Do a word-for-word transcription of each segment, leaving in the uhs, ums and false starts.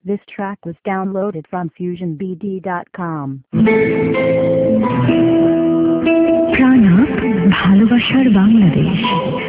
This track was downloaded from fusion b d dot com. প্রাণা ভালোবাসার বাংলাদেশ।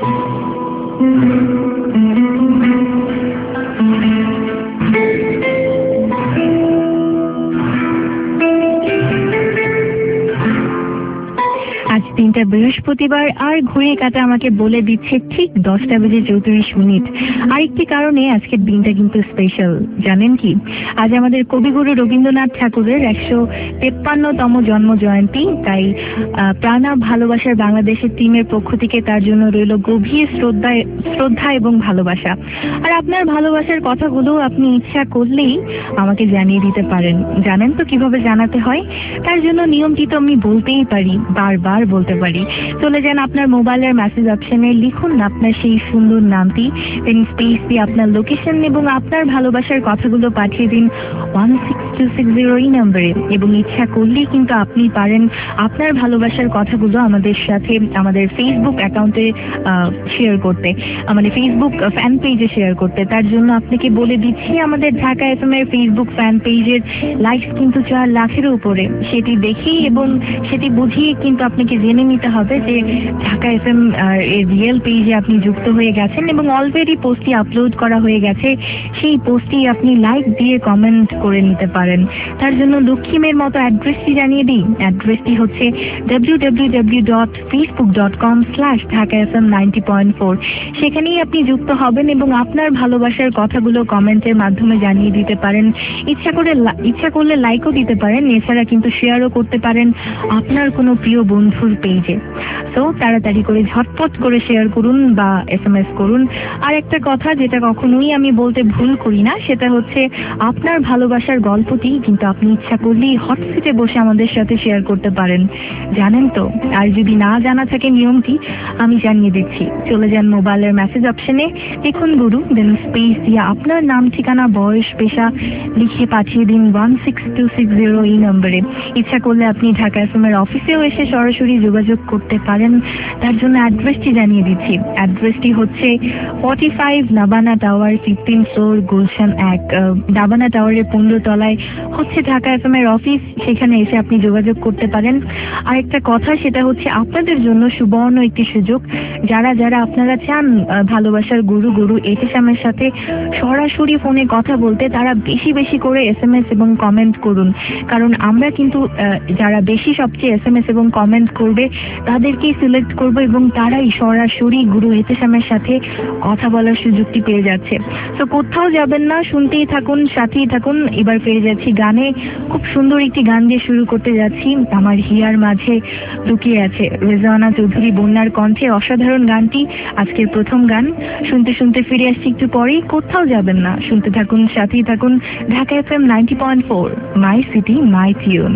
আজ দিনটা বৃহস্পতিবার, আর ঘুরে কাটা আমাকে বলে দিচ্ছে ঠিক দশটা বেজে চৌত্রিশ মিনিট। আরেকটি কারণে আজকের দিনটা কিন্তু স্পেশাল, জানেন কি? আজ আমাদের কবিগুরু রবীন্দ্রনাথ ঠাকুরের একশো তেপ্পান্নতম জন্ম জয়ন্তী। তাই প্রাণা ভালোবাসার বাংলাদেশের টিমের পক্ষ থেকে তার জন্য রইল গভীর শ্রদ্ধা শ্রদ্ধা এবং ভালোবাসা। আর আপনার ভালোবাসার কথাগুলো আপনি ইচ্ছা করলেই আমাকে জানিয়ে দিতে পারেন। জানেন তো কিভাবে জানাতে হয়? তার জন্য নিয়মটি তো আমি বলতেই পারি, বারবার বলতে পারি। চলে যান আপনার মোবাইলের মেসেজ অপশনে, লিখুন আপনার সেই সুন্দর নামটি, দেন স্পেস দিয়ে আপনার লোকেশন এবং আপনার ভালোবাসার কথাগুলো পাঠিয়ে দিন one six two six zero এই নম্বরে। এবং ইচ্ছা করলেই কিন্তু আপনি পারেন আপনার ভালোবাসার কথাগুলো আমাদের সাথে আমাদের ফেসবুক অ্যাকাউন্টে শেয়ার করতে, আমাদের ফেসবুক ফ্যান পেজে শেয়ার করতে। তার জন্য আপনাকে বলে দিচ্ছি, আমাদের ঢাকা এফ এম এর ফেসবুক ফ্যান পেজের লাইকস কিন্তু চার লাখের উপরে। সেটি দেখেই এবং সেটি বুঝিয়ে কিন্তু আপনাকে জেনে নিতে হবে যে ঢাকা এফ এম এর রিয়েল পেজে আপনি যুক্ত হয়ে গেছেন এবং অলরেডি পোস্টটি আপলোড করা হয়ে গেছে। সেই পোস্টটি আপনি লাইক দিয়ে কমেন্ট করে নিতে পারেন। তার জন্য লক্ষ্মীমের মতো অ্যাড্রেসটি জানিয়ে দিই। অ্যাড্রেসটি হচ্ছে W W W dot Facebook dot com slash Dhaka F M ninety point four. সেখানেই আপনি যুক্ত হবেন এবং আপনার ভালোবাসার কথাগুলো কমেন্টের মাধ্যমে জানিয়ে দিতে পারেন। ইচ্ছা করে ইচ্ছা করলে লাইকও দিতে পারেন, এছাড়া কিন্তু শেয়ারও করতে পারেন আপনার কোনো প্রিয় বন্ধুর পেজে। তো তাড়াতাড়ি করে ঝটপট করে শেয়ার করুন বা এস এম এস করুন। আর একটা কথা যেটা কখনোই আমি বলতে ভুল করি না, সেটা হচ্ছে আপনার ভালোবাসার গল্পটি কিন্তু আপনি ইচ্ছা করলেই হটসিটে বসে আমাদের সাথে শেয়ার করতে পারেন। জানেন তো? আর যদি না জানা থাকে নিয়মটি, আমি জানিয়ে দিচ্ছি। চলে যান মোবাইলের মেসেজ অপশনে, লিখুন গুরু, দেন স্পেস দিয়ে আপনার নাম, ঠিকানা, বয়স, পেশা লিখে পাঠিয়ে দিন one six two six zero এই নম্বরে। ইচ্ছা করলে আপনি ঢাকা এফ এম এর অফিসেও এসে সরাসরি যোগাযোগ করতে পারেন। তার জন্য অ্যাড্রেসটি জানিয়ে দিচ্ছি। অ্যাড্রেসটি হচ্ছে forty five Nabana tower, fifteen floor, Gulshan এক। নাবানা টাওয়ারের পনেরো তলায় হচ্ছে ঢাকা এফ এম এর অফিস। সেখানে এসে আপনি যোগাযোগ করতে পারেন। আর একটা কথা, সেটা হচ্ছে আপনাদের জন্য সুবর্ণ একটি সুযোগ। যারা যারা আপনারা চান ভালোবাসার গুরু গুরু এহতেশামের সাথে সরাসরি ফোনে কথা বলতে, তারা বেশি বেশি করে এস এম এস এবং কমেন্ট করুন। কারণ আমরা কিন্তু যারা বেশি সবচেয়ে এস এম এস এবং কমেন্ট করবে তাদেরকেই সিলেক্ট করব এবং তারাই সরাসরি গুরু এহতেশামের সাথে কথা বলার সুযোগটি পেয়ে যাচ্ছে। তো কোথাও যাবেন না, শুনতেই থাকুন, সাথেই থাকুন। এবার পেয়ে যাচ্ছি গানে। খুব সুন্দর একটি গান দিয়ে শুরু করতে যাচ্ছি। আমার হিয়ার মাঝে লুকিয়ে আছে, রেজানা চৌধুরী বন্যার কণ্ঠে অসাধারণ গানটি আজকের প্রথম গান। শুনতে শুনতে ফিরে আসছি একটু পরেই। কোথাও যাবেন না, শুনতে থাকুন, সাথেই থাকুন। Dhaka F M ninety point four, my city my tune.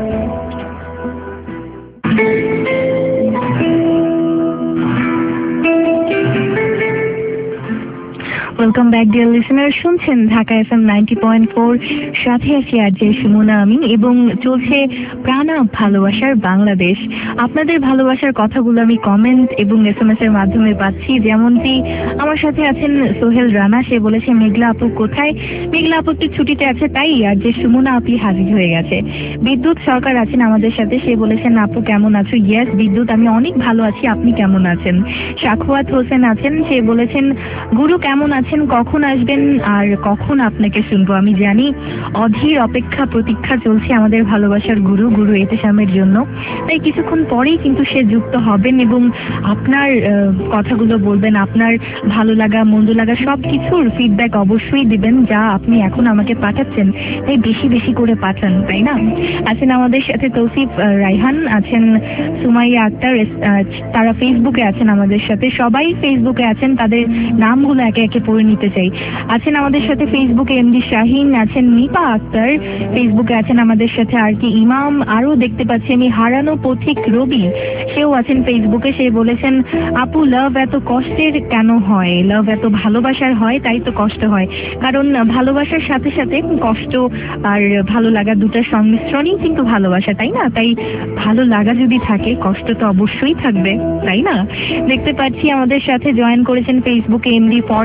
Welcome back dear listener, শুনছেন Dhaka F M ninety point four, সাথে আছি আর যে সুমনা আমি, এবং চলছে প্রাণা ভালোবাসার বাংলাদেশ। আপনাদের ভালোবাসার কথাগুলো আমি কমেন্ট এবং এস এম এস এর মাধ্যমে পাচ্ছি। যেমনটি আমার সাথে আছেন সোহেল রানা, সে বলেছে মেঘলা আপু কোথায়? মেঘলা আপু একটু ছুটিতে আছে, তাই আর যে সুমনা আপি হাজির হয়ে গেছে। বিদ্যুৎ সরকার আছেন আমাদের সাথে, সে বলেছেন আপু কেমন আছো? ইয়েস বিদ্যুৎ, আমি অনেক ভালো আছি, আপনি কেমন আছেন? সাখওয়াত হোসেন আছেন, সে বলেছেন গুরু কেমন আছেন, কখন আসবেন আর কখন আপনাকে শুনবো? আমি জানি অধীর অপেক্ষা প্রতীক্ষা চলছে আমাদের ভালোবাসার গুরু গুরু এহতেশামের জন্য, তাই কিছুক্ষণ পরেই কিন্তু সে যুক্ত হবেন এবং আপনার কথাগুলো বলবেন, আপনার ভালো লাগা মন্দ লাগা সব কিছুর ফিডব্যাক অবশ্যই দিবেন, যা আপনি এখন আমাকে পাঠাচ্ছেন। তাই বেশি বেশি করে পাঠান, তাই না? আছেন আমাদের সাথে তৌসিফ রাইহান, আছেন সুমাইয়া আক্তার, তারা ফেসবুকে আছেন আমাদের সাথে। সবাই ফেসবুকে আছেন, তাদের নামগুলো একে একে পড়ে নিতে চাই। আছেন আমাদের সাথে ফেসবুকে এমডি শাহিন, আছেন নিপা আক্তার, ফেসবুকে আছেন আমাদের সাথে আর কি ইমাম, আরো দেখতে পাচ্ছি আমি হারানো পথিক রবি, সেও আছেন ফেসবুকে। সে বলেছেন আপু লাভ এত কষ্টের কেন হয়? লাভ এত ভালোবাসার হয়, তাই তো কষ্ট হয়। কারণ ভালোবাসার সাথে সাথে কষ্ট আর ভালো লাগা দুটার সংমিশ্রণই কিন্তু ভালোবাসা, তাই না? তাই ভালো লাগা যদি থাকে, কষ্ট তো অবশ্যই থাকবে, তাই না? দেখতে পাচ্ছি আমাদের সাথে জয়েন করেছেন ফেসবুকে এমডি ফরহাদ আছেন,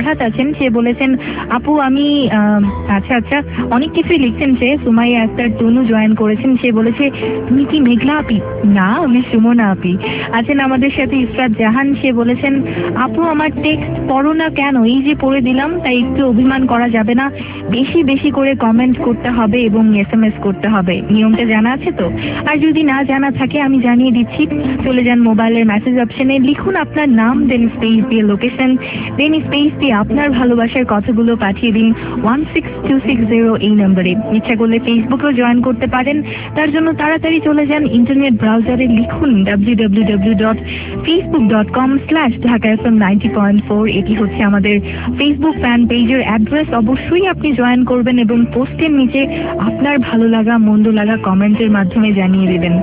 লিখেছেন। সে বলেছেন আপু আমি আহ, আচ্ছা আচ্ছা অনেক কিছুই লিখছেন সে। সুমাইয়া আক্তার তনু জয়েন করেছেন। সে বলেছে তুমি কি মেঘলা আপি? না, আমি সুমনা আপি। আছেন আমাদের সাথে ইসরাত জাহান। সে বলেছেন আপু আমার টেক্সট পড়ো না কেন? এই যে পড়ে দিলাম, তাই একটু অভিমান করা যাবে না, বেশি বেশি করে কমেন্ট করতে হবে এবং এস এম এস করতে হবে। নিয়মটা জানা আছে তো? আর যদি না জানা থাকে আমি জানিয়ে দিচ্ছি। চলে যান মোবাইলের মেসেজ অপশনে, লিখুন আপনার নাম, দেন স্পেস দিয়ে লোকেশন, দেন স্পেস দিয়ে আপনার ভালোবাসার কথাগুলো পাঠিয়ে দিন one six two six zero এই নম্বরে। ইচ্ছা করলে ফেসবুকেও জয়েন করতে পারেন। তার জন্য তাড়াতাড়ি চলে যান ইন্টারনেট ব্রাউজারে, লিখুন W W W dot Facebook dot com slash Dhaka F M ninety point four. এটি হচ্ছে আমাদের ফেসবুক ফ্যান পেজের অ্যাড্রেস। অবশ্যই আপনি জয়েন করবেন এবং পোস্টের নিচে আপনার ভালো লাগা মন্দ লাগা কমেন্টের মাধ্যমে জানিয়ে দেবেন।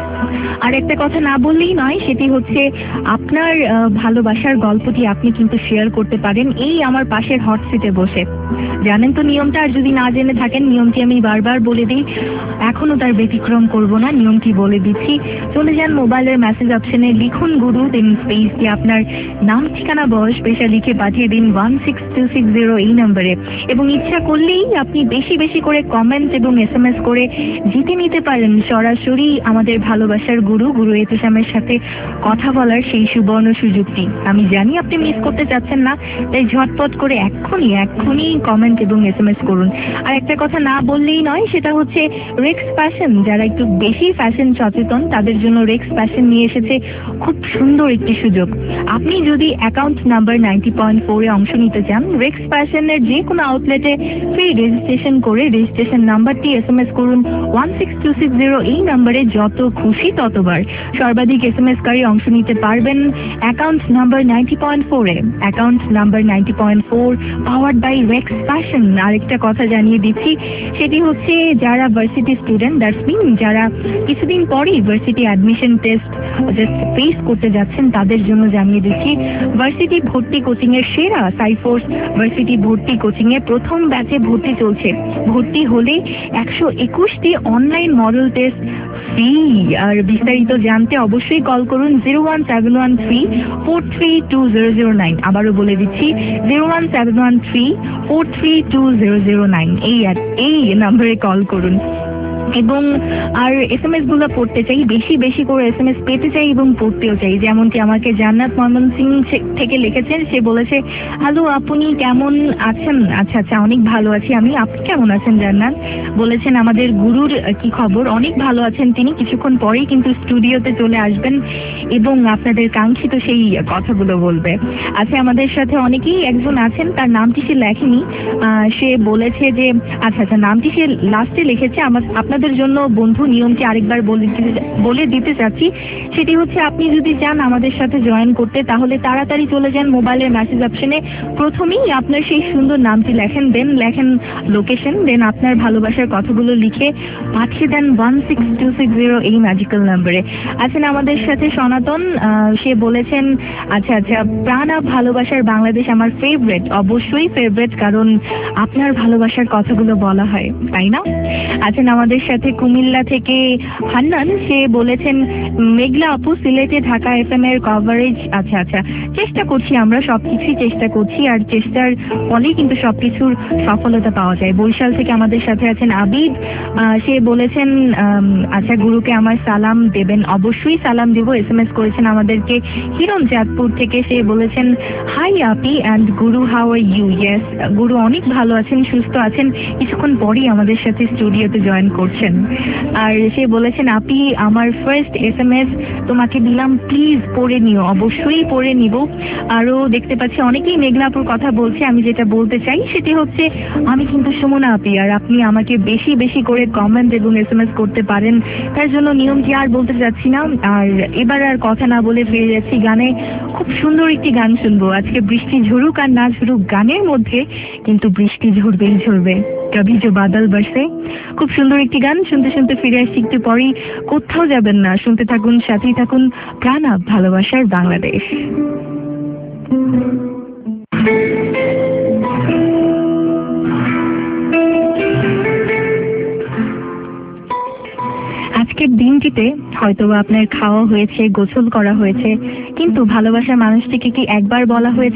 আর একটা কথা না বললেই নয়, সেটি হচ্ছে আপনার ভালোবাসার গল্পটি আপনি কিন্তু শেয়ার করতে পারেন এই আমার পাশের হট সিটে বসে। জানেন তো নিয়মটা? আর যদি না জেনে থাকেন, নিয়মটি আমি বারবার বলে দিই, এখনো তার ব্যতিক্রম করব না, নিয়মটি বলে দিচ্ছি। চলে যান মোবাইলের মেসেজ অপশনে, লিখুন গুরু, দেন স্পেস দিয়ে আপনার নাম, ঠিকানা, বয়স, পেশা লিখে পাঠিয়ে দিন one six two six zero এই নম্বরে। এবং ইচ্ছা করলেই আপনি বেশি বেশি করে কমেন্ট এবং এস এম এস করে জিতে নিতে পারেন সরাসরি আমাদের ভালোবাসার গুরু গুরু এহতেশামের সাথে কথা বলার সেই সুবর্ণ সুযোগটি। আমি জানি আপনি মিস করতে চাচ্ছেন না, তাই ঝটপট করে এক্ষুনি এক্ষুনি কমেন্ট এবং এস এম এস করুন। আর একটা কথা না বললেই নয়, সেটা হচ্ছে রেক্স ফ্যাশন। যারা একটু বেশি ফ্যাশন সচেতন তাদের জন্য রেক্স ফ্যাশন নিয়ে এসেছে খুব সুন্দর একটি সুযোগ। আপনি যদি অ্যাকাউন্ট নাম্বার নাইনটি পয়েন্ট ফোরে অংশ নিতে চান, রেক্স ফ্যাশনের যে কোনো আউটলেটে ফ্রি রেজিস্ট্রেশন করে রেজিস্ট্রেশন নাম্বারটি এস এম এস করুন one six two six zero এই নাম্বারে। যত খুশি ততবার সর্বাধিক এস এম এস কারী অংশ নিতে পারবেন অ্যাকাউন্ট নাম্বার নাইনটি পয়েন্ট ফোরে। Account number ninety point four powered by Rex fashion. আরেকটা কথা জানিয়ে দিচ্ছি, সেটি হচ্ছে যারা ভার্সিটি স্টুডেন্ট, দ্যাটস মিন যারা কিছুদিন পরেই varsity admission test just face করতে যাচ্ছেন, তাদের জন্য জানিয়ে দিচ্ছি ভার্সিটি ভর্তি কোচিং এর সেরা সাইফোর্স ভার্সিটি ভর্তি কোচিং এ প্রথম ব্যাচে ভর্তি চলছে। ভর্তি হলে একশো একুশটি অনলাইন মডেল টেস্ট ফ্রি। আর বিস্তারিত জানতে অবশ্যই কল করুন zero one seven one three four three two zero zero nine. আবারও বলে দিচ্ছি zero one seven one three four three two zero zero nine এই এই নাম্বারে কল করুন। এবং আর এস এম এস গুলো পড়তে চাই, বেশি বেশি করে এস এম এস পেতে চাই এবং পড়তেও চাই। যেমনটি আমাকে জান্নাত ময়মন সিং থেকে লিখেছেন। সে বলেছে হ্যালো আপনি কেমন আছেন? আচ্ছা আচ্ছা অনেক ভালো আছি আমি, আপনি কেমন আছেন জান্নাত? বলেছেন আমাদের গুরুর কি খবর? অনেক ভালো আছেন তিনি। কিছুক্ষণ পরেই কিন্তু স্টুডিওতে চলে আসবেন এবং আপনাদের কাঙ্ক্ষিত সেই কথাগুলো বলবে। আচ্ছা আমাদের সাথে অনেকেই একজন আছেন, তার নামটি সে লেখেনি। সে বলেছে যে আচ্ছা আচ্ছা নামটি সে লাস্টে লিখেছে। আমার আপনাদের জন্য বন্ধু নিয়মটি আরেকবার বলে বলে দিতে চাচ্ছি, সেটি হচ্ছে আপনি যদি চান আমাদের সাথে জয়েন করতে, তাহলে তাড়াতাড়ি চলে যান মোবাইলের মেসেজ অপশনে, প্রথমেই আপনার সেই সুন্দর নামটি লেখেন, দেন লেখেন লোকেশন, দেন আপনার ভালোবাসার কথাগুলো লিখে পাঠিয়ে দেন one six two six zero এই ম্যাজিক্যাল নাম্বারে। আছেন আমাদের সাথে সনাতন। সে বলেছেন আচ্ছা আচ্ছা প্রাণ আপ ভালোবাসার বাংলাদেশ আমার ফেভারিট। অবশ্যই ফেভারিট, কারণ আপনার ভালোবাসার কথাগুলো বলা হয়, তাই না? আছেন আমাদের সাথে কুমিল্লা থেকে হান্নান। সে বলেছেন মেঘলা আপু সিলেটে ঢাকা এফ এম এর কভারেজ। আচ্ছা আচ্ছা চেষ্টা করছি, আমরা সবকিছুই চেষ্টা করছি, আর চেষ্টার ফলেই কিন্তু সবকিছুর সফলতা পাওয়া যায়। বরিশাল থেকে আমাদের সাথে আছেন আবিদ। সে বলেছেন আচ্ছা গুরুকে আমার সালাম দেবেন। অবশ্যই সালাম দেব। এস এম এস করেছেন আমাদেরকে হিরণ চাঁদপুর থেকে। সে বলেছেন high Api and Guru, how are you? Yes গুরু অনেক ভালো আছেন, সুস্থ আছেন, কিছুক্ষণ পরেই আমাদের সাথে স্টুডিওতে জয়েন করছেন। আর সে বলেছেন আপি আমার ফার্স্ট এস এম এস তোমাকে দিলাম, প্লিজ পড়ে নিও। অবশ্যই পড়ে নিব। আরো দেখতে পাচ্ছি অনেকেই মেঘলাপুর কথা বলছে। আমি যেটা বলতে চাই সেটি হচ্ছে আমি কিন্তু সুমনা আপি, আর আপনি আমাকে বেশি বেশি করে কমেন্ট এবং এস এম এস করতে পারেন। তার জন্য নিয়মটি আর বলতে চাচ্ছি না, আর এবার আর কথা না বলে ফিরে যাচ্ছি গানে। খুব সুন্দর একটি গান শুনবো আজকে। বৃষ্টি ঝরুক আর না ঝরুক, গানের মধ্যে কিন্তু বৃষ্টি ঝরবেই ঝরবে। কবি যে বাদল বর্ষে, খুব সুন্দর একটি গান শুনতে শুনতে ফিরে আসছি একটু পরেই। কোথাও যাবেন না, শুনতে থাকুন, সাথেই থাকুন প্রাণ আপ ভালোবাসার বাংলাদেশ। আজকের দিনটিতে হয়তোবা আপনার খাওয়া হয়েছে, গোসল করা হয়েছে, কিন্তু ভালোবাসার মানুষটিকে কি একবার বলা হয়েছে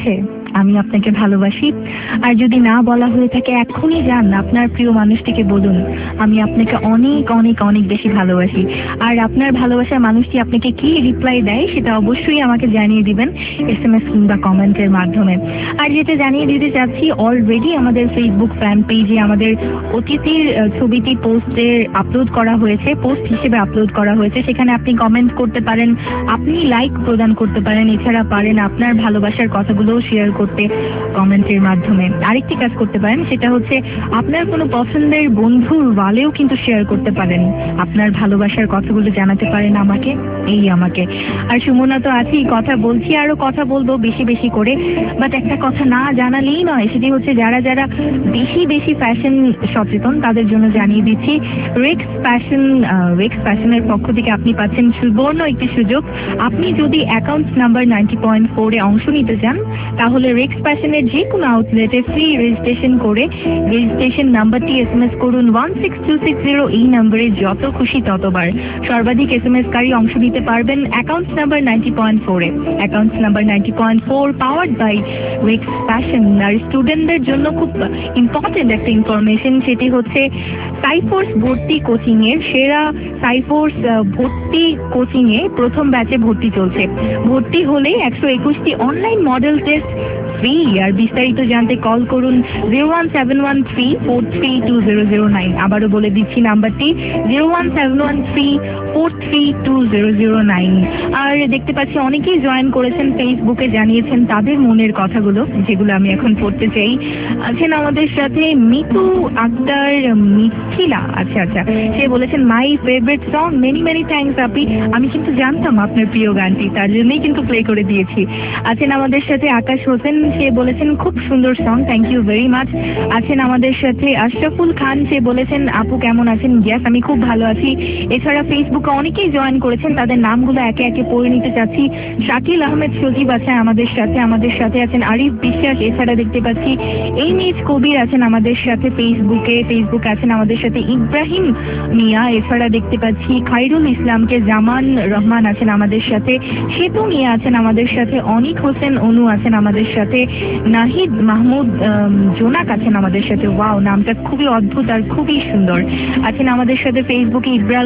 আমি আপনাকে ভালোবাসি। আর যদি না বলা হয়ে থাকে এক্ষুনি যান আপনার প্রিয় মানুষটিকে বলুন আমি আপনাকে অনেক অনেক অনেক বেশি ভালোবাসি। আর আপনার ভালোবাসার মানুষটি আপনাকে কি রিপ্লাই দেয় সেটা অবশ্যই আমাকে জানিয়ে দিবেন এস এম এস কিংবা কমেন্টের মাধ্যমে। আর যেটা জানিয়ে দিতে চাচ্ছি, অলরেডি আমাদের ফেসবুক ফ্যান পেজে আমাদের অতিথির ছবিটি পোস্টে আপলোড করা হয়েছে, পোস্ট হিসেবে আপলোড করা হয়েছে। সেখানে আপনি কমেন্ট করতে পারেন, আপনি লাইক প্রদান করতে পারেন, এছাড়া পারেন আপনার ভালোবাসার কথাগুলোও শেয়ার করতে কমেন্টের মাধ্যমে। আরেকটি কাজ করতে পারেন, সেটা হচ্ছে আপনার কোনো পছন্দের বন্ধুর ওয়ালেও কিন্তু শেয়ার করতে পারেন, আপনার ভালোবাসার কথাগুলো জানাতে পারেন আমাকে, এই আমাকে। আর সুমনা তো আছেই, কথা বলছি, আরো কথা বলবো বেশি বেশি করে, বাট একটা কথা না জানালেই নয়, সেটি হচ্ছে যারা যারা বেশি বেশি ফ্যাশন সচেতন তাদের জন্য জানিয়ে দিচ্ছি, রেক্স ফ্যাশন রেক্স ফ্যাশনের পক্ষ থেকে আপনি পাচ্ছেন সুবর্ণ একটি সুযোগ। আপনি যদি account number ninety point four এ অংশ নিতে চান তাহলে রেক্স ফ্যাশনের যে কোনো আউটলেটে ফ্রি রেজিস্ট্রেশন করে রেজিস্ট্রেশন নাম্বারটি এস এম এস করুন one six two six zero, এই নাম্বারে যত খুশি ততবার। সর্বাধিক এস এম এস কারী অংশ নিতে পারবেন account number ninety point four এ। Account number ninety point four powered by Rex fashion. আর স্টুডেন্টদের জন্য খুব ইম্পর্টেন্ট একটা ইনফরমেশন, সেটি হচ্ছে সাইফোর্স ভর্তি কোচিং এর সেরা সাইফোর্স ভর্তি কোচিং এ প্রথম ব্যাচে ভর্তি চলছে। ভর্তি হলে একশো একুশটি অনলাইন মডেল টেস্ট ফ্রি। আর বিস্তারিত জানতে কল করুন zero one seven one three four three two zero zero nine. আবারও বলে দিচ্ছি নাম্বারটি zero one seven one three four three two zero zero nine. আর দেখতে পাচ্ছি অনেকেই জয়েন করেছেন ফেসবুকে, জানিয়েছেন তাদের মনের কথাগুলো, যেগুলো আমি এখন পড়তে চাই। আছেন আমাদের সাথে মিতু আক্তার মিথিলা, আচ্ছা আচ্ছা, সে বলেছেন my favourite song, many many thanks আপি। আমি কিন্তু জানতাম আপনার প্রিয় গানটি, তার জন্যই কিন্তু প্লে করে দিয়েছি। আছেন আমাদের সাথে আকাশ হোসেন, সে বলেছেন খুব সুন্দর song, thank you very much. আছেন আমাদের সাথে আশরাফুল খান, সে বলেছেন আপু কেমন আছেন? ইয়েস, আমি খুব ভালো আছি। এছাড়া ফেসবুকে অনেকেই জয়েন করেছেন, তাদের নামগুলো একে একে পড়ে নিতে চাচ্ছি। শাকিল আহমেদ সজীব আছে আমাদের সাথে, আমাদের সাথে আছেন আরিফ বিশ্বাস। এছাড়া দেখতে পাচ্ছি এই নিজ কবির আছেন আমাদের সাথে ফেসবুকে, ফেসবুকে আছেন আমাদের সাথে ইব্রাহিম মিয়া। এছাড়া দেখতে পাচ্ছি খাইরুল ইসলামকে জামান রহমান আছেন আমাদের সাথে, সেতু মিয়া আছেন আমাদের সাথে, অনিক হোসেন অনু আছেন আমাদের সাথে, নাহিদ মাহমুদ জোনাক আছেন আমাদের সাথে। ওয়াও, নামটা খুবই অদ্ভুত আর খুবই সুন্দর। আছেন আমাদের সাথে ফেসবুকে ইকবাল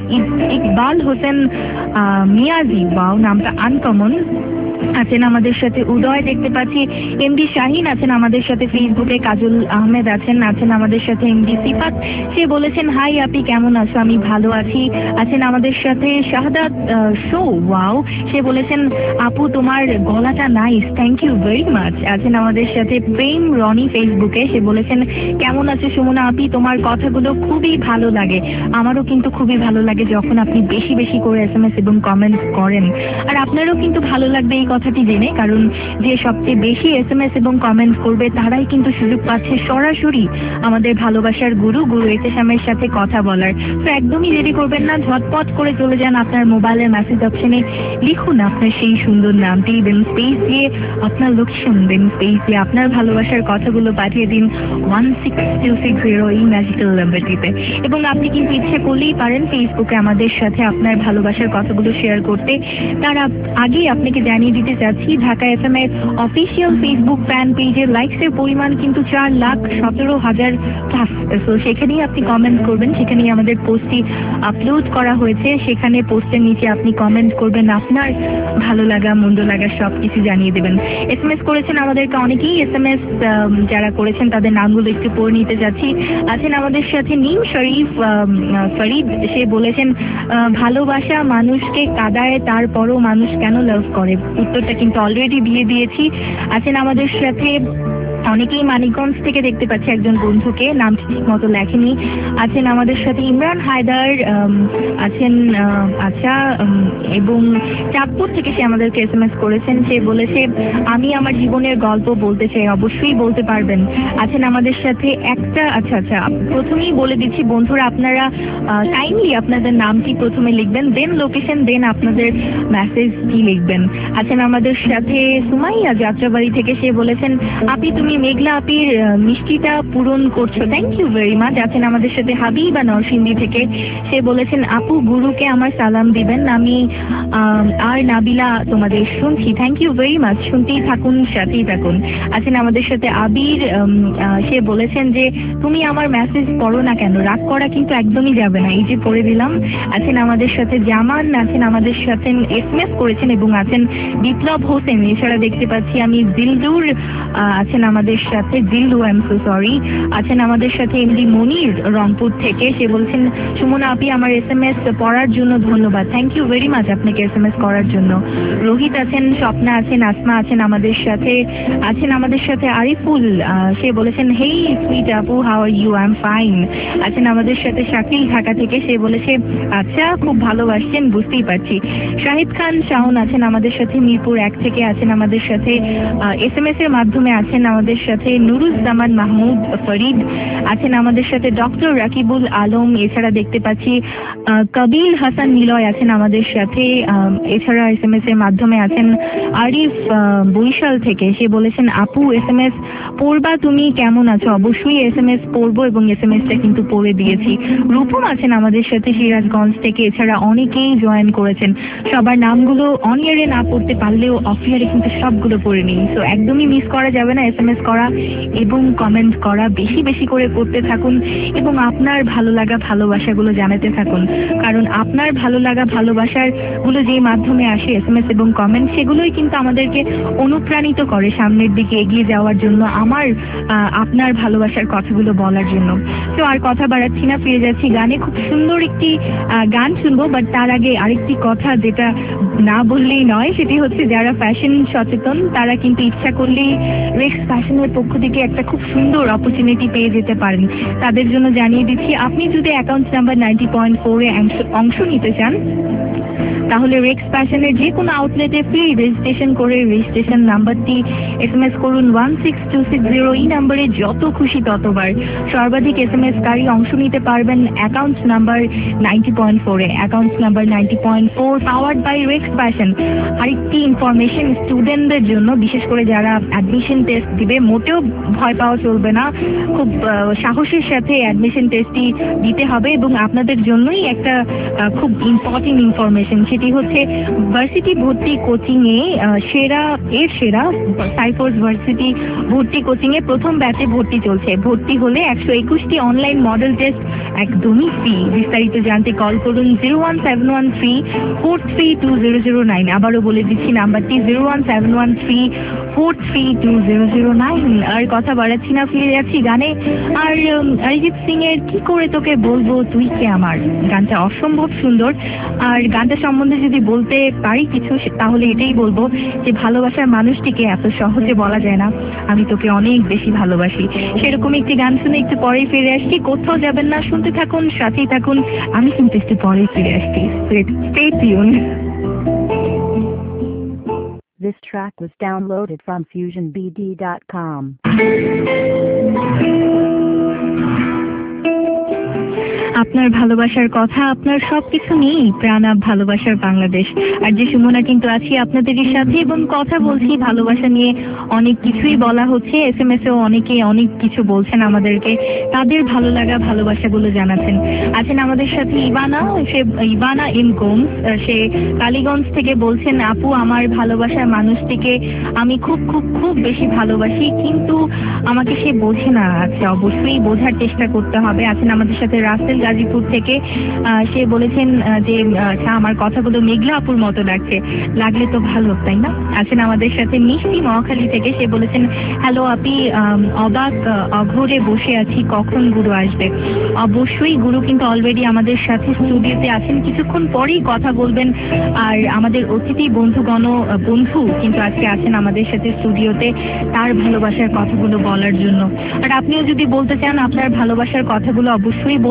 ইকবাল হোসেন মিয়াজি, ওয়াও, নামটা আনকমন। আছেন আমাদের সাথে উদয়, দেখতে পাচ্ছি এমডি শাহিন আছেন আমাদের সাথে ফেসবুকে, কাজল আহমেদ আছেন আছেন আমাদের সাথে এমডি সিফাত, সে বলেছেন হাই আপি কেমন আছো? আমি ভালো আছি। আছেন আমাদের সাথে শাহাদাত শো, ওয়াও, সে বলেছেন আপু তোমার গলাটা nice, thank you very much. আছেন আমাদের সাথে প্রেম রনি ফেসবুকে, সে বলেছেন কেমন আছে সুমনা আপি, তোমার কথাগুলো খুবই ভালো লাগে। আমারও কিন্তু খুবই ভালো লাগে যখন আপনি বেশি বেশি করে এস এম এস এবং কমেন্ট করেন। আর আপনারও কিন্তু ভালো লাগবে এই কথাটি জেনে, কারণ যে সবচেয়ে বেশি এস এম এস এবং কমেন্ট করবে তারাই কিন্তু সুযোগ পাচ্ছে সরাসরি আমাদের ভালোবাসার গুরু গুরু এতেশামের সাথে কথা বলার। তো একদমই দেরি করবেন না, ঝটপট করে চলে যান আপনার মোবাইলের মেসেজ অপশনে, লিখুন আপনার সেই সুন্দর নামটি, দেন স্পেস দিয়ে আপনার লোকেশন, দেন স্পেস দিয়ে আপনার ভালোবাসার কথাগুলো পাঠিয়ে দিন one six two six zero এই ম্যাজিক্যাল নাম্বারটিতে। এবং আপনি কিন্তু ইচ্ছে করলেই পারেন ফেসবুকে আমাদের সাথে আপনার ভালোবাসার কথাগুলো শেয়ার করতে। তার আগেই আপনাকে জানিয়ে দিতে চাচ্ছি ঢাকা এফ এম এর অফিসিয়াল ফেসবুক ফ্যান পেজের লাইকস এর পরিমাণ কিন্তু চার লাখ সতেরো হাজার প্লাস। তো সেখানেই আপনি কমেন্ট করবেন, সেখানেই আমাদের পোস্টটি আপলোড করা হয়েছে, সেখানে পোস্টের নিচে আপনি কমেন্ট করবেন, আপনার ভালো লাগা মন্দ লাগা সব কিছু জানিয়ে দেবেন। এস এম এস করেছেন আমাদেরকে অনেকেই, এস এম এস যারা করেছেন তাদের নামগুলো একটু পড়ে নিতে যাচ্ছি। আছেন আমাদের সাথে নিম শরীফ ফরিদ, সে বলেছেন ভালোবাসা মানুষকে কাঁদায় তারপরও মানুষ কেন লাভ করে? উত্তরটা কিন্তু অলরেডি দিয়ে দিয়েছি। আছেন আমাদের সাথে অনেকেই মানিকগঞ্জ থেকে, দেখতে পাচ্ছি একজন বন্ধুকে, নামটি ঠিক মতো লেখেনি। আছেন আমাদের সাথে ইমরান হায়দার আছেন, আচ্ছা, এবং চাঁদপুর থেকে সে আমাদেরকে এস এম এস করেছেন, সে বলেছে আমি আমার জীবনের গল্প বলতে চাই। অবশ্যই বলতে পারবেন। আছেন আমাদের সাথে একটা, আচ্ছা আচ্ছা, প্রথমেই বলে দিচ্ছি বন্ধুরা, আপনারা কাইন্ডলি আপনাদের নামটি প্রথমে লিখবেন, দেন লোকেশন, দেন আপনাদের মেসেজটি লিখবেন। আছেন আমাদের সাথে সুমাইয়া যাত্রাবাড়ি থেকে, সে বলেছেন আপনি তুমি তুমি মেঘলা আপির আহ, মিষ্টিটা পূরণ করছো, থ্যাংক ইউ ভেরি মাচ। আছেন আমাদের সাথে হাবিবা নরসিংদী থেকে, সে বলেছেন আপু গুরুকে আমার সালাম দিবেন, আমি আহ, আর নাবিলা তোমাদের শুনছি, থ্যাংক ইউ ভেরি মাচ, শুনতেই থাকুন, সাথেই থাকুন। আছেন আমাদের সাথে আবির, উম, আহ, সে বলেছেন যে তুমি আমার মেসেজ পড়ো না কেন, রাগ করা কিন্তু একদমই যাবে না, এই যে পড়ে দিলাম। আছেন আমাদের সাথে জামান, আছেন আমাদের সাথে এস এম এস করেছেন এবং আছেন বিপ্লব হোসেন, এছাড়া দেখতে পাচ্ছি আমি জিল্লুর আহ, আছেন আমাদের সাথে, Zillu I am so sorry. আছেন আমাদের সাথে এমডি মনির রংপুর থেকে, সে বলছেন সুমনা আপি আমার এস এম এস পড়ার জন্য ধন্যবাদ, থ্যাংক ইউ ভেরি মাচ আপনাকে এস এম এস করার জন্য। রোহিত আছেন, স্বপ্না আছেন, আসমা আছেন আমাদের সাথে। আছেন আমাদের সাথে আরিফুল, আহ, সে বলেছেন হেই সুইট আপু how are you, I am fine. আছেন আমাদের সাথে শাকিল ঢাকা থেকে, সে বলেছে আচ্ছা খুব ভালোবাসছেন বুঝতেই পারছি। শাহিদ খান শাওন আছেন আমাদের সাথে মিরপুর এক থেকে, আছেন আমাদের সাথে এস এম এস এর মাধ্যমে, আছেন আমাদের সাথে নুরুজ্জামান মাহমুদ ফরিদ, আছেন আমাদের সাথে ডক্টর রাকিবুল আলম, এছাড়া দেখতে পাচ্ছি আহ, কবিল হাসান নিলয় আছেন আমাদের সাথে। আহ, এছাড়া এস এম এস এর মাধ্যমে আছেন আরিফ আহ, বরিশাল থেকে, সে বলেছেন আপু এস এম এস পড়বা তুমি কেমন আছো, অবশ্যই এস এম এস পড়বো এবং এস এম এসটা কিন্তু পড়ে দিয়েছি। রূপম আছেন আমাদের সাথে সিরাজগঞ্জ থেকে, এছাড়া অনেকেই জয়েন করেছেন, সবার নামগুলো অন ইয়ারে না পড়তে পারলেও অফ ইয়ারে কিন্তু সবগুলো পড়ে নিই, তো একদমই মিস করা যাবে না এস এম এস করা এবং কমেন্ট করা, বেশি বেশি করে করতে থাকুন এবং আপনার ভালো লাগা ভালোবাসাগুলো জানাতে থাকুন, কারণ আপনার ভালো লাগা ভালোবাসার গুলো যেই মাধ্যমে আসে এস এম এস এবং কমেন্ট, সেগুলোই কিন্তু আমাদেরকে অনুপ্রাণিত করে সামনের দিকে এগিয়ে যাওয়ার জন্য, আমার আহ, আপনার ভালোবাসার কথাগুলো বলার জন্য। তো আর কথা বাড়াচ্ছি না, ফিরে যাচ্ছি গানে। খুব সুন্দর একটি আহ, গান শুনবো, বাট তার আগে আরেকটি কথা যেটা না বললেই নয়, সেটি হচ্ছে যারা ফ্যাশন সচেতন তারা কিন্তু ইচ্ছা করলেই রেক্স ফ্যাশনের পক্ষ থেকে একটা খুব সুন্দর অপরচুনিটি পেয়ে যেতে পারেন। তাদের জন্য জানিয়ে দিচ্ছি, আপনি যদি অ্যাকাউন্ট নাম্বার নাইনটি পয়েন্ট ফোরে অংশ নিতে চান, তাহলে রেক্স ফ্যাশনের যে কোনো আউটলেটে ফ্রি রেজিস্ট্রেশন করে রেজিস্ট্রেশন নাম্বারটি এস এম এস করুন one six two six zero, এই নাম্বারে যত খুশি ততবার সর্বাধিক এস এম এস কারী অংশ নিতে পারবেন অ্যাকাউন্ট নাম্বার নাইনটি পয়েন্ট ফোরে। Account number ninety point four powered by Rex Fashion. আরেকটি ইনফরমেশন স্টুডেন্টদের জন্য, বিশেষ করে যারা অ্যাডমিশন টেস্ট দিবে, মোটেও ভয় পাওয়া চলবে না, খুব আহ, সাহসের সাথে অ্যাডমিশন টেস্টটি দিতে হবে এবং আপনাদের জন্যই একটা আহ, খুব ইম্পর্টেন্ট ইনফরমেশন, সেটি হচ্ছে ভার্সিটি ভর্তি কোচিং এ আহ, সেরা এর সেরা সাইফোর্স ভার্সিটি ভর্তি কোচিং এ প্রথম ব্যাচে ভর্তি চলছে। ভর্তি হলে একশো একুশটি অনলাইন মডেল টেস্ট একদমই ফ্রি। বিস্তারিত জানতে কল করুন zero one seven one three four three two zero zero nine. আবারও বলে দিচ্ছি নাম্বারটি zero one seven one three four three two zero zero nine. আর কথা বাড়াচ্ছি না, ফিরে যাচ্ছি গানে। আর উম, অরিজিৎ সিং এর কি করে তোকে বলবো তুই কে আমার, গানটা অসম্ভব সুন্দর। আর গানটা সম্বন্ধে যদি বলতে পারি কিছু, সে- তাহলে এটাই বলবো যে ভালোবাসার মানুষটিকে এত সহজে বলা যায় না, আমি তোকে অনেক বেশি ভালোবাসি। সেরকম একটি গান শুনে একটু পরেই ফিরে আসছি, কোথাও যাবেন না, শুনতে থাকুন, সাথেই থাকুন, আমি কিন্তু একটু পরেই ফিরে আসছি। Stay tuned. This track was downloaded from fusion b d dot com. আপনার ভালোবাসার কথা, আপনার সবকিছু নিয়েই প্রাণ আপ ভালোবাসার বাংলাদেশ। আর যে সুমনা কিন্তু আছি আপনাদের সাথে এবং কথা বলছি ভালোবাসা নিয়ে, অনেক কিছুই বলা হচ্ছে, এস এম এস এও অনেকে অনেক কিছু বলছেন আমাদেরকে, তাদের ভালো লাগা ভালোবাসাগুলো জানাচ্ছেন। আছেন আমাদের সাথে ইবানা, সে ইবানা এম গোমস, সে কালীগঞ্জ থেকে বলছেন আপু আমার ভালোবাসার মানুষটিকে আমি খুব খুব খুব বেশি ভালোবাসি, কিন্তু আমাকে সে বোঝে না। আচ্ছা, অবশ্যই বোঝার চেষ্টা করতে হবে। আছেন আমাদের সাথে রাসেল গাজীপুর থেকে, আহ, সে বলেছেন আহ, যে আচ্ছা আমার কথাগুলো মেঘলা আপুর মতো লাগছে, লাগলে তো ভালো তাই না। আছেন আমাদের সাথে মিষ্টি মহাখালী থেকে, সে বলেছেন হ্যালো আপি, আম, অবাক আহ, অঘরে বসে আছি কখন গুরু আসবে। অবশ্যই গুরু কিন্তু অলরেডি আমাদের সাথে স্টুডিওতে আছেন, কিছুক্ষণ পরেই কথা বলবেন। আর আমাদের অতিথি বন্ধুগণ আহ, বন্ধু কিন্তু আজকে আছেন আমাদের সাথে স্টুডিওতে তার ভালোবাসার কথাগুলো বলার জন্য। আর আপনিও যদি বলতে চান আপনার ভালোবাসার কথাগুলো, অবশ্যই বলতে পারেন।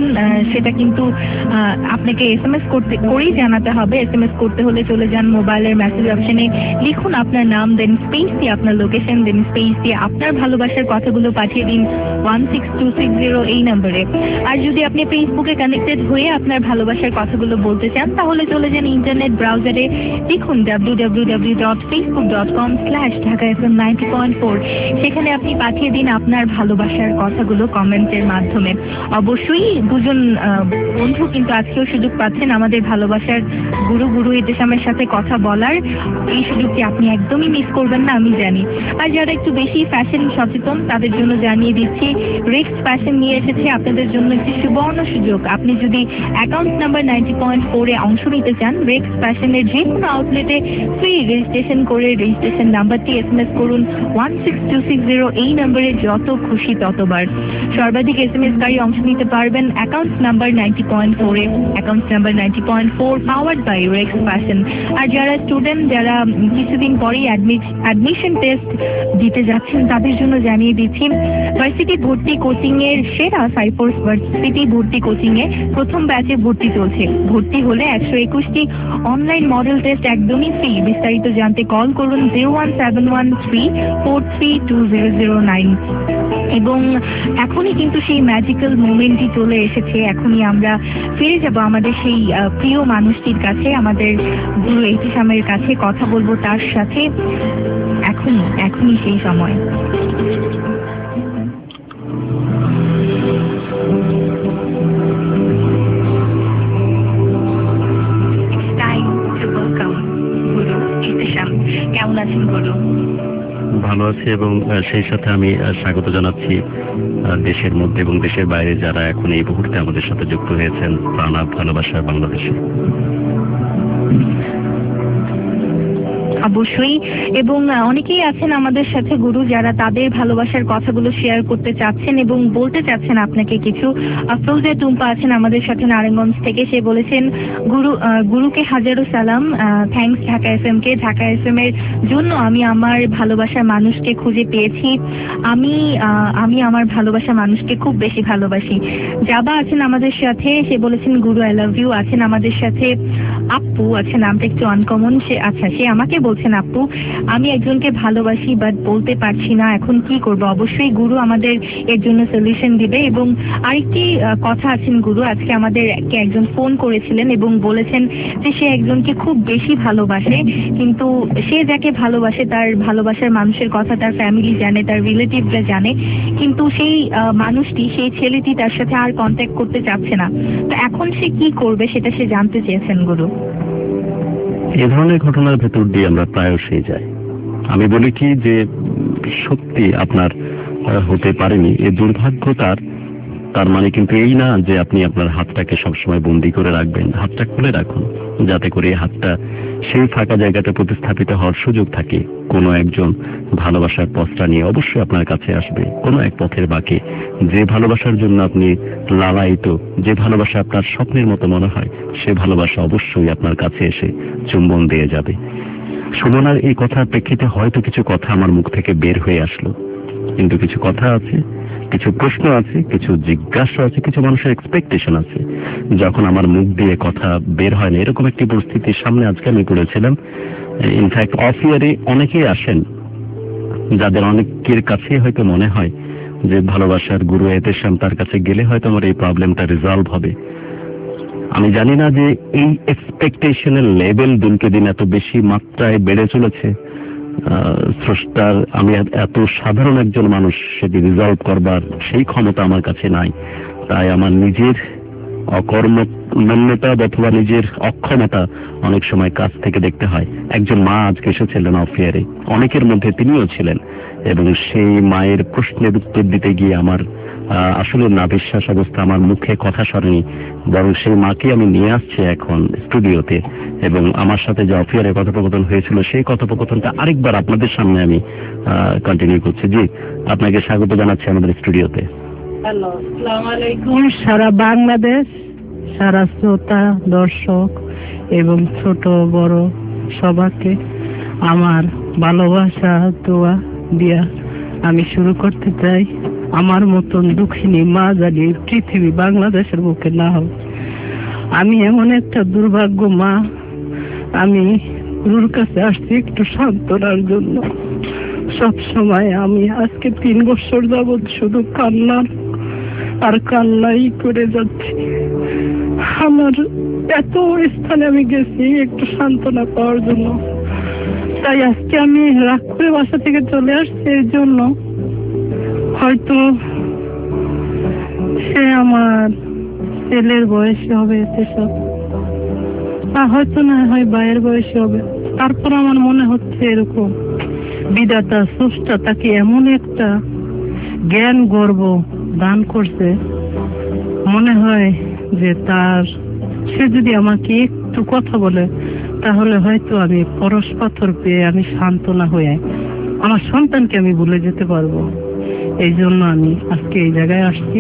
সেটা কিন্তু আপনাকে এস এম এস করতে করেই জানাতে হবে। এস এম এস করতে হলে চলে যান মোবাইলের মেসেজ অপশনে, লিখুন আপনার নাম, দেন স্পেস দিয়ে আপনার লোকেশন, দেন স্পেস দিয়ে আপনার ভালোবাসার কথাগুলো পাঠিয়ে দিন one six two six zero এই নম্বরে। আর যদি আপনি ফেসবুকে কানেক্টেড হয়ে আপনার ভালোবাসার কথাগুলো বলতে চান তাহলে চলে যান ইন্টারনেট ব্রাউজারে, লিখুন W W W dot Facebook dot com slash Dhaka F M ninety point four. সেখানে আপনি পাঠিয়ে দিন আপনার ভালোবাসার কথাগুলো কমেন্টের মাধ্যমে। অবশ্যই দুজন বন্ধু কিন্তু আজকেও সুযোগ পাচ্ছেন আমাদের ভালোবাসার গুরু গুরু এতেশামের সাথে কথা বলার। এই সুযোগটি আপনি একদমই মিস করবেন না, আমি জানি। আর যারা একটু বেশি ফ্যাশন সচেতন তাদের জন্য জানিয়ে দিচ্ছি, রেক্স ফ্যাশন নিয়ে এসেছে আপনাদের জন্য একটি সুবর্ণ সুযোগ। আপনি যদি অ্যাকাউন্ট নাম্বার নাইনটি পয়েন্ট ফোরে অংশ নিতে চান, রেক্স ফ্যাশনের যে কোনো আউটলেটে ফ্রি রেজিস্ট্রেশন করে রেজিস্ট্রেশন নাম্বারটি এস এম এস করুন one six two six zero এই নম্বরে, যত খুশি ততবার। সর্বাধিক এস এম এস কারী অংশ নিতে পারবেন অ্যাকাউন্ট নাম্বার নাইনটি পয়েন্ট ফোরে। Account number ninety point four powered by Rex fashion. আর যারা স্টুডেন্ট, যারা কিছুদিন পরেই অ্যাডমিশন টেস্ট দিতে যাচ্ছেন তাদের জন্য জানিয়ে দিচ্ছি, ভার্সিটি ভর্তি কোচিং এর সেরা সাইফোর্স ভার্সিটি ভর্তি কোচিং এ প্রথম ব্যাচে ভর্তি চলছে। ভর্তি হলে একশো একুশটি অনলাইন মডেল টেস্ট একদমই ফ্রি। বিস্তারিত জানতে কল করুন zero one seven one three four three two zero zero nine. এবং এখনই কিন্তু সেই ম্যাজিক্যাল মোমেন্টই চলে এসেছে। এখনই আমরা ফিরে যাব আমাদের সেই প্রিয় মানুষটির কাছে, আমাদের গুরু এহতেশামের কাছে, কথা বলবো তার সাথে। এখনই এখনই সেই সময়। কেমন আছেন গুরু? ভালো আছি, এবং সেই সাথে আমি স্বাগত জানাচ্ছি দেশের মধ্যে এবং দেশের বাইরে যারা এখন এই মুহূর্তে আমাদের সাথে যুক্ত হয়েছেন প্রাণ ভালোবাসা বাংলাদেশে। অবশ্যই। এবং অনেকেই আছেন আমাদের সাথে গুরু যারা তাদের ভালোবাসার কথাগুলো শেয়ার করতে চাচ্ছেন এবং বলতে চাচ্ছেন আপনাকে কিছু। আফরোজা টুম্পা আছেন আমাদের সাথে নারায়ণগঞ্জ থেকে। সে বলেছেন, গুরু গুরুকে হাজারো সালাম, থ্যাঙ্কস ঢাকা এফ এম কে। ঢাকা এফ এম এর জন্য আমি আমার ভালোবাসার মানুষকে খুঁজে পেয়েছি। আমি আমি আমার ভালোবাসা মানুষকে খুব বেশি ভালোবাসি। জাবা আছেন আমাদের সাথে। সে বলেছেন, গুরু আই লাভ ইউ। আছেন আমাদের সাথে আপু, আছে নামটা একটু আনকমন। সে আচ্ছা সে আমাকে বলছেন, আপু আমি একজনকে ভালোবাসি বাট বলতে পারছি না, এখন কি করব? অবশ্যই গুরু আমাদের এর জন্য সলিউশন দিবে। এবং আরেকটি কথা আছেন গুরু, আজকে আমাদের একজন ফোন করেছিলেন এবং বলেছেন যে সে একজনকে খুব বেশি ভালোবাসে, কিন্তু সে যাকে ভালোবাসে তার ভালোবাসার মানুষের কথা তার ফ্যামিলি জানে, তার রিলেটিভরা জানে, কিন্তু সেই মানুষটি, সেই ছেলেটি তার সাথে আর কন্ট্যাক্ট করতে চাচ্ছে না। তো এখন সে কি করবে সেটা সে জানতে চেয়েছেন গুরু। এ ধরনের ঘটনার ভেতর দিয়ে আমরা প্রায়শই যাই। আমি বলি কি যে সত্যি আপনার হতে পারেনি, এ দুর্ভাগ্য তার, তার মানে কিন্তু এই না যে আপনি আপনার হাতটাকে সবসময় বন্দি করে রাখবেন। হাতটা খুলে রাখুন, যাতে করে হাতটা সেই ফাঁকা জায়গাতে প্রতিস্থাপিত হওয়ার সুযোগ থাকে। কোনো একজন ভালোবাসার পথটা নিয়ে অবশ্যই আপনার কাছে আসবে, কোনো এক পথের বাঁকে। যে ভালোবাসার জন্য আপনি লালায়িত, যে ভালোবাসা আপনার স্বপ্নের মতো মনে হয়, সে ভালোবাসা অবশ্যই আপনার কাছে এসে চুম্বন দিয়ে যাবে। সুমনার এই কথার প্রেক্ষিতে হয়তো কিছু কথা আমার মুখ থেকে বের হয়ে আসলো, কিন্তু কিছু কথা আছে, কিছু প্রশ্ন আছে, কিছু জিজ্ঞাসা আছে, কিছু মানুষের এক্সপেকটেশন আছে। যখন আমার মুখ দিয়ে কথা বের হয় না, এরকম একটি পরিস্থিতির সামনে আজকে আমি পড়েছিলাম। ইনফ্যাক্ট অফ ইয়ারে অনেকেই আসেন যাদের অনেকের কাছে হয়তো মনে হয় যে ভালোবাসার গুরু এহতেশাম, তার কাছে গেলে হয়তো আমার এই প্রবলেমটা রিজলভ হবে। আমি জানি না যে এই এক্সপেকটেশনের লেভেল দিনকে দিন এত বেশি মাত্রায় বেড়ে চলেছে। স্রষ্টার, আমি এত সাধারণ একজন মানুষ, সেটি রিজলভ করবার সেই ক্ষমতা আমার কাছে নাই। তাই আমার নিজের অকর্মণ্যতা অথবা নিজের অক্ষমতা অনেক সময় কাছ থেকে দেখতে হয়। একজন মা আজকে এসেছিলেন অফিয়ারে, অনেকের মধ্যে তিনিও ছিলেন, এবং সেই মায়ের প্রশ্নের উত্তর দিতে গিয়ে আমার আসলে না বিশ্বাস অবস্থা, আমার মুখে কথা সরেনি, বরং সেই মাকে আমি নিয়ে আসছি এখন স্টুডিওতে, এবং আমার সাথে যে অফিয়ারে কথোপকথন হয়েছিল সেই কথোপকথনটা আরেকবার আপনাদের সামনে আমি কন্টিনিউ করছি। জি, আপনাকে স্বাগত জানাচ্ছি আমাদের স্টুডিওতে। হ্যালো, আসসালামু আলাইকুম। সারা বাংলাদেশ, সারা শ্রোতা দর্শক এবং ছোট বড় সবাইকে আমার ভালোবাসা দোয়া দিয়া আমি শুরু করতে চাই। আমার মতন দুঃখিনী মা জানি পৃথিবী বাংলাদেশের বুকে না হোক। আমি এমন একটা দুর্ভাগ্য মা, আমি গুরুর কাছে আসছি একটু সান্ত্বনার জন্য। সব সময় আমি আজকে তিন বছর যাবৎ শুধু কান্নার আর কান্নাই করে যাচ্ছি। আমার এত স্থানে আমি গেছি একটু সান্ত্বনা পাওয়ার জন্য, তাই আজকে আমি রাগ করে বাসা থেকে চলে আসছি। এর জন্য হয়তো সে আমার ছেলের বয়সী হবে, সেসব বা হয়তো না হয় ভাইয়ের বয়সী হবে। তারপর আমার মনে হচ্ছে এরকম বিধাতা স্রষ্টা তাকে এমন একটা জ্ঞান গর্ব দান করছে, মনে হয় যে তার সে যদি আমাকে একটু কথা বলে তাহলে হয়তো আমি পরশ পাথর পেয়ে আমি সান্ত্বনা হয়ে আমার সন্তানকে আমি ভুলে যেতে পারবো। এই জন্য আমি আজকে এই জায়গায় আসছি।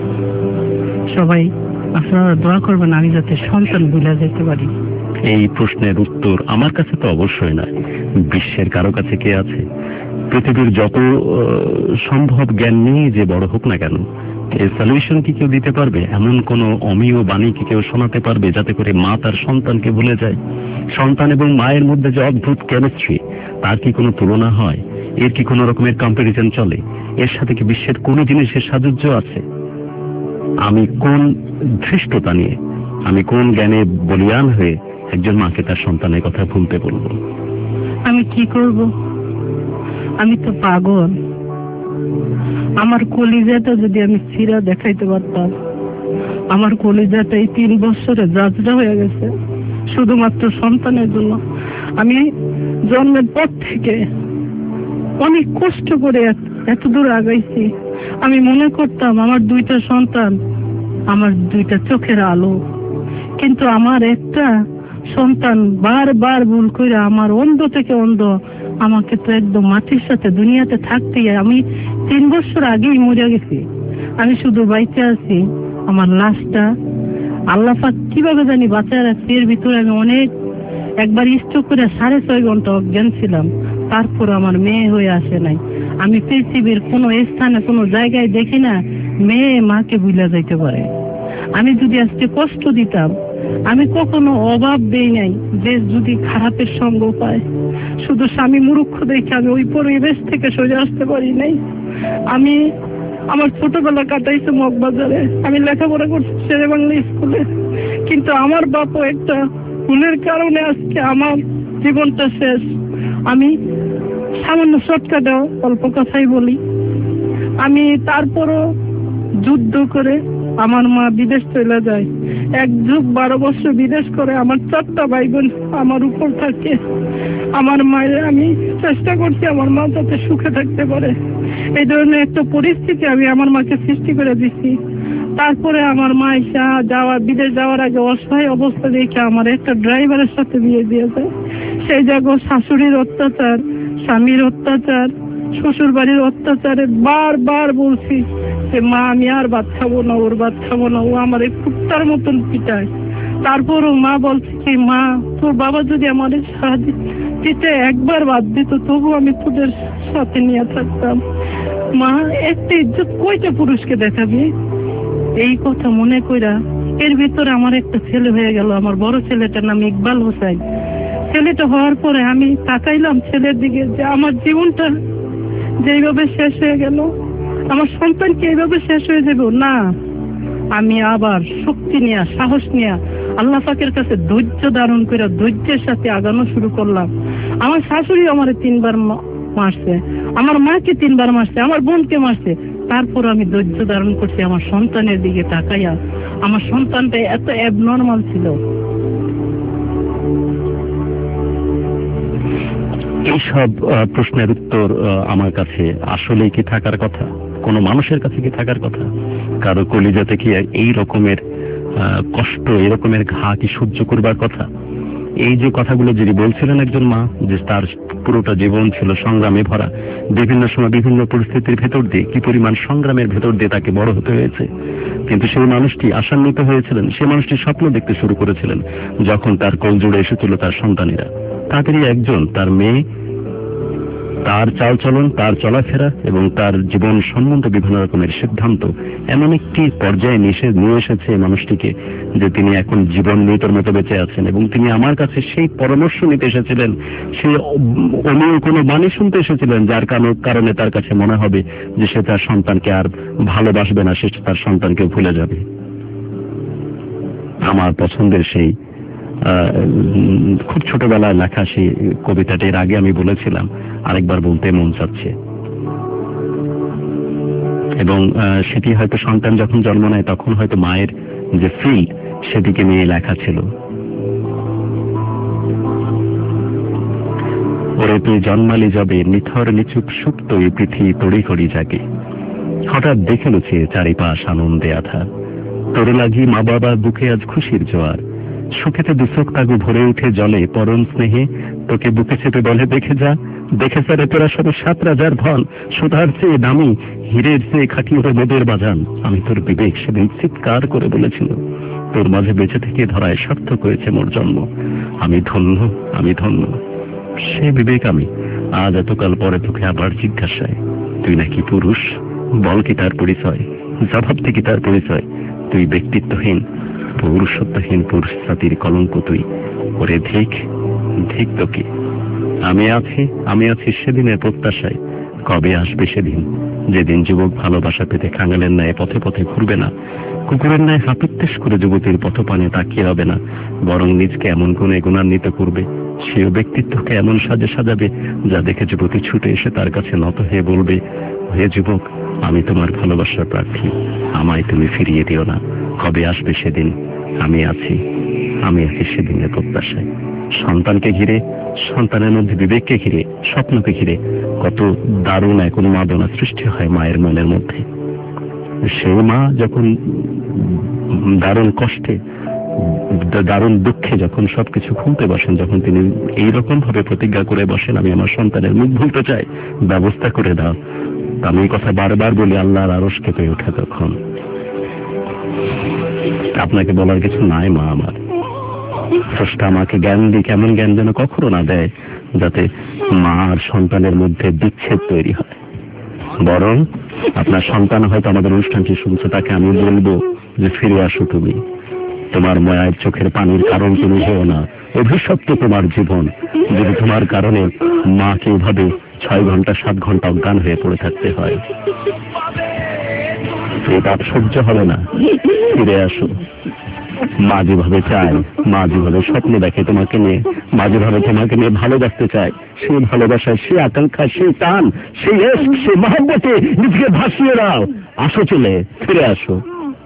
সবাই আপনারা দোয়া করবেন আমি যাতে সন্তান ভুলে যেতে পারি। এই প্রশ্নের উত্তর আমার কাছে তো অবশ্যই নয়, বিশ্বের কারো কাছে কে আছে? পৃথিবীর যত সম্ভব জ্ঞান নিয়ে যে বড় হোক না কেন, এর সলিউশন কি কেউ দিতে পারবে? এমন কোন অমীয় বাণী কি কেউ শোনাতে পারবে যাতে করে মা তার সন্তানকে ভুলে যায়? সন্তান এবং মায়ের মধ্যে যে অদ্ভুত কেমিস্ট্রি, তার কি কোনো তুলনা হয়? এর কি কোনো রকমের কম্পারিজন চলে? এর সাথে কি বিশ্বের কোন জিনিসের সাযুজ্য আছে? আমি কোন ধৃষ্টতা নিয়ে, আমি কোন জ্ঞানে বলিয়ান হয়ে একজন মাকে তার সন্তানের কথা ভুলতে বলবো? আমি কি করব? আমি তো পাগল। আমার কলিজাটা যদি আমি চিরা দেখাইতে পারতাম। আমার কলিজাটা এই তিন বছরে যাত্রা হয়ে গেছে শুধুমাত্র সন্তানের জন্য। আমি জন্মের পর থেকে অনেক কষ্ট করে এত দূর আগাইছি। আমি মনে করতাম আমার দুইটা সন্তান আমার দুইটা চোখের আলো, কিন্তু আমার একটা সন্তান বারবার ভুল করে আমার অন্ধ থেকে অন্ধ আমাকে তো একদম মাটির সাথে দুনিয়াতে থাকতে আমি তিন বছর আগেই মরে গেছি। আমি শুধু বাইচে আছি, আমার লাশটা আল্লাহ পাক কিভাবে জানি বাঁচায় রাখছি। এর ভিতরে আমি অনেক একবার স্ট্রোক করে সাড়ে ছয় ঘন্টা অজ্ঞান ছিলাম, তারপর আমার মেয়ে হয়ে আসে নাই। আমি পৃথিবীর কোনো স্থানে কোনো জায়গায় দেখি না মেয়ে মাকে ভুলে যাইতে পারে। আমি যদি আজকে কষ্ট দিতাম, আমি কখনো অভাব দেই নাই যে যদি খারাপের সঙ্গ পায়। শুধু স্বামী মূর্খ দেখে আমি ওই পরিবেশ থেকে সরে আসতে পারি নাই। আমি আমার ছোটবেলা কাটাইছে মগবাজারে, আমি লেখাপড়া করছি শেরে বাংলা স্কুলে, কিন্তু আমার বাপও একটা ভুলের কারণে আজকে আমার জীবনটা শেষ। আমি সামান্য শর্টকাটেও অল্প কথাই বলি, আমি তারপরও যুদ্ধ করে আমার মা বিদেশ চলে যায়। এক যুগ বারো বছর বিদেশ করে আমার চারটা ভাই বোন আমার উপর থাকে। আমার মায়ের আমি চেষ্টা করছি আমার মা যাতে সুখে থাকতে পারে, এই ধরনের একটা পরিস্থিতি আমি আমার মাকে সৃষ্টি করে দিচ্ছি। তারপরে আমার মা এসে যাওয়ার বিদেশ যাওয়ার আগে অসহায় অবস্থা দেখে আমার একটা ড্রাইভারের সাথে বিয়ে দিয়েছে। সেই জায়গায় শাশুড়ির অত্যাচার, স্বামীর অত্যাচার, শ্বশুর বাড়ির অত্যাচারে বারবার বলছি যে মা আমি আর ভাত খাবো না, ওর ভাত খাবো না, ও আমার এই কুত্তার মতন পিটায়। তারপরও মা বলছে কি মা তোর বাবা যদি আমাদের সাহায্য দিতে একবার বাদ দিত তবু আমি তোদের সাথে নিয়ে থাকতাম। মা একটা ইজ্জত কয়টা পুরুষকে দেখাবি? এই কথা মনে কইরা এর ভিতরে আমার একটা ছেলে হয়ে গেল। আমার বড় ছেলেটার নাম ইকবাল হোসেন। ছেলেটা হওয়ার পরে আমি তাকাইলাম ছেলের দিকে যে আমার জীবনটা যেইভাবে শেষ হয়ে গেল, আমার সন্তান কি এইভাবে শেষ হয়ে যাবে না। আমি আবার শক্তি নিয়ে সাহস নিয়ে আল্লাহ পাকের কাছে ধৈর্য ধারণ করে ধৈর্যের সাথে আগানো শুরু করলাম। আমার শাশুড়ি আমার তিনবার মারছে, আমার মাকে তিনবার মারছে, আমার বোনকে মারছে, তারপর আমি ধৈর্য ধারণ করছি আমার সন্তানের দিকে তাকাইয়া। আমার সন্তানটা এত অ্যাবনর্মাল ছিল। এইসব প্রশ্নের উত্তর আমার কাছে আসলেই কি থাকার কথা? কোন মানুষের কাছে কি থাকার কথা? কারো কলিজাতে কি এই রকমের কষ্ট, এই রকমের ঘা কি সহ্য করবার কথা? এই যে কথাগুলো যদি বলছিলেন একজন মা, যে তার পুরোটা জীবন ছিল সংগ্রামে ভরা, বিভিন্ন সময় বিভিন্ন পরিস্থিতির ভেতর দিয়ে কি পরিমাণ সংগ্রামের ভেতর দিয়ে তাকে বড় হতে হয়েছে, কিন্তু সেই মানুষটি আশান্বিত হয়েছিলেন, সেই মানুষটি স্বপ্ন দেখতে শুরু করেছিলেন যখন তার কোল জুড়ে এসেছিল তার সন্তানেরা। তাদেরই একজন, তার মেয়ে তার চালচলন, তার চলাফেরা এবং তার জীবন সম্বন্ধে বিভিন্ন রকমের সিদ্ধান্ত এমন একটি পর্যায়ে নিয়ে এসেছে মানুষটিকে যে তিনি এখন জীবন মৃত্যুর মতো বেঁচে আছেন। এবং তিনি আমার কাছে সেই পরামর্শ নিতে এসেছিলেন, সেই অমীয় কোনো বাণী শুনতে এসেছিলেন যার কারণে তার কাছে মনে হবে যে সে তার সন্তানকে আর ভালোবাসবে না, সে তার সন্তানকে ভুলে যাবে। আমার পছন্দের সেই খুব ছোটবেলায় লেখা সেই কবিতাটির আগে আমি বলেছিলাম, আরেকবার বলতে মন চাচ্ছে। এবং সেটি হয়তো সন্তান যখন জন্ম নেয় তখন হয়তো মায়ের যে ফিল সেটিকে নিয়ে লেখা ছিল। ওরে তুই জন্মালি যাবে নিথর নিচুপ সুপ্ত এই পৃথিবী তড়ি করি জাগে, হঠাৎ দেখে লুছে চারিপাশ আনন্দে আধার, তোর লাগি মা বাবার বুকে আজ খুশির জোয়ার, সুখেতে দুচোখ তাগু ভরে উঠে জলে পরম স্নেহে তোকে বুকে চেপে বলে দেখে যা, দেখে সারে তোরা সব সাত রাজার ধন, সুতার চেয়ে দামি হীরের চেয়ে খাঁটি ওরে মোদের বাজান। আমি তোর বিবেক সেদিন চিৎকার করে বলেছিল, তোর মাঝে বেঁচে থেকে ধরায় সার্থক হয়েছে মোর জন্ম, আমি ধন্য, আমি ধন্য। সে বিবেক আমি আজ এতকাল পরে তোকে আবার জিজ্ঞাসায়, তুই নাকি পুরুষ? বল কি তার পরিচয়? জবাব থেকে তার পরিচয়, তুই ব্যক্তিত্বহীন পৌরুষত্বহীন পুরুষ জাতির কলঙ্ক তুই। ওরে ধিক, ধিক তোকে। আমি আছি, আমি আছি সেদিনের প্রত্যাশায়, কবে আসবে সেদিন যেদিন যুবক ভালোবাসা পেতে কাঙালের ন্যায় পথে পথে ঘুরবে না, কুকুরের ন্যায় হাপিত্তেশ করে যুবতীর পথপানে তাকিয়ে হবে না, বরং নিজকে এমন গুণে গুণান্বিত করবে, সেও ব্যক্তিত্বকে এমন সাজে সাজাবে যা দেখে যুবতী ছুটে এসে তার কাছে নত হয়ে বলবে, হে যুবক, আমি তোমার ভালোবাসার প্রার্থী, আমায় তুমি ফিরিয়ে দিও না। কবে আসবে সেদিন? আমি আছি, আমি আছি সেদিনের প্রত্যাশায়। সন্তানকে ঘিরে, সন্তানের মধ্যে বিবেককে ঘিরে, স্বপ্নকে ঘিরে কত দারুণ এক উন্মাদনা সৃষ্টি হয় মায়ের মনের মধ্যে। সেই মা যখন দারুণ কষ্টে, দারুণ দুঃখে যখন সবকিছু খুলতে বসেন, যখন তিনি এইরকম ভাবে প্রতিজ্ঞা করে বসেন, আমি আমার সন্তানের মুখ ভুলতে চাই, ব্যবস্থা করে দাও, আমি এই কথা বারবার বলি, আল্লাহর আরশ কেঁপে ওঠে। তখন আপনাকে বলার কিছু নাই মা আমার। স্রষ্টা আমাকে জ্ঞান দিক, এমন জ্ঞান যেন কখনো না দেয় যাতে মা আর সন্তানের মধ্যে বিচ্ছেদ তৈরি হয়। বরং আপনার সন্তান হয়তো আমাদের অনুষ্ঠানটি শুনছে, তাকে আমি বলবো যে ফিরে আসো তুমি, তোমার মায়ের চোখের পানির কারণ তুমি হও না, অভিশপ্ত তোমার জীবন যদি তোমার কারণে মাকে এভাবে ছয় ঘন্টা সাত ঘন্টা অজ্ঞান হয়ে পড়ে থাকতে হয়। এটা সহ্য হবে না, ফিরে আসো। মা যেভাবে চায়, মা যেভাবে স্বপ্ন দেখে তোমাকে নিয়ে, মা যেভাবে তোমাকে নিয়ে ভালোবাসতে চায়, সেই ভালোবাসায়, সেই আকাঙ্ক্ষা, সেই টান, সেই এশক, সেই মহব্বতে নিজেকে ভাসিয়ে দাও। আসো, চলে ফিরে আসো।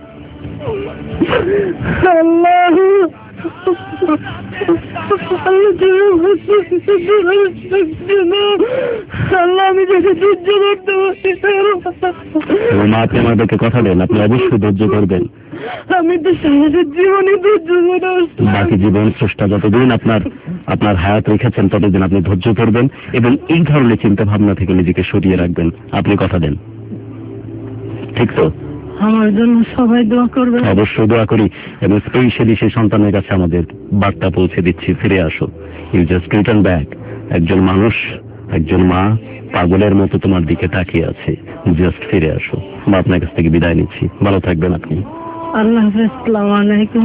আল্লাহ আল্লাহ আমি যদি ধৈর্য ধরতে পারি। মা আপনি আমাদেরকে কথা দেন, আপনি অবশ্যই ধৈর্য করবেন। আমি তো সারা জীবনে ধৈর্য ধরে, বাকি জীবন স্রষ্টা যতদিন আপনার আপনার হায়াত রেখেছেন ততদিন আপনি ধৈর্য ধরবেন এবং এই ধরনের চিন্তা ভাবনা থেকে নিজেকে সরিয়ে রাখবেন। আপনি কথা দেন, ঠিক তো? আমার জন্য সবাই দোয়া করবেন। অবশ্যই দোয়া করি এবং স্পেশালি সেই সন্তানের কাছে আমাদের বার্তা পৌঁছে দিচ্ছি, ফিরে আসো। You just return back. একজন মানুষ, একজন মা পাগলের মতো তোমার দিকে তাকিয়ে আছে, জাস্ট ফিরে আসো। বা আপনার কাছ থেকে বিদায় নিচ্ছি, ভালো থাকবেন আপনি। আল্লাহ হাফেজ, আসসালামু আলাইকুম।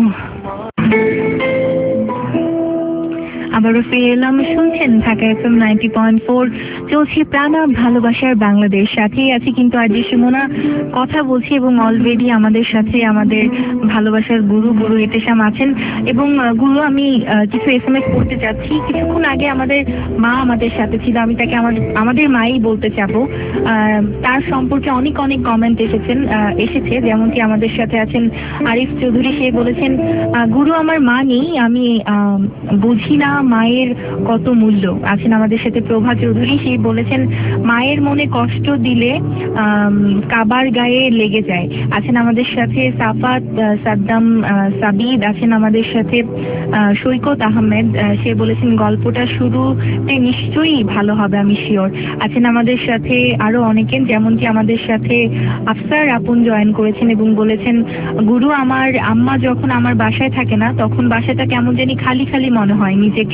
আবারও ফিরে এলাম, শুনছেন Dhaka F M ninety point four, চলছে প্রাণা ভালোবাসার বাংলাদেশ। সাথেই আছি কিন্তু আজ সুমনা কথা বলছি এবং অলরেডি আমাদের সাথে আমাদের ভালোবাসার গুরু গুরু এতেশাম আছেন। এবং গুরু, আমি কিছু এস এম এস পড়তে চাচ্ছি। কিছুক্ষণ আগে আমাদের মা আমাদের সাথে ছিল, আমি তাকে আমার আমাদের মাই বলতে চাবো। তার সম্পর্কে অনেক অনেক কমেন্ট এসেছেন এসেছে যেমনটি আমাদের সাথে আছেন আরিফ চৌধুরী, সে বলেছেন, গুরু আমার মা নেই, আমি বুঝি না মায়ের কত মূল্য। আছেন আমাদের সাথে প্রভা চৌধুরী, সে বলেছেন মায়ের মনে কষ্ট দিলে কাবার গায়ে লেগে যায়। আছেন আমাদের সাথে সাফাত সাদ্দাম সাবিদ, আছেন আমাদের সাথে সৈকত আহমেদ, সে বলেছেন গল্পটা শুরুতে নিশ্চয়ই ভালো হবে, আমি শিওর। আছেন আমাদের সাথে আরো অনেকেন, যেমনটি আমাদের সাথে আফসার আপন জয়েন করেছেন এবং বলেছেন, গুরু আমার আম্মা যখন আমার বাসায় থাকে না তখন বাসাটা কেমন জানি খালি খালি মনে হয়, নিজেকে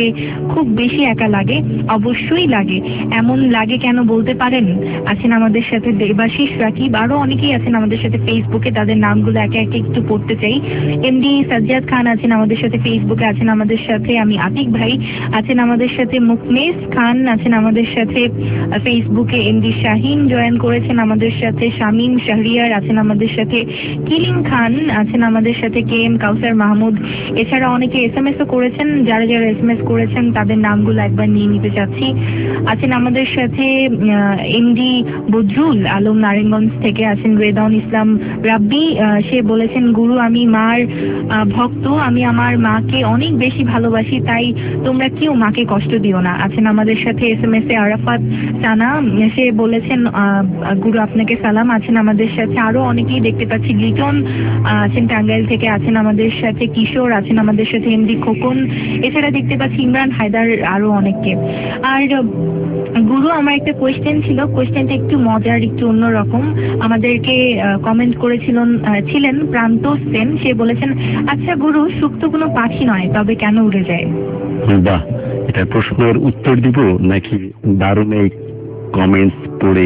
খুব বেশি একা লাগে? অবশ্যই লাগে। এমন লাগে কেন বলতে পারেন? আছেন আমাদের সাথে দেবাশিস, রাকিব, আরো অনেকেই আছেন আমাদের সাথে ফেসবুকে, তাদের নামগুলো একে একে একটু পড়তে চাই। এমডি সাজ্জাদ খান আছেন আমাদের সাথে ফেসবুকে, আছেন আমাদের সাথে আমি আতিক ভাই, আছেন আমাদের সাথে মুকমেশ খান, আছেন আমাদের সাথে ফেসবুকে এমডি শাহিন জয়েন করেছেন আমাদের সাথে, শামীম শাহরিয়ার আছেন আমাদের সাথে, কিলিং খান আছেন আমাদের সাথে, কে এম কাউসার মাহমুদ, এছাড়া অনেকে এস এম এস ও করেছেন। যারা যারা এস এম এস করেছেন তাদের নামগুলো একবার নিয়ে নিতে চাচ্ছি। আছেন আমাদের সাথে এমডি বদরুল আলম নারায়ণগঞ্জ থেকে, আছেন রেদাউন ইসলাম রাব্বি, সে বলেছেন গুরু আমি মার ভক্ত, আমি আমার মাকে অনেক বেশি ভালোবাসি, তাই তোমরা কেউ মাকে কষ্ট দিও না। আছেন আমাদের সাথে এস এম এস এ আরাফাত সানা, সে বলেছেন গুরু আপনাকে সালাম। আছেন আমাদের সাথে আরো অনেকেই দেখতে পাচ্ছি, লিটন আছেন টাঙ্গাইল থেকে, আছেন আমাদের সাথে কিশোর, আছেন আমাদের সাথে এমডি খোকন, এছাড়া দেখতে পাচ্ছি ইমরান হায়দার, আরো অনেককে। আর গুরু আমার একটা কোয়েশ্চেন ছিল, কোয়েশ্চেনটা একটু মজার, একটু অন্যরকম। আমাদেরকে কমেন্ট করেছিলেন ছিলেন প্রান্ত সেন, সে বলেছেন আচ্ছা গুরু, সুখ তো কোনো পাখি নয়, তবে কেন উড়ে যায়? বাহ, এটা প্রশ্নের উত্তর দিব নাকি দারুণ এই কমেন্টস পড়ে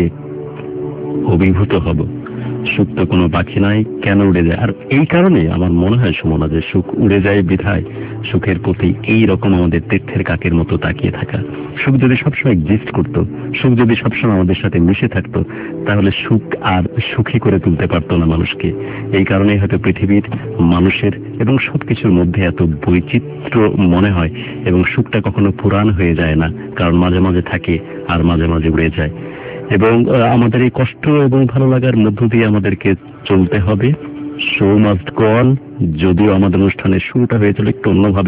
অভিভূত হব? সুখ তো কোনো পাখি নাই, কেন উড়ে যায়? আর এই কারণে আমার মনে হয় সুমনা, যে সুখ উড়ে যায় বিধায় সুখের প্রতি এই রকম আমাদের তীর্থের কাকের মতো তাকিয়ে থাকা। সুখ যদি সবসময় এক্সিস্ট করতো, সুখ যদি সবসময় আমাদের সাথে মিশে থাকতো, তাহলে সুখ আর সুখী করে তুলতে পারতো না মানুষকে। এই কারণেই হয়তো পৃথিবীর মানুষের এবং সবকিছুর মধ্যে এত বৈচিত্র্য মনে হয়, এবং সুখটা কখনো পুরান হয়ে যায় না, কারণ মাঝে মাঝে থাকে আর মাঝে মাঝে উড়ে যায়। এবং আমাদের এই কষ্ট এবং ভালো লাগার মধ্য দিয়ে আমাদেরকে চলতে হবে। Show must go on. যদিও আমাদের অনুষ্ঠানের শুরুটা হয়েছিল একটু অন্যভাবে,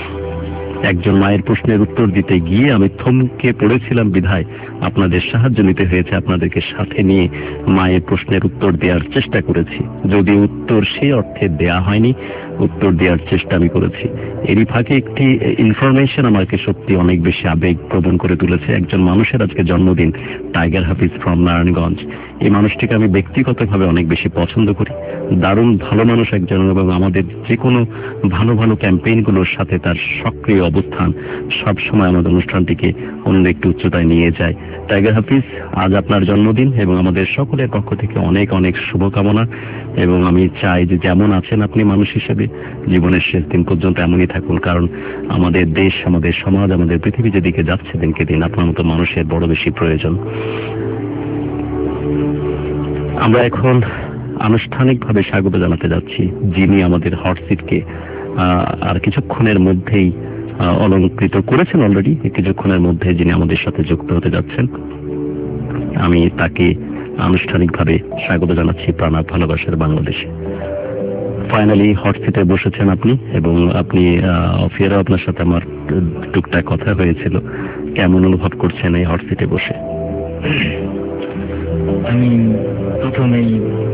একজন মায়ের প্রশ্নের উত্তর দিতে গিয়ে আমি থমকে পড়েছিলাম বিধায় আপনাদের সাহায্য নিতে হয়েছে, আপনাদেরকে সাথে নিয়ে মায়ের প্রশ্নের উত্তর দেওয়ার চেষ্টা করেছি। যদি উত্তর সেই অর্থে দেয়া হয়নি, উত্তর দেওয়ার চেষ্টা আমি করেছি। এরই ফাঁকে একটি ইনফরমেশন আমাকে সত্যি অনেক বেশি আবেগ প্রবণ করে তুলেছে। একজন মানুষের আজকে জন্মদিন, টাইগার হাফিজ ফ্রম নারায়ণগঞ্জ। এই মানুষটিকে আমি ব্যক্তিগতভাবে অনেক বেশি পছন্দ করি, দারুণ ভালো মানুষ একজন, এবং আমাদের যে কোনো ভালো ভালো ক্যাম্পেইনগুলোর সাথে তার সক্রিয় অবস্থান সবসময় আমাদের অনুষ্ঠানটিকে অন্য একটি উচ্চতায় নিয়ে যায়। টাইগার হাফিজ, আজ আপনার জন্মদিন এবং আমাদের সকলের পক্ষ থেকে অনেক অনেক শুভকামনা, এবং আমি চাই যে যেমন আছেন আপনি মানুষ হিসেবে জীবনের শেষ দিন পর্যন্ত এমনই থাকুন, কারণ আমাদের দেশ, আমাদের সমাজ, আমাদের পৃথিবী যেদিকে যাচ্ছে দিনকে দিন আপনার মতো মানুষের বড় বেশি প্রয়োজন। আমরা এখন আনুষ্ঠানিকভাবে স্বাগত জানাতে যাচ্ছি যিনি আমাদের হট সিটকে আর কিছুক্ষণের মধ্যেই অলঙ্কৃত করেছেন, অলরেডি কিছুক্ষণের মধ্যে যিনি আমাদের সাথে যুক্ত হতে যাচ্ছেন। আমি তাকে আনুষ্ঠানিকভাবে স্বাগত জানাচ্ছি প্রাণাক ভালোবাসার বাংলাদেশে। ফাইনালি হট সিটে বসেছেন আপনি, এবং আপনি অফিয়ারও আপনার সাথে আমার টুকটাক কথা হয়েছিল। কেমন অনুভব করছেন এই হট সিটে বসে? আমি প্রথমেই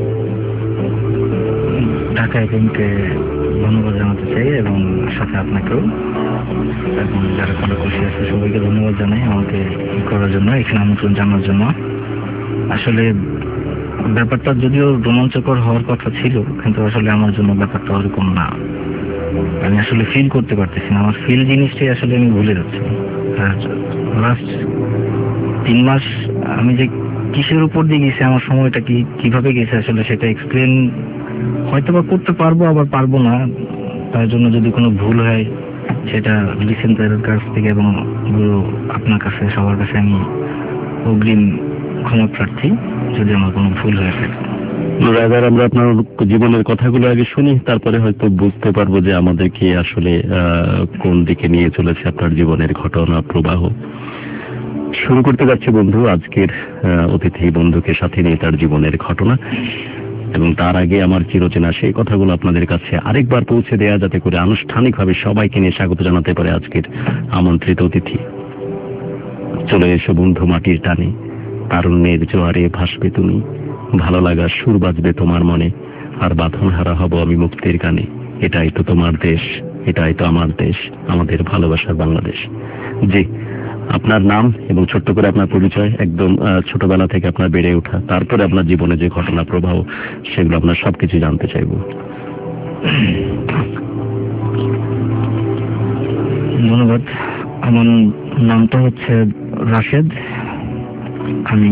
ঢাকা এফএমকে ধন্যবাদ জানাতে চাই, এবং সাথে আপনাকেও, এবং যারা কোনো খুশি আছে সবাইকে ধন্যবাদ জানাই আমাকে করার জন্য, এখানে আমন্ত্রণ জানার জন্য। আসলে ব্যাপারটা যদিও রোমাঞ্চকর হওয়ার কথা ছিল, কিন্তু আসলে আমার জন্য ব্যাপারটা ওরকম না। আমি আসলে ফিল করতে পারতেছি না, আমার ফিল জিনিসটাই আসলে আমি ভুলে যাচ্ছি। লাস্ট তিন মাস আমি যে কিসের উপর দিয়ে গেছে, আমার সময়টা কি কিভাবে গেছে, আসলে সেটা এক্সপ্লেন হয়তো বা করতে পারবো, আবার পারবো না। তার জন্য যদি কোনো ভুল হয় সেটা লিসেন্টারের কাছ থেকে এবং আপনার কাছে, সবার কাছে আমি অগ্রিম ক্ষমা প্রার্থী যদি আমার কোনো ভুল হয়ে থাকে। রাইদার, আমরা আপনার জীবনের কথাগুলো আগে শুনি, তারপরে হয়তো বুঝতে পারবো যে আমাদেরকে আসলে কোন দিকে নিয়ে চলেছে আপনার জীবনের ঘটনা প্রবাহ। শুরু করতে যাচ্ছে বন্ধু আজকের অতিথি বন্ধুকে সাথে নিয়ে তার জীবনের ঘটনা, এবং তার আগে আমার চিরচেনা সেই কথাগুলো আপনাদের কাছে আরেকবার পৌঁছে দেয়া, যাতে করে আনুষ্ঠানিকভাবে সবাইকে নিয়ে স্বাগত জানাতে পারে আজকের আমন্ত্রিত অতিথি। চলে এসো বন্ধু মাটির টানে, তারুণ্যের জোয়ারে ভাসবে তুমি, ভালো লাগার সুর বাজবে তোমার মনে, আর বাঁধন হারা হব আমি মুক্তির গানে। এটাই তো তোমার দেশ, এটাই তো আমার দেশ, আমাদের ভালোবাসার বাংলাদেশ। জি, আপনার নাম এবং ছোট্ট করে আপনার পরিচয়, একদম ছোটবেলা থেকে আপনার বেড়ে ওঠা, তারপরে আপনার জীবনে যে ঘটনা প্রবাহ, সেগুলো আপনার সবকিছু জানতে চাইব। ধন্যবাদ। আমার নামটা হচ্ছে রাশেদ। আমি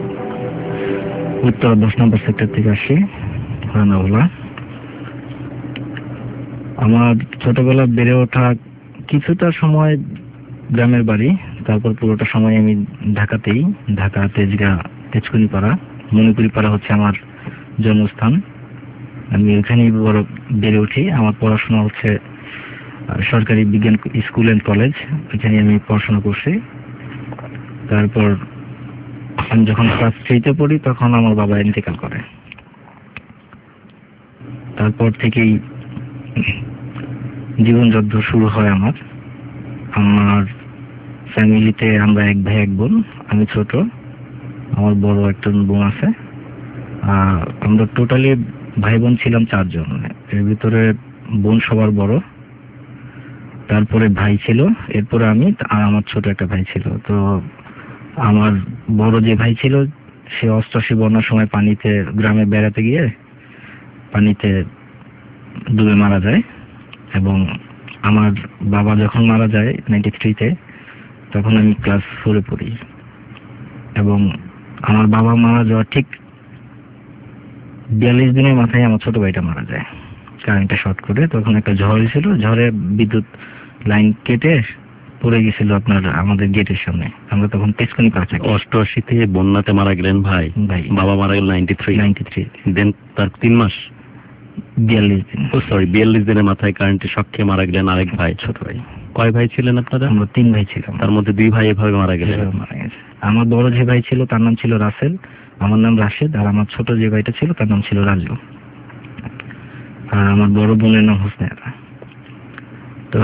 উত্তর দশ নম্বর সেক্টর থেকে আসি, রানাউলা। আমার ছোটবেলা বেড়ে ওঠা কিছুটা সময় গ্রামের বাড়ি, তারপর পুরোটা সময় আমি ঢাকাতেই, ঢাকা তেজগা তেজকুনি পাড়া, মণিপুরি পাড়া হচ্ছে আমার জন্মস্থান। আমি ওখানেই বড় বেড়ে উঠি। আমার পড়াশোনা হচ্ছে সরকারি বিজ্ঞান স্কুল অ্যান্ড কলেজ, ওইখানে আমি পড়াশোনা করছি। তারপর আমি যখন ক্লাস থ্রিতে পড়ি তখন আমার বাবা ইন্তেকাল করে। তারপর থেকেই জীবন যুদ্ধ শুরু হয় আমার। আমার ফ্যামিলিতে আমরা এক ভাই এক বোন, আমি ছোট, আমার বড় একটা বোন আছে। আর আমরা টোটালি ভাই বোন ছিলাম চারজন। এর ভিতরে বোন সবার বড়, তারপরে ভাই ছিল, এরপরে আমি, আর আমার ছোট একটা ভাই ছিল। তো আমার বড় যে ভাই ছিল সে অষ্টাশি বন্যার সময় পানিতে, গ্রামে বেড়াতে গিয়ে পানিতে ডুবে মারা যায়। এবং আমার বাবা যখন মারা যায় নাইনটি থ্রিতে, তখন আমি ক্লাস ফোরে পড়ি। এবং আমার বাবা মারা যাওয়ার ঠিক বিয়াল্লিশ দিনের মাথায় আমার ছোট ভাইটা মারা যায় কারেন্টটা শর্ট করে। তখন একটা ঝড় ছিল, ঝড়ে বিদ্যুৎ লাইন কেটে পড়ে গেছিল আপনার আমাদের গেটের সামনে। আমরা তখন তেজকুনি পাড়া থাকি। অষ্টআশিতে বন্যাতে মারা গেলেন ভাই, ভাই বাবা মারা গেল ninety three ninety three then তার তিন মাস বিয়াল্লিশ দিন ও সরি বিয়াল্লিশ দিনের মাথায় কারেন্টে শক খেয়ে মারা গেলেন আরেক ভাই। ছোট ভাই। কয় ভাই ছিলেন আপনারা? আমরা তিন ভাই ছিলাম, তার মধ্যে দুই ভাই এভাবে মারা গেলেন। মারা গেছে। আমার বড় যে ভাই ছিল তার নাম ছিল রাসেল, আমার নাম রাশেদ। আর আমার ছোট যে ভাইটা ছিল তার নাম ছিল রাজু। আর আমার বড় বোনের নাম হোসনেরা। তো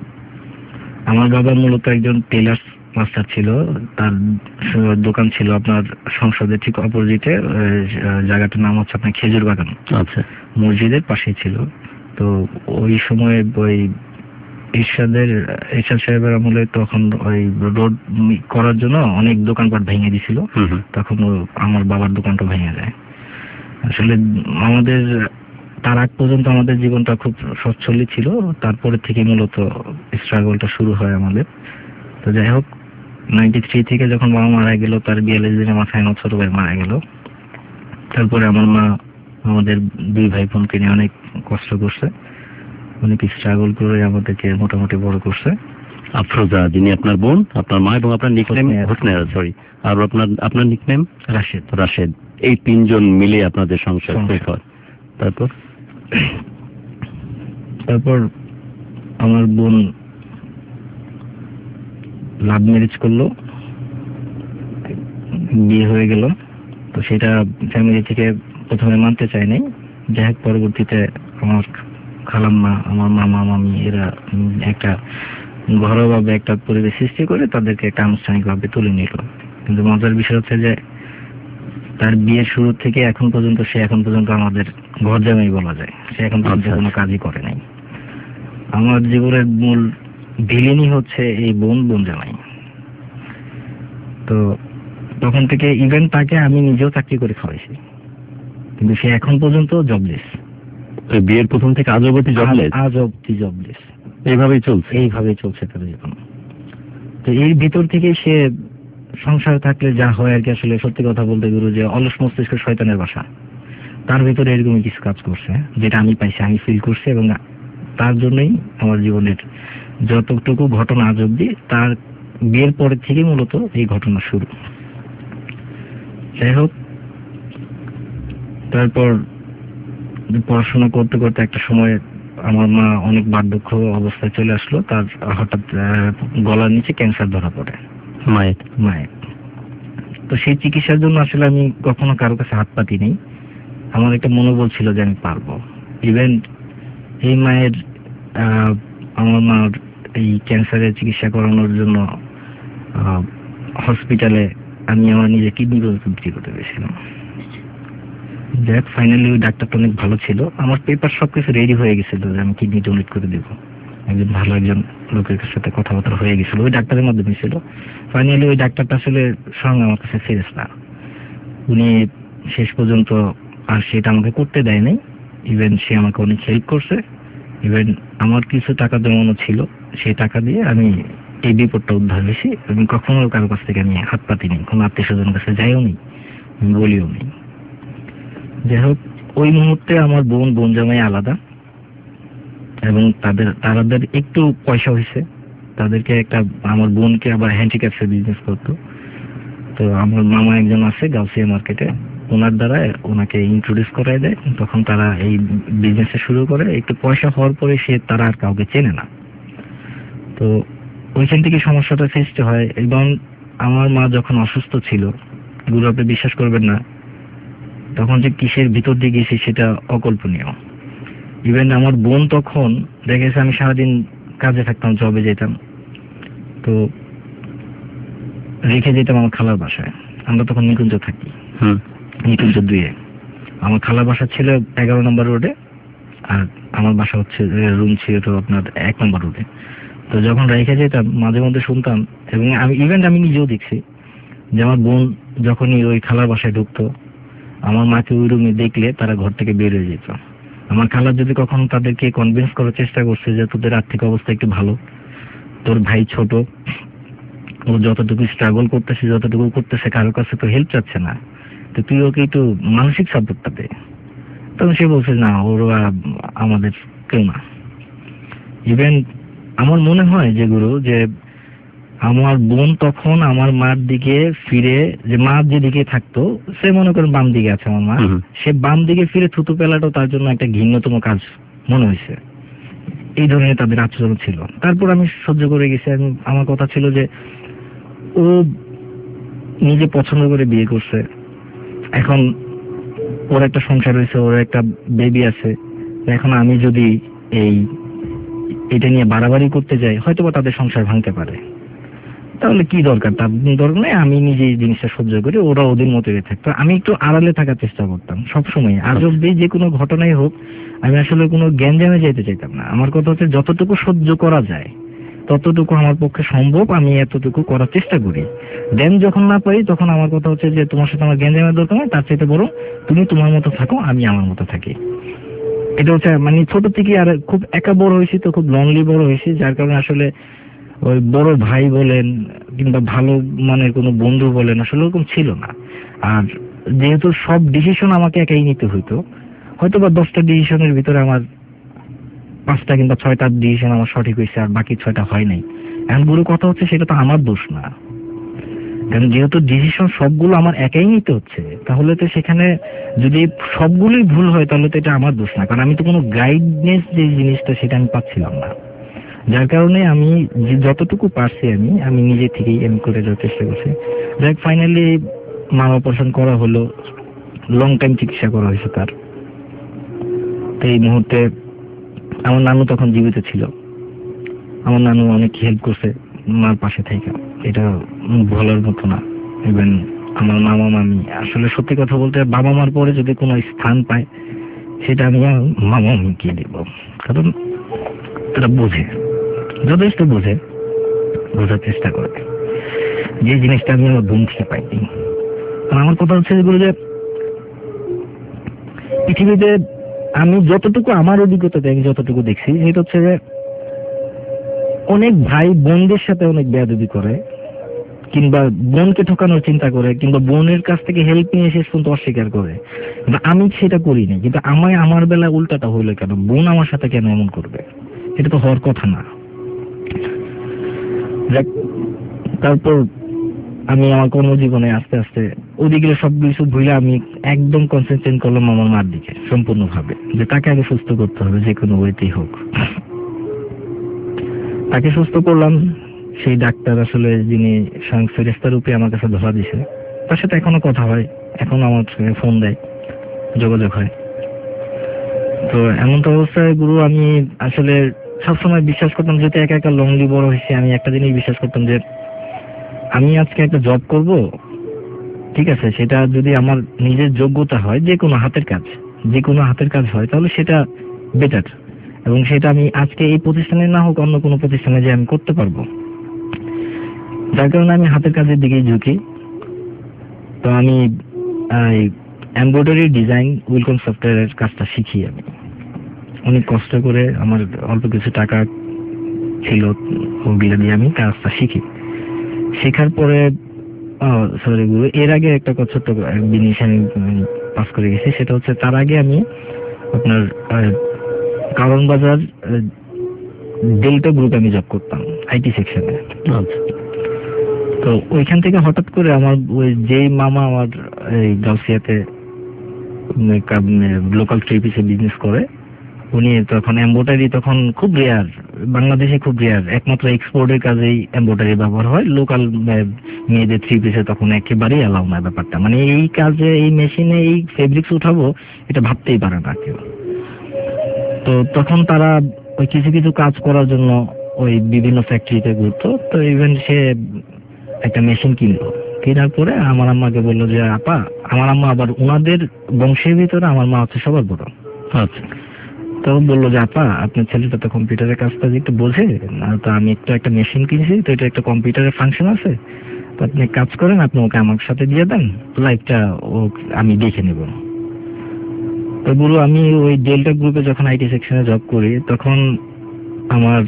আমার বাবা মূলত একজন টেলার মাস্টার ছিল। তার দোকান ছিল আপনার সংসদের ঠিক অপোজিটে, জায়গাটার নাম হচ্ছে আপনার খেজুর বাগান। আচ্ছা, মসজিদের পাশেই ছিল। তো ওই সময় ওই ইরশাদের ইরশাদ সাহেবের আমলে তখন ওই রোড করার জন্য অনেক দোকানপাট ভেঙে দিছিল। তখন আমার বাবার দোকানটা ভেঙে যায়। আসলে আমাদের তার আগ পর্যন্ত আমাদের জীবনটা খুব সচ্ছলই ছিল, তারপরে থেকে মূলত স্ট্রাগলটা শুরু হয় আমাদের। তো যাই হোক, নাইনটি থ্রি থেকে যখন বাবা মারা গেল, তার বিয়াল্লিশ দিনের মাথায় আমার ছোট ভাই মারা গেল। তারপরে আমার মা আমাদের দুই ভাই বোনকে নিয়ে অনেক কষ্ট করছে, অনেক স্ট্রাগল করে আমাদেরকে মোটামুটি বড় করছে। আফরোজা যিনি আপনার বোন, আপনার মা, এবং আপনার নিকনেম হোসনেরা, সরি, আর আপনার আপনার নিকনেম রাশেদ। রাশেদ, এই তিনজন মিলে আপনাদের সংসার হয়। তারপর তারপর আমার বোন লাভ ম্যারেজ করলো, বিয়ে হয়ে গেল। তো সেটা ফ্যামিলি থেকে প্রথমে মানতে চায় নাই। যাই হোক, পরবর্তীতে আমার খালাম্মা, আমার মামা মামি এরা একটা ঘরোয়াভাবে একটা পরিবেশ সৃষ্টি করে তাদেরকে একটা আনুষ্ঠানিকভাবে তুলে নিল। কিন্তু মজার বিষয় হচ্ছে যে তার বিয়ের শুরু থেকে এখন পর্যন্ত সে এখন পর্যন্ত আমাদের ঘর জামাই বলা যায়। সে এখন পর্যন্ত কোনো কাজই করে নাই। আমার জীবনের মূল ভিলেনই হচ্ছে এই বোন বোন জামাই। তো তখন থেকে ইভেন তাকে আমি নিজেও চাকরি করে খাওয়াইছি, কিন্তু সে এখন পর্যন্ত জবলেস। বিয়ের প্রথম থেকে আজ অবধি জবলেস? আজ অবধি জবলেস। এইভাবেই চলছে? এইভাবেই চলছে তার জীবন। তো এর ভিতর থেকে সে সংসার থাকলে যা হয় আর কি, আসলে সত্যি কথা বলতে গুরু, যে অলস মস্তিষ্ক শয়তানের বাসা, তার ভিতরে এরকমই কিছু কাজ করছে যেটা আমি পাইছি, আমি ফিল করছি। এবং তার জন্যই আমার জীবনের যতটুকু ঘটনা আজ অব্দি, তার বিয়ের পরের থেকে মূলত এই ঘটনা শুরু। যাই হোক, তারপর পড়াশোনা করতে করতে একটা সময় আমার মা অনেক বার্ধক্য অবস্থায় চলে আসলো। তার হঠাৎ গলার নিচে ক্যান্সার ধরা পড়ে মায়ের মায়ের তো সেই চিকিৎসার জন্য আসলে আমি কখনো কারো কাছে হাত পাতি নেই। আমার একটা মনোবল ছিল যে আমি পারবো। ইভেন এই মায়ের আমার মার এই ক্যান্সারের চিকিৎসা করানোর জন্য হসপিটালে আমি আমার নিজে কিডনি বিক্রি করতে গেছিলাম। যাক, ফাইনালি ওই ডাক্তারটা অনেক ভালো ছিল। আমার পেপার সবকিছু রেডি হয়ে গেছিল যে আমি কিডনি ডোনেট করে দেবো। একজন ভালো একজন লোকের সাথে কথাবার্তা হয়ে গেছিল, ওই ডাক্তারের মাধ্যমে ছিল। ফাইনালি ওই ডাক্তারটা আসলে সঙ্গে আমার কাছে সিরিয়াস না, উনি শেষ পর্যন্ত আর সেটা আমাকে করতে দেয় নাই। ইভেন সে আমাকে অনেক হেল্প করছে। ইভেন আমার কিছু টাকা জমানো ছিল, সেই টাকা দিয়ে আমি এই বিপদটা উদ্ধার হয়েছি এবং কখনো কারো কাছ থেকে আমি হাত পাতিনি, কোনো আত্মীয় স্বজনের কাছে যাইও নি, বলিও নি। যাই হোক, ওই মুহূর্তে আমার বোন বোন জামাই আলাদা এবং তাদের তাদের একটু পয়সা হয়েছে, তাদেরকে একটা, আমার বোনকে আবার হ্যান্ডিক্যাপসের বিজনেস করতো। তো আমার মামা একজন আছে গাউসিয়া মার্কেটে, ওনার দ্বারা ওনাকে ইন্ট্রোডিউস করাই দেয়। তখন তারা এই বিজনেসে শুরু করে। একটু পয়সা হওয়ার পরে সে তারা আর কাউকে চেনে না। তো ওইখান থেকে সমস্যাটা সৃষ্টি হয়। এবং আমার মা যখন অসুস্থ ছিল, গুরু আপনি বিশ্বাস করবেন না, তখন যে কিসের ভিতর দিয়ে গেছি সেটা অকল্পনীয়। ইভেন আমার বোন তখন দেখেছে আমি সারাদিন কাজে থাকতাম, জবে যেতাম, তো রেখে যেতাম আমার খালার বাসায়। আমরা তখন নিকুঞ্জ থাকি, নিকুঞ্জ দুইয়ে। আমার খালার বাসা ছিল এগারো নম্বর রোডে, আর আমার বাসা হচ্ছে রুম ছিল তো আপনার এক নম্বর রোডে। তো যখন রেখে যেতাম মাঝে মধ্যে শুনতাম, এবং আমি ইভেন্ট আমি নিজেও দেখছি যে আমার বোন যখনই ওই খালার বাসায় ঢুকতো, আমার মাকে ওই রুমে দেখলে তারা ঘর থেকে বের হয়ে যেত। আমার খালা যদি কখনো তাদেরকে কনভিন্স করার চেষ্টা করছে যে তোদের আর্থিক অবস্থা একটু ভালো, তোর ভাই ছোট, ও যতটুকু স্ট্রাগল করতেছে যতটুকু করতেছে কারোর কাছে তো হেল্প চাচ্ছে না, তো তুই ওকে একটু মানসিক সাপোর্টটা দে। তখন সে বলছে না, ওরা আমাদের কেউ না। ইভেন আমার মনে হয় যে গুরু, যে আমার বোন তখন আমার মার দিকে ফিরে, যে মা যেদিকে থাকতো সে মনে করেন বাম দিকে আছে আমার মা, সে বাম দিকে ফিরে থুতু পেলাটাও তার জন্য একটা ঘৃণ্যতম কাজ মনে হয়েছে। এই ধরনের তাদের আচরণ ছিল। তারপর আমি সহ্য করে গেছি। আমি, আমার কথা ছিল যে ও নিজে পছন্দ করে বিয়ে করছে, এখন ওর একটা সংসার হয়েছে, ওর একটা বেবি আছে। এখন আমি যদি এই এটা নিয়ে বাড়াবাড়ি করতে যাই, হয়তো বা তাদের সংসার ভাঙতে পারে। তাহলে কি দরকার, তার দরকার নেই, আমি নিজে এই জিনিসটা সহ্য করি, ওরা ওদের মতো থাকতো। আমি একটু আড়ালে থাকার চেষ্টা করতাম সবসময়। আজ অব্দি যে কোনো ঘটনাই হোক, আমি আসলে কোনো জ্ঞানজামে যেতে চাইতাম না। আমার কথা হচ্ছে যতটুকু সহ্য করা যায় ততটুকু আমার পক্ষে সম্ভব আমি এতটুকু করার চেষ্টা করি। দেন যখন না পারি তখন আমার কথা হচ্ছে যে তোমার সাথে আমার জ্ঞানজামের দরকার নেই, তার চাইতে বরং তুমি তোমার মতো থাকো, আমি আমার মতো থাকি। এটা হচ্ছে মানে ছোট থেকে। আর খুব একা বড় হয়েছি তো, খুব লংলি বড় হয়েছি, যার কারণে আসলে ওই বড় ভাই বলেন কিংবা ভালো মানের কোনো বন্ধু বলেন আসলে ওরকম ছিল না। আর যেহেতু সব ডিসিশন আমাকে একাই নিতে হইতো, হয়তো বা দশটা ডিসিশনের ভিতরে আমার পাঁচটা কিংবা ছয়টা ডিসিশন আমার সঠিক হয়েছে আর বাকি ছয়টা হয় নাই। এখন গুরু কথা হচ্ছে সেটা তো আমার দোষ না, কারণ যেহেতু ডিসিশন সবগুলো আমার একাই নিতে হচ্ছে, তাহলে তো সেখানে যদি সবগুলোই ভুল হয় তাহলে তো এটা আমার দোষ না, কারণ আমি তো কোনো গাইডনেস যে জিনিসটা সেটা আমি পাচ্ছিলাম না। যার কারণে আমি যতটুকু পারছি আমি আমি নিজে থেকেই এম করে যাওয়ার চেষ্টা করছি। যাক, ফাইনালি মা অপারেশন করা হলো, লং টাইম চিকিৎসা করা হয়েছে তার। তো এই মুহূর্তে আমার নানু তখন জীবিত ছিল, আমার নানু অনেক হেল্প করছে মার পাশে থেকে, এটা বলার মতো না। ইভেন আমার মামা মামি, আসলে সত্যি কথা বলতে বাবা মার পরে যদি কোনো স্থান পায় সেটা আমি মামা মামিকে দেব, কারণ তারা বোঝে, যথেষ্ট বোঝে, বোঝার চেষ্টা করে যে জিনিসটা আমি আমার বোন থেকে পাইনি। আমার কথা হচ্ছে যেগুলো যে পৃথিবীতে আমি যতটুকু আমার অভিজ্ঞতাতে আমি যতটুকু দেখছি সেটা হচ্ছে যে অনেক ভাই বোনদের সাথে অনেক বেয়াদবি করে, কিংবা বোনকে ঠকানোর চিন্তা করে, কিংবা বোনের কাছ থেকে হেল্প নিয়ে শেষ পর্যন্ত অস্বীকার করে। কিন্তু আমি সেটা করিনি। কিন্তু আমায় আমার বেলা উল্টাটা হইলো কেন? বোন আমার সাথে কেন এমন করবে? এটা তো হওয়ার কথা না। তারপর আমি আমার কর্মজীবনে আস্তে আস্তে ওদিকে সবকিছু ভুলে আমি একদম কনসেন্ট্রেট করলাম আমার মার দিকে সম্পূর্ণভাবে, যে তাকে আগে সুস্থ করতে হবে যে কোনো ওয়েতেই হোক। তাকে সুস্থ করলাম। সেই ডাক্তার আসলে যিনি স্বয়ং ফেরেশতা রূপে আমার কাছে ধরা দিছে, তার সাথে এখনো কথা হয়, এখন আমার ফোন দেয়, যোগাযোগ হয়। তো এমন তো অবস্থায় গুরু আমি আসলে সবসময় বিশ্বাস করতাম, যেহেতু একা একা লংলি বড় হয়েছে, আমি একটা জিনিস বিশ্বাস করতাম যে আমি আজকে একটা জব করব, ঠিক আছে, সেটা যদি আমার নিজের যোগ্যতা হয়, যে কোনো হাতের কাজ, যে কোনো হাতের কাজ হয়, তাহলে সেটা বেটার, এবং সেটা আমি আজকে এই প্রতিষ্ঠানে না হোক অন্য কোনো প্রতিষ্ঠানে যে আমি করতে পারবো। যার কারণে আমি হাতের কাজের দিকেই ঝুঁকি। তো আমি এমব্রয়ডারি ডিজাইন ওয়েলকাম সফটওয়্যারের কাজটা শিখি। আমি অনেক কষ্ট করে আমার অল্প কিছু টাকা ছিল, ওগুলো দিয়ে আমি কাজটা শিখি। শেখার পরে সরি গুরু, এর আগে একটা ছোট্ট জিনিস আমি পাস করে গেছি, সেটা হচ্ছে তার আগে আমি আপনার কারণ বাজার ডেল্টা গ্রুপে আমি জব করতাম আইটি সেকশনে। তো ওইখান থেকে হঠাৎ করে আমার ওই যেই মামা আমার এই গাউসিয়াতে লোকাল থ্রি পিসে বিজনেস করে, উনি তখন এমব্রয়ডারি তখন খুব রেয়ার, বাংলাদেশে খুব রেয়ার, একমাত্র এক্সপোর্টের কাজেই এমব্রয়ডারি ব্যবহার হয়, লোকাল মেয়েদের থ্রি পিসে তখন একেবারেই অ্যালাউ না ব্যাপারটা, মানে এই কাজে এই মেশিনে এই ফেব্রিক্স উঠাবো এটা ভাবতেই পারে না কেউ। তো তখন তারা ওই কিছু কিছু কাজ করার জন্য ওই বিভিন্ন ফ্যাক্টরিতে ঘুরতো। তো ইভেন সে একটা মেশিন কিনলো, কেনার পরে আমার আম্মাকে বললো যে আপা, আমার আম্মা আবার ওনাদের বংশের ভিতরে আমার মা হচ্ছে সবার বড়। আচ্ছা, তো বললো যে আপা আপনার ছেলেটা তো কম্পিউটারের কাজটা একটু বোঝে না, তো আমি একটু একটা মেশিন কিনছি, তো এটা একটা কম্পিউটারের ফাংশন আছে, তো আপনি কাজ করেন, আপনি ওকে আমার সাথে দিয়ে দেন, লাইফটা ও আমি দেখে নেব। তো গুরু আমি ওই ডেল্টা গ্রুপে যখন আইটি সেকশনে জব করি তখন আমার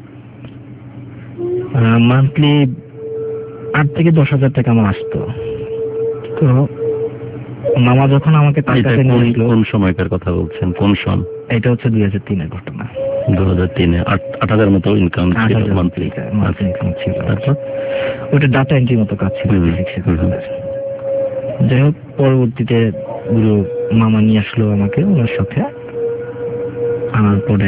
মান্থলি আট থেকে দশ হাজার টাকা আমার আসতো। তো মামা যখন আমাকে তার কাছে নিয়েছিল, কোন সময়কার কথা বলছেন, কোন সন? এটা হচ্ছে দুই হাজার তিনের ঘটনা। দু হাজার তিনে আট আট হাজার মতো ইনকাম ছিল মান্থলি। মান্থলি ইনকাম ছিল, ওটা ডাটা এন্ট্রি মতো কাজ ছিল। যাই হোক, পরবর্তীতে গুরু মামা নিয়ে আসলো আমাকে ওনার সাথে, আনার পরে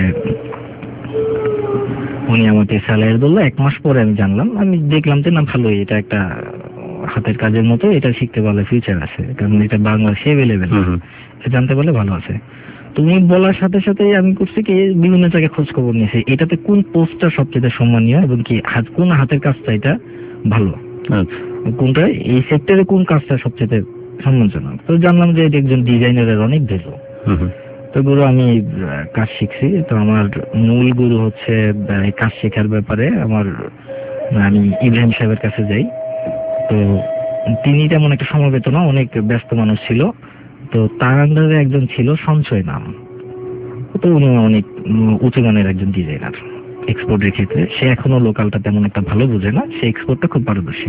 উনি আমাকে স্যালারি বললো। এক মাস পরে আমি জানলাম, আমি দেখলাম যে না ভালোই, এটা একটা হাতের কাজের মতো, এটা শিখতে পারলে ফিউচার আছে, কারণ এটা বাংলাদেশে অ্যাভেলেবেল, জানতে পারলে ভালো আছে। তুমি বলার সাথে সাথে আমি করছি কি বিভিন্ন জায়গায় খোঁজ খবর নিয়েছি, এটাতে কোন পোস্টটা সবচেয়ে সম্মানীয় এবং কি হাত কোন হাতের কাজটা এটা ভালো, কোনটা এই সেক্টরে কোন কাজটা সবচেয়ে সম্মানজনক। তো জানলাম যে এটা একজন ডিজাইনারের অনেক ভ্যালু। তো গুরু আমি কাজ শিখছি। তো আমার মূল গুরু হচ্ছে কাজ শেখার ব্যাপারে আমার, আমি ইব্রাহিম সাহেবের কাছে যাই। তো তিনি তেমন একটা সময় পেত না, অনেক ব্যস্ত মানুষ ছিল। তো তার আন্ডারে একজন ছিল সঞ্চয় নাম, তো উনি অনেক উচ্চমানের একজন ডিজাইনার এক্সপোর্টের ক্ষেত্রে। সে এখনো লোকালটা তেমন একটা ভালো বোঝে না, সে এক্সপোর্টটা খুব পারদর্শী।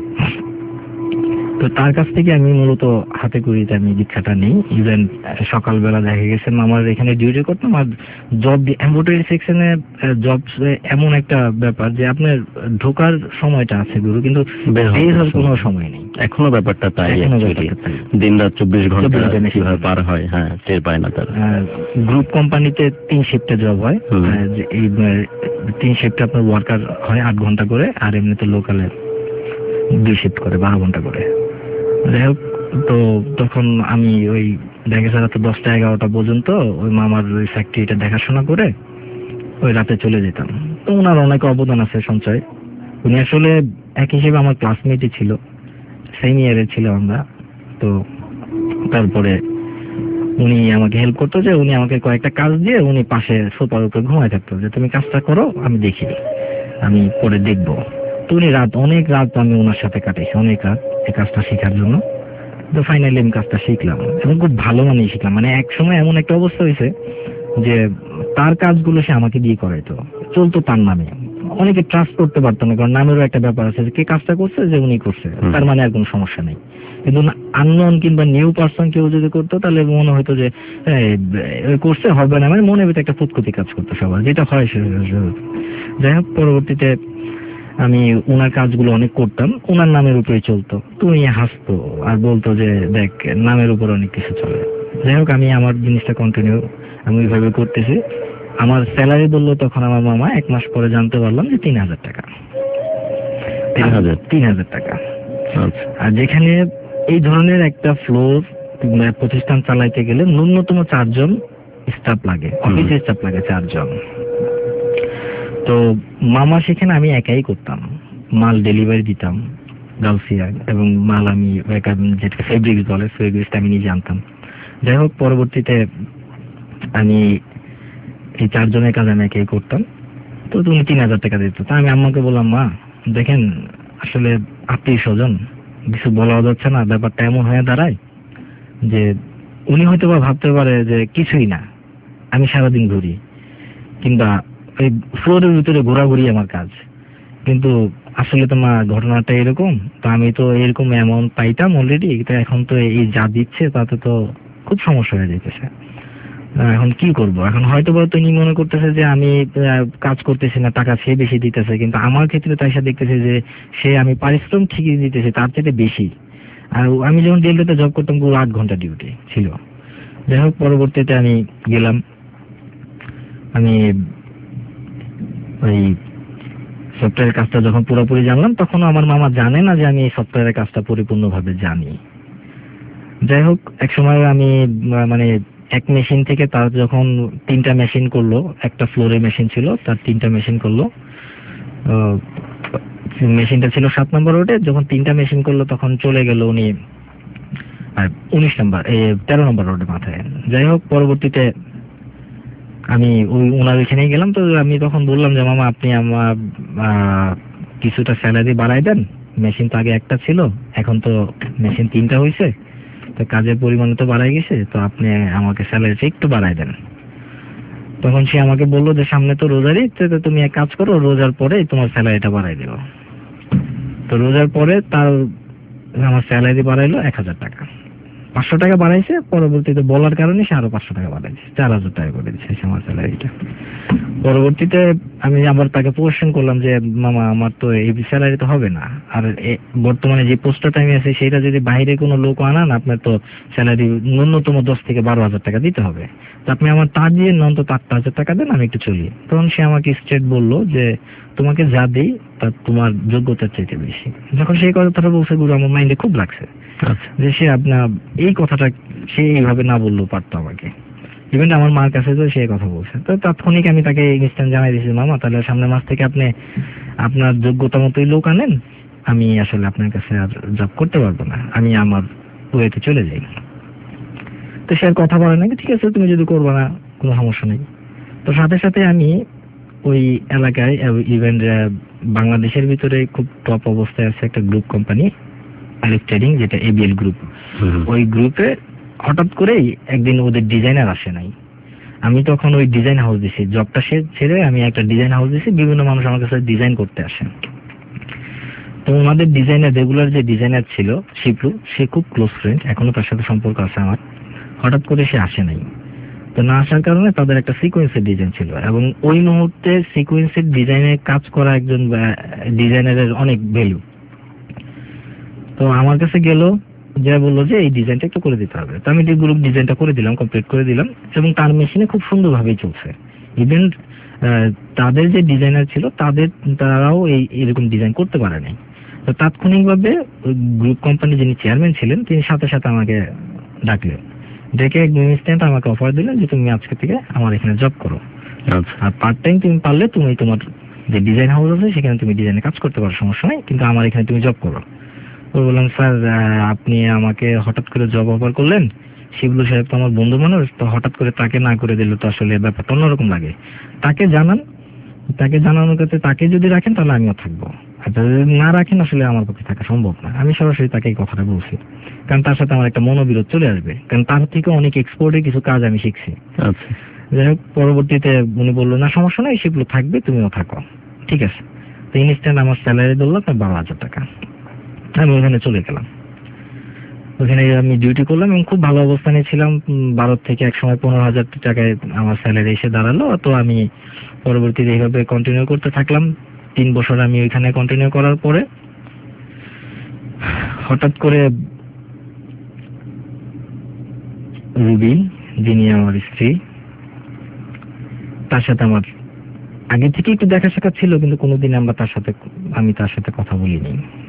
তো তার কাছ থেকে আমি মূলত হাতে করিতে আমি দীক্ষাটা নিই। ইভেন সকালবেলা দেখা গেছে আমার এখানে ডিউটি করতাম, আর জব এমব্রয়ডারি সেকশনে জব এমন একটা ব্যাপার যে আপনার ঢোকার সময়টা আছে গুরু, কিন্তু বের হওয়ার কোনো সময় নেই। এখনো ব্যাপারটা তাই, দিন রাত চব্বিশ ঘন্টা কিভাবে পার হয়, হ্যাঁ টের পায় না তারা। গ্রুপ কোম্পানিতে তিন শিফটে জব হয়, এই তিন শিফটে আপনার ওয়ার্কার হয় আট ঘন্টা করে, আর এমনিতে লোকালে দুই শিফট করে বারো ঘন্টা করে। যাই হোক, তো তখন আমি ওই দেখা যাচ্ছে দশটা এগারোটা পর্যন্ত ওই মামার ওই ফ্যাক্টরিটা দেখাশোনা করে ওই রাতে চলে যেতাম। তো ওনার অনেক অবদান আছে সঞ্চয়। উনি আসলে এক হিসেবে আমার ক্লাসমেটই ছিল, সেম ইয়ারে ছিল আমরা। তো তারপরে উনি আমাকে হেল্প করতো, যে উনি আমাকে কয়েকটা কাজ দিয়ে উনি পাশে সোফার উপরে ঘুমায় থাকতো, যে তুমি কাজটা করো, আমি দেখি, আমি পরে দেখবো। তো উনি রাত অনেক রাত আমি ওনার সাথে কাটাইছি, অনেক রাত এই কাজটা শেখার জন্য। তো ফাইনালি আমি কাজটা শিখলাম এবং খুব ভালো মানেই শিখলাম। মানে এক সময় এমন একটা অবস্থা হয়েছে যে তার কাজগুলো সে আমাকে দিয়ে করাইতো, চলতো তার নামে। অনেকে ট্রাস্ট করতে পারতো না, কারণ নামেরও একটা ব্যাপার আছে, যে কে কাজটা করছে, যে উনি করছে, তার মানে আর কোনো সমস্যা নেই। কিন্তু আননোন কিংবা নিউ পার্সন কেউ যদি করতো, তাহলে মনে হতো যে করছে হবে না, মানে মনে ভিতরে একটা ফুটকুতি কাজ করতো সবার, যেটা হয়। যাই হোক, পরবর্তীতে আমি ওনার কাজগুলো অনেক করতাম, ওনার নামের উপরে চলতো। তো উনি হাসতো আর বলতো যে দেখ, নামের উপর অনেক কিছু চলে। যাই হোক, আমি আমার জিনিসটা কন্টিনিউ আমি ওইভাবে করতেছি। আমার স্যালারি বললো তখন আমার মামা, এক মাস পরে জানতে পারলাম যে তিন হাজার টাকা তিন হাজার তিন হাজার টাকা আর যেখানে এই ধরনের একটা ফ্লোর প্রতিষ্ঠান চালাইতে গেলে ন্যূনতম চারজন স্টাফ লাগে, অফিস স্টাফ লাগে চারজন। তো মামা সেখানে আমি একাই করতাম, মাল ডেলিভারি দিতাম গাউসিয়া, এবং মাল আমি যেটা ফেব্রিক্স বলে ফেব্রিক্সটা আমি নিজে আনতাম। যাই হোক, পরবর্তীতে আমি এই চারজনের কাজ আমি একাই করতাম। তো তুমি তিন হাজার টাকা দিত। তা আমি আম্মাকে বললাম, মা দেখেন, আসলে আত্মীয় স্বজন, কিছু বলা যাচ্ছে না, ব্যাপারটা এমন হয়ে দাঁড়ায় যে উনি হয়তো বা ভাবতে পারে যে কিছুই না, আমি সারাদিন ঘুরি, কিংবা ওই ফ্লোরের ভিতরে ঘোরাঘুরি আমার কাজ। কিন্তু আসলে তো মা ঘটনাটা এরকম, তো আমি তো এরকম অ্যামাউন্ট পাইতাম অলরেডি, তো এখন তো এই যা দিচ্ছে তাতে তো খুব সমস্যা হয়ে যেতেছে। এখন কি করব? এখন হয়তো বা তিনি মনে করতেছে যে আমি কাজ করতেছি না, টাকা সে বেশি দিতেছে, কিন্তু আমার ক্ষেত্রে তাই সে দেখতেছে যে সে আমি পারিশ্রমিক ঠিকই দিতেছে, তার চেয়ে বেশি। আর আমি যখন ডেলটাতে জব করতাম পুরো আট ঘন্টা ডিউটি ছিল। যাই হোক, পরবর্তীতে আমি গেলাম, আমি ওই সফটওয়্যারের কাজটা যখন পুরোপুরি জানলাম, তখন আমার মামা জানে না যে আমি এই সফটওয়্যারের কাজটা পরিপূর্ণভাবে জানি। যাই হোক, এক সময় আমি মানে এক মেশিন থেকে তার যখন তিনটা মেশিন করলো, একটা ফ্লোরে মেশিন ছিল, তার তিনটা মেশিন করলো। মেশিনটা ছিল সাত নম্বর রোডে, যখন তিনটা মেশিন করলো তখন চলে গেল উনি উনিশ নম্বর তেরো নম্বর রোডে মাথায়। যাই হোক, পরবর্তীতে আমি ওই ওনার ওইখানেই গেলাম। তো আমি তখন বললাম যে মামা আপনি আমার কিছুটা স্যালারি বাড়াই দেন, মেশিন তো আগে একটা ছিল, এখন তো মেশিন তিনটা হয়েছে, তো কাজের পরিমাণ তো বাড়াই গেছে, তো আপনি আমাকে স্যালারিটা একটু বাড়াই দেন। তখন সে আমাকে বললো যে সামনে তো রোজার ঈদ, তো তুমি এক কাজ করো, রোজার পরে তোমার স্যালারিটা বাড়াই দেবো। তো রোজার পরে তার আমার স্যালারি বাড়াইলো এক হাজার টাকা, পাঁচশো টাকা বাড়াইছে। পরবর্তীতে বলার কারণে সে আরো পাঁচশো টাকা বাড়াইছে, চার হাজার টাকা করে দিচ্ছে আমার স্যালারিটা। পরবর্তীতে আমি আবার তাকে কোয়েশ্চেন করলাম যে মামা আমার তো এই স্যালারি তো হবে না, আর বর্তমানে যে পোস্টটা আমি আছি সেটা যদি বাইরে কোনো লোক আনান আপনার তো স্যালারি ন্যূনতম দশ থেকে বারো হাজার টাকা দিতে হবে, তো আপনি আমার তার দিয়ে অন্তত আট হাজার টাকা দেন, আমি একটু চলি। তখন সে আমাকে স্ট্রেট বললো যে তোমাকে যা দিই তা তোমার যোগ্যতার চাইতে বেশি। যখন সেই কথাটা বলছে গুরু আমার মাইন্ডে খুব লাগছে যে সে আপনার এই কথাটা সে এইভাবে না বললেও পারতো আমাকে। ইভেন আমার মার কাছে তো সে কথা বলছে। তো তাৎক্ষণিক আমি তাকে ইনস্ট্যান্ট জানাই দিয়েছি, মামা তাহলে সামনের মাস থেকে আপনি আপনার যোগ্যতা মতোই লোক আনেন, আমি আসলে আপনার কাছে আর জব করতে পারবো না, আমি আমার ওয়েতে চলে যাই। তো সে আর কথা বলে নাকি, ঠিক আছে তুমি যদি করবো না কোনো সমস্যা নেই। তো সাথে সাথে আমি ওই এলাকায় ইভেন বাংলাদেশের ভিতরে খুব টপ অবস্থায় আছে একটা গ্রুপ কোম্পানি আলিফ ট্রেডিং, যেটা এবিএল গ্রুপ, ওই গ্রুপে হঠাৎ করেই একদিন ওদের ডিজাইনার আসে নাই। আমি তখন ওই ডিজাইন হাউস দিছি, জবটা সে ছেড়ে আমি একটা ডিজাইন হাউস দিছি, বিভিন্ন মানুষ আমার কাছে ডিজাইন করতে আসে। তো ওনাদের ডিজাইনার রেগুলার যে ডিজাইনার ছিল শিপলু, সে খুব ক্লোজ ফ্রেন্ড, এখনো তার সাথে সম্পর্ক আছে আমার। হঠাৎ করে সে আসে নাই, তো না আসার কারণে তাদের একটা সিকোয়েন্সের ডিজাইন ছিল, এবং ওই মুহূর্তে সিকোয়েন্সের ডিজাইনে কাজ করা একজন ডিজাইনারের অনেক ভ্যালু। তো আমার কাছে গেল, যা বললো যে এই ডিজাইনটা একটু করে দিতে হবে। তো আমি গ্রুপ ডিজাইনটা করে দিলাম, কমপ্লিট করে দিলাম, এবং তার মেশিনে খুব সুন্দরভাবেই চলছে। ইভেন তাদের যে ডিজাইনার ছিল তাদের তারাও এই এরকম ডিজাইন করতে পারে নাই। তো তাৎক্ষণিকভাবে গ্রুপ কোম্পানি যিনি চেয়ারম্যান ছিলেন তিনি সাথে সাথে আমাকে ডাকলেন, ডেকে একদম ইনস্ট্যান্ট আমাকে অফার দিলেন যে তুমি আজকে থেকে আমার এখানে জব করো, আর পার্ট টাইম তুমি পারলে তুমি তোমার যে ডিজাইন হাউস আছে সেখানে তুমি ডিজাইনে কাজ করতে পারো, সমস্যা নাই, কিন্তু আমার এখানে তুমি জব করো। তো বললাম স্যার আপনি আমাকে হঠাৎ করে জব অফার করলেন, শিবলু সাহেব তো আমার বন্ধু মানুষ, তো হঠাৎ করে তাকে না করে দিলে তো আসলে ব্যাপারটা অন্যরকম লাগে। তাকে জানান, তাকে জানানোর ক্ষেত্রে তাকে যদি রাখেন তাহলে আমিও থাকবো, আর যদি না রাখেন আসলে আমার পক্ষে থাকা সম্ভব না। আমি সরাসরি তাকে এই কথাটা বলছি, কারণ তার সাথে আমার একটা মনোবিরোধ চলে আসবে, কারণ তার থেকে অনেক এক্সপোর্টের কিছু কাজ আমি শিখছি। যাই হোক, পরবর্তীতে উনি বললো না সমস্যা নাই, শিবলু থাকবে, তুমিও থাকো, ঠিক আছে। তো ইনস্ট্যান্ট আমার স্যালারি ধরলো আপনার বারো হাজার টাকা। আমি ওখানে চলে গেলাম, ওখানে আমি ডিউটি করলাম এবং খুব ভালো অবস্থানে ছিলাম। বারো থেকে এক সময় পনেরো হাজার টাকায় আমার স্যালারি এসে দাঁড়ালো। তো আমি পরবর্তীতে এইভাবে কন্টিনিউ করতে থাকলাম। তিন বছর আমি ওইখানে কন্টিনিউ করার পরে হঠাৎ করে রুবি, যিনি আমার স্ত্রী, তার সাথে আমার আগে থেকে একটু দেখা সাক্ষাৎ ছিল, কিন্তু কোনোদিন আমরা তার সাথে আমি তার সাথে কথা বলিনি,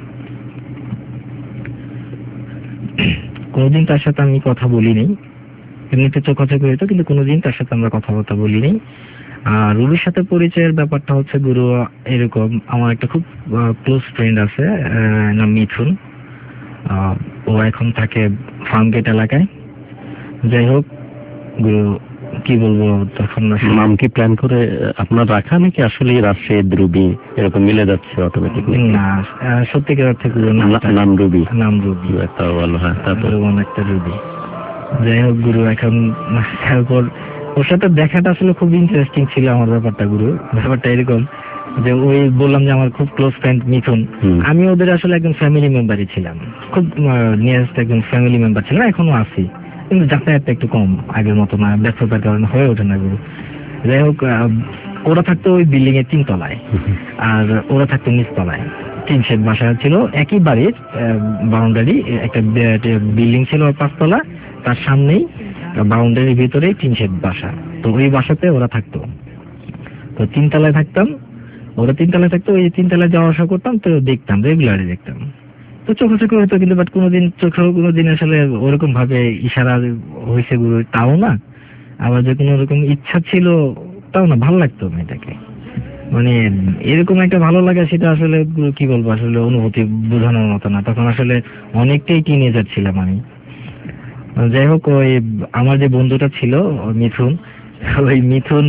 কোনোদিন তার সাথে আমি কথা বলিনি। এমনিতে চোখাচোখি হইতো, কিন্তু কোনোদিন তার সাথে আমরা কথাবার্তা বলিনি। আর রুবির সাথে পরিচয়ের ব্যাপারটা হচ্ছে গুরু এরকম, আমার একটা খুব ক্লোজ ফ্রেন্ড আছে নাম মিথুন, ও এখন থাকে ফার্মগেট এলাকায়। যাই হোক গুরু কি বলবো, তখন নাম কি প্ল্যান করে আপনার রাখা নাকি আসলে রাজশাহী রুবি এরকম মিলে যাচ্ছে অটোমেটিক? না, সত্যিকার অর্থে নাম রুবি, নাম রুবি একটা ভালো, হ্যাঁ তারপর একটা রুবি। যাই হোক গুরু এখন তারপর ওর সাথে দেখাটা আসলে খুব ইন্টারেস্টিং ছিল আমার ব্যাপারটা গুরু। ব্যাপারটা এরকম যে ওই বললাম যে আমার খুব ক্লোজ ফ্রেন্ড মিথুন, আমি ওদের আসলে একজন ফ্যামিলি মেম্বারই ছিলাম, খুব নিয়ারেস্ট একজন ফ্যামিলি মেম্বার ছিলাম, এখনো আছি, কিন্তু যাতায়াতটা একটু কম, আগের মতো না, ব্যস্ততার কারণে হয়ে ওঠে না গুরু। যাই হোক, ওরা থাকতো ওই বিল্ডিং এর তিন তলায় আর ওরা থাকতো নিচ তলায়। তিন শেড বাসা ছিল, একই বাড়ির বাউন্ডারি, একটা বিল্ডিং ছিল পাঁচতলা, তার সামনেই বাউন্ডারির ভিতরে তিন শেড বাসা। তো ওই বাসাতে ওরা থাকতো, তো তিনতলায় থাকতাম, ওরা তিনতলায় থাকতো, ওই তিনতলায় যাওয়া আসা করতাম, তো দেখতাম, রেগুলারই দেখতাম। তো চোখে চোখে হতো, কিন্তু বাট কোনোদিন চোখেও কোনোদিন আসলে ওরকম ভাবে ইশারা হয়েছে গুরু তাও না, আবার যে কোনো রকম ইচ্ছা ছিল তাও না, ভালো লাগতো মেয়েটাকে, মানে এরকম একটা ভালো লাগা, সেটা আসলে কি বলবো, আসলে অনুভূতি বোঝানোর মতো না, তখন আসলে অনেকটাই টিনেজার ছিলাম আমি। যাই হোক, ওই আমার যে বন্ধুটা ছিল মিথুন, ওই মিথুন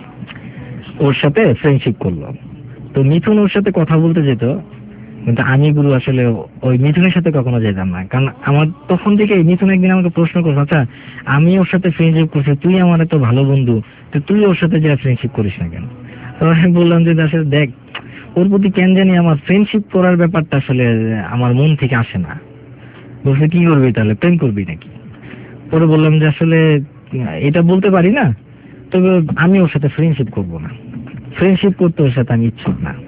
ওর সাথে ফ্রেন্ডশিপ করলো। তো মিথুন ওর সাথে কথা বলতে যেত, কিন্তু আমি গুরু আসলে ওই মিথুনের সাথে কখনো যেতাম না, কারণ আমার তখন থেকে মিথুন একদিন আমাকে প্রশ্ন করছে, আচ্ছা আমি ওর সাথে ফ্রেন্ডশিপ করছি, তুই আমার এত ভালো বন্ধু, তো তুই ওর সাথে যা ফ্রেন্ডশিপ করিস না কেন? তো আমি বললাম যে আসলে দেখ, ওর প্রতি কেন জানি আমার ফ্রেন্ডশিপ করার ব্যাপারটা আসলে আমার মন থেকে আসে না। বলছে কি করবি তাহলে, প্রেম করবি নাকি? পরে বললাম যে আসলে এটা বলতে পারি না, তবে আমি ওর সাথে ফ্রেন্ডশিপ করব না, ফ্রেন্ডশিপ করতে ওর সাথে আমি ইচ্ছুক না।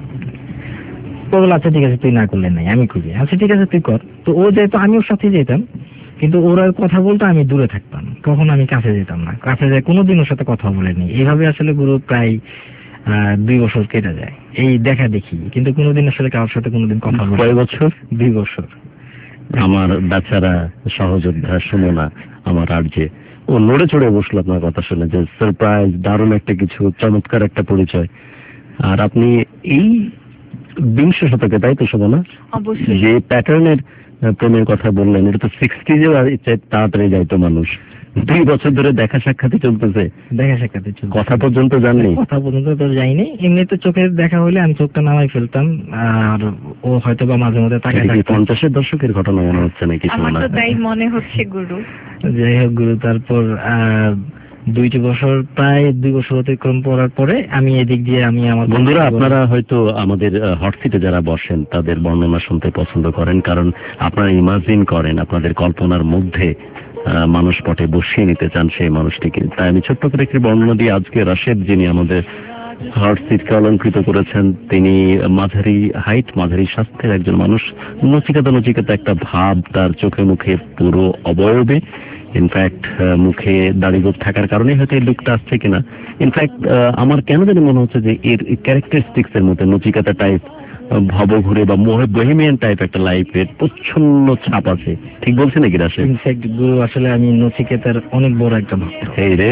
বলল আচ্ছা ঠিক আছে, তুই না করলে নাই, আমি করি। আচ্ছা ঠিক আছে তুই কর। তো ও যেহেতু আমি ওর সাথে যেতাম, কিন্তু ওরা কথা বলতো, আমি দূরে থাকতাম, কখনো আমি কাছে যেতাম না, কাছে যায় কোনোদিন ওর সাথে কথা বলেনি। এইভাবে আসলে গুরু প্রায় আহ দুই বছর কেটে যায় এই দেখা দেখি, কিন্তু কোনোদিন আসলে কারোর সাথে কোনোদিন কথা বলে। কয় বছর? দুই বছর। আমার বেচারা সহযোদ্ধা সুমনা, আমার আর যে ও নড়ে চড়ে বসলো আপনার কথা শুনে, যে সারপ্রাইজ, দারুণ একটা কিছু, চমৎকার একটা পরিচয়। আর আপনি এই বিংশ শতকে, তাই তো সুমনা, যে প্যাটার্নের প্রেমের কথা বললেন, এটা তো সিক্সটিজেও তাড়াতাড়ি যাইতো মানুষ। দুই বছর ধরে দেখা সাক্ষাৎ চলতেছে, দেখা সাক্ষাৎ চলছে, কথা পর্যন্ত জাননি, কথা পর্যন্ত তো যাইনি। এমনিতে চোখের দেখা হলে আমি চোখটা নামাই ফেলতাম, আর ও হয়তো বা মাঝে মধ্যে তাকায় থাকতো। পঞ্চাশের দশকের ঘটনা মনে হচ্ছে নাকি? আমার তো তাই মনে হচ্ছে গুরু। যাই হোক গুরু, তারপর আহ দুইটি বছর, প্রায় দুই বছর অতিক্রম করার পরে আমি এদিক দিয়ে আমি আমার বন্ধুরা, আপনারা হয়তো আমাদের হটসিটে যারা বসেন তাদের বর্ণনা শুনতে পছন্দ করেন, কারণ আপনারা ইমাজিন করেন, আপনাদের কল্পনার মধ্যে মানুষ পটে বসিয়ে নিতে চান সেই মানুষটিকে। তাই আমি ছোট্ট করে একটি বর্ণনা দিয়ে আজকে রাশেদ, যিনি আমাদের হটসিটকে অলঙ্কৃত করেছেন, তিনি মাঝারি হাইট, মাঝারি স্বাস্থ্যের একজন মানুষ, নচিকেতা নচিকেতা একটা ভাব তার চোখে মুখে, পুরো অবয়বে। ইনফ্যাক্ট মুখে দাড়ি গোঁফ থাকার কারণে হয়তো এই লুকটা আসছে কিনা। ইনফ্যাক্ট আমার কেন জানি মনে হচ্ছে যে এর ক্যারেক্টারিস্টিক্স এর মধ্যে নচিকেতা টাইপ, ভবঘুরে বা বহেমিয়ান টাইপ একটা লাইফের প্রচ্ছন্ন ছাপ আছে। ঠিক বলছি নাকি রাশেদ? ইনফ্যাক্ট গুরু, আসলে আমি নচিকেতার অনেক বড় একটা ভক্ত। এই রে,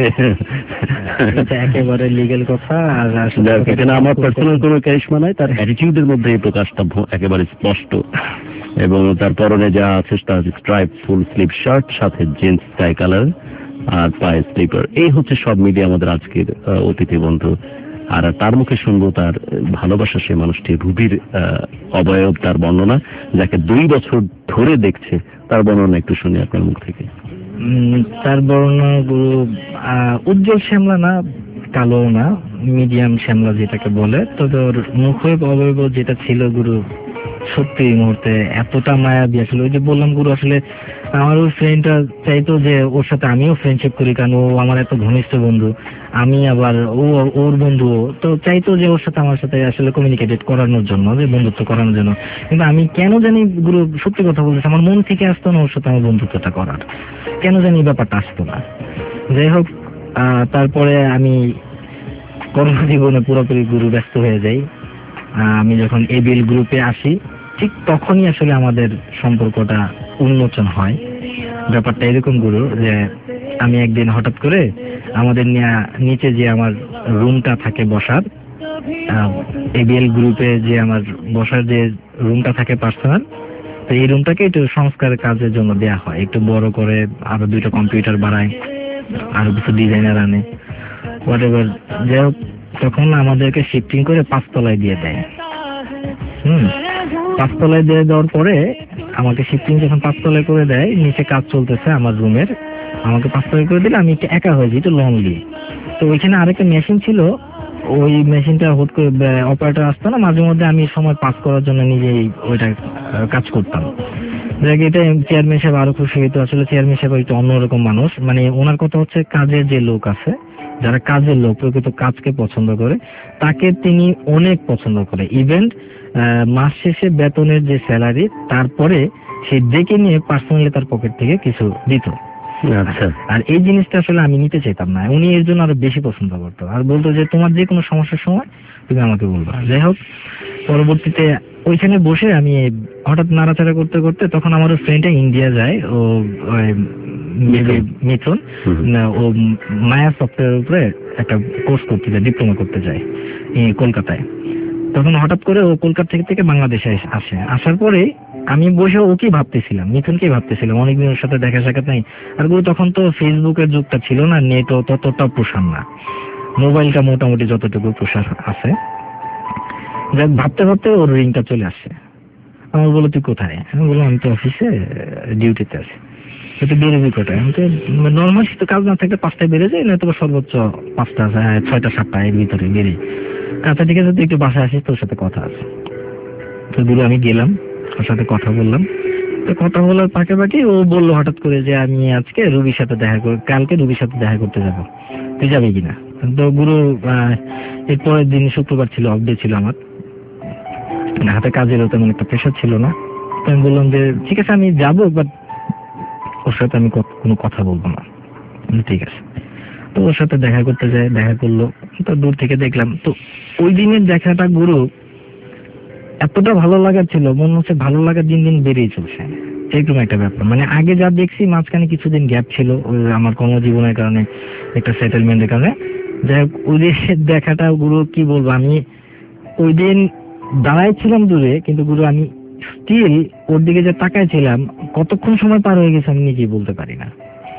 একেবারে লিগ্যাল কথা। আর এখানে আমার পার্সোনাল কোনো ক্যারিশমা নাই, তার অ্যাটিটিউডের মধ্যে এই প্রকাশটা একেবারে স্পষ্ট। এবং তার পরনে যা আছে তার স্ট্রাইপ ফুল স্লিভ শার্ট, সাথে জিন্স স্কাই কালার আর পায়ে স্লিপার। এই হচ্ছে সব মিলিয়ে আমাদের আজকের অতিথি বন্ধু। আর তার মুখে শুনবো তার ভালোবাসা সেই মানুষটি, রুবির অবয়ব, তার বর্ণনা, যাকে দুই বছর ধরে দেখছে, তার বর্ণনা একটু শুনি আপনার মুখ থেকে। তার বর্ণনা গুরু উজ্জ্বল শ্যামলা না, কালো না, মিডিয়াম শ্যামলা যেটাকে বলে। তবে ওর মুখ অবয়ব যেটা ছিল গুরু, সত্যি এই মুহূর্তে এতটা মায়াবী। আসলে ওই যে বললাম গুরু, আসলে আমার ওই ফ্রেন্ডটা চাইতো যে ওর সাথে আমিও ফ্রেন্ডশিপ করি, কারণ ও আমার এত ঘনিষ্ঠ বন্ধু, আমি আবার ও ওর বন্ধু, তো চাইতো যে ওর সাথে আমার সাথে আসলে কমিউনিকেটেড করানোর জন্য, যে বন্ধুত্ব করানোর জন্য। কিন্তু আমি কেন জানি গুরু, সত্যি কথা বলতেছি, আমার মন থেকে আসতো না ওর সাথে আমার বন্ধুত্বটা করার, কেন জানি এই ব্যাপারটা আসতো না। যাই হোক, তারপরে আমি কর্মজীবনে পুরোপুরি গুরু ব্যস্ত হয়ে যাই। আমি যখন এবিএল গ্রুপে আসি, ঠিক তখনই আসলে আমাদের সম্পর্কটা উন্মোচন হয়। ব্যাপারটা এরকম গুরু, যে আমি একদিন হঠাৎ করে আমাদের নিচে যে আমার রুমটা থাকে বসার, এবিএল গ্রুপে যে আমার বসার যে রুমটা থাকে পার্সোনাল, তো এই রুমটাকে একটু সংস্কার কাজের জন্য দেয়া হয়, একটু বড় করে আরো দুইটা কম্পিউটার বাড়ায়, আরো কিছু ডিজাইনার আনে, হোয়াট এভার। যাই হোক, তখন আমাদেরকে শিফটিং করে পাঁচতলায় দিয়ে দেয়। হুম পাঁচতলায় দিয়ে দেওয়ার পরে আমাকে শিফটিং যখন পাঁচতলায় করে দেয়, নিচে কাজ চলতেছে আমার রুমের, আমাকে পাঁচতলায় করে দিলে আমি একটু একা হয়ে যাই, একটু লনলি। তো ওইখানে আরেকটা মেশিন ছিল, ওই মেশিনটা হুট করে অপারেটর আসতো না, মাঝে মধ্যে আমি সময় পাস করার জন্য নিজেই ওইটা কাজ করতাম। দেখ এটা চেয়ারম্যান সাহেব আরো খুশি হইতো। আসলে চেয়ারম্যান সাহেব একটু অন্যরকম মানুষ, মানে ওনার কথা হচ্ছে কাজের যে লোক আছে, যারা কাজের লোক প্রকৃত কাজকে পছন্দ করে, তাকে তিনি অনেক পছন্দ করে। ইভেন মাস শেষে বেতনের যে স্যালারি, তারপরে সে ডেকে নিয়ে পার্সোনালি তার পকেট থেকে কিছু দিত। আচ্ছা, আর এই জিনিসটা আসলে আমি নিতে চাইতাম না, উনি এর জন্য আরো বেশি পছন্দ করতো, আর বলতো যে তোমার যে কোনো সমস্যার সময় তুমি আমাকে বলবা। যাই হোক, পরবর্তীতে ওইখানে বসে আমি হঠাৎ নাড়াচাড়া করতে করতে, তখন আমার ফ্রেন্ডটা ইন্ডিয়া যায়, ও মিথুন, ও মায়া সফটওয়্যার উপরে একটা কোর্স করতে যায়, ডিপ্লোমা করতে যায় কলকাতায়। তখন হঠাৎ করে ও কলকাতা থেকে থেকে বাংলাদেশে আসে। আসার পরে আমি বসে ওকে ভাবতেছিলাম, মিথুনকেই ভাবতেছিলাম, অনেকদিন ওর সাথে দেখা সাক্ষাৎ নাই। আর গুলো তখন তো ফেসবুকের যুগটা ছিল না, নেটও ততটা প্রসার না, মোবাইলটা মোটামুটি যতটুকু প্রসার আছে। যাক, ভাবতে ভাবতে ওর রিংটা চলে আসছে। আমার বলো তুই কোথায়? আমি বললাম আমি তো অফিসে ডিউটিতে আছি। তো বেরোবি কোথায়? আমি তো নর্মাল তো কাজ না থাকলে পাঁচটায় বেড়ে যায়, না তো সর্বোচ্চ পাঁচটা ছয়টা সাতটা এর ভিতরে বেরিয়ে। আচ্ছা ঠিক আছে, তুই একটু বাসায় আসিস, তোর সাথে কথা আছে। তো দূরে আমি গেলাম, ওর সাথে কথা বললাম। তো কথা বলার ফাঁকে ফাঁকে ও বললো হঠাৎ করে যে আমি আজকে রুবির সাথে দেখা করে, কালকে রুবির সাথে দেখা করতে যাবো, তুই যাবি কিনা? তো গুরু এর পরের দিন শুক্রবার ছিল, অফ ডে ছিল আমার, হাতে কাজেরও তেমন একটা প্রেশার ছিল না। তো আমি বললাম যে ঠিক আছে আমি যাবো, বাট ওর সাথে আমি কোনো কথা বলবো না। ঠিক আছে। তো ওর সাথে দেখা করতে যায়, দেখা করলো। তো দূর থেকে দেখলাম, তো ওই দিনের দেখাটা গুরু এতটা ভালো লাগার ছিল, মনে হচ্ছে ভালো লাগার দিন দিন বেড়েই চলছে, এরকম একটা ব্যাপার। মানে আগে যা দেখছি, মাঝখানে কিছুদিন গ্যাপ ছিল ওই আমার কর্মজীবনের কারণে, একটা সেটেলমেন্টের কারণে। যাই হোক, ওই দিনের দেখাটা গুরু কি বলবো, আমি ওই দিন দাঁড়াই ছিলাম দূরে, কিন্তু গুরু আমি স্টিল ওর দিকে যে তাকায় ছিলাম, কতক্ষণ সময় পার হয়ে গেছে আমি নিজেই বলতে পারি না।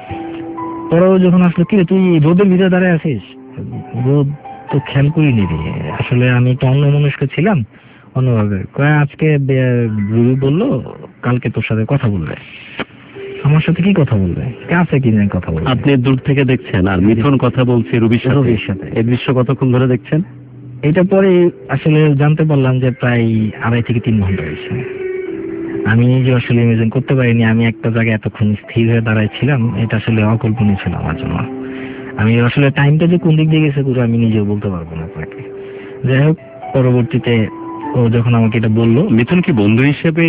পরেও যখন আসলো, কি রে তুই রোদের ভিতরে দাঁড়ায় আছিস? রোদ তো খেয়াল করিনি রে, আসলে আমি তো অন্য মনস্ক ছিলাম অন্যভাবে। কয় আজকে রুবি বললো কালকে তোর সাথে কথা বলবে। আমার সাথে কি কথা বলবে? কাছে কি জানি কথা বলবে। আপনি দূর থেকে দেখছেন আর মিথুন কথা বলছে রুবির সাথে। রুবির সাথে এই দৃশ্য কতক্ষণ ধরে দেখছেন? এটা পরে আসলে জানতে পারলাম যে প্রায় আড়াই থেকে তিন ঘন্টা হয়েছে। আমি নিজে আসলে ইমেজিন করতে পারিনি আমি একটা জায়গায় এতক্ষণ স্থির হয়ে দাঁড়াইছিলাম, এটা আসলে অকল্পনীয় ছিল আমার জন্য। আমি আসলে টাইমটা যে কোন দিক দিয়ে গেছে পুরো আমি নিজেও বলতে পারবো না আপনাকে। যাই হোক, পরবর্তীতে ও যখন আমাকে এটা বললো, মিথুন কি বন্ধু হিসেবে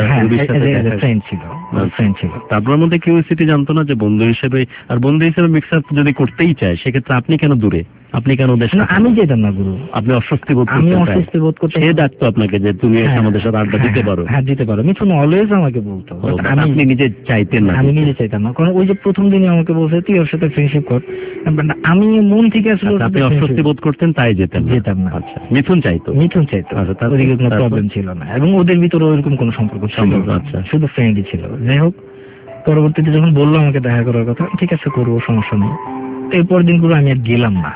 ফ্রেন্ড ছিল, ফ্রেন্ড ছিল। তারপর মধ্যে কিউরিওসিটি জানতো না যে বন্ধু হিসেবে, আর বন্ধু হিসেবে মিক্স আপ যদি করতেই চায় সেক্ষেত্রে আপনি কেন দূরে, আপনি কেন দেশে? আমি যেতাম না গুরু, আপনি অস্বস্তি বোধ করতেন? আমি অস্বস্তি বোধ করতাম। সে ডাকতো আপনাকে যে তুমি এসে আমাদের সাথে আড্ডা দিতে পারো? হ্যাঁ দিতে পারো। মিথুন অলওয়েজ আমাকে বলতো, আপনি নিজে চাইতেন না? আমি নিজে চাইতাম না, কারণ ওই যে প্রথম দিনই আমাকে বলছে তুই ওর সাথে ফ্রেন্ডশিপ কর, আমি মন থেকে আসলে আপনি অস্বস্তি বোধ করতেন তাই যেতেন? যেতাম না। আচ্ছা, মিথুন চাইতো? মিথুন চাইতো, ওদিকে কোনো প্রবলেম ছিল না, এবং ওদের ভিতরে ওইরকম কোনো সম্পর্ক ছিল না। আচ্ছা, শুধু ফ্রেন্ডই ছিল। যাই হোক, পরবর্তীতে যখন বললো আমাকে দেখা করার কথা, ঠিক আছে করবো, সমস্যা নেই। তো এরপর দিনগুলো আমি আর গেলাম না,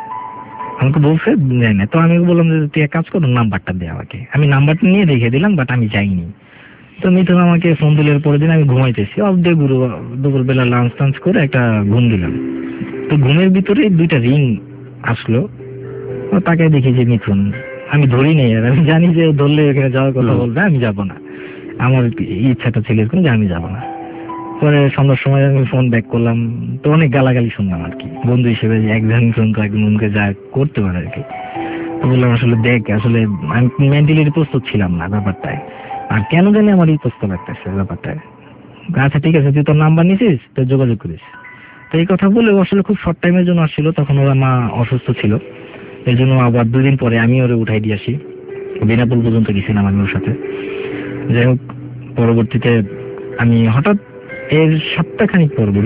আমাকে বলছে নেই না। তো আমি বললাম যে তুই এক কাজ করো, নাম্বারটা দে আমাকে। আমি নাম্বারটা নিয়ে রেখে দিলাম, বাট আমি যাইনি। তো মিথুন আমাকে ফোন দিলে পরের দিন আমি ঘুমাইতেছি, অফ ডে গুরু, দুপুরবেলা লাঞ্চ টাঞ্চ করে একটা ঘুম দিলাম। তো ঘুমের ভিতরে দুইটা রিং আসলো, তাকে দেখি যে মিথুন। আমি ধরি নেই, আর আমি জানি যে ধরলে এখানে যাওয়ার কথা বলবে, আমি যাব না। আমার ইচ্ছাটা ছিল এরকম যে আমি যাব না। পরে সন্ধ্যার সময় আমি ফোন ব্যাক করলাম, তো অনেক গালাগালি শুনলাম আর কি, বন্ধু হিসেবে একজন তো একজনকে যা করতে পারে আর কি। তো বললাম আসলে দেখ, আসলে আমি মেন্টালি প্রস্তুত ছিলাম না ব্যাপারটায়, আর কেন জানি আমার এই প্রস্তুত লাগতেছে ব্যাপারটায়। আচ্ছা ঠিক আছে, তুই তোর নাম্বার নিছিস, তো যোগাযোগ করিস। তো এই কথা বলে আসলে খুব শর্ট টাইমের জন্য আসছিল, তখন ওরা মা অসুস্থ ছিল, এই জন্য আবার দুদিন পরে আমি ওরে উঠাই দিয়ে আসি, বেনাপুল পর্যন্ত গেছিলাম আমি ওর সাথে। যাই হোক, পরবর্তীতে আমি হঠাৎ এর সপ্তাহখানিক পর গুলো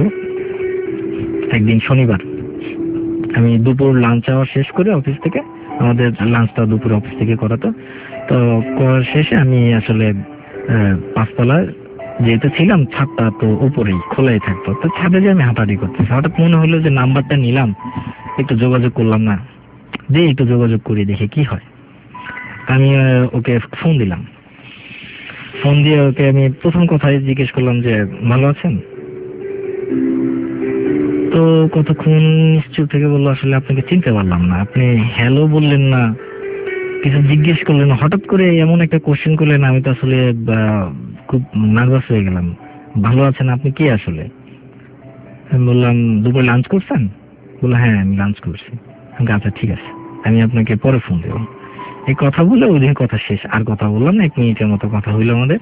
একদিন শনিবার আমি দুপুর লাঞ্চ আওয়ার শেষ করে অফিস থেকে, আমাদের লাঞ্চটা দুপুর অফিস থেকে করাতো, তো করার শেষে আমি আসলে পাঁচতলায় যেহেতু ছিলাম, ছাদটা তো উপরেই খোলাই থাকতো, তো ছাদে যে আমি হাঁটাহাঁটি করতেছি, হঠাৎ মনে হলো যে নাম্বারটা নিলাম, একটু যোগাযোগ করলাম না, যে একটু যোগাযোগ করি দেখি কি হয়। আমি ওকে ফোন দিলাম। ফোন দিয়ে ওকে আমি প্রথম কথাই জিজ্ঞেস করলাম যে ভালো আছেন। তো কতক্ষণ নিশ্চুপ থেকে বললো আসলে আপনাকে চিনতে পারলাম না, আপনি হ্যালো বললেন না, কিছু জিজ্ঞেস করলেন, হঠাৎ করে এমন একটা কোশ্চেন করলেন, আমি তো আসলে খুব নার্ভাস হয়ে গেলাম। ভালো আছেন, আপনি কে আসলে? আমি বললাম দুপুরে লাঞ্চ করছেন? বললো হ্যাঁ আমি লাঞ্চ করছি। আচ্ছা ঠিক আছে, আমি আপনাকে পরে ফোন দেবো। এই কথা বলে ওই দিন কথা শেষ, আর কথা বললাম না। এক মিনিটের মতো কথা হইলো আমাদের।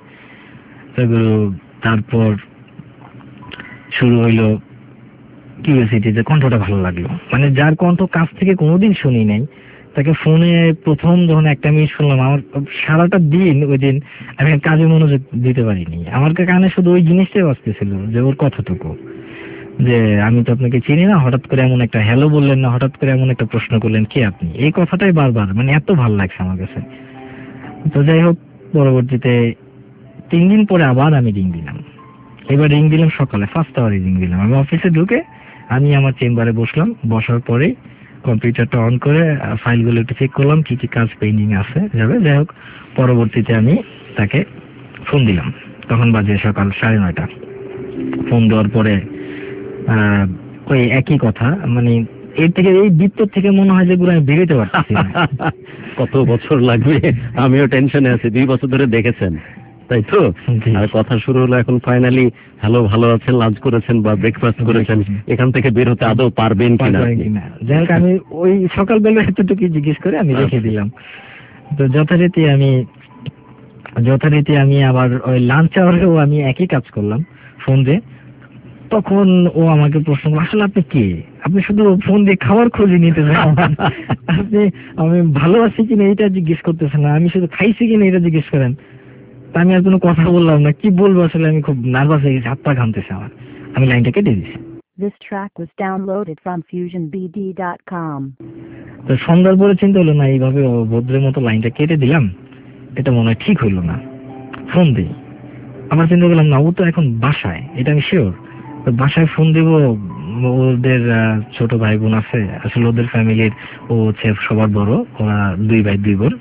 তারপর শুরু হইলো কিউরিওসিটি, যে কণ্ঠটা ভালো লাগলো, মানে যার কণ্ঠ কাছ থেকে কোনোদিন শুনি নাই, তাকে ফোনে প্রথম যখন একটা মিনিট শুনলাম, আমার সারাটা দিন ওই দিন আমি কাজে মনোযোগ দিতে পারিনি। আমার কানে শুধু ওই জিনিসটাই বাজতেছিল যে ওর কথাটুকু, যে আমি তো আপনাকে চিনি না, হঠাৎ করে এমন একটা হ্যালো বললেন না, হঠাৎ করে এমন একটা প্রশ্ন করলেন কে আপনি, এই কথাটাই বারবার, মানে এত ভালো লাগছে আমার কাছে। তো যাই হোক, পরবর্তীতে তিন দিন পরে আবার আমি রিং দিলাম। এবার রিং দিলাম সকালে, ফার্স্ট আওয়ারে রিং দিলাম। আমি অফিসে ঢুকে আমি আমার চেম্বারে বসলাম, বসার পরে কম্পিউটারটা অন করে ফাইলগুলো একটু চেক করলাম কি কি কাজ পেন্ডিং আছে যাবে। যাই হোক, পরবর্তীতে আমি তাকে ফোন দিলাম, তখন বাজে সকাল সাড়ে নয়টা। ফোন দেওয়ার পরে আহ ওই একই কথা, মানে এর থেকে এই বিত্তর থেকে মনে হয় যে গুলো আমি বেরোতে পারছি না। কত বছর লাগবে, আমিও টেনশনে আছি। দুই বছর ধরে দেখেছেন, তাই তো? আর কথা শুরু হলো এখন ফাইনালি হ্যালো ভালো আছেন, লাঞ্চ করেছেন বা ব্রেকফাস্ট করেছেন, এখান থেকে বের হতে আদৌ পারবেন কিনা। যাই হোক, আমি ওই সকালবেলা এতটুকু জিজ্ঞেস করে আমি রেখে দিলাম। তো যথারীতি আমি যথারীতি আমি আবার ওই লাঞ্চ আওয়ারেও আমি একই কাজ করলাম ফোন দিয়ে। তখন ও আমাকে প্রশ্ন করলো আসলে আপনি কে, আপনি শুধু ফোন দিয়ে খাওয়ার খোঁজে নিতে চান, আপনি আমি ভালো আছি কিনা এটা জিজ্ঞেস করতেছেন না, আমি শুধু খাইছি কিনা এটা জিজ্ঞেস করেন। আমি আর কোনো কথা বললাম না, কি বলবো আসলে, আমি খুব নার্ভাস হয়ে গেছি, হাত পা ঘামতেছে আমার। আমি লাইনটা কেটে দিয়েছি। This track was downloaded from fusion b d dot com. তো সন্ধ্যার পরে চিন্তা হলো না, এইভাবে ভদ্রের মতো লাইনটা কেটে দিলাম, এটা মনে হয় ঠিক হইলো না, ফোন দিই। আমার চিন্তা করলাম না, ও তো এখন বাসায়, এটা আমি শিওর। বাসায় ফোন দিব, ওদের ছোট ভাই বোন আছে, আসলে ওদের ফ্যামিলির ও হচ্ছে সবার বড়, ওরা দুই ভাই দুই বোন।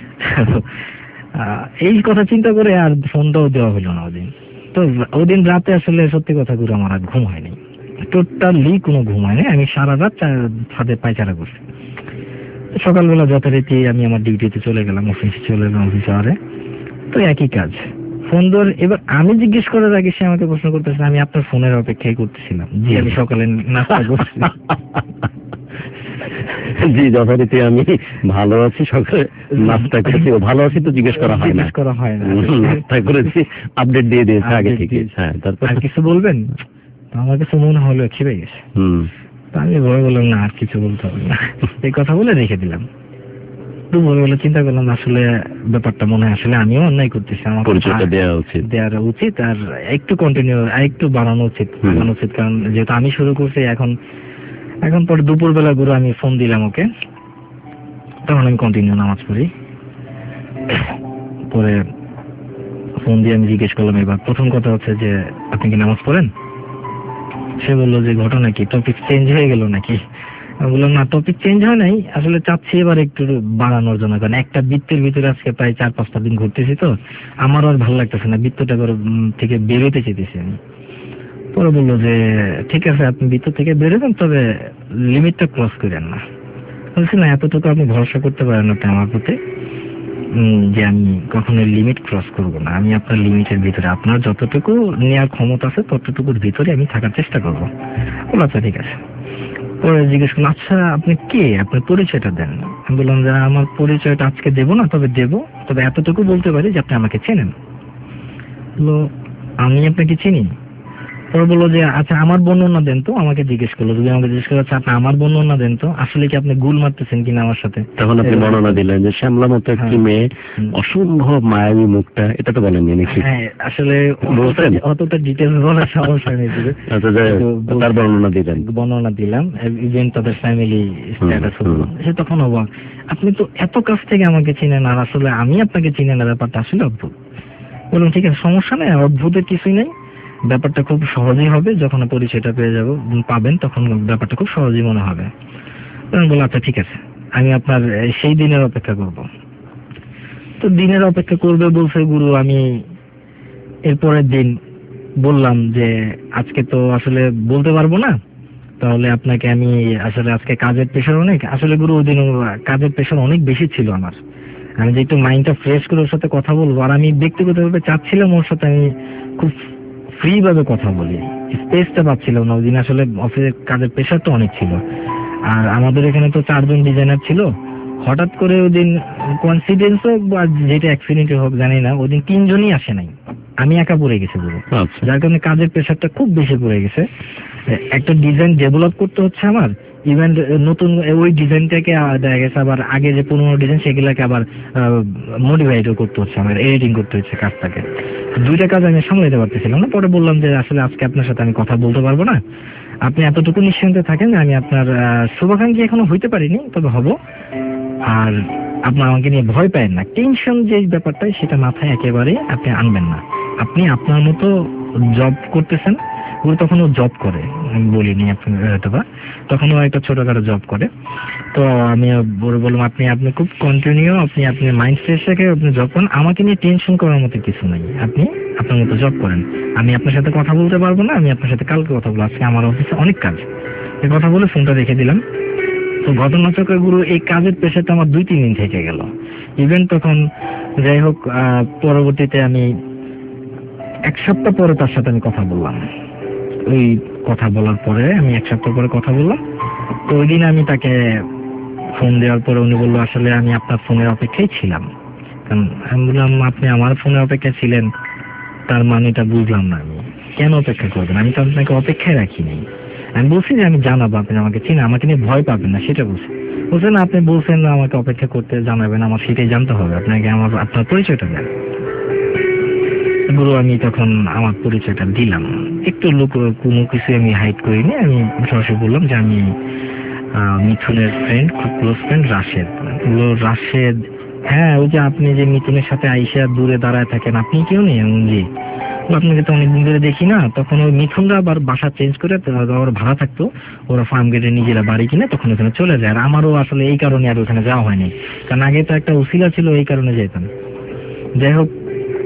এই কথা চিন্তা করে আর ফোনটাও দেওয়া হলো না ওদিন। তো ওদিন রাতে আসলে সত্যি কথা করে আমার আর ঘুম হয়নি, টোটালি কোনো ঘুম হয়নি। আমি সারা রাত ছাদে পায়চারা করছি। সকালবেলা যথারীতি আমি আমার ডিউটিতে চলে গেলাম, অফিসে চলে গেলাম, অফিস আওয়ারে। তো একই কাজ, ফোন ধর। এবার আমি জিজ্ঞেস করার আগে সে আমাকে প্রশ্ন করতেছে আমি আপনার ফোনের অপেক্ষায় করতেছিলাম। জি আমি সকালে নাস্তা করছি। জি যথারীতি আমি ভালো আছি, সকালে নাস্তা করেছি। ভালো আছি তো জিজ্ঞেস করা হয় না, করা হয় না, নাস্তা করেছি, আপডেট দিয়ে দিয়েছে আগে থেকে। হ্যাঁ, তারপর আর কিছু বলবেন? আমার কাছে মনে হলো খিদে গেছে। হুম, আমি ভয় বললাম না, আর কিছু বলতে হবে না, এই কথা বলে রেখে দিলাম। দুপুরবেলা চিন্তা করলাম আসলে ব্যাপারটা মনে হয় আসলে আমিও অন্যায় করতেছি, আমার পরিচয়টা দেওয়া উচিত দেওয়া উচিত, আর একটু কন্টিনিউ আর একটু বাড়ানো উচিত বাড়ানো উচিত কারণ যেহেতু আমি শুরু করছি এখন। এখন পরে দুপুরবেলা গুরু আমি ফোন দিলাম ওকে, তখন আমি কন্টিনিউ নামাজ পড়ি। পরে ফোন দিয়ে আমি জিজ্ঞেস করলাম, এবার প্রথম কথা হচ্ছে যে আপনি কি নামাজ পড়েন? সে বললো যে ঘটনা কি, টপিক চেঞ্জ হয়ে গেল নাকি? আমি বললাম না, টপিক চেঞ্জ হয় নাই, আসলে চাচ্ছি এবার একটু বাড়ানোর জন্য, কারণ একটা বৃত্তের ভিতরে আজকে প্রায় চার পাঁচটা দিন ঘুরতেছি, তো আমারও আর ভালো লাগতেছে না, বৃত্তটা থেকে বেরোতে চেয়েছি আমি। পরে বললো যে ঠিক আছে আপনি বৃত্ত থেকে বেরোবেন, তবে লিমিটটা ক্রস করেন না। বলছি না, এতটুকু আপনি ভরসা করতে পারেন আপনি আমার প্রতি, যে আমি কখনো লিমিট ক্রস করব না, আমি আপনার লিমিটের ভিতরে, আপনার যতটুকু নেওয়ার ক্ষমতা আছে ততটুকুর ভিতরে আমি থাকার চেষ্টা করবো। বলো আচ্ছা ঠিক আছে। পরে জিজ্ঞেস করলাম আচ্ছা আপনি কে, আপনার পরিচয়টা দেন। আমি বললাম যে আমার পরিচয়টা আজকে দেবো না, তবে দেবো, তবে এতটুকু বলতে পারি যে আপনি আমাকে চেনেন। বললো আমি আপনাকে চিনি। পরে বললো যে আচ্ছা আমার বর্ণনা দেন তো, আমাকে জিজ্ঞেস করলো, যদি আমাকে জিজ্ঞেস করলো আচ্ছা আপনি আমার বর্ণনা দেন তো, আসলে কি আপনি গুল মারতেছেন কিনা আমার সাথে। তখন আপনি বর্ণনা দিলেন যে শ্যামলা মতো একটি মেয়ে, অসম্ভব মায়াবী মুখটা, এটা তো বলেননি নাকি? হ্যাঁ আসলে অতটা ডিটেলস বলার সমস্যা নেই, তার বর্ণনা দিলেন, বর্ণনা দিলাম, ইভেন তাদের ফ্যামিলি স্ট্যাটাস হলো। সে তখন অবাক, আপনি তো এত কাছ থেকে আমাকে চিনেন আর আসলে আমি আপনাকে চিনি না, ব্যাপারটা আসলে অদ্ভুত। বললাম ঠিক আছে সমস্যা নেই, অদ্ভুতের কিছুই নেই, ব্যাপারটা খুব সহজেই হবে, যখন পরিচয়টা পেয়ে যাব পাবেন তখন ব্যাপারটা খুব সহজেই মনে হবে। বললাম আচ্ছা ঠিক আছে, আমি আপনার সেই দিনের অপেক্ষা করব। তো দিনের অপেক্ষা করবে বলছে গুরু, আমি এরপরের দিন বললাম যে আজকে তো আসলে বলতে পারবো না, তাহলে আপনাকে আমি আসলে আজকে কাজের প্রেশার অনেক, আসলে গুরু ওই দিন কাজের প্রেশার অনেক বেশি ছিল আমার, আমি যে একটু মাইন্ডটা ফ্রেশ করে ওর সাথে কথা বলবো, আর আমি ব্যক্তিগতভাবে চাচ্ছিলাম ওর সাথে আমি খুব ফ্রি ভাবে কথা বলি, স্পেসটা পাচ্ছিলাম না ওই দিন, আসলে অফিসের কাজের প্রেশারটা অনেক ছিল। আর আমাদের এখানে তো চারজন ডিজাইনার ছিল, হঠাৎ করে ওই দিন কোইন্সিডেন্স হোক বা যেটা অ্যাক্সিডেন্ট হোক জানি না, ওই দিন তিনজনই আসে নাই, আমি একা পড়ে গেছি পুরো, যার কারণে কাজের প্রেশারটা খুব বেশি পড়ে গেছে। একটা ডিজাইন ডেভেলপ করতে হচ্ছে আমার, ইভেন নতুন ওই ডিজাইনটাকে দেখা গেছে আবার আগে যে পুরোনো ডিজাইন সেগুলাকে আবার মডিফাইডও করতে হচ্ছে আমার, এডিটিং করতে হচ্ছে কাজটাকে, দুইটা কাজ আমি সামলাইতে পারতেছিলাম না। পরে বললাম যে আসলে আজকে আপনার সাথে আমি কথা বলতে পারবো না, আপনি এতটুকু নিশ্চিন্তে থাকেন, আমি আপনার শুভাকাঙ্ক্ষী এখনো হইতে পারিনি, তবে হব, আর আপনার আমাকে নিয়ে ভয় পায় না, টেনশন যে ব্যাপারটা সেটা মাথায় একেবারে আপনি আনবেন না, আপনি আপনার মতো জব করতেছেন। ও তখন ও জব করে, আমি বলিনি আপনি হয়তো বা, তখন ও একটা ছোটখাটো জব করে, তো আমি বললাম আপনি আপনি খুব কন্টিনিউ, আপনি আপনি মাইন্ড ফ্রেশ রেখে আপনি জব করেন, আমাকে নিয়ে টেনশন করার মতো কিছু নাই, আপনি আপনার মতো জব করেন, আমি আপনার সাথে কথা বলতে পারবো না, আমি আপনার সাথে কালকে কথা বলবো, আজকে আমার অফিসে অনেক কাজ, এই কথা বলে ফোনটা রেখে দিলাম। তো ঘটনাচক্রে গুরু এই কাজের পেশাটা আমার দুই তিন দিন থেকে গেল, ইভেন তখন যাই হোক পরবর্তীতে আমি এক সপ্তাহ পরে তার সাথে আমি কথা বললাম, ওই কথা বলার পরে আমি এক সপ্তাহ পরে কথা বললাম, তো ওই দিন আমি তাকে ফোন দেওয়ার পরে উনি বললো আসলে আমি আপনার ফোনের অপেক্ষায় ছিলাম, কারণ আমি বললাম আপনি আমার ফোনের অপেক্ষায় ছিলেন, তার মানেটা বুঝলাম না, আমি কেন অপেক্ষা করবেন, আমি তো আপনাকে অপেক্ষায় রাখিনি, আমি বলছি যে আমি জানাবো, আপনি আমাকে চিনে আমাকে নিয়ে ভয় পাবেন না সেটা বলছি, বলছেন আপনি বলছেন না আমাকে অপেক্ষা করতে জানাবেন, আমার সেটাই জানতে হবে, আপনাকে আমার আপনার পরিচয়টা দেন। গুরু আমি তখন আমার পরিচয়টা দিলাম, একটু লোক কোনো কিছু আমি হাইড করিনি, আমি সরাসরি বললাম যে আমি মিথুনের ফ্রেন্ড, খুব ক্লোজ ফ্রেন্ড রাশেদ। বললো রাশেদ, হ্যাঁ ওই যে আপনি যে মিথুনের সাথে আইসা দূরে দাঁড়ায় থাকেন, আপনি কেউ নেই? জি, আপনাকে তো অনেকদিন ধরে দেখি না। তখন ওই মিথুনরা আবার বাসা চেঞ্জ করে ওরা ভাড়া থাকতো, ওরা ফার্ম গেটে নিজেরা বাড়ি কিনে তখন ওখানে চলে যায়, আর আমারও আসলে এই কারণে আর ওখানে যাওয়া হয়নি, কারণ আগে তো একটা উসিলা ছিল এই কারণে যেতাম। যাই হোক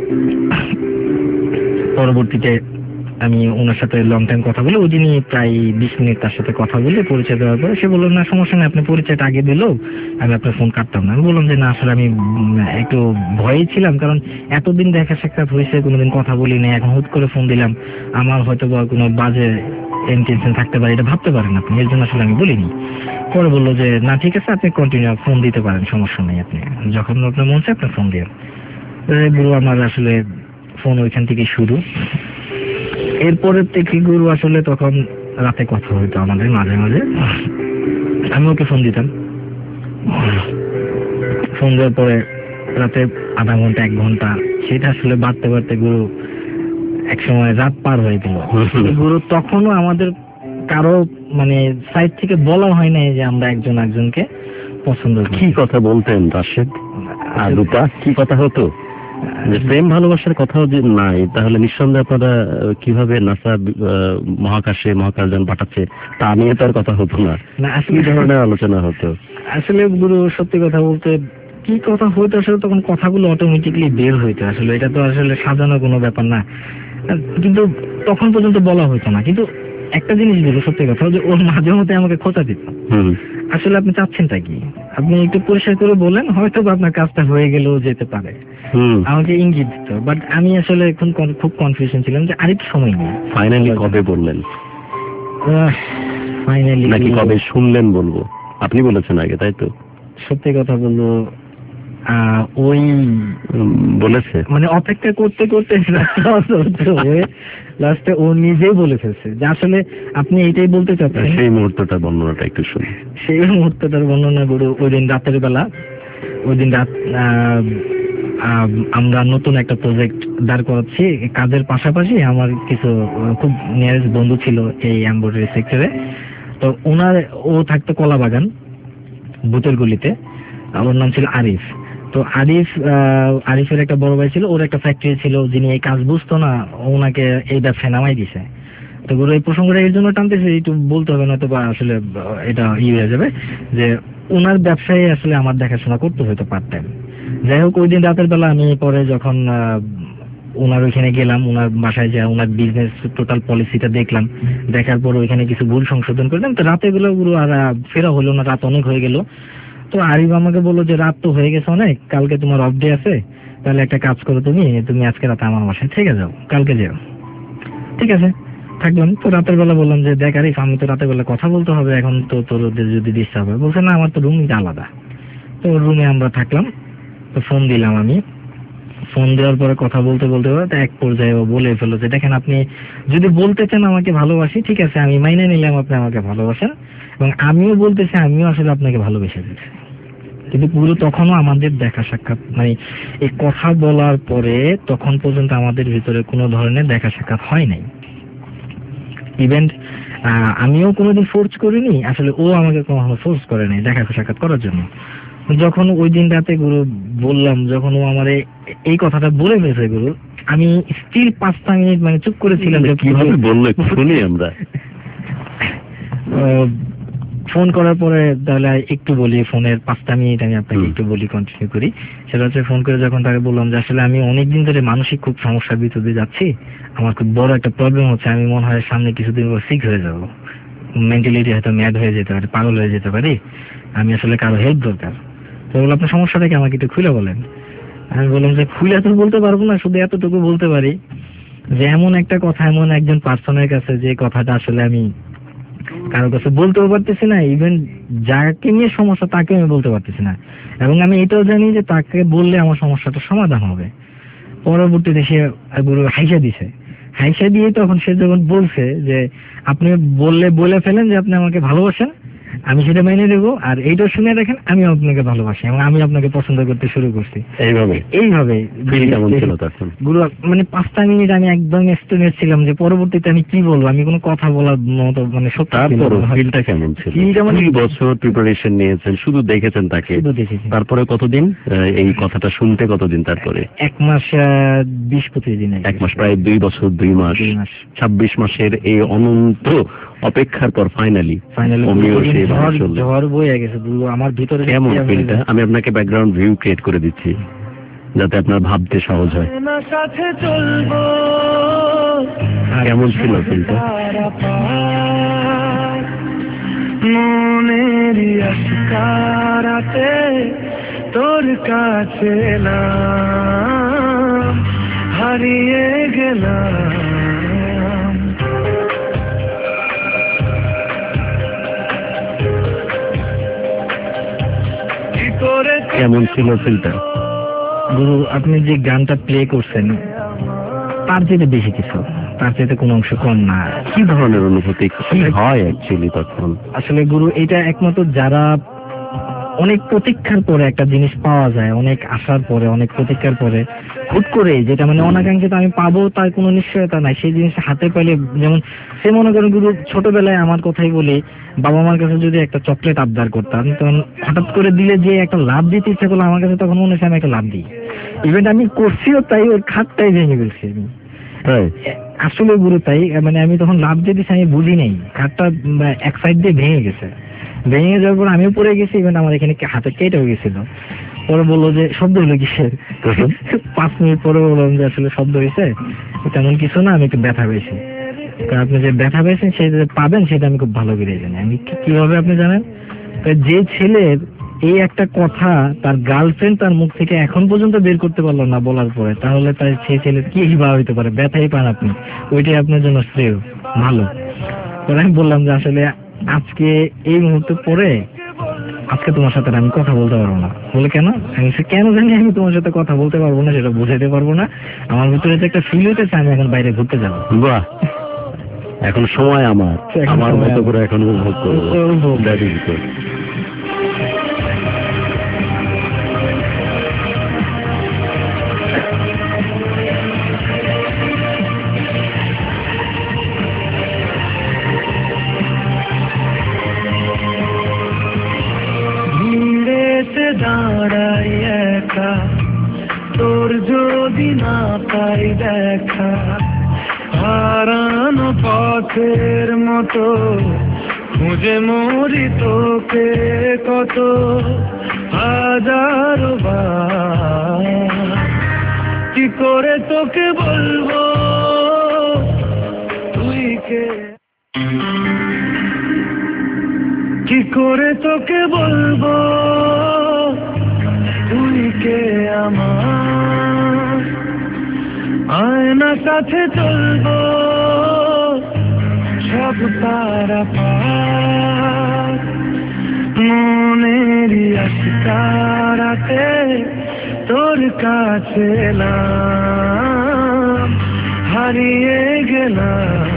পরবর্তীতে আমি ওনার সাথে লং টাইম কথা বলে ওই দিনই প্রায় বিশ মিনিট তার সাথে কথা বলে পরিচয় দেওয়ার পরে সে বললো না সমস্যা নেই, আপনি পরিচয়টা আগে দিলেও আমি আপনার ফোন কাটতাম না। আমি বললাম যে না আসলে আমি একটু ভয়েই ছিলাম, কারণ এতদিন দেখা সাক্ষাৎ হয়েছে কোনোদিন কথা বলি না, এখন হুট করে ফোন দিলাম, আমার হয়তো বা কোনো বাজে ইন্টেনশন থাকতে পারে এটা ভাবতে পারেন আপনি, এর জন্য আসলে আমি বলিনি। পরে বললো যে না ঠিক আছে আপনি কন্টিনিউ ফোন দিতে পারেন, সমস্যা নেই, আপনি যখন আপনার মন চায় আপনার ফোন দিয়ে। গুরু আমার আসলে ফোন ওইখান থেকে শুরু, এরপরের থেকে গুরু আসলে তখন রাতে কথা হইতো আমাদের মাঝে মাঝে, আমি ওকে ফোন দিতাম, ফোন দেওয়ার পরে রাতে আধা ঘন্টা এক ঘন্টা সেটা আসলে বাড়তে বাড়তে গুরু এক সময় রাত পার হয়ে গেল। গুরু তখনও আমাদের কারো মানে সাইড থেকে বলা হয় নাই যে আমরা একজন একজনকে পছন্দ করি। কি কথা বলতেন রাশেদ আর রূপা, কি কথা হতো? প্রেম ভালোবাসার কথাও যে নাই, তাহলে নিঃসন্দেহে আপনারা কিভাবে নাসা মহাকাশে মহাকাশযান পাঠাচ্ছে তা নিয়ে তার কথা হতো না, কি ধরনের আলোচনা হতো? আসলে গুরু সত্যি কথা বলতে কি কথা হইতো আসলে তখন কথাগুলো অটোমেটিকলি বের হইতো, আসলে এটা তো আসলে সাজানো কোনো ব্যাপার না, কিন্তু তখন পর্যন্ত বলা হইতো না। কিন্তু একটা জিনিস বলো সত্যি কথা, যে ওর মাঝে মধ্যে আমাকে খোঁচা দিত, আসলে আপনি চাচ্ছেনটা কি, আপনি একটু পরিষ্কার করে বলেন, হয়তো আপনার কাজটা হয়ে গেলেও যেতে পারে, আমাকে ইঙ্গিত দিত। বাট আমি আসলে এখন খুব কনফিউশন ছিলাম যে আরেকটু সময় নেই। ফাইনালি কবে বললেন? ফাইনালি নাকি কবে শুনলেন বলবো? আপনি বলেছেন আগে, তাই তো? সত্যি কথা বলবো ওই বলেছে, মানে অপেক্ষা করতে করতে লাস্টে ও নিজেই বলে ফেলছে যে আসলে আপনি এইটাই বলতে চাচ্ছেন। সেই মুহূর্তটা বর্ণনাটা একটু শুনি। সেই মুহূর্তটার বর্ণনা গুরু, ওই দিন রাতের বেলা, ওই দিন রাত আমরা নতুন একটা প্রজেক্ট দাঁড় করাচ্ছি, কাজের পাশাপাশি আমার কিছু খুব নিয়ারেস্ট বন্ধু ছিল এই এমব্রয়ডারি সেক্টরে, তো ওনার ও থাকতো কলা বাগান বুতের গলিতে, ওর নাম ছিল আরিফ। তো আরিফ আরিফের একটা বড় ভাই ছিল, ওর একটা ফ্যাক্টরি ছিল, যিনি এই কাজ বুঝতো না ওনাকে এই ব্যবসায় নামাই দিছে। তো গুরু এই প্রসঙ্গটা এর জন্য টানতেছে, একটু বলতে হবে না তো, বা আসলে এটা ই হয়ে যাবে যে ওনার ব্যবসায় আসলে আমার দেখাশোনা করতে হতো পার্ট টাইম। যাই হোক ওই দিন রাতের বেলা আমি পরে যখন ওনার ওইখানে গেলাম, ওনার বাসায় যা ওনার বিজনেস টোটাল পলিসিটা দেখলাম, দেখার পর ওইখানে কিছু ভুল সংশোধন করলাম। তো রাতে গুলো গুরু আর ফেরা হলো না, রাত অনেক হয়ে গেল। তো আরিফ আমাকে বললো যে রাত তো হয়ে গেছে অনেক, কালকে তোমার অফ ডে আছে, তাহলে একটা কাজ করো, তুমি তুমি আজকে রাতে আমার বাসায় থেকে যাও, কালকে যাও। ঠিক আছে, থাকলাম। তো রাতের বেলা বললাম যে দেখ আরিফ, আমি তো রাতের বেলা কথা বলতে হবে, এখন তো তোর যদি ডিস্টার্ব হয়। বলছে না, আমার তো রুম আলাদা। তো রুমে আমরা থাকলাম। তো ফোন দিলাম আমি, ফোন দেওয়ার পরে কথা বলতে বলতে এক পর্যায়ে ও বলে ফেললো যে দেখেন, আপনি যদি বলতে চান আমাকে ভালোবাসি, ঠিক আছে, আমি মাইনে নিলাম আপনি আমাকে ভালোবাসেন, এবং আমিও বলতেছি আমিও আসলে আপনাকে ভালোবেসে দিচ্ছি। কিন্তু পুরো তখনও আমাদের দেখা সাক্ষাৎ মানে এই কথা বলার পরে তখন পর্যন্ত আমাদের ভিতরে কোনো ধরনের দেখা সাক্ষাৎ হয় নাই। ইভেন্ট আমিও কোনোদিন ফোর্স করিনি, আসলে ও আমাকে কখনো ফোর্স করে নাই দেখা সাক্ষাৎ করার জন্য। যখন ওই দিন রাতে গুরু বললাম, যখন ও আমার এই কথাটা বলে ফেলেছে গুরু, আমি স্টিল পাঁচটা মিনিট মানে চুপ করেছিলাম। কিভাবে বললে শুনি আমরা। ফোন করার পরে তাহলে একটু বলি, ফোনের পাঁচটা মিনিট আমি আপনাকে একটু বলি, কন্টিনিউ করি। সেটা হচ্ছে ফোন করে যখন তাকে বললাম যে আসলে আমি অনেকদিন ধরে মানসিক খুব সমস্যার ভিতর দিয়ে যাচ্ছি, আমার খুব বড় একটা প্রবলেম হচ্ছে, আমি মনে হয় সামনে কিছুদিন পর সিক হয়ে যাবো, মেন্টালিটি হয়তো ম্যাড হয়ে যেতে পারে, পাগল হয়ে যেতে পারি, আমি আসলে কারো হেল্প দরকার। তো বললাম আপনার সমস্যাটা কি, আমাকে একটু খুলে বলেন। আমি বললাম যে খুলে তো বলতে পারবো না, শুধু এতটুকু বলতে পারি যে এমন একটা কথা এমন একজন পার্সনের কাছে যে কথাটা আসলে আমি কারো কাছে বলতেও পারতেছি না, ইভেন যাকে নিয়ে সমস্যা তাকে আমি বলতে পারতেছি না, এবং আমি এটাও জানি যে তাকে বললে আমার সমস্যাটা সমাধান হবে। পরবর্তীতে সে গুরু হাইসা দিছে, হাইসা দিয়ে তখন সে যখন বলছে যে আপনি বললে বলে ফেলেন যে আপনি আমাকে ভালোবাসেন, আমি সেটা মেনে নেবো, আর এইটা শুনে দেখেন আমি আপনাকে ভালোবাসি এবং আমি আপনাকে পছন্দ করতে শুরু করছি। এইভাবে এইভাবে কেমন ছিল তখন গুরু? মানে পাঁচটা মিনিট আমি একদম স্টুডেন্ট ছিলাম যে পরবর্তীতে আমি কি বলবো, আমি কোনো কথা বলার মতো মানে ফিলটা কেমন ছিল? দুই বছর প্রিপারেশন নিয়েছেন, শুধু দেখেছেন তাকে, তারপরে কতদিন এই কথাটা শুনতে, কতদিন তারপরে? এক মাস বিশ পঁচিশ দিন। এক মাস, প্রায় দুই বছর দুই মাস, ছাব্বিশ মাসের এই অনন্ত অপেক্ষার পর ফাইনালি ফাইনালি ঝড় বয়ে গেছে আমার ভিতরে। কেমন ফিলটা? আমি আপনাকে ব্যাকগ্রাউন্ড ভিউ ক্রিয়েট করে দিচ্ছি যাতে আপনার ভাবতে সহজ হয়। কেমন ছিল ফিলটা? মনের আশকারাতে তোর কাছে এলাম, হারিয়ে গেলাম। কেমন ছিল ফিলটা? গুরু আপনি যে গানটা প্লে করছেন তার চেয়ে বেশি কিছু, তার চেয়ে কোনো অংশ কম না। কি ধরনের অনুভূতি, কি হয় অ্যাকচুয়ালি তখন? আসলে গুরু এটা একমাত্র যারা অনেক প্রতীক্ষার পরে একটা জিনিস পাওয়া যায়, অনেক আসার পরে, অনেক প্রতীক্ষার পরে হুট করে যেটা মানে অনাকাঙ্ক্ষিত আমি পাবো তার কোনো নিশ্চয়তা নাই, সেই জিনিসটা হাতে পাইলে, যেমন সে মনে করেন গুরু ছোটবেলায় আমার কথাই বলি, বাবা মার কাছে যদি একটা চকলেট আবদার করতাম, তখন হঠাৎ করে দিলে যে একটা লাভ দিতে ইচ্ছা করলো, আমার কাছে তখন মনে হচ্ছে আমি একটা লাভ দিই। ইভেন্ট আমি করছিও তাই, ওর খাতটাই ভেঙে ফেলছি আমি। আসলে গুরু তাই, মানে আমি তখন লাভ দিয়ে দিচ্ছি, আমি বুঝি নেই খাতটা এক সাইড দিয়ে ভেঙে গেছে। ভেঙে যাওয়ার পর আমিও পড়ে গেছি, ইভেন্ট আমার এখানে হাতে কেটে হয়ে গেছিল। পরে বললো যে শব্দ হলো কিসের? পাঁচ মিনিট পরে বললাম যে আসলে শব্দ হয়েছে তেমন কিছু না, আমি একটু ব্যথা পেয়েছি। আপনি যে ব্যথা পেয়েছেন সেটা পাবেন সেটা আমি খুব ভালো করে জানি। আমি কিভাবে আপনি জানেন? যে ছেলের এই একটা কথা তার গার্লফ্রেন্ড তার মুখ থেকে এখন পর্যন্ত বের করতে পারলো না বলার পরে, তাহলে তার সেই ছেলের কি বা হইতে পারে? ব্যথাই পান আপনি, ওইটাই আপনার জন্য শ্রেয়, ভালো। আমি বললাম যে আসলে আজকে এই মুহূর্তে পরে আজকে তোমার সাথে আমি কথা বলতে পারবো না। বলে কেন? আমি কেন জানি আমি তোমার সাথে কথা বলতে পারবো না, সেটা বুঝাইতে পারবো না। আমার ভিতরে যে একটা ফিল হইতেছে আমি এখন বাইরে ঘুরতে যাবো। বাহ, এখন সময় আমার আমার মতো করে এখন উপভোগ করবো। That is good. দাঁড়াই একা, তোর যদি না পাই দেখা, হারানো পথের মতো খুঁজে মরি তোকে কত হাজার বার। কি করে তোকে বলবো তুই কে, কি করে তোকে বলবো তুই কে আমার, আয়না সাথে চলবো সব পারা পার, মনেরই আশকারাতে তোর কাছে এলাম, হারিয়ে গেলাম।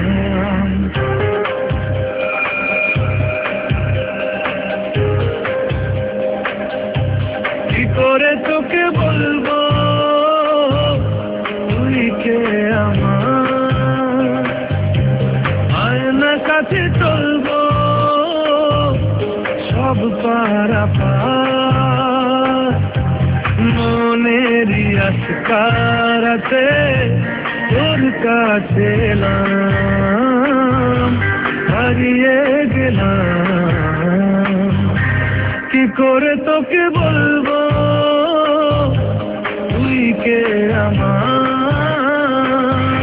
কি করে তোকে বলবো তুই কে আমার, আয়না কাছে চলবো সব পারা পার, মনেরই আশকারাতে তোর কাছে এলাম, হারিয়ে গেলাম। কি করে তোকে বলবো তুই কে আমার,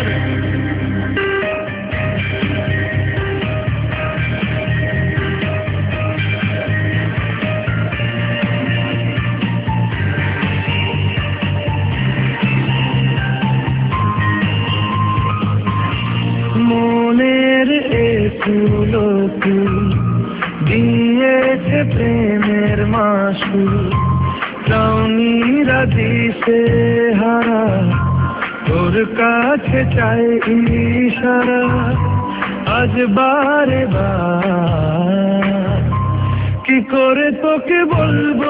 মনের একুলো ফুল দিয়েছে প্রেমের মাসুল, রঙিরা দিশে হারা তোর কাছে চাই ইশারা, আজ বারে বার কি করে তোকে বলবো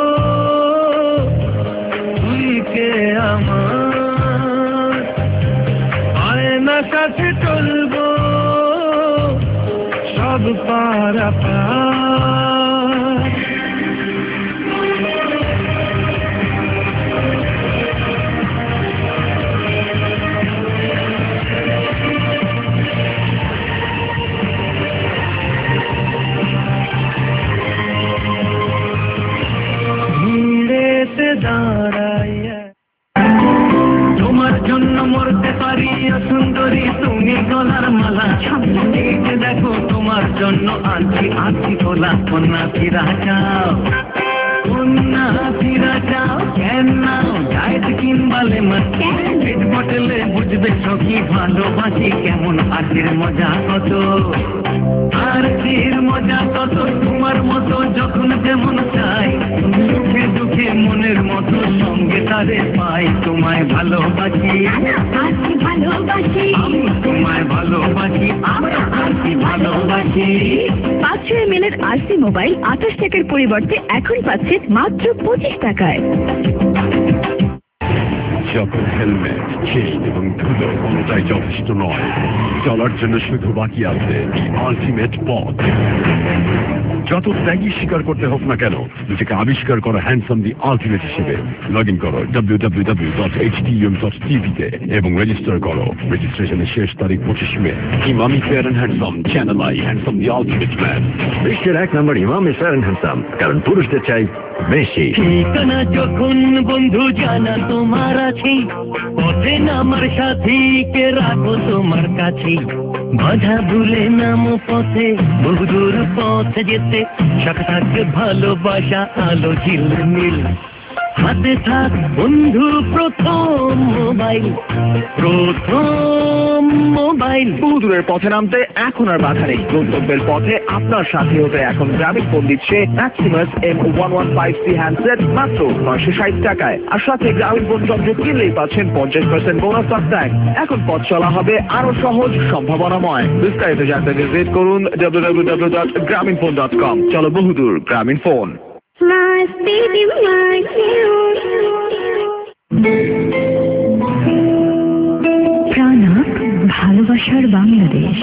তুই কে আমার, আয়না কাছে চলবো সব পারা পার, ভিড়েতে দাঁড়াইয়া তোমার জন্য মরতে পারি সুন্দরী তুমি গলার মালা, দেখো তোমার জন্য আছি আছি তোলা, কন্যা ফিরা চাও কন্যা ফিরা চাও, কেন নাও ডায়েট কিংবা লেমন, পেট বটলে বুঝবে সখী ভালোবাসি কেমন, আজের মজা কত আর চির মজা কত, তোমার মতো যখন যেমন চাই, সুখে দুঃখে মনের মতো সঙ্গে তারে পাই, তোমায় ভালোবাসি আছি ভালোবাসি, তোমায় ভালোবাসি আছি ভালোবাসি। পাঁচশো এম এল এর আরসি মোবাইল আঠাশ টাকার পরিবর্তে এখন পাচ্ছেন মাত্র পঁচিশ টাকায়। যখন হেলমেট চেইন এবং ধুলো কোনোটাই যথেষ্ট নয়, চলার জন্য শুধু বাকি আছে আলটিমেট পথ। যত ত্যাগী স্বীকার করতে হোক না কেন, নিজেকে আবিষ্কার করো হ্যান্ডসাম দি আলটিমেট হিসেবে। লগ ইন করো W W W dot H T M dot TV তে এবং রেজিস্টার করো। রেজিস্ট্রেশনের শেষ তারিখ পঁচিশ May. Emami fair and handsome, channel I handsome the ultimate man. বিশ্বের এক নম্বর ইমামি ফেয়ার অ্যান্ড হ্যান্ডসাম, কারণ পুরুষদের চাই বেশি। ঠিকানা যখন বন্ধু জানা তোমার আছে, পথে নামার সাথী কে রাখো তোমার কাছে, বাধা ভুলে নামো পথে, বহুদূর পথে যেতে সাথে থাকে ভালোবাসা আলো ঝিলমিল, হাতে থাক বন্ধু প্রথম মোবাইল, প্রথম মোবাইল। বহুদূরের পথে নামতে এখন আর বাধা নেই, গন্তব্যের পথে আপনার সাথে হতে এখন গ্রামীণ ফোন দিচ্ছে Maximus M one one five C handset মাত্র নয়শো ষাট টাকায়, আর সাথে গ্রামীণ ফোন যন্ত্র কিনলেই পাচ্ছেন পঞ্চাশ পার্সেন্ট বোনাস ট্যাগ। এখন পথ চলা হবে আরো সহজ, সম্ভাবনাময়। বিস্তারিত জানতে ভিজিট করুন W W W dot Grameenphone dot com. চলো বহুদূর গ্রামীণ ফোন। প্রাণা ভালোবাসার বাংলাদেশ।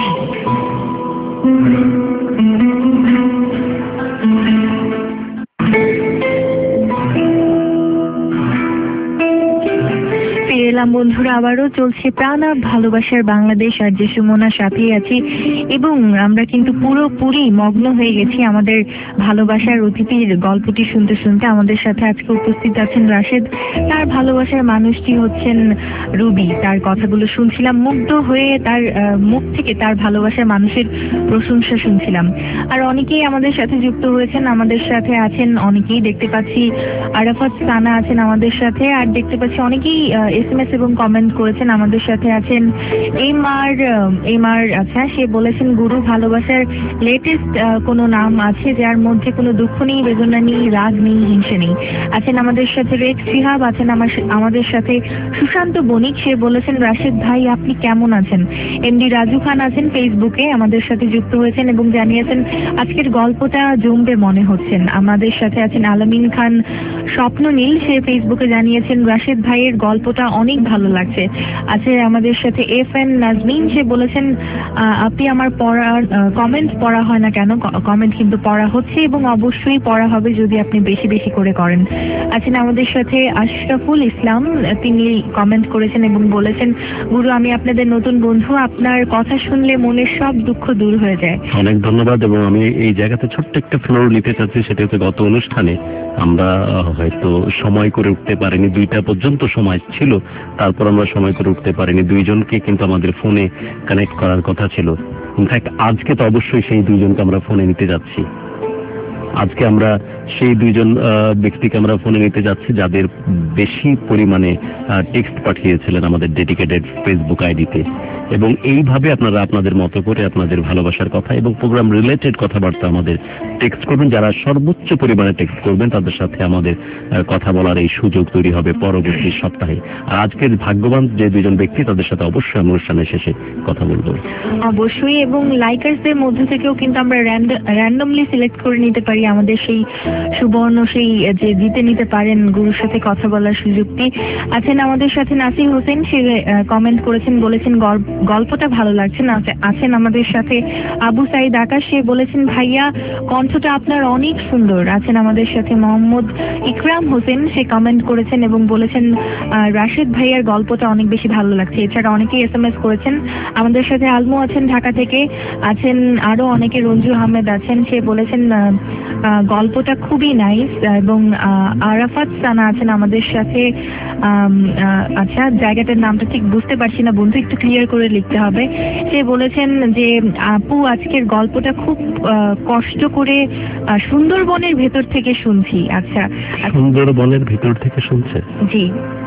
এলাম বন্ধুরা, আবারও চলছে প্রাণাপ ভালোবাসার বাংলাদেশ, আর যে সুমনার সাথেই আছি এবং আমরা কিন্তু পুরোপুরি মগ্ন হয়ে গেছি আমাদের ভালোবাসার অতিথির গল্পটি শুনতে শুনতে। আমাদের সাথে আজকে উপস্থিত আছেন রাশেদ, তার ভালোবাসার মানুষটি হচ্ছেন রুবি। তার কথাগুলো শুনছিলাম, মুগ্ধ হয়ে তার মুখ থেকে তার ভালোবাসার মানুষের প্রশংসা শুনছিলাম। আর অনেকেই আমাদের সাথে যুক্ত হয়েছেন, আমাদের সাথে আছেন অনেকেই, দেখতে পাচ্ছি আরাফাত সানা আছেন আমাদের সাথে, আর দেখতে পাচ্ছি অনেকেই এস এম এস এবং কমেন্ট করেছেন। আমাদের সাথে আছেন এম আর এম আর আচ্ছা, সে বলেছেন গুরু ভালোবাসার লেটেস্ট কোনো নাম আছে যার মধ্যে কোনো দুঃখ নেই, বেদনা নেই, রাগ নেই, হিংসে নেই। আছেন আমাদের সাথে রেক সিহাব, আছেন আমার আমাদের সাথে সুশান্ত বণিক, সে বলেছেন রাশেদ ভাই আপনি কেমন আছেন। এমডি রাজু খান আছেন ফেসবুকে আমাদের সাথে যুক্ত হয়েছেন এবং জানিয়েছেন আজকের গল্পটা জমবে মনে হচ্ছেন। আমাদের সাথে আছেন আলামিন খান স্বপ্ন নীল, সে ফেসবুকে জানিয়েছেন রাশেদ ভাইয়ের গল্পটা অনেক ভালো লাগছে। আছে আমাদের সাথে এফ এন নাজমিন, সে বলেছেন আপনি আমার পড়ার কমেন্ট পড়া হয় না কেন, কমেন্ট কিন্তু পড়া হচ্ছে এবং অবশ্যই পড়া হবে যদি আপনি বেশি বেশি করে করেন। আছেন আমাদের সাথে আশরাফুল ইসলাম, তিনি কমেন্ট করেছেন এবং বলেছেন গুরু আমি আপনাদের নতুন বন্ধু, আপনার কথা শুনলে মনের সব দুঃখ দূর হয়ে যায়। অনেক ধন্যবাদ। এবং আমি এই জায়গাতে ছোট্ট একটা ফ্লোর নিতে চাচ্ছি, সেটা হচ্ছে গত অনুষ্ঠানে আমরা হয়তো সময় করে উঠতে পারিনি, দুইটা পর্যন্ত সময় ছিল, তারপর আমরা সময় করে উঠতে পারিনি। দুইজনকে কিন্তু আমাদের ফোনে কানেক্ট করার কথা ছিল। ইনফ্যাক্ট আজকে তো অবশ্যই সেই দুইজনকে আমরা ফোনে নিতে যাচ্ছি। আজকে আমরা সেই দুইজন ব্যক্তিকে আমরা ফোনে নিতে যাচ্ছি যাদের বেশি পরিমাণে টেক্সট পাঠিয়েছিলেন আমাদের ডেডিকেটেড ফেসবুক আইডিতে। এবং এইভাবে আপনারা আপনাদের মতো করে আপনাদের ভালোবাসার কথা এবং প্রোগ্রাম রিলেটেড কথাবার্তা আমাদের টেক্সট করবেন। যারা সর্বোচ্চ পরিমাণে টেক্সট করবেন তাদের সাথে আমাদের কথা বলার এই সুযোগ তৈরি হবে পরবর্তী সপ্তাহে। আর আজকের ভাগ্যবান যে দুজন ব্যক্তি তাদের সাথে অবশ্যই অনুষ্ঠানের শেষে কথা বলবো অবশ্যই। এবং লাইকার্সদের মধ্য থেকেও কিন্তু আমরা র্যান্ডমলি সিলেক্ট করে নিতে পারি আমাদের সেই সুবর্ণ, সেই যে জিতে নিতে পারেন গুরুর সাথে কথা বলার সুযোগটি। আছেন আমাদের সাথে নাসির হোসেন, সে কমেন্ট করেছেন, বলেছেন গল্পটা ভালো লাগছে না। আছেন আমাদের সাথে আবু সাইদ আকাশ, সে বলেছেন ভাইয়া কণ্ঠটা আপনার অনেক সুন্দর। আছেন আমাদের সাথে মোহাম্মদ ইকরাম হোসেন, সে কমেন্ট করেছেন এবং বলেছেন রাশেদ ভাইয়ার গল্পটা অনেক বেশি ভালো লাগছে। এছাড়া অনেকেই এস এম এস করেছেন। আমাদের সাথে আলমু আছেন ঢাকা থেকে, আছেন আরো অনেকে, রঞ্জু আহমেদ আছেন, সে বলেছেন গল্পটা খুবই নাইস। এবং আরাফাত সানা আছেন আমাদের সাথে, আচ্ছা জায়গাটার নামটা ঠিক বুঝতে পারছি না বন্ধু, একটু ক্লিয়ার করে লিখতে হবে। সে বলেছেন যে আপু আজকের গল্পটা খুব কষ্ট করে সুন্দরবনের ভেতর থেকে শুনছি। আচ্ছা, সুন্দরবনের ভেতর থেকে শুনছে, জি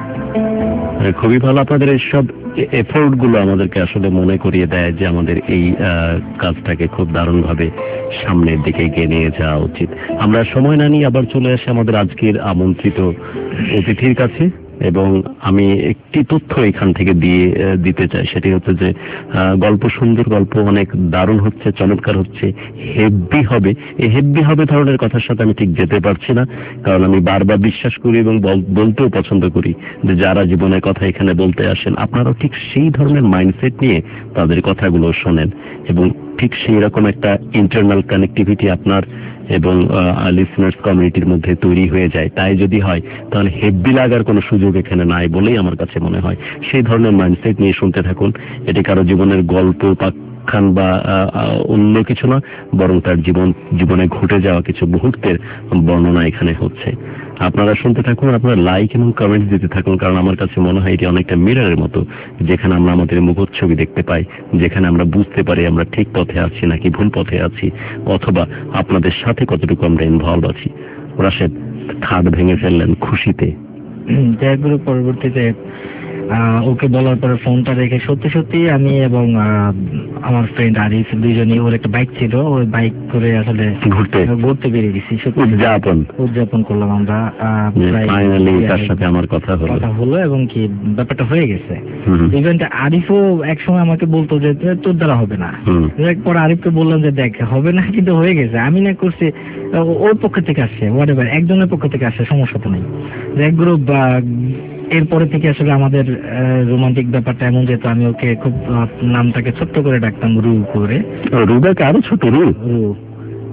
খুবই ভালো। আপনাদের এইসব এফোর্ট গুলো আমাদেরকে আসলে মনে করিয়ে দেয় যে আমাদের এই কাজটাকে খুব দারুণ ভাবে সামনের দিকে এগিয়ে নিয়ে যাওয়া উচিত। আমরা সময় না নিয়ে আবার চলে আসি আমাদের আজকের আমন্ত্রিত অতিথির কাছে। এবং আমি একটি তথ্য এখান থেকে দিয়ে দিতে চাই, সেটি হচ্ছে যে গল্প সুন্দর, গল্প অনেক দারুণ হচ্ছে, চমৎকার হচ্ছে, হেভি হবে। এই হেভি হবে ধরনের কথার সাথে আমি ঠিক যেতে পারছি না, কারণ আমি বারবার বিশ্বাস করি এবং বলতেও পছন্দ করি যে যারা জীবনের কথা এখানে বলতে আসেন আপনারাও ঠিক সেই ধরনের মাইন্ডসেট নিয়ে তাদের কথাগুলো শোনেন এবং ঠিক সেই রকম একটা ইন্টারনাল কানেক্টিভিটি আপনার এবং লিসনার্স কমিউনিটির মধ্যে তৈরি হয়ে যায়। তাই যদি হয় তাহলে হেভি লাগার কোনো সুযোগ এখানে নাই বলেই আমার কাছে মনে হয়। সেই ধরনের মাইন্ডসেট নিয়ে শুনতে থাকুন। এটি কারো জীবনের গল্প পাখ্যান বা অন্য কিছু না, বরং তার জীবন জীবনে ঘটে যাওয়া কিছু মুহূর্তের বর্ণনা এখানে হচ্ছে। আপনারা শুনতে থাকুন, আপনারা লাইক এবং কমেন্ট দিতে থাকুন, কারণ আমার কাছে মনে হয় এটি অনেকটা মিররের মতো, যেখানে আমরা আমাদের মুখচ্ছবি দেখতে পাই, যেখানে আমরা বুঝতে পারি আমরা ঠিক পথে আছি নাকি ভুল পথে আছি, অথবা আপনাদের সাথে কতটুকু আমরা ইনভলভ আছি। রাশেদ খাট ভেঙে ফেললেন খুশিতে। জয়গুরু পরবর্তীতে ওকে বলার পরে ফোনটা রেখে সত্যি সত্যি আমি এবং আমার ফ্রেন্ড আরিফ দুইজনই, ওর একটা বাইক ছিল, ওই বাইক করে আসলে ঘুরতে ঘুরতে বেরিয়ে গেছি। উদযাপন উদযাপন করলাম আমরা। ফাইনালি তার সাথে আমার কথা হলো কথা হলো এবং কি ব্যাপারটা হয়ে গেছে। ইভেন আরিফও একসময় আমাকে বলতো যে তোর দ্বারা হবে না, পরে আরিফকে বললাম যে দেখ হবে না, কিন্তু হয়ে গেছে। আমি না করছি, ওর পক্ষ থেকে আসছে, হোয়াট এভার, একজনের পক্ষ থেকে আসছে, সমস্যা তো নেই। এক গ্রুপ এরপরে থেকে আসলে আমাদের রোমান্টিক ব্যাপারটা এমন, যেহেতু আমি ওকে খুব নামটাকে ছোট্ট করে ডাকতাম, রু করে। রুদাকে আরো ছোট, রু রু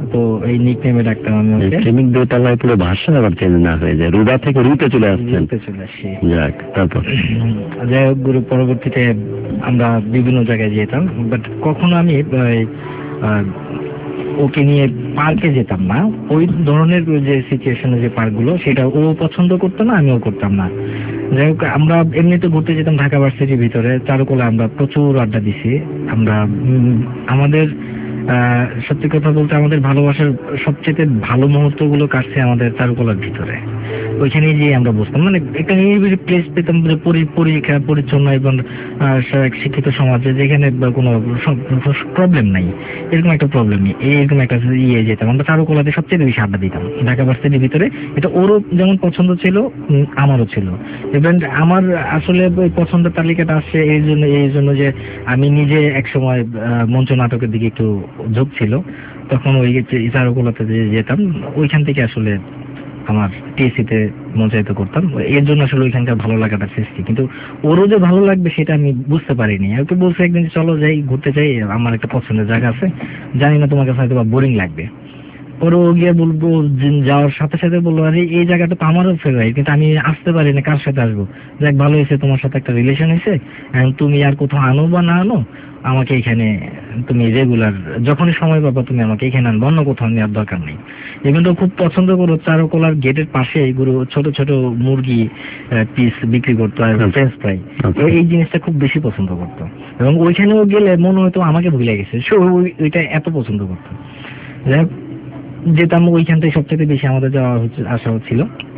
তো এই নিকনেমে ডাকতাম আমি ওকে। প্রেমিক দোতলায় পুরো ভাষা আবার চেঞ্জ না হয়ে যায়, রুদা থেকে রুতে চলে আসছেন। রুতে চলে আসছি। যাক, তারপর যাই হোক গুরু, পরবর্তীতে আমরা বিভিন্ন জায়গায় যেতাম, বাট কখনো আমি আহ, ওকে নিয়ে পার্কে যেতাম না। ওই ধরনের যে সিচুয়েশনে যে পার্কগুলো, সেটা ও পছন্দ করতো না, আমিও করতাম না। যাই হোক আমরা এমনিতে ঘুরতে যেতাম ঢাকা ভার্সিটির ভিতরে, চারুকলা আমরা প্রচুর আড্ডা দিছি। আমরা উম, আমাদের আহ সত্যি কথা বলতে আমাদের ভালোবাসার সবচেয়ে ভালো মুহূর্ত গুলো কাটছে আমাদের চারুকলার ভিতরে। ওইখানে যে আমরা বসতাম, মানে একটা নিরিবিলি প্লেস পেতাম, পরীক্ষা পরিচ্ছন্ন এবং শিক্ষিত সমাজে যেখানে কোনো প্রবলেম নাই, এরকম একটা প্রবলেম নেই, এরকম একটা ইয়ে যেতাম আমরা। চারুকলাতে সবচেয়ে বেশি আড্ডা দিতাম ঢাকা ভার্সিটির ভিতরে। এটা ওরও যেমন পছন্দ ছিল, আমারও ছিল। এবং আমার আসলে ওই পছন্দের তালিকাটা আসছে এই জন্য এই জন্য যে আমি নিজে একসময় মঞ্চ নাটকের দিকে একটু ঝোঁক ছিল, তখন ওই চারুকলাতে যেতাম। ওইখান থেকে আসলে আমার টিএসসিতে মঞ্চায়িত করতাম, এর জন্য আসলে ওইখানকার ভালো লাগাটা সৃষ্টি। কিন্তু ওরও যে ভালো লাগবে সেটা আমি বুঝতে পারিনি। ওকে বলছে একদিন চলো যাই, ঘুরতে যাই, আমার একটা পছন্দের জায়গা আছে, জানি না তোমার কাছে হয়তো বা বোরিং লাগবে। ওরও গিয়ে বলবো, যাওয়ার সাথে সাথে বললো আরে এই জায়গাটা তো আমারও ফেভারিট, কিন্তু আমি আসতে পারি না, কার সাথে আসবো? দেখ ভালো হয়েছে তোমার সাথে একটা রিলেশন হয়েছে, তুমি আর কোথাও আনো বা না আনো, আমাকে এখানে তুমি রেগুলার যখনই সময় পাবো তুমি আমাকে এখানে আনবো, অন্য কোথাও নেওয়ার দরকার নেই। এগুলো খুব পছন্দ করো। চারুকলার গেটের পাশে এগুলো ছোট ছোট মুরগি পিস বিক্রি করতো আর ফ্রেঞ্চ ফ্রাই, এই জিনিসটা খুব বেশি পছন্দ করতো। এবং ওইখানেও গেলে মনে হয়তো আমাকে ভুলে গেছে, সে ওইটা এত পছন্দ করতো। যাই যেতাম ওইখান থেকে সবচেয়ে বেশি আমাদের যাওয়া আসা ছিল।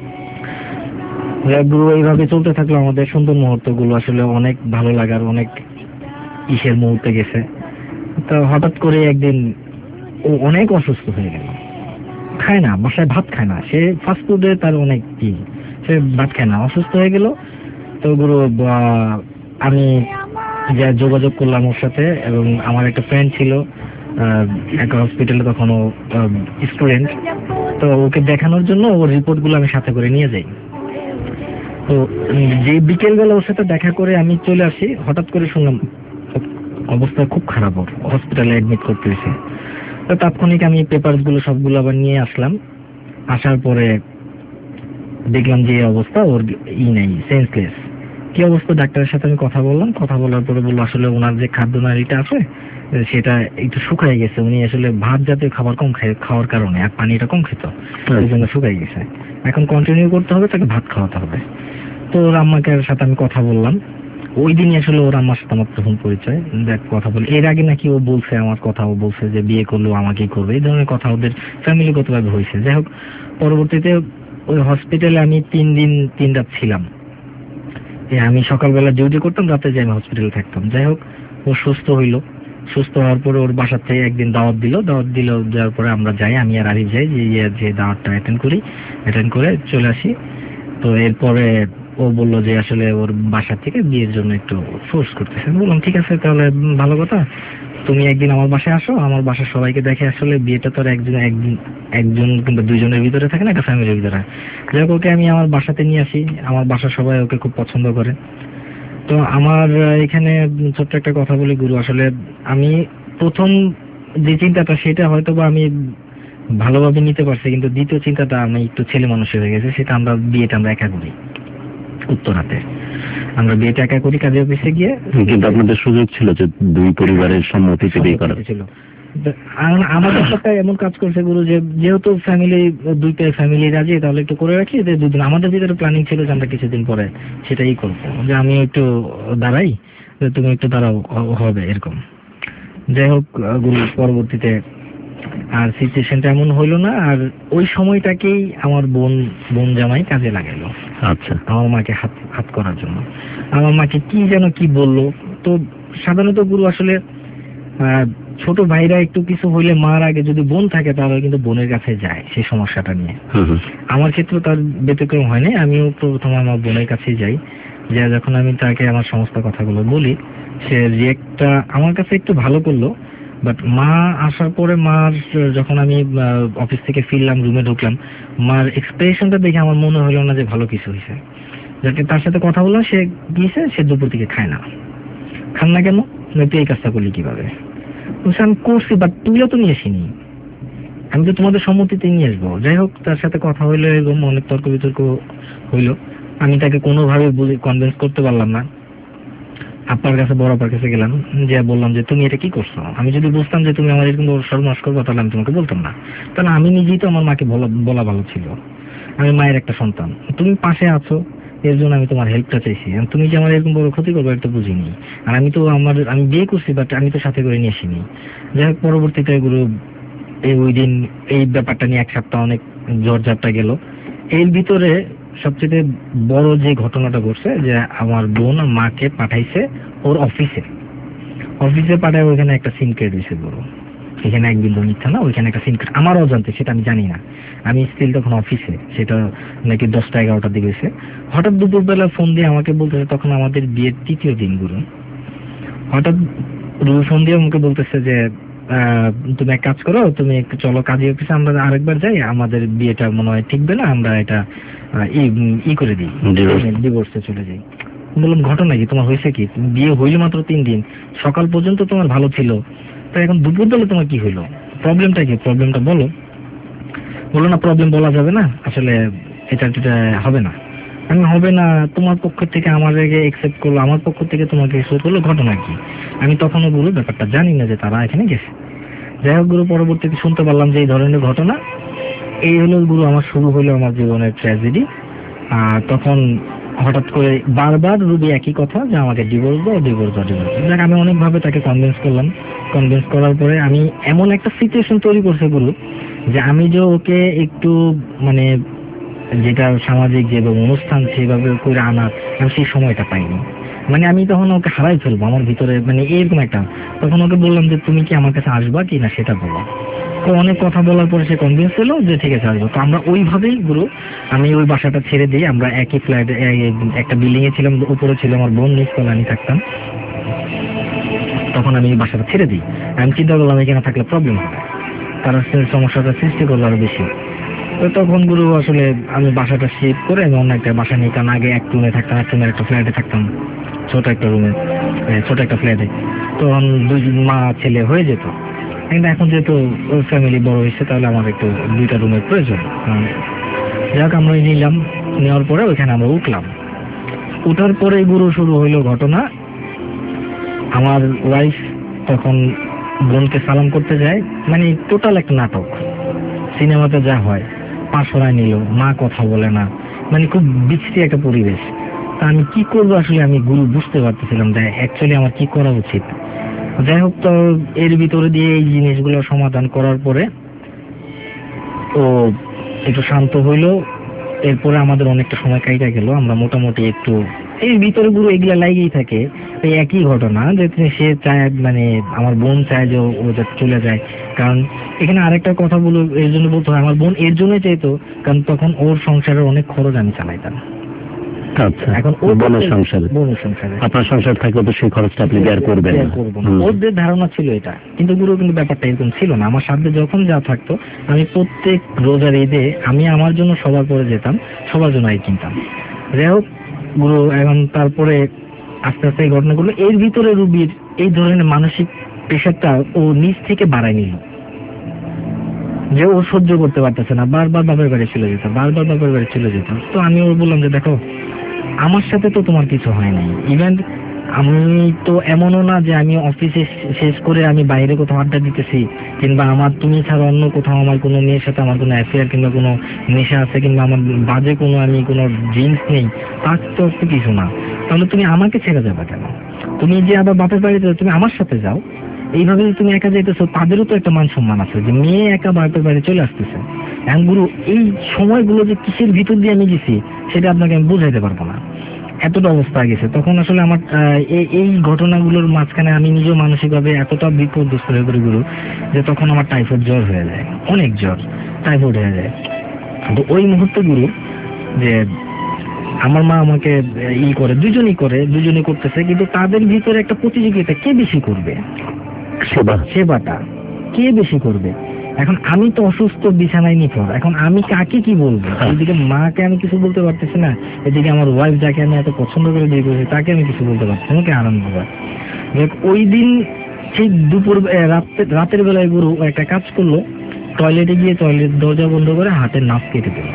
এইভাবে চলতে থাকলো আমাদের সুন্দর মুহূর্ত গুলো, আসলে অনেক ভালো লাগার অনেক ইসের মুহূর্তে গেছে। তো হঠাৎ করে একদিন ও অনেক অসুস্থ হয়ে গেল, খায় না, বাসায় ভাত খায় না, সে ফাস্টফুডে তার অনেক কি, সে ভাত খায় না, অসুস্থ হয়ে গেল। তো গুরু আমি যা যোগাযোগ করলাম ওর সাথে, এবং আমার একটা ফ্রেন্ড ছিল একটা হসপিটালে, তখন ও স্টুডেন্ট, তো ওকে দেখানোর জন্য ওর রিপোর্ট গুলো আমি সাথে করে নিয়ে যাই। তো যে বিকেল বেলা ওর সাথে দেখা করে আমি চলে আসি, হঠাৎ করে শুনলাম অবস্থা খুব খারাপ, ওর হসপিটালে অ্যাডমিট করতে হয়েছে। তো তাৎক্ষণিক আমি পেপারস গুলো সবগুলো আবার নিয়ে আসলাম। আসার পরে দেখলাম যে অবস্থা, ওর ই নেই, সেন্সলেস। কি অবস্থা? ডাক্তারের সাথে আমি কথা বললাম, কথা বলার পরে বললো আসলে ওনার যে খাদ্য নালীটা আছে সেটা একটু শুকাই গেছে, উনি আসলে ভাত জাতীয় খাবার কম খাওয়ার কারণে আর পানিটা কম খেত, এই জন্য শুকাই গেছে। এখন কন্টিনিউ করতে হবে, তাকে ভাত খাওয়াতে হবে। তো ওর আম্মাকে সাথে আমি কথা বললাম, ওই দিনই আসলে ওর আম্মার সাথে আমার প্রথম পরিচয়। দেখ কথা বলি, এর আগে নাকি ও বলছে আমার কথা, ও বলছে যে বিয়ে করলেও আমাকেই করবে, এই ধরনের কথা ওদের ফ্যামিলিগতভাবে হয়েছে। যাই হোক পরবর্তীতে ওই হসপিটালে আমি তিন দিন তিন রাত ছিলাম। আমি সকালবেলা ডিউটি করতাম, রাতে যাই আমি হসপিটালে থাকতাম। যাই হোক ও সুস্থ হইলো, সুস্থ হওয়ার পরে ওর বাসার থেকে একদিন দাওয়াত দিল, দাওয়াত দিল যাওয়ার পরে আমরা যাই, আমি আর আরিফ যাই, যে যে দাওয়াতটা অ্যাটেন্ড করি, অ্যাটেন্ড করে চলে আসি। তো এরপরে ও বললো যে আসলে ওর বাসা থেকে বিয়ের জন্য একটু ফোর্স করতেছে। বললাম ঠিক আছে, তাহলে ভালো কথা, তুমি একদিন আমার বাসায় আসো, আমার বাসার সবাইকে দেখে। আসলে বিয়েটা তো আর একজন একদিন একজন কিংবা দুইজনের ভিতরে থাকে না, একটা ফ্যামিলির ভিতরে। যাই হোক ওকে আমি আমার বাসাতে নিয়ে আসি, আমার বাসার সবাই ওকে খুব পছন্দ করে। তো আমার এখানে ছোট্ট একটা কথা বলি গুরু, আসলে আমি প্রথম যে চিন্তাটা সেটা হয়তো বা আমি ভালোভাবে নিতে পারছি, কিন্তু দ্বিতীয় চিন্তাটা আমি একটু ছেলে মানুষের হয়ে গেছে। সেটা আমরা বিয়েটা আমরা একা করি উত্তরাতে, আমরা বিয়েটা একা করি কাজে অফিসে গিয়ে। কিন্তু আপনাদের সুযোগ ছিল যে দুই পরিবারের সম্মতিতে বিয়ে করা ছিল। আমাদের সাথে এমন কাজ করছে গুরু যে যেহেতু ফ্যামিলি দুইটা ফ্যামিলি রাজি, তাহলে একটু করে রাখি যে দুদিন। আমাদের ভিতরে প্ল্যানিং ছিল যে আমরা কিছুদিন পরে সেটাই করবো, যে আমি একটু দাঁড়াই, তুমি একটু দাঁড়াও, হবে এরকম। যাই হোক গুরু পরবর্তীতে আর সিচুয়েশনটা এমন হইলো না, আর ওই সময়টাকেই আমার বোন বোন জামাই কাজে লাগাইলো। আচ্ছা, আমার মাকে হাত হাত করার জন্য। আমার মাকে কি যেন কি বললো। তো সাধারণত গুরু আসলে আহ ছোট ভাইরা একটু কিছু হইলে মার আগে যদি বোন থাকে তাহলে কিন্তু বোনের কাছে যায় সেই সমস্যাটা নিয়ে। আমার ক্ষেত্রে তার ব্যতিক্রম হয়নি, আমিও প্রথমে আমার বোনের কাছেই যাই। যে যখন আমি তাকে আমার সমস্ত কথাগুলো বলি, সে রিয়েক্টটা আমার কাছে একটু ভালো করলো। বাট মা আসার পরে মার যখন আমি অফিস থেকে ফিরলাম, রুমে ঢুকলাম, মার এক্সপ্রেশনটা দেখে আমার মনে হলো না যে ভালো কিছু হয়েছে। যাকে তার সাথে কথা বললাম, সে গিয়েছে, সে দুপুর থেকে খায় না। খান না কেন? তুই এই কাজটা করলি কিভাবে? আমি করছি, বাট তুইও তো নিয়ে আসিনি, আমি তো তোমাদের সম্মতিতে নিয়ে আসবো। যাই হোক, তার সাথে কথা হইলো, এরকম অনেক তর্ক বিতর্ক হইলো। আমি তাকে কোনোভাবে বুঝে কনভিন্স করতে পারলাম না। আপনার কাছে, বড় আপার কাছে গেলাম, যে বললাম যে তুমি এটা কি করছো? আমি যদি বুঝতাম যে তুমি আমার এরকম সর্বনাশ করবো, তাহলে আমি তোমাকে বলতাম না। তাহলে আমি নিজেই তো আমার মাকে বলা বলা ভালো ছিল। আমি মায়ের একটা সন্তান, তুমি পাশে আছো, এর জন্য আমি তোমার হেল্পটা চাইছি। তুমি যে আমার এরকম বড় ক্ষতি করবো এটা তো বুঝিনি। আর আমি তো আমার আমি বিয়ে করছি, বাট আমি তো সাথে করে নিয়ে আসিনি। যাই হোক, পরবর্তীতে গুরু এই ওই দিন এই ব্যাপারটা নিয়ে এক সপ্তাহ অনেক ঝড়ঝাপটা গেল। এর ভিতরে সবচেয়ে বড় যে ঘটনাটা ঘটছে, যে আমার বোন মাকে পাঠাইছে ওর অফিসে। অফিসে পাঠায় ওইখানে একটা সিম কার্ড হয়েছে বড়, এখানে এক বিন্দু মিথ্যা না, ওইখানে একটা সিম কার্ড আমার অজান্তে, সেটা আমি জানি না। আমি স্টিল তখন অফিসে, সেটা নাকি দশটা এগারোটার দিকে হয়েছে। হঠাৎ দুপুরবেলা ফোন দিয়ে আমাকে বলতেছে, তখন আমাদের বিয়ের তৃতীয় দিন গুরু, হঠাৎ ফোন দিয়ে আমাকে বলতেছে যে তুমি এক কাজ করো, তুমি একটু চলো কাজী অফিসে, আমরা আরেকবার যাই, আমাদের বিয়েটা মনে হয় ঠিকবে না, আমরা এটা ই করে দিই, ডিভোর্সে চলে যাই। বললাম ঘটনা কি, তোমার হয়েছে কি? বিয়ে হইলো মাত্র তিন দিন, সকাল পর্যন্ত তোমার ভালো ছিল, তো এখন দুপুর বেলা তোমার কি হইলো? প্রবলেমটা কি? প্রবলেমটা বলো। বলো না প্রবলেম বলা যাবে না, আসলে এটা এটা হবে না। আমি হবে না, তোমার পক্ষ থেকে আমার একসেপ্ট করলো, আমার পক্ষ থেকে তোমাকে একসেপ্ট করলো, ঘটনা কি? আমি তখনও গুরু ব্যাপারটা জানি না যে তারা এখানে গেছে। যাই হোক গুরু, পরবর্তীতে শুনতে পারলাম যে এই ধরনের ঘটনা। এই হলো গুরু আমার শুরু হলো আমার জীবনের ট্র্যাজেডি। আর তখন হঠাৎ করে বারবার রুবি একই কথা, যে আমাকে ডিভোর্স দাও, ডিভোর্স দাও, ডিভোর্স দাও। যাক, আমি অনেকভাবে তাকে কনভিন্স করলাম। কনভিন্স করার পরে আমি এমন একটা সিচুয়েশন তৈরি করছে গুরু, যে আমি যে ওকে একটু মানে যেটা সামাজিক যে অনুষ্ঠান সেভাবে করে আনার, আমি সেই সময়টা পাইনি। মানে আমি তখন ওকে হারাই ফেলবো আমার ভিতরে, মানে এরকম একটা। তখন ওকে বললাম যে তুমি কি আমার কাছে আসবা কি না সেটা বলো। তো অনেক কথা বলার পরে সে কনভিন্স হলো যে ঠিক আছে আসবো। তো আমরা ওইভাবেই গুরু, আমি ওই বাসাটা ছেড়ে দিই। আমরা একই ফ্ল্যাটে একটা বিল্ডিং এ ছিলাম, উপরে ছিল আমার বোন, নিচতলা আমি থাকতাম। তখন আমি বাসাটা ছেড়ে দিই। আমি চিন্তা করলাম এখানে থাকলে প্রবলেম হবে, তারা সমস্যাটা সৃষ্টি করলো আরো বেশি। তো তখন গুরু আসলে আমি বাসাটা শিফট করে আমি অন্য একটা বাসা নিই, কারণ আগে এক রুমে থাকতাম, এক রুমের একটা ফ্ল্যাটে থাকতাম, ছোট একটা রুমে, ছোট একটা ফ্ল্যাটে। তখন দুই মা ছেলে হয়ে যেত, কিন্তু এখন যেহেতু ফ্যামিলি বড় হয়েছে, তাহলে আমার একটু দুইটা রুমের প্রয়োজন। যাক, আমরা নিলাম, নেওয়ার পরে ওইখানে আমরা উঠলাম। উঠার পরে গুরু শুরু হইলো ঘটনা। আমার ওয়াইফ তখন বোনকে সালাম করতে যায়, মানে টোটাল একটা নাটক, সিনেমাতে যা হয়। পাঁচশোরায় নিল, মা কথা বলে না, মানে খুব বিশ্রী একটা পরিবেশ। তা আমি কি করবো আসলে আমি গুরু বুঝতে পারতেছিলাম যে অ্যাকচুয়ালি আমার কি করা উচিত। যাই হোক, তো এর ভিতরে দিয়ে এই জিনিসগুলো সমাধান করার পরে ও একটু শান্ত হইলো। এরপরে আমাদের অনেকটা সময় কাইটা গেল, আমরা মোটামুটি একটু এর ভিতরে গুরু এগুলা লাগেই থাকে। এই একই ঘটনা, যে সে চায়, মানে আমার বোন চায় যে ও যাতে চলে যায়। কারণ এখানে আরেকটা কথা বলো, এর জন্য বলতে হয়, আমার বোন এর জন্যই চাইতো, কারণ তখন ওর সংসারের অনেক খরচ আমি চালাইতাম। আচ্ছা, এখন বোনের সংসারে, বোনের সংসারে আপনার সংসার থাকলে তো সেই খরচটা আপনি বের করবেন না। ওদের ধারণা ছিল এটা, কিন্তু গুরু কিন্তু ব্যাপারটা এরকম ছিল না। আমার সাথে যখন যা থাকতো, আমি প্রত্যেক রোজার ঈদে আমি আমার জন্য সবার পরে যেতাম, সবার জন্য ঈদ কিনতাম। যাই হোক গুরু, এখন তারপরে আস্তে আস্তে এই ঘটনাগুলো, এর ভিতরে রুবির এই ধরনের মানসিক প্রেশারটা ও নিজ থেকে বাড়ায় নিল, যে ও সহ্য করতে পারতেছে না, বারবার বাপের বাড়ি চলে যেত, বারবার বাপের বাড়ি চলে যেত। তো আমি ওর বললাম যে দেখো, আমার সাথে তো তোমার কিছু হয় নাই, ইভেন আমি তো এমনও না যে আমি অফিসে শেষ করে আমি বাইরে কোথাও আড্ডা দিতেছি, কিংবা আমার তুমি ছাড়া অন্য কোথাও আমার কোনো মেয়ের সাথে আমার কোনো অ্যাফেয়ার কিংবা কোনো নেশা আছে, কিংবা আমার বাজে কোনো আমি কোনো ড্রিঙ্কস নেই, তার তো কিছু না। তাহলে তুমি আমাকে ছেড়ে যাবে কেন? তুমি যে আবার বাপের বাড়িতে তুমি আমার সাথে যাও, এইভাবে তুমি একা যাইতেছো, তাদেরও তো একটা মান সম্মান আছে যে মেয়ে একা বাপের বাড়ি চলে আসতেছে। এখন গুরু, এই সময়গুলো যে কিসের ভিতর দিয়ে আমি গেছি সেটা আপনাকে আমি বুঝাইতে পারবো না, এতটা অবস্থা গেছে। তখন আসলে আমার এই ঘটনাগুলোর মাঝখানে আমি নিজেও মানসিকভাবে এতটা বিপর্যস্ত হয়ে পড়ি গুরু, যে তখন আমার টাইফয়েড জ্বর হয়ে যায়, অনেক জ্বর, টাইফয়েড হয়ে যায়। তো ওই মুহূর্তে গুরু, যে আমার মা আমাকে ই করে, দুজনই করে, দুজনই করতেছে, কিন্তু তাদের ভিতরে একটা প্রতিযোগিতা, কে বেশি করবে সেবা, সেবাটা কে বেশি করবে। এখন আমি তো অসুস্থ, বিছানায় নিখোঁজ, এখন আমি কাকে কি বলবো? এদিকে মাকে আমি কিছু বলতে পারতেছি না, এদিকে আমার ওয়াইফ যাকে আমি এত পছন্দ করে বিয়ে করেছি তাকে আমি কিছু বলতে পারছি না, আনন্দ হয়। ওই দিন সেই দুপুর রাতের বেলায় গুরু একটা কাজ করলো, টয়লেটে গিয়ে টয়লেট দরজা বন্ধ করে হাতের নাক কেটে দিল।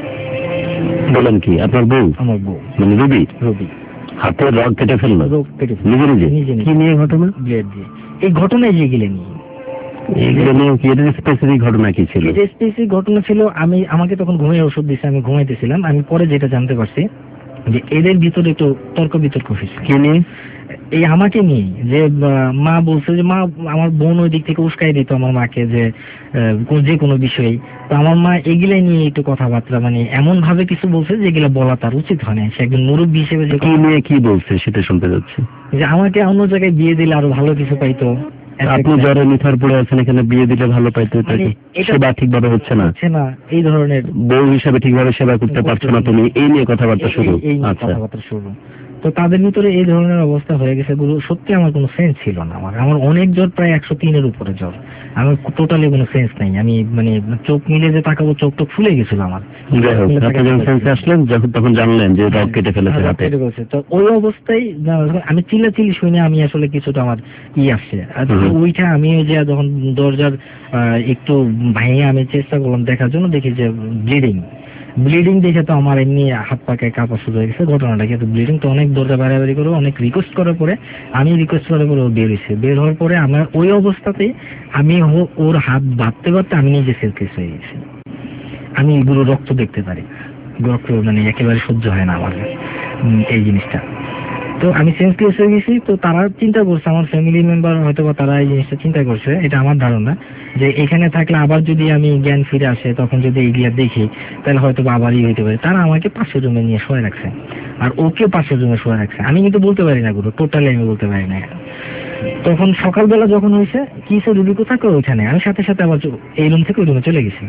বলেন কি আপনার বউ? আমার বউ মানে রবি? রবি হাতের রগ কেটে ফেললো? রোগ কেটে ফেলল নিজে নিজে? নিজে কি নিয়ে ঘটনা? ব্লেড দিয়ে। এই ঘটনায় যেগুলো নিয়ে এইগুলো নিয়ে কি এর স্পেসিফিক ঘটনা কি ছিল? এটা স্পেসিফিক ঘটনা ছিল, আমি আমাকে তখন ঘুমিয়ে ওষুধ দিচ্ছে, আমি ঘুমাইতেছিলাম। আমি পরে যেটা জানতে পারছি যে এদের ভিতরে একটু তর্ক বিতর্ক হয়েছে। কি নিয়ে? এই আমাকে নিয়ে, যে মা বলছে যে মা, আমার বোন ওই দিক থেকে উস্কাই দিত আমার মাকে যে যে কোনো বিষয়ে, তো আমার মা এগুলাই নিয়ে একটু কথাবার্তা মানে এমন ভাবে কিছু বলছে যেগুলো বলা তার উচিত হয় না। সে একজন মুরব্বী হিসেবে যে কি নিয়ে কি বলছে সেটা শুনতে যাচ্ছে। যে আমাকে অন্য জায়গায় বিয়ে দিলে আরো ভালো কিছু পাইতো। আপনি জ্বরে নিথার পড়ে আছেন, এখানে বিয়ে দিলে ভালো পাইতে, সেবা ঠিকভাবে হচ্ছে না, হচ্ছে না, এই ধরনের বউ হিসাবে ঠিকভাবে সেবা করতে পারছো না তুমি, এই নিয়ে কথাবার্তা শুরু। এই নিয়ে আচ্ছা, কথাবার্তা শুরু। তো তাদের ভিতরে এই ধরনের অবস্থা হয়ে গেছে। গুরু সত্যি আমার কোনো সেন্স ছিল না। আমার আমার অনেক জ্বর, প্রায় একশো তিনের উপরে জ্বর। আমার টোটালি কোনো সেন্স নাই। আমি মানে চোখ মিলে যে তাকাবো, চোখ টোক ফুলে গেছিল আমার। যাই হোক, আপনি যখন সেন্সে আসলেন, যখন তখন জানলেন যে রগ কেটে ফেলেছে হাতে। তো ওই অবস্থায় আমি চিল্লা চিল্লি শুনে আমি আসলে কিছুটা আমার ই আসছে, ওইটা আমি যে যখন দরজার একটু ভাঙে আমি চেষ্টা করলাম দেখার জন্য, দেখি যে ব্লিডিং ব্লিডিং দেখে তো আমার এমনি হাত পাকে কাঁপা শুরু হয়ে গেছে। ঘটনাটা কিন্তু ব্লিডিং, তো অনেক দরজা বাড়াবাড়ি করে অনেক রিকোয়েস্ট করার পরে, আমি রিকোয়েস্ট করার পরে ও বের হয়েছে। বের হওয়ার পরে আমার ওই অবস্থাতেই আমি ওর হাত বাঁধতে বাঁধতে আমি নিজে সেলফিশ হয়ে গেছি। আমি এগুলো রক্ত দেখতে পারি, রক্ত মানে একেবারে সহ্য হয় না আমার এই জিনিসটা। তো আমি সেন্সলেস হয়ে গেছি। তো তারা চিন্তা করছে, আমার ফ্যামিলি মেম্বার হয়তো বা তারা এই জিনিসটা চিন্তা করছে, এটা আমার ধারণা, যে এখানে থাকলে আবার যদি আমি জ্ঞান ফিরে আসে, তখন যদি এইগুলা দেখি তাহলে হয়তো বা আবারই হইতে পারে। তারা আমাকে পাশের রুমে নিয়ে শোয়া রাখছে, আর ওকে পাশের রুমে শোয়া রাখছে। আমি কিন্তু বলতে পারি না গুলো, টোটালি আমি বলতে পারি না। তখন সকালবেলা যখন হয়েছে, কি সে রুবি কোথায় করে ওইখানে, আমি সাথে সাথে আবার এই রুম থেকে ওই রুমে চলে গেছি।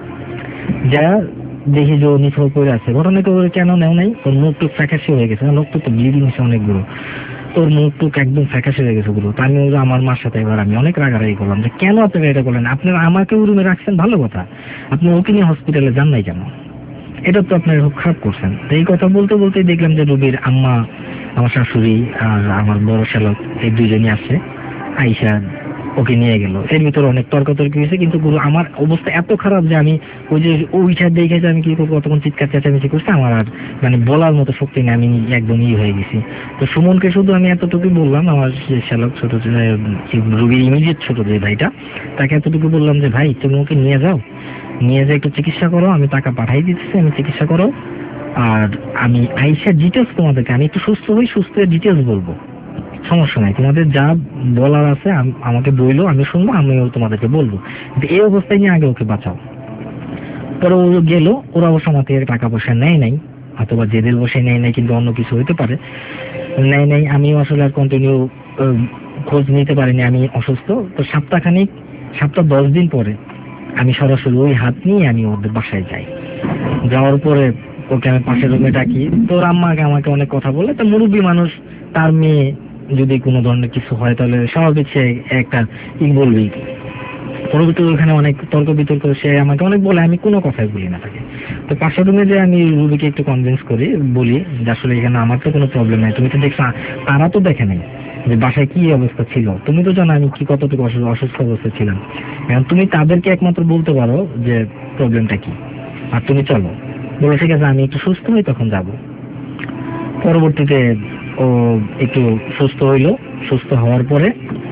যা দেখি যে নিথর পড়ে আছে। ঘটনা তো কেন নেও নাই, ওর মুখ টুক ফ্যাকাশে হয়ে গেছে, লোক তো ব্লিডিং হয়েছে অনেকগুলো, তোর মুখ টুক একদম ফ্যাকাশে হয়ে গেছে গুলো। তার নিয়ে আমার মার সাথে এবার আমি অনেক রাগারাগি করলাম যে কেন আপনারা এটা করলেন, আপনারা আমাকে ওই রুমে রাখছেন ভালো কথা, আপনি ওকে নিয়ে হসপিটালে যান নাই কেন, এটা তো আপনারা খুব খারাপ করছেন। তো এই কথা বলতে বলতেই দেখলাম যে রুবির আম্মা, আমার শাশুড়ি আর আমার বড় শ্যালক, এই দুইজনই আসছে, আইসা ওকে নিয়ে গেল। এর ভিতরে অনেক তর্কাতর্কি হয়েছে, কিন্তু গুরু আমার অবস্থা এত খারাপ যে আমি ওই যে ওইটা দেখে যে আমি কি করবো, তখন চিৎকার চেঁচামেচি করছে, আমার আর মানে বলার মতো শক্তি নেই, আমি একদম ই হয়ে গেছি। তো সুমনকে শুধু আমি এতটুকু বললাম, আমার শ্যালক ছোট রুগীর ইমিডিয়েট ছোট যে ভাইটা, তাকে এতটুকু বললাম যে ভাই তুমি ওকে নিয়ে যাও, নিয়ে যাও একটু চিকিৎসা করো, আমি টাকা পাঠাই দিচ্ছি, আমি চিকিৎসা করো, আর আমি আইসা ডিটেলস তোমাদেরকে, আমি একটু সুস্থ হই, সুস্থ হয়ে ডিটেলস বলবো, সমস্যা নাই, তোমাদের যা বলার আছে আমাকে বললো, আমি শুনবো, আমিও তোমাদেরকে বলবো, কিন্তু এই অবস্থায় নিয়ে আগে ওকে বাঁচাও। পরে ও গেল, ওরা অবশ্য আমার থেকে টাকা পয়সা নেয় নাই, অথবা জেদের বসে নেয় নাই, কিন্তু অন্য কিছু হইতে পারে, নেয় নাই। আমিও আসলে আর কন্টিনিউ খোঁজ নিতে পারিনি, আমি অসুস্থ। তো সপ্তাহখানিক, সপ্তাহ দশ দিন পরে আমি সরাসরি ওই হাত নিয়ে আমি ওদের বাসায় যাই। যাওয়ার পরে ওকে আমি পাশের রুমে ডাকি, তোর আম্মাকে আমাকে অনেক কথা বলে, তো মুরব্বী মানুষ, তার মেয়ে যদি কোনো ধরনের কিছু হয় তাহলে স্বাভাবিক সে একটা ই বলবেই। পরবর্তী ওখানে অনেক তর্ক বিতর্ক, সে আমাকে অনেক বলে, আমি কোনো কথাই বলি না তাকে। তো পাশের রুমে যে আমি রুবিকে একটু কনভিন্স করি, বলি যে আসলে এখানে আমার তো কোনো প্রবলেম নাই, তুমি তো দেখছো, তারা তো দেখে নেই যে বাসায় কি অবস্থা ছিল, তুমি তো জানো আমি কি কতটুকু অসুস্থ অবস্থায় ছিলাম, এখন তুমি তাদেরকে একমাত্র বলতে পারো যে প্রবলেমটা কি, আর তুমি চলো। বলো ঠিক আছে, আমি একটু সুস্থ হই তখন যাব। পরবর্তীতে ও একটু সুস্থ হইলো, সুস্থ হওয়ার পরে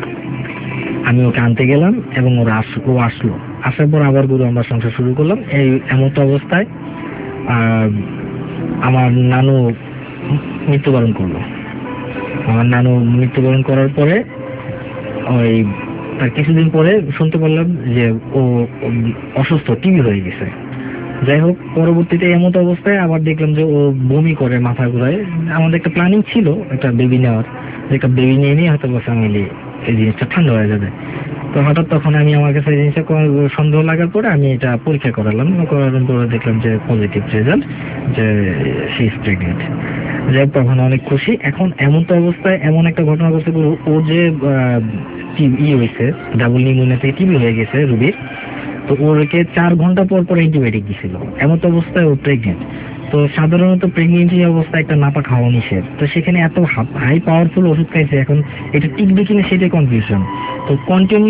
আমি ওকে আনতে গেলাম এবং ওরা ও আসলো। আসার পর আবার গুরু আমরা সংসার শুরু করলাম। এই এমন অবস্থায় আমার নানু মৃত্যুবরণ করলো। আমার নানু মৃত্যুবরণ করার পরে ওই তার কিছুদিন পরে শুনতে পারলাম যে ও অসুস্থ, টিবি হয়ে গেছে। যাই হোক, পরবর্তীতে এমন অবস্থায় আবার দেখলাম যে ও বমি করে, মাথা ঘুরায়। আমাদের একটা প্ল্যানিং ছিল একটা বেবি নেওয়ার, একটা বেবি নিয়ে নিয়ে হয়তো ফ্যামিলি এই জিনিসটা ঠান্ডা হয়ে যাবে। তো হঠাৎ তখন আমি আমার কাছে এই জিনিসটা সন্দেহ লাগার পরে আমি এটা পরীক্ষা করালাম, করানোর পরে দেখলাম যে পজিটিভ রেজাল্ট, যে শি ইজ প্রেগনেন্ট। যাই হোক, তখন অনেক খুশি। এখন এমন তো অবস্থায় এমন একটা ঘটনা ঘটছে, ও যে ই হয়েছে, ডাবল নিউমোনিয়া থেকে টিবি হয়ে গেছে রুবির, তো ওকে চার ঘন্টা পর পর অ্যান্টিবায়োটিক দিছিল। এমন তো অবস্থায় ও প্রেগনেন্ট। তো সাধারণত প্রেগনেন্সি অবস্থায় একটা নাপা খাওয়া নিষেধ, তো সেখানে এত হাই পাওয়ারফুল ওষুধ খাইছে, এখন এটা টিকবে কিনা সেটাই কনফিউশন। তো কন্টিনিউস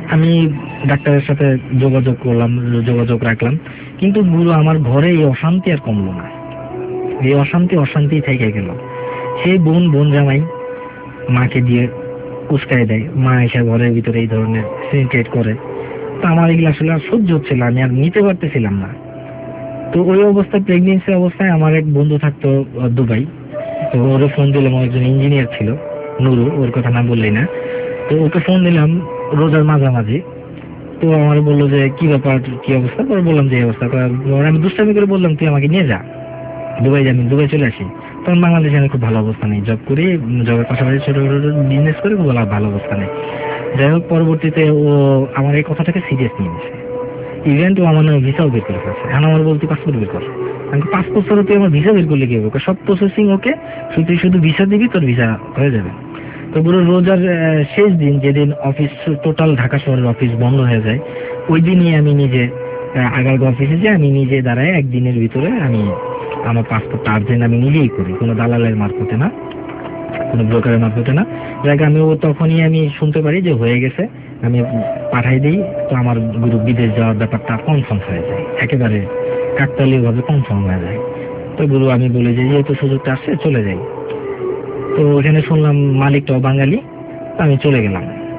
আমি ডাক্তারের সাথে যোগাযোগ করলাম, যোগাযোগ রাখলাম, কিন্তু গুরু আমার ঘরে এই অশান্তি আর কমলো না। এই অশান্তি অশান্তি থেকে গেল। সেই বোন বোন জামাই মাকে দিয়ে উস্কাই দেয়, মা এসে ঘরের ভিতরে এই ধরনের সিন ক্রিয়েট করে। তো আমার এগুলো আসলে আর সহ্য হচ্ছিল, আমি আর নিতে পারতেছিলাম না। তো ওই অবস্থায়, প্রেগনেন্সি অবস্থায় আমার এক বন্ধু থাকতো দুবাই, তো ওরে ফোন দিলাম, ও একজন ইঞ্জিনিয়ার ছিল, নুরু, ওর কথা না বললেই না। তো ওকে ফোন দিলাম রোজার মাঝামাঝি। তো আমার বললো যে কি ব্যাপার, কি অবস্থা? পরে বললাম যে এই অবস্থা। আমি দুষ্টামি করে বললাম তুই আমাকে নিয়ে যা দুবাই, আমি দুবাই চলে আসি। তখন বাংলাদেশে আমি খুব ভালো অবস্থা নেই, জব করি, জবের পাশাপাশি ছোট ছোট বিজনেস করে খুব ভালো অবস্থা নেই। যাই হোক, পরবর্তীতে ও আমার এই কথাটাকে সিরিয়াস নিয়ে নিয়েছে। ইভেন্ট ও আমার নামে ভিসাও বের করে ফেলছে। এখন আমার বলতে পাসপোর্ট বের কর। আমি পাসপোর্ট ছাড়া তুই আমার ভিসা বের করলে কি হবে? সব প্রসেসিং ওকে, তুই শুধু ভিসা দিবি, তোর ভিসা হয়ে যাবে। তো পুরো রোজার শেষ দিন, যেদিন অফিস টোটাল ঢাকা শহরের অফিস বন্ধ হয়ে যায়, ওই দিনই আমি নিজে আগারগা অফিসে যে আমি নিজে দাঁড়ায় একদিনের ভিতরে আমি আমার পাসপোর্টটা আর্জেন্ট আমি নিজেই করি, কোনো দালালের মারফতে না, কোনো ব্রোকারের মারফতে না। যাকে আমি ও তখনই আমি শুনতে পারি যে হয়ে গেছে, আমি পাঠাই দিই। তো আমার গুরু বিদেশ যাওয়ার ব্যাপারটা কনফার্ম হয়ে যায়, একেবারে কাকতালীয় ভাবে কনফার্ম হয়ে যায়। তো গুরু আমি বলি যে যেহেতু সুযোগটা আসছে চলে যাই। তো ওখানে শুনলাম মালিকটাও বাঙালি, আমি চলে গেলাম।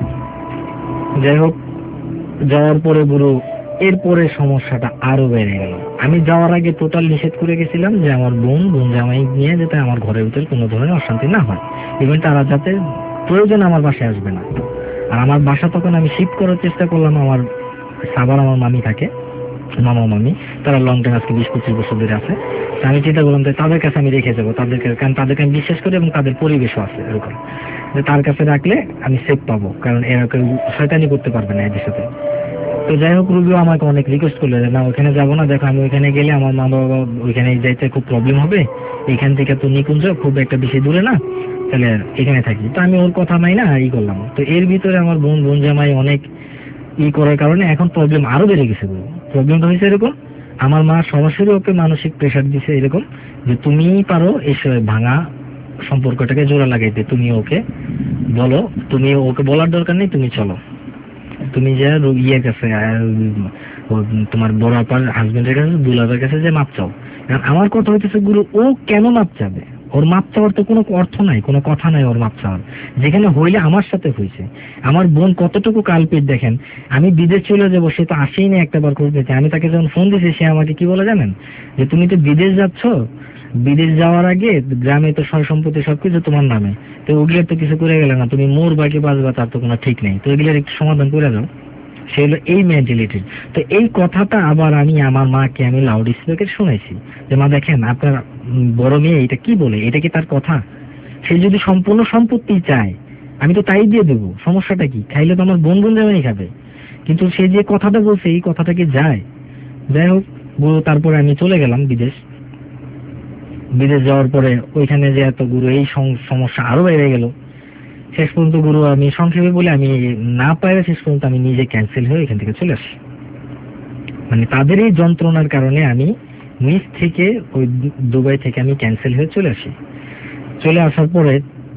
যাই হোক, যাওয়ার পরে গুরু এরপরে সমস্যাটা আরো বেড়ে গেল। আমি যাওয়ার আগে টোটাল নিষেধ করে গেছিলাম যে আমার বোন বোন জামাই নিয়ে যাতে আমার ঘরের ভিতরে কোনো ধরনের অশান্তি না হয়, ইভেন তারা যাতে প্রয়োজন আমার বাসায় আসবে না। আর আমার বাসা তখন আমি শিফট করার চেষ্টা করলাম, আমার সাবার আমার মামি থাকে, মামা মামি, তারা লং টাইম আজকে বিশ পঁচিশ বছর ধরে আছে। আমি চিন্তা করলাম যে তাদের কাছে আমি রেখে যাবো, তাদেরকে, কারণ তাদেরকে আমি বিশ্বাস করি এবং তাদের পরিবেশও আছে এরকম, যে তার কাছে রাখলে আমি সেফ পাবো, কারণ এরা কেউ শয়তানি করতে পারবে না এদের সাথে। তো যাই হোক, রুবিও আমাকে অনেক রিকোয়েস্ট করলো যে না ওইখানে যাবো না, দেখো আমি ওইখানে গেলে আমার মা বাবা ওইখানে যাইতে খুব প্রবলেম হবে, এখান থেকে তো নিকুঞ্জ খুব একটা বেশি দূরে না, তাহলে এখানে থাকি। তো আমি ওর কথা মাই না ই করলাম। তো এর ভিতরে আমার বোন বোন জামাই অনেক ই করার কারণে এখন প্রবলেম আরো বেড়ে গেছে। প্রবলেমটা হয়েছে এরকম, আমার মা সরাসরি ওকে মানসিক প্রেশার দিছে এরকম যে তুমি পারো এসে ভাঙা সম্পর্কটাকে জোড়া লাগাইতে, তুমি ওকে বলো, তুমি ওকে বলার দরকার নেই, তুমি চলো, তুমি যা ইয়ের কাছে, তোমার বড় আপার হাজবেন্ডের কাছে, দুলাভাইয়ের কাছে যে মাপ চাও। আমার কথা হইতেছে গুরু, ও কেন মাপ চাবে? ওর মাপ চাওয়ার তো কোনো অর্থ নাই, কোনো কথা নাই ওর মাপ চাওয়ার। যেখানে হইলে আমার সাথে হয়েছে। আমার বোন কতটুকু কালপিট দেখেন, আমি বিদেশ চলে যাবো, সে তো আসেই না একটা বার খোঁজ নিতে। আমি তাকে যখন ফোন দিয়েছি, সে আমাকে কি বলে জানেন, যে তুমি তো বিদেশ যাচ্ছ, বিদেশ যাওয়ার আগে গ্রামে তো সয় সম্পত্তি সবকিছু তোমার নামে, তো ওগুলোর তো কিছু করে গেলে না, তুমি মোর বাকি বাঁচবা তার তো কোনো ঠিক নেই, তো এগুলোর একটু সমাধান করে দাও। সে হলো এই মেন্টালিটির। তো এই কথাটা আবার আমি আমার মাকে আমি লাউড স্পিকারে শুনেছি যে মা দেখেন আপনার বড় মেয়ে এটা কি বলে, এটা কি তার কথা? সে যদি সম্পূর্ণ সম্পত্তি চায় আমি তো তাই দিয়ে দেবো, সমস্যাটা কি? খাইলে তো আমার বোন বোন জামাই খাবে, কিন্তু সে যে কথাটা বলছে এই কথাটা কি যায়? যাই হোক গুরু, তারপরে আমি চলে গেলাম বিদেশ। বিদেশ যাওয়ার পরে ওইখানে যে এত গুরু এই সমস্যা আরো বেড়ে গেল। শেষ পর্যন্ত গুরু আমি সংক্ষেপে বলে আমি না পাইলে শেষ পর্যন্ত আমি নিজে ক্যান্সেল হয়ে এখান থেকে চলে আসি। মানে তাদের এই যন্ত্রণার কারণে আমি নিজ থেকে ওই দুবাই থেকে আমি ক্যান্সেল হয়ে চলে আসি। চলে আসার পরে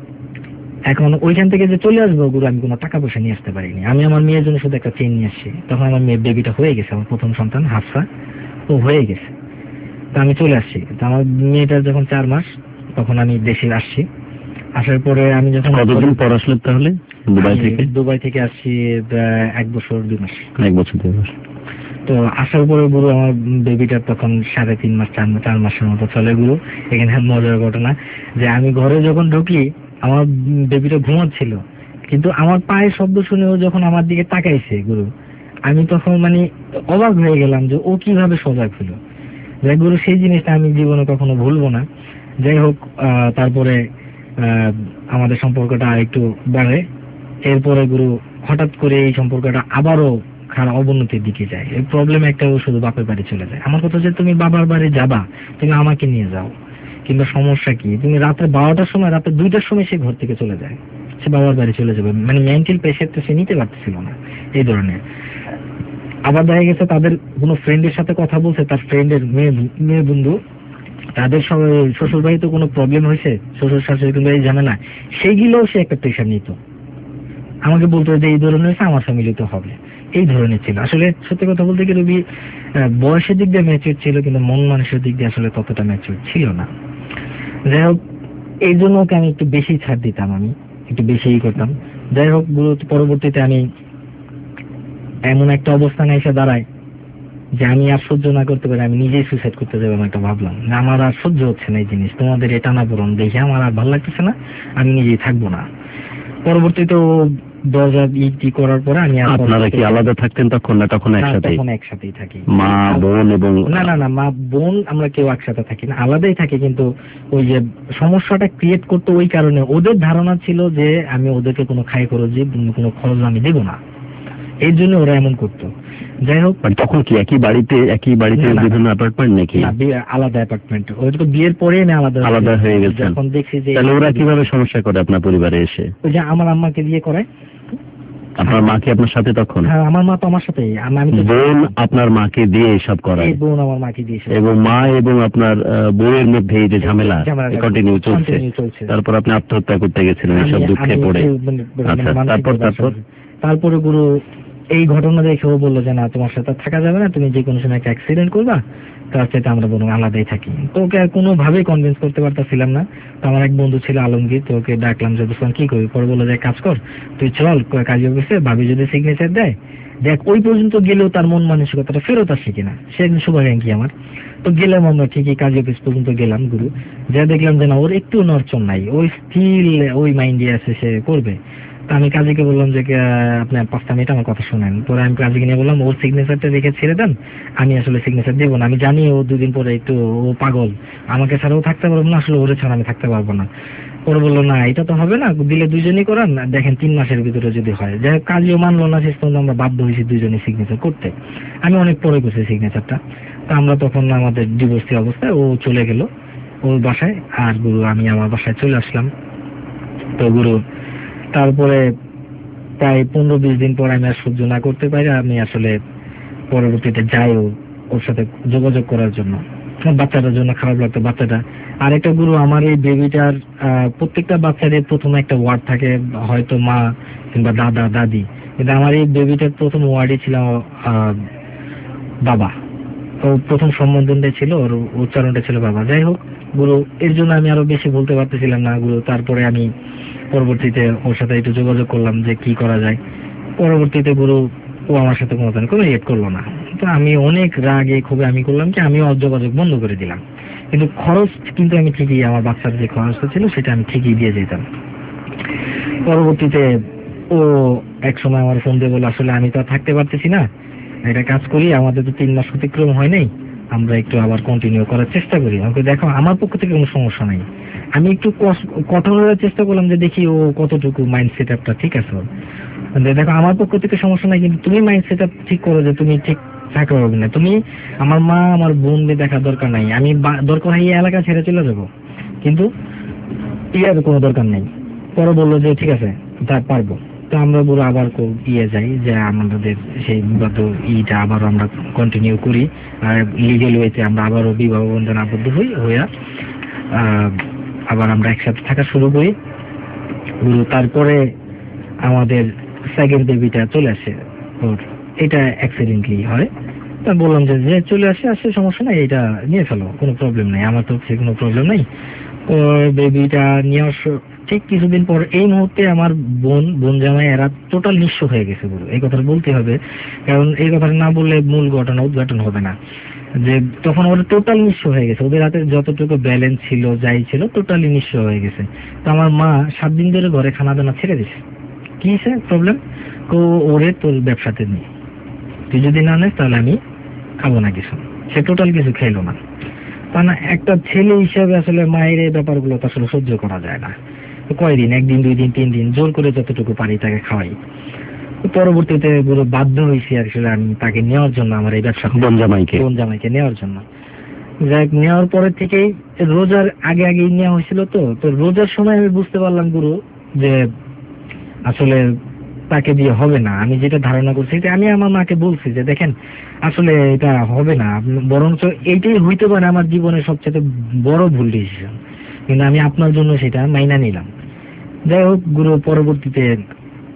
এখন ওইখান থেকে যে চলে আসবো গুরু, আমি কোনো টাকা পয়সা নিয়ে আসতে পারিনি। আমি আমার মেয়ের জন্য শুধু একটা চেন নিয়ে আসছি। তখন আমার মেয়ের বেবিটা হয়ে গেছে, আমার প্রথম সন্তান হাফসা, ও হয়ে গেছে। তো আমি চলে আসছি। তো আমার মেয়েটার যখন চার মাস তখন আমি দেশে আসছি। আসার পরে আমি যখন কতদিন পর আসলে তাহলে দুবাই থেকে? দুবাই থেকে আসছি এক বছর দুই মাস। এক বছর দুই মাস। তো আসার পরে গুরু আমার বেবিটার তখন সাড়ে তিন মাস চার চার মাসের মতো চলে গুরু। এখানে মজার ঘটনা যে আমি ঘরে যখন ঢুকি আমার বেবিটা ঘুমাচ্ছিল, কিন্তু আমার পায়ের শব্দ শুনেও যখন আমার দিকে তাকাইছে গুরু, আমি তখন মানে অবাক হয়ে গেলাম যে ও কিভাবে সজাগ হলো। যাই গুরু, সেই জিনিসটা আমি জীবনে কখনো ভুলবো না। যাই হোক, তারপরে আমাদের সম্পর্কটা আরেকটু বাড়ে। এরপরে গুরু হঠাৎ করে এই সম্পর্কটা আবারও খারাপ অবনতির দিকে যায়। এই প্রবলেম একটা, ও শুধু বাপের বাড়ি চলে যায়। আমার কথা হচ্ছে তুমি বাবার বাড়ি যাবা, তুমি আমাকে নিয়ে যাও, কিন্তু সমস্যা কি, তুমি রাত্রে বারোটার সময় রাত্রে দুইটার সময় সে ঘর থেকে চলে যায়, সে বাবার বাড়ি চলে যাবে। মানে মেন্টাল প্রেশার তো সে নিতে পারতেছিল না এই ধরনের। আবার দেখা গেছে তাদের কোনো ফ্রেন্ডের সাথে কথা বলছে, তার ফ্রেন্ডের মেয়ে মেয়ে বন্ধু, তাদের সবাই শ্বশুর বাড়িতে কোনো প্রবলেম হয়েছে, শ্বশুর শাশুড়ি কিন্তু এই ঝামেলা, সেইগুলোও সে একটা প্রেশার নিত। আমাকে বলতো যে এই ধরনের হয়েছে আমার ফ্যামিলি তো হবে, এই ধরনের ছিল। আসলে সত্যি কথা বলতে কি রবি বয়সের দিক দিয়ে ম্যাচিউর ছিল, কিন্তু মন মানুষের দিক দিয়ে আসলে ততটা ম্যাচিউর ছিল না। যাই হোক, এই জন্য ওকে আমি একটু বেশি ছাড় দিতাম, আমি একটু বেশিই করতাম। যাই হোক, পরবর্তীতে আমি এমন একটা অবস্থানে এসে দাঁড়াই যে আমি আর সহ্য না করতে পারি, আমি নিজেই সুইসাইড করতে যাবো। আমি একটা ভাবলাম যে আমার আর সহ্য হচ্ছে না এই জিনিস, তোমাদের এটা না পূরণ দেখে আমার আর ভালো লাগতেছে না, আমি নিজেই থাকবো না। পরবর্তীতে ও দরজা ইটি করার পরে আমি আপনারা কি আলাদা থাকতেন তখন না তখন একসাথে? তখন একসাথেই থাকি, মা বোন এবং না না না মা বোন আমরা কেউ একসাথে থাকি না, আলাদাই থাকি। কিন্তু ওই যে সমস্যাটা ক্রিয়েট করতে ওই কারণে ওদের ধারণা ছিল যে আমি ওদেরকে কোনো খাই খরচ কোনো খরচ আমি দেবো না, এই জন্য ওরা এমন করতো। যাই হোক, তখন কি একই বাড়িতে একই বাড়িতে বিভিন্ন অ্যাপার্টমেন্ট নাকি আলাদা অ্যাপার্টমেন্ট? ওই তো বিয়ের পরে আমি আলাদা আলাদা হয়ে গেছে। যখন দেখছি যে তাহলে ওরা কিভাবে সমস্যা করে আপনার পরিবারে এসে? ওই যে আমার আম্মাকে দিয়ে করায়। আপনার মা কি আপনার সাথে তখন? হ্যাঁ, আমার মা তো আমার সাথে। আমি বোন আপনার মাকে দিয়ে এসব করায়? বোন আমার মাকে দিয়ে। এবং মা এবং আপনার বউয়ের মধ্যে এই যে ঝামেলা কন্টিনিউ চলছে, তারপর আপনি আত্মহত্যা করতে গেছিলেন এইসব দুঃখে পড়ে। আচ্ছা, তারপর তারপর তারপরে গুরু এই ঘটনা দেখে ও বললো যে না, তোমার সাথে থাকা যাবে না, তুমি যে কোনো সময় একটা অ্যাক্সিডেন্ট করবা, তার সাথে আমরা বলুন আলাদাই থাকি। তো ওকে আর কোনোভাবেই কনভিন্স করতে পারতেছিলাম না। তো আমার এক বন্ধু ছিল আলমগীর, তো ওকে ডাকলাম যে বুঝলাম কি করবি। পরে বললো যে কাজ কর, তুই চল কাজে অফিসে, ভাবি যদি সিগনেচার দেয় দেখ। ওই পর্যন্ত গেলেও তার মন মানসিকতাটা ফেরত আসে কিনা, সে একদিন শুভাকাঙ্ক্ষী আমার। তো গেলাম আমরা ঠিকই কাজে অফিস পর্যন্ত গেলাম গুরু, যা দেখলাম যে না, ওর একটু নড়চড় নাই, ওই স্টিল ওই মাইন্ডে আছে সে করবে। আমি কাজীকে বললাম যে আপনার পাঁচটা মিনিট আমার কথা শোনেন। পরে আমি কাজীকে নিয়ে বললাম ওর সিগনেচারটা রেখে ছেড়ে দেন, আমি আসলে সিগনেচার দেবো না, আমি জানি ও দুদিন পরে একটু ও পাগল, আমাকে ছাড়াও থাকতে পারবো না, আসলে ওরে ছাড়া আমি থাকতে পারবো না। পরে বললো না এটা তো হবে না, দিলে দুজনই করান, দেখেন তিন মাসের ভিতরে যদি হয়। যাই হোক, কাজীও মানলো না, শেষ পর্যন্ত আমরা বাধ্য হয়েছি দুজনই সিগনেচার করতে। আমি অনেক পরে করছি সিগনেচারটা। তো আমরা তখন আমাদের ডিভোর্সি অবস্থায়, ও চলে গেল ওর বাসায়, আর গুরু আমি আমার বাসায় চলে আসলাম। তো গুরু তারপরে প্রায় পনেরো বিশ দিন পর আমি আর সহ্য না করতে পারি, আমি আসলে পরবর্তীতে যাই ওর সাথে যোগাযোগ করার জন্য। বাচ্চাটার জন্য খারাপ লাগতো বাচ্চাটা। আর একটা গুরু, আমার এই বেবিটার প্রত্যেকটা বাচ্চাদের প্রথমে একটা ওয়ার্ড থাকে, হয়তো মা কিংবা দাদা দাদি, কিন্তু আমার এই বেবিটার প্রথম ওয়ার্ডই ছিল বাবা। ও প্রথম সম্বোধনটা ছিল, ওর উচ্চারণটা ছিল বাবা। যাই হোক গুরু, এর জন্য আমি আরো বেশি বলতে পারতেছিলাম না গুরু। তারপরে আমি পরবর্তীতে ওর সাথে একটু যোগাযোগ করলাম যে কি করা যায়। পরবর্তীতে গুরু ও আমার সাথে কোনো কোনো রিয়েক্ট করলো না। তো আমি অনেক রাগে খুবই আমি করলাম কি, আমিও যোগাযোগ বন্ধ করে দিলাম। কিন্তু খরচ কিন্তু আমি ঠিকই, আমার বাচ্চার যে খরচটা ছিল সেটা আমি ঠিকই দিয়ে যেতাম। পরবর্তীতে ও এক সময় আমার ফোন দিয়ে বলে আসলে আমি তো আর থাকতে পারতেছি না, একটা কাজ করি, আমাদের তো তিন মাস অতিক্রম হয় নাই, আমরা একটু আবার কন্টিনিউ করার চেষ্টা করি। আমাকে দেখো, আমার পক্ষ থেকে কোনো সমস্যা নাই। আমি একটু কঠোর হওয়ার চেষ্টা করলাম যে দেখি ও কতটুকু মাইন্ড সেট আপটা ঠিক আছে। দেখো, আমার পক্ষ থেকে সমস্যা নাই, কিন্তু তুমি মাইন্ড সেট আপ ঠিক করো যে তুমি ঠিক থাকতে পারবে না। তুমি আমার মা আমার বোনকে দেখার দরকার নাই, আমি দরকার হয় এই এলাকা ছেড়ে চলে যাবো, কিন্তু ইয়ার কোনো দরকার নেই। পরে বললো যে ঠিক আছে তা পারবো। তো আমরা বলে আবার ইয়ে যাই যে আমাদের সেই বিবাদ ইটা আবার আমরা কন্টিনিউ করি, আর লিগেল ওয়েতে আমরা আবারও বিবাহ বন্ধন আবদ্ধ হই, হইয়া আবার আমরা একসাথে থাকা শুরু করি। তারপরে আমাদের সেকেন্ড বেবিটা চলে আসে ওর, এটা অ্যাক্সিডেন্টলি হয়। তা বললাম যে যে চলে আসে আসে সমস্যা নাই, এটা নিয়ে ফেলো, কোনো প্রবলেম নেই, আমার তো সে কোনো প্রবলেম নেই। ওর বেবিটা নিয়ে আস ঠিক কিছুদিন পর এই মুহূর্তে আমার বোন বোন জামাই এরা টোটাল নিঃস্ব হয়ে গেছে বলো। এই কথাটা বলতে হবে, কারণ এই কথাটা না বললে মূল ঘটনা উদ্ঘাটন হবে না। যে তখন ওরা টোটাল নিঃস্ব হয়ে গেছে, ওদের হাতে যতটুকু ব্যালেন্স ছিল যাই ছিল টোটালি নিঃস্ব হয়ে গেছে। তো আমার মা সাত দিন ধরে ঘরে খানা দানা ছেড়ে দিছে। কি হয়েছে প্রবলেম? তো ওরে তোর ব্যবসাতে নেই, তুই যদি না নেস তাহলে আমি খাবো না কিছু। সে টোটাল কিছু খেলো না। তা না, একটা ছেলে হিসাবে আসলে মায়ের এই ব্যাপারগুলো তো আসলে সহ্য করা যায় না। কয়দিন, একদিন দুই দিন তিন দিন জোর করে যতটুকু পারি তাকে খাওয়াই। পরবর্তীতে পুরো বাধ্য হয়েছি আসলে আমি তাকে নেওয়ার জন্য, আমার এই ব্যবসা বোন জামাইকে বোন জামাইকে নেওয়ার জন্য। যাই নেওয়ার পরে থেকেই রোজার আগে আগেই নেওয়া হয়েছিল। তো তো রোজার সময় আমি বুঝতে পারলাম গুরু যে আসলে তাকে দিয়ে হবে না। আমি যেটা ধারণা করছি, আমি আমার মাকে বলছি যে দেখেন আসলে এটা হবে না, বরঞ্চ এইটাই হইতে পারে আমার জীবনের সবচেয়ে বড় ভুল ডিসিশন, কিন্তু আমি আপনার জন্য সেটা মাইনা নিলাম। যাই হোক গুরু, পরবর্তীতে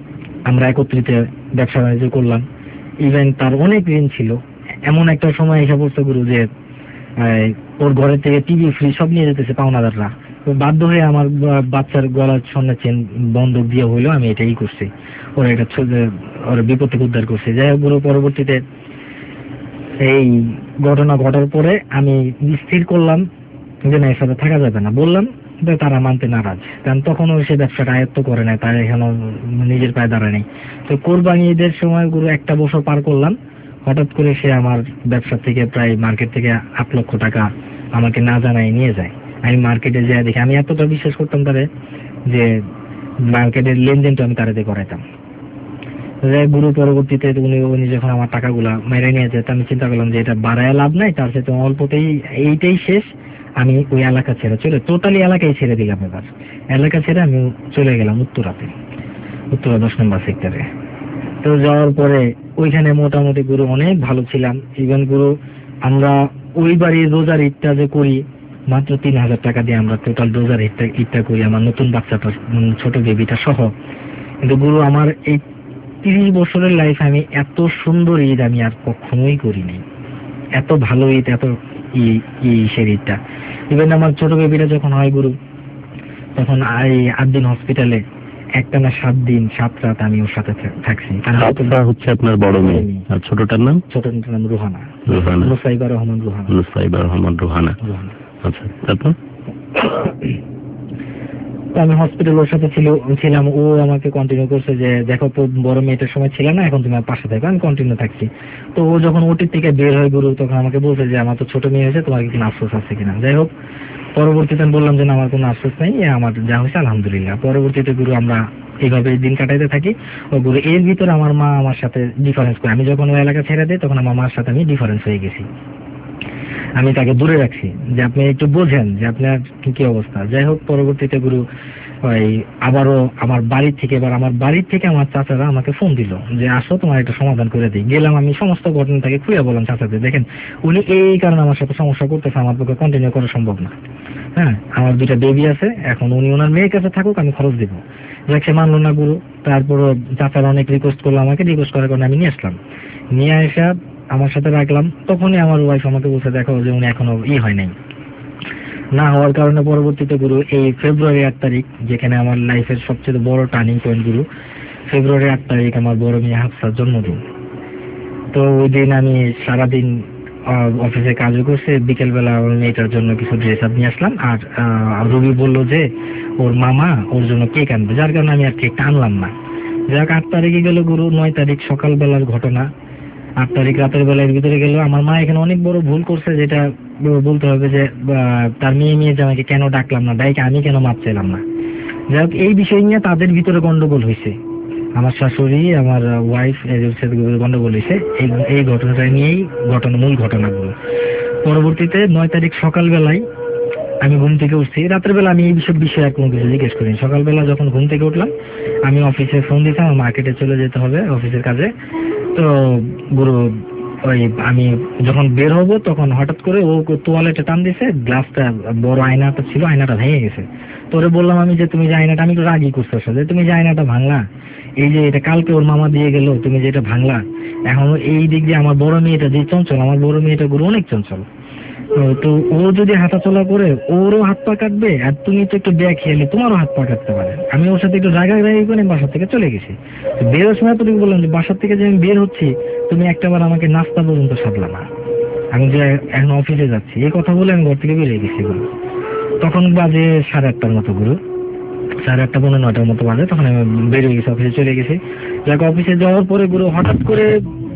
আমরা একত্রিত ব্যবসা বাণিজ্য করলাম। ইভেন তার অনেক ঋণ ছিল, এমন একটা সময় এসে পড়ছে গুরু যে ওর ঘরের থেকে টিভি ফ্রি সব নিয়ে যেতেছে পাওনাদাররা। তো বাধ্য হয়ে আমার বাচ্চার গলার স্বর্ণের চেন বন্ধক দিয়ে হইলো, আমি এটাই করছি, ওরা এটা ওর বিপদ থেকে উদ্ধার করছে। যাই হোক গুরু, পরবর্তীতে এই ঘটনা ঘটার পরে আমি স্থির করলাম যে না, এর সাথে থাকা যাবে না। বললাম যে তারা মানতে নারাজ, কারণ তখনও সে ব্যবসাটা আয়ত্ত করে নাই, তারা এখনো নিজের পায়ে দাঁড়ায় নেই। তো কোরবানি ঈদের সময় গুরু একটা বছর পার করলাম, হঠাৎ করে সে আমার ব্যবসা থেকে প্রায় মার্কেট থেকে আট লক্ষ টাকা আমাকে না জানাই নিয়ে যায়। আমি মার্কেটে যাই দেখি, আমি এতটা বিশ্বাস করতাম তারে যে মার্কেটের লেনদেনটা আমি তারাতে করাইতাম। গুরু পরবর্তীতে উনি উনি যখন আমার টাকাগুলা মেরে নিয়ে যেত, আমি চিন্তা করলাম যে এটা বাড়ায় লাভ নাই, তার সাথে অল্পতেই এইটাই শেষ। আমি ওই এলাকা ছেড়ে চলে টোটালি এলাকায় ছেড়ে দিলাম। এবার এলাকা ছেড়ে আমি চলে গেলাম উত্তরাতে, উত্তরা দশ নম্বর সেক্টরে। তো যাওয়ার পরে ওইখানে মোটামুটি গুরু অনেক ভালো ছিলাম। ইভেন গুরু আমরা ওই বাড়ির রোজার ঈদটা যে করি মাত্র তিন হাজার টাকা দিয়ে আমরা টোটাল রোজার ঈদটা ঈদটা করি, আমার নতুন বাচ্চাটা ছোট বেবিটা সহ। কিন্তু গুরু আমার এই তিরিশ বছরের লাইফ আমি এত সুন্দর ঈদ আমি আর কখনোই করি নাই, এত ভালো ঈদ, এত ঈদের ঈদটা। ইভেন আমার ছোট বেবিটা যখন হয় গুরু, তখন এই আট দিন হসপিটালে একটা না সাত দিন সাত রাত আমি ওর সাথে থাকছি। হচ্ছে আপনার বড় মেয়ে, আর ছোটটার নাম? ছোটটার নাম রুহানা, রুহানা নুসাইবা রহমান রুহানা। নুসাইবা রহমান রুহানা। আচ্ছা, তারপর আমি হসপিটাল ওর সাথে ছিল ছিলাম ও আমাকে কন্টিনিউ করছে যে দেখো তো বড় মেয়েটার সময় ছিল না, এখন তুমি আমার পাশে থাকো। আমি কন্টিনিউ থাকছি। তো ও যখন ওটির থেকে বের হয় গুরু, তখন আমাকে বলছে যে আমার তো ছোট মেয়ে হয়েছে, তোমার কি কোনো আফসোস আছে কিনা। যাই হোক পরবর্তীতে আমি বললাম যে না, আমার কোনো আফসোস নেই, আমার যা হয়েছে আলহামদুলিল্লাহ। পরবর্তীতে গুরু আমরা এইভাবে দিন কাটাইতে থাকি। ও গুরু এর ভিতরে আমার মা আমার সাথে ডিফারেন্স করে, আমি যখন ওই এলাকা ছেড়ে দিই তখন আমার মার সাথে আমি ডিফারেন্স হয়ে গেছি। আমি তাকে দূরে রাখছি যে আপনি একটু বোঝেন যে আপনার কি অবস্থা। যাই হোক পরবর্তীতে গুরু ওই আবারও আমার বাড়ির থেকে এবার আমার বাড়ির থেকে আমার চাচারা আমাকে ফোন দিল যে আসো তোমার একটা সমাধান করে দিই। গেলাম, আমি সমস্ত ঘটনাটাকে খুলে বললাম চাচাদের, দেখেন উনি এই কারণে আমার সাথে সমস্যা করতেছে, আমার পক্ষে কন্টিনিউ করা সম্ভব না। হ্যাঁ, আমার দুটা বেবি আছে, এখন উনি ওনার মেয়ের কাছে থাকুক, আমি খরচ দিব। যাক সে মানলো না গুরু। তারপরও চাচারা অনেক রিকোয়েস্ট করলো আমাকে, রিকোয়েস্ট করার কারণে আমি নিয়ে আসলাম। নিয়ে আসা আমার সাথে রাখলাম। তখনই আমার ওয়াইফ আমাকে বসে দেখো যে উনি এখনো ই হয় নাই, না হওয়ার কারণে পরবর্তীতে গুরু এই ফেব্রুয়ারি আট তারিখ, যেখানে আমার লাইফের সবচেয়ে বড় টার্নিং পয়েন্ট গুরু, ফেব্রুয়ারি আট তারিখ আমার বড় মেয়ে হাফসার জন্মদিন। তো ওই দিন আমি সারাদিন অফিসে কাজও করছি, বিকেলবেলা আমার মেয়েটার জন্য কিছু ড্রেস আপ নিয়ে আসলাম। আর রবি বললো যে ওর মামা ওর জন্য কেক আনবে, যার কারণে আমি আর কেকটা আনলাম না। যাক আট তারিখে গেল গুরু। নয় তারিখ সকালবেলার ঘটনা, আট তারিখ রাতের বেলার ভিতরে গেল। আমার মা এখানে অনেক বড় ভুল করছে, যেটা বলতে হবে যে তার মেয়ে মেয়ে জামাইকে কেন ডাকলাম না, ডাইকে আমি কেন মাপ চাইলাম না। যাই হোক এই বিষয় নিয়ে তাদের ভিতরে গন্ডগোল হয়েছে, আমার শাশুড়ি আমার ওয়াইফ এর সাথে গন্ডগোল হয়েছে এই ঘটনাটা নিয়েই, ঘটনা মূল ঘটনাগুলো। পরবর্তীতে নয় তারিখ সকালবেলায় আমি ঘুম থেকে উঠছি। রাতের বেলা আমি এই বিষয় বিষয়ে আর কোনো কিছু জিজ্ঞেস করিনি। সকালবেলা যখন ঘুম থেকে উঠলাম আমি অফিসে ফোন দিতাম, আমার মার্কেটে চলে যেতে হবে অফিসের কাজে। তো গুরু ওই আমি যখন বের হব তখন হঠাৎ করে ও তোয়ালেটা টান দিয়েছে, গ্লাসটা বড় আয়নাটা ছিল, আয়নাটা ভেঙে গেছে। তোরে বললাম আমি যে তুমি যে আয়নাটা, আমি একটু রাগি করতে আসলে তুমি যে আয়নাটা ভাঙলা, এই যে এটা কালকে ওর মামা দিয়ে গেল, তুমি যে এটা ভাঙলা, এখন এই দিক দিয়ে আমার বড় মেয়েটা যে চঞ্চল, আমার বড় মেয়েটা গুরু অনেক চঞ্চল, তো ও যদি হাঁটাচলা করে ওরও হাত পা কাটবে, আর তুমি তো একটু ব্যাগ খেলে তোমারও হাত পা কাটতে পারে। আমি ওর সাথে একটু রাগারাগি করে বাসার থেকে চলে গেছি। বেরোর সময় তো বললাম যে বাসার থেকে যে আমি বের হচ্ছি তুমি একটাবার আমাকে নাস্তা পর্যন্ত সাধলা না, আমি যে এখন অফিসে যাচ্ছি, এই কথা বলে আমি ঘর থেকে বেরিয়ে গেছি গুরু। তখন বাজে সাড়ে আটটার মতো গুরু, সাড়ে আটটা পনেরো নয়টার মতো বাজে, তখন আমি বেরিয়ে গেছি, অফিসে চলে গেছি। যাক অফিসে যাওয়ার পরে গুরু হঠাৎ করে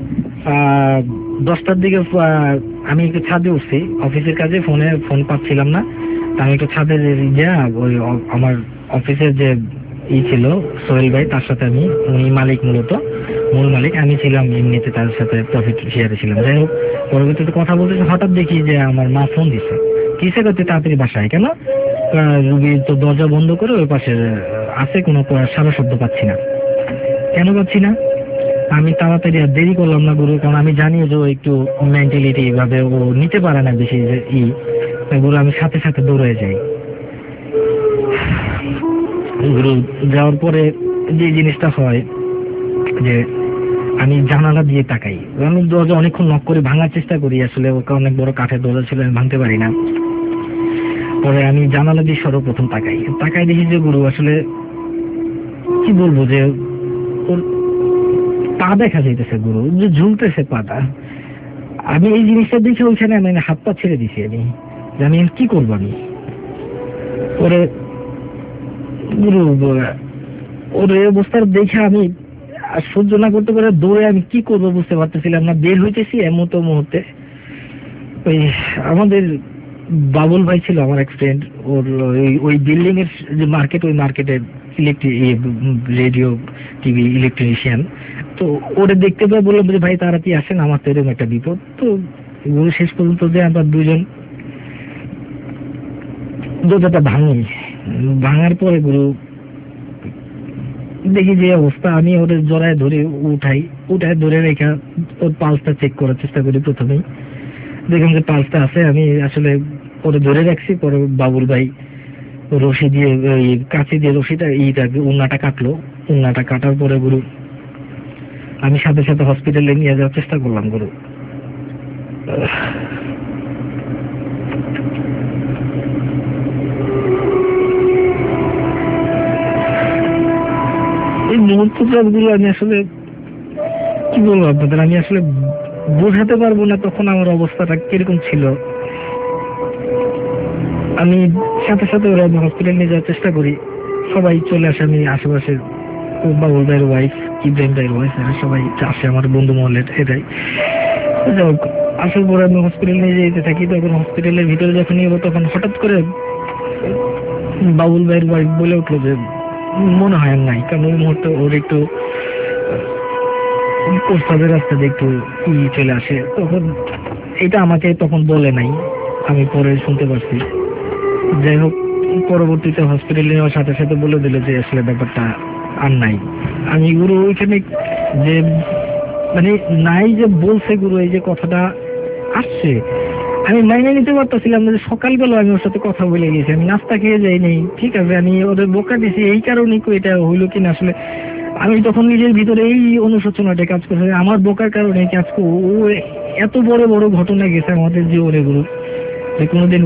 আহ দশটার দিকে আমি একটু ছাদে উঠছি অফিসের কাজে, ফোনে ফোন পাচ্ছিলাম না। আমি একটু ছাদে যা ওই আমার অফিসের যে ই ছিল সোহেল ভাই, তার সাথে আমি, উনি মালিক মূলত মূল মালিক, আমি ছিলাম এমনিতে তার সাথে প্রফিট শেয়ারে ছিলাম। যাই হোক পরবর্তীতে কথা বলতেছে, হঠাৎ দেখি যে আমার মা ফোন দিচ্ছে, কিসে করতে তাড়াতাড়ি বাসায় কেন, রুবি তো দরজা বন্ধ করে ওই পাশে আছে, কোনো সারা শব্দ পাচ্ছি না। কেন পাচ্ছি না? আমি তাড়াতাড়ি আর দেরি করলাম না গুরু, কারণ আমি জানি যে ও একটু মেন্টালিটি ভাবে ও নিতে পারে না বেশি ই গুরু। আমি সাথে সাথে দৌড়ে যাই গুরু। যাওয়ার পরে যে জিনিসটা হয় যে আমি জানালা দিয়ে তাকাই, আমি দরজা অনেকক্ষণ নক করে ভাঙার চেষ্টা করি, আসলে ওকে অনেক বড় কাঠের দরজা ছিল, আমি ভাঙতে পারি না। পরে আমি জানালা দিয়ে সর্বপ্রথম তাকাই, তাকাই দেখি যে গুরু আসলে কি বলবো যে ওর পা দেখা যাইতেছে, গুরু যে ঝুলতেছে পাটা। আমি এই জিনিসটা দেখে ওইখানে আমি হাত পা ছেড়ে দিছি, আমি যে আমি কি করবো। আমি ওরে গুরু ওর এই অবস্থার দেখে আমি আর সহ্য না করতে পারে দৌড়ে আমি কি করবো বুঝতে পারতেছিলাম না, বের হইতেছি এমন তো মুহূর্তে ওই আমাদের বাবুল ভাই ছিল আমার এক ফ্রেন্ড, ওর ওই ওই বিল্ডিং এর যে মার্কেট, ওই মার্কেটের ইলেকট্রিক রেডিও টিভি ইলেকট্রিশিয়ান, তো ওরে দেখতে পাই, বললাম যে ভাই তাড়াতাড়ি আসেন, আমার তো এরকম একটা বিপদ। তো গুরু শেষ পর্যন্ত যে আমরা দুজন দরজাটা ভাঙি, ভাঙার পরে গুরু দেখি যে অবস্থা, আমি ওদের জড়ায় ধরে উঠাই, উঠায় ধরে রেখা ওর পালসটা চেক করার চেষ্টা করি। প্রথমেই দেখলাম যে পালসটা আছে, আমি আসলে ওরে ধরে রাখছি। পরে বাবুল ভাই রশি দিয়ে ওই কাঁচি দিয়ে রশিটা এইটা উন্নাটা কাটলো, উন্নাটা কাটার পরে গুরু আমি সাথে সাথে হসপিটালে নিয়ে যাওয়ার চেষ্টা করলাম। গুরু এই মুহূর্তটা গুলো আমি আসলে কি বলবো আপনাদের, আমি আসলে বোঝাতে পারবো না তখন আমার অবস্থাটা কিরকম ছিল। আমি সাথে সাথে ওরা আমি হসপিটাল নিয়ে যাওয়ার চেষ্টা করি, সবাই চলে আসে। আমি আশেপাশে বাবুল ভাইয়ের ওয়াইফ, ইব্রাহিম ভাইয়ের ওয়াইফ, সবাই আসে, আমার বন্ধু মহলের এটাই। আসার পরে আমি হসপিটাল নিয়ে যেতে থাকি। তখন হসপিটালের ভিতরে যখন যাবো তখন হঠাৎ করে বাবুল ভাইয়ের ওয়াইফ বলে উঠলো যে মনে হয় আর নাই, কারণ ওই মুহূর্তে ওর একটু প্রস্তাবের রাস্তা দিয়ে একটু ই চলে আসে। তখন এটা আমাকে তখন বলে নাই, আমি পরে শুনতে পারছি। যাই হোক, পরবর্তীতে হসপিটালে নেওয়ার সাথে সাথে বলে দিল যে আসলে ব্যাপারটা আর নাই। আমি গুরু ওইখানে যে মানে নাই যে বলছে গুরু এই যে কথাটা আসছে, আমি মাইনে নিতে পারতেছিলাম না যে সকালবেলা আমি ওর সাথে কথা বলে গেছি, আমি নাস্তা খেয়ে যাই নাই, ঠিক আছে, আমি ওদের বোকা দিছি, এই কারণেই এটা হইলো কিনা আসলে আমি তখন নিজের ভিতরে এই অনুশোচনাটা কাজ করছে, আমার বোকার কারণে কাজ করবো। ও এত বড় বড় ঘটনা গেছে আমাদের জীবনে গুরু, যে কোনোদিন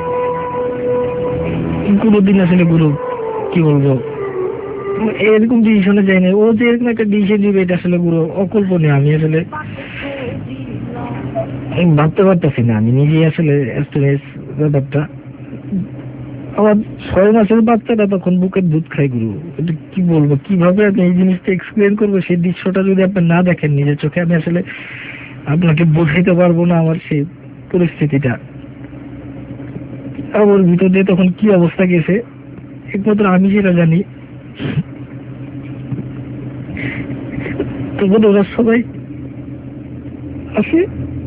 কোনোদিন আসলে গুরু কি বলবো এরকম ডিসিশনে যাই না। ও যে এরকম একটা ডিসিশন দিবে এটা আসলে গুরু অকল্পনীয়। আমি আসলে ভাবতে পারতেছি না, আমি নিজেই আসলে ব্যাপারটা। আমার ছয় মাসের বাচ্চাটা তখন বুকের দুধ খাই গুরু, এটা কি বলবো, কিভাবে আপনি এই জিনিসটা এক্সপ্লেন করবো, সেই দৃশ্যটা যদি আপনি না দেখেন নিজের চোখে, আমি আসলে আপনাকে বোঝাইতে পারবো না আমার সেই পরিস্থিতিটা। আমার ভিতর দিয়ে তখন কি অবস্থা গেছে একমাত্র আমি সেটা জানি। তখন ওরা সবাই আসে,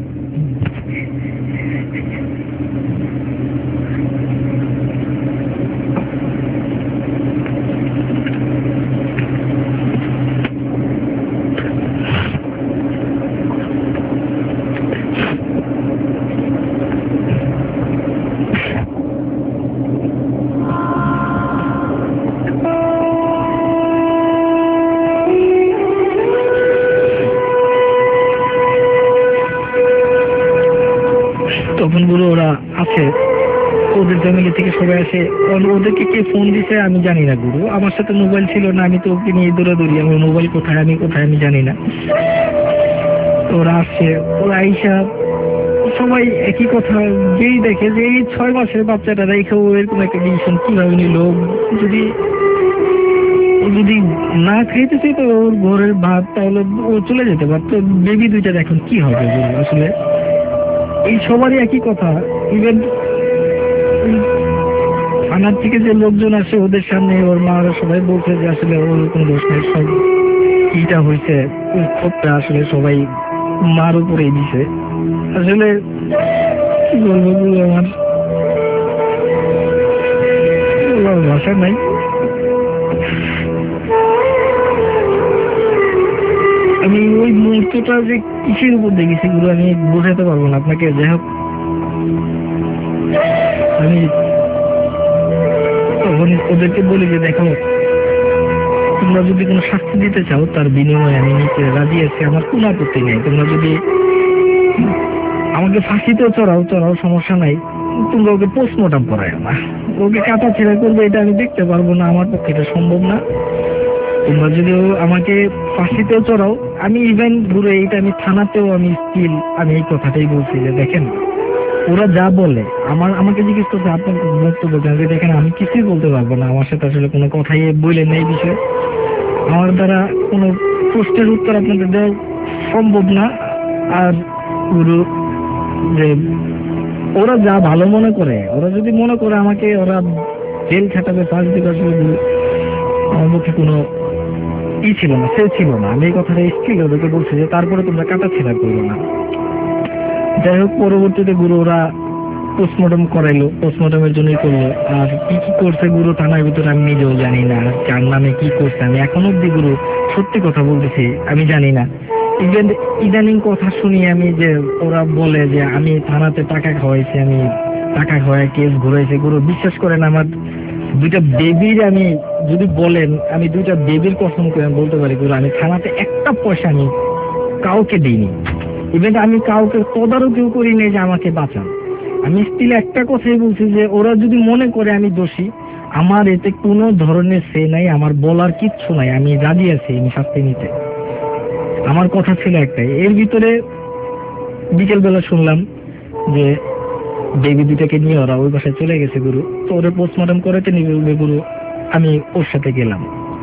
তখন গুরু ওরা আছে, ওদের ফ্যামিলি থেকে সবাই আসে। ওদেরকে কে ফোন দিছে আমি জানি না গুরু, আমার সাথে মোবাইল ছিল না, আমি তো ওকে নিয়ে দৌড়াদৌড়ি, আমার মোবাইল কোথায় আমি কোথায় আমি জানি না। ওরা আসছে, ওরা আইসা সবাই একই কথা, যেই দেখে যে এই ছয় মাসের বাচ্চাটা রেখে ও এরকম একটা ডিসিশন কিভাবে নিল। যদি যদি না খাইতে চাইতো ওর ঘরের ভাত, তাহলে ও চলে যেতে পারতো। বেবি দুইটার এখন কি হবে গুরু, আসলে এই সবারই একই কথা। ইভেন থানার থেকে যে লোকজন আসে ওদের সামনে ওর মা সবাই বলছে যে আসলে ওর কোনো দোষ নেই, সব কিটা হয়েছে ওই ক্ষোভটা আসলে সবাই মার উপরেই দিছে। আসলে কি বলবো গুরু, আমার ভাষা নাই। আমি ওই মুহূর্তটা যে কিসের উপর দেখেছি গুরু আমি বোঝাতে পারবো না আপনাকে। যাই হোক, আমি তখন ওদেরকে বলি যে দেখো তোমরা যদি কোনো শাস্তি দিতে চাও তার বিনিময়ে আমি নিতে রাজি আছি, আমার কোনো আপত্তি নেই। তোমরা যদি আমাকে ফাঁসিতেও চড়াও চড়াও সমস্যা নাই, তোমরা ওকে পোস্টমর্টম করায় না, ওকে কাটা ছেড়া করবে এটা আমি দেখতে পারবো না, আমার পক্ষে এটা সম্ভব না। তোমরা যদি আমাকে ফাঁসিতেও চড়াও, আমি ইভেন ঘুরে এইটা আমি থানাতেও আমি স্টিল আমি এই কথাটাই বলছি যে দেখেন ওরা যা বলে, আমার আমাকে জিজ্ঞেস করছে আপনার বক্তব্য কেন, দেখেন আমি কিছুই বলতে পারবো না, আমার সাথে আসলে কোনো কথাই বললেন না এই বিষয়ে, আমার দ্বারা কোনো প্রশ্নের উত্তর আপনাদের দেওয়া সম্ভব না। আর গুরু যে ওরা যা ভালো মনে করে, ওরা যদি মনে করে আমাকে ওরা জেল খাটাবে ফাঁস দিবে, আমার পক্ষে কোনো ই ছিল না, সে ছিল না। আমি এই কথাটা স্টিল ওদেরকে বলছি যে তারপরে তোমরা কাটা ছেড়া করবো না। যাই হোক, পরবর্তীতে গুরু ওরা পোস্টমর্টম করাইলো, পোস্টমর্টমের জন্যই করলো। আর কি কি করছে গুরু থানার ভিতরে আমি নিজেও জানি না, কার নামে কি করছে আমি এখন অব্দি গুরু সত্যি কথা বলতেছি আমি জানি না। ইভেন ইদানিং কথা শুনি আমি যে ওরা বলে যে আমি থানাতে টাকা খাওয়াইছি, আমি টাকা খাওয়াই কেস ঘুরাইছি। গুরু বিশ্বাস করেন আমার দুইটা বেবির, আমি যদি বলেন আমি দুইটা বেবির কসম করে বলতে পারি গুরু আমি থানাতে একটা পয়সা আমি কাউকে দিইনি। ইভেন আমি কাউকে তদারকিও করি নাই যে আমাকে বাঁচান। আমি স্টিল একটা কথাই বলছি যে ওরা যদি মনে করে আমি দোষী, আমার এতে কোনো ধরনের সে নাই, আমার বলার কিচ্ছু নাই, আমি রাজি আছি আমি শাস্তি নিতে। আমার কথা ছিল একটাই। এর ভিতরে বিকেল বেলা শুনলাম যে বেবি দুটাকে নিয়ে ওরা ওই বাসায় চলে গেছে গুরু, তো ওরা পোস্টমর্টম করাতে নিবে গুরু। আমি ওর সাথে গেলাম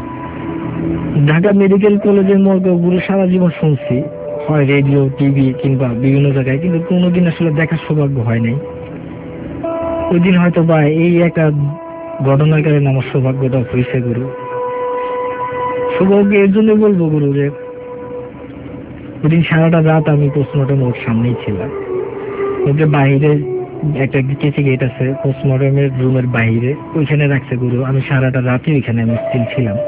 ঢাকা মেডিকেল কলেজের মর্গে। গুরু সারা জীবন শুনছি, হয় রেডিও টিভি কিংবা বিভিন্ন জায়গায়, কিন্তু কোনোদিন আসলে দেখার সৌভাগ্য হয় নাই। ওই দিন হয়তো বা এই একটা ঘটনার কারণে আমার সৌভাগ্যটা হয়েছে গুরু। সৌভাগ্য এর জন্য বলবো গুরু যে ওই দিন সারাটা রাত আমি পোস্টমর্টম ওর সামনেই ছিলাম। ওদের বাইরে একটা কেসি গেট আছে পোস্টমর্টমের রুমের বাইরে, ওইখানে রাখছে গুরু। আমি সারাটা রাতে ওইখানে আমি স্টিল ছিলাম।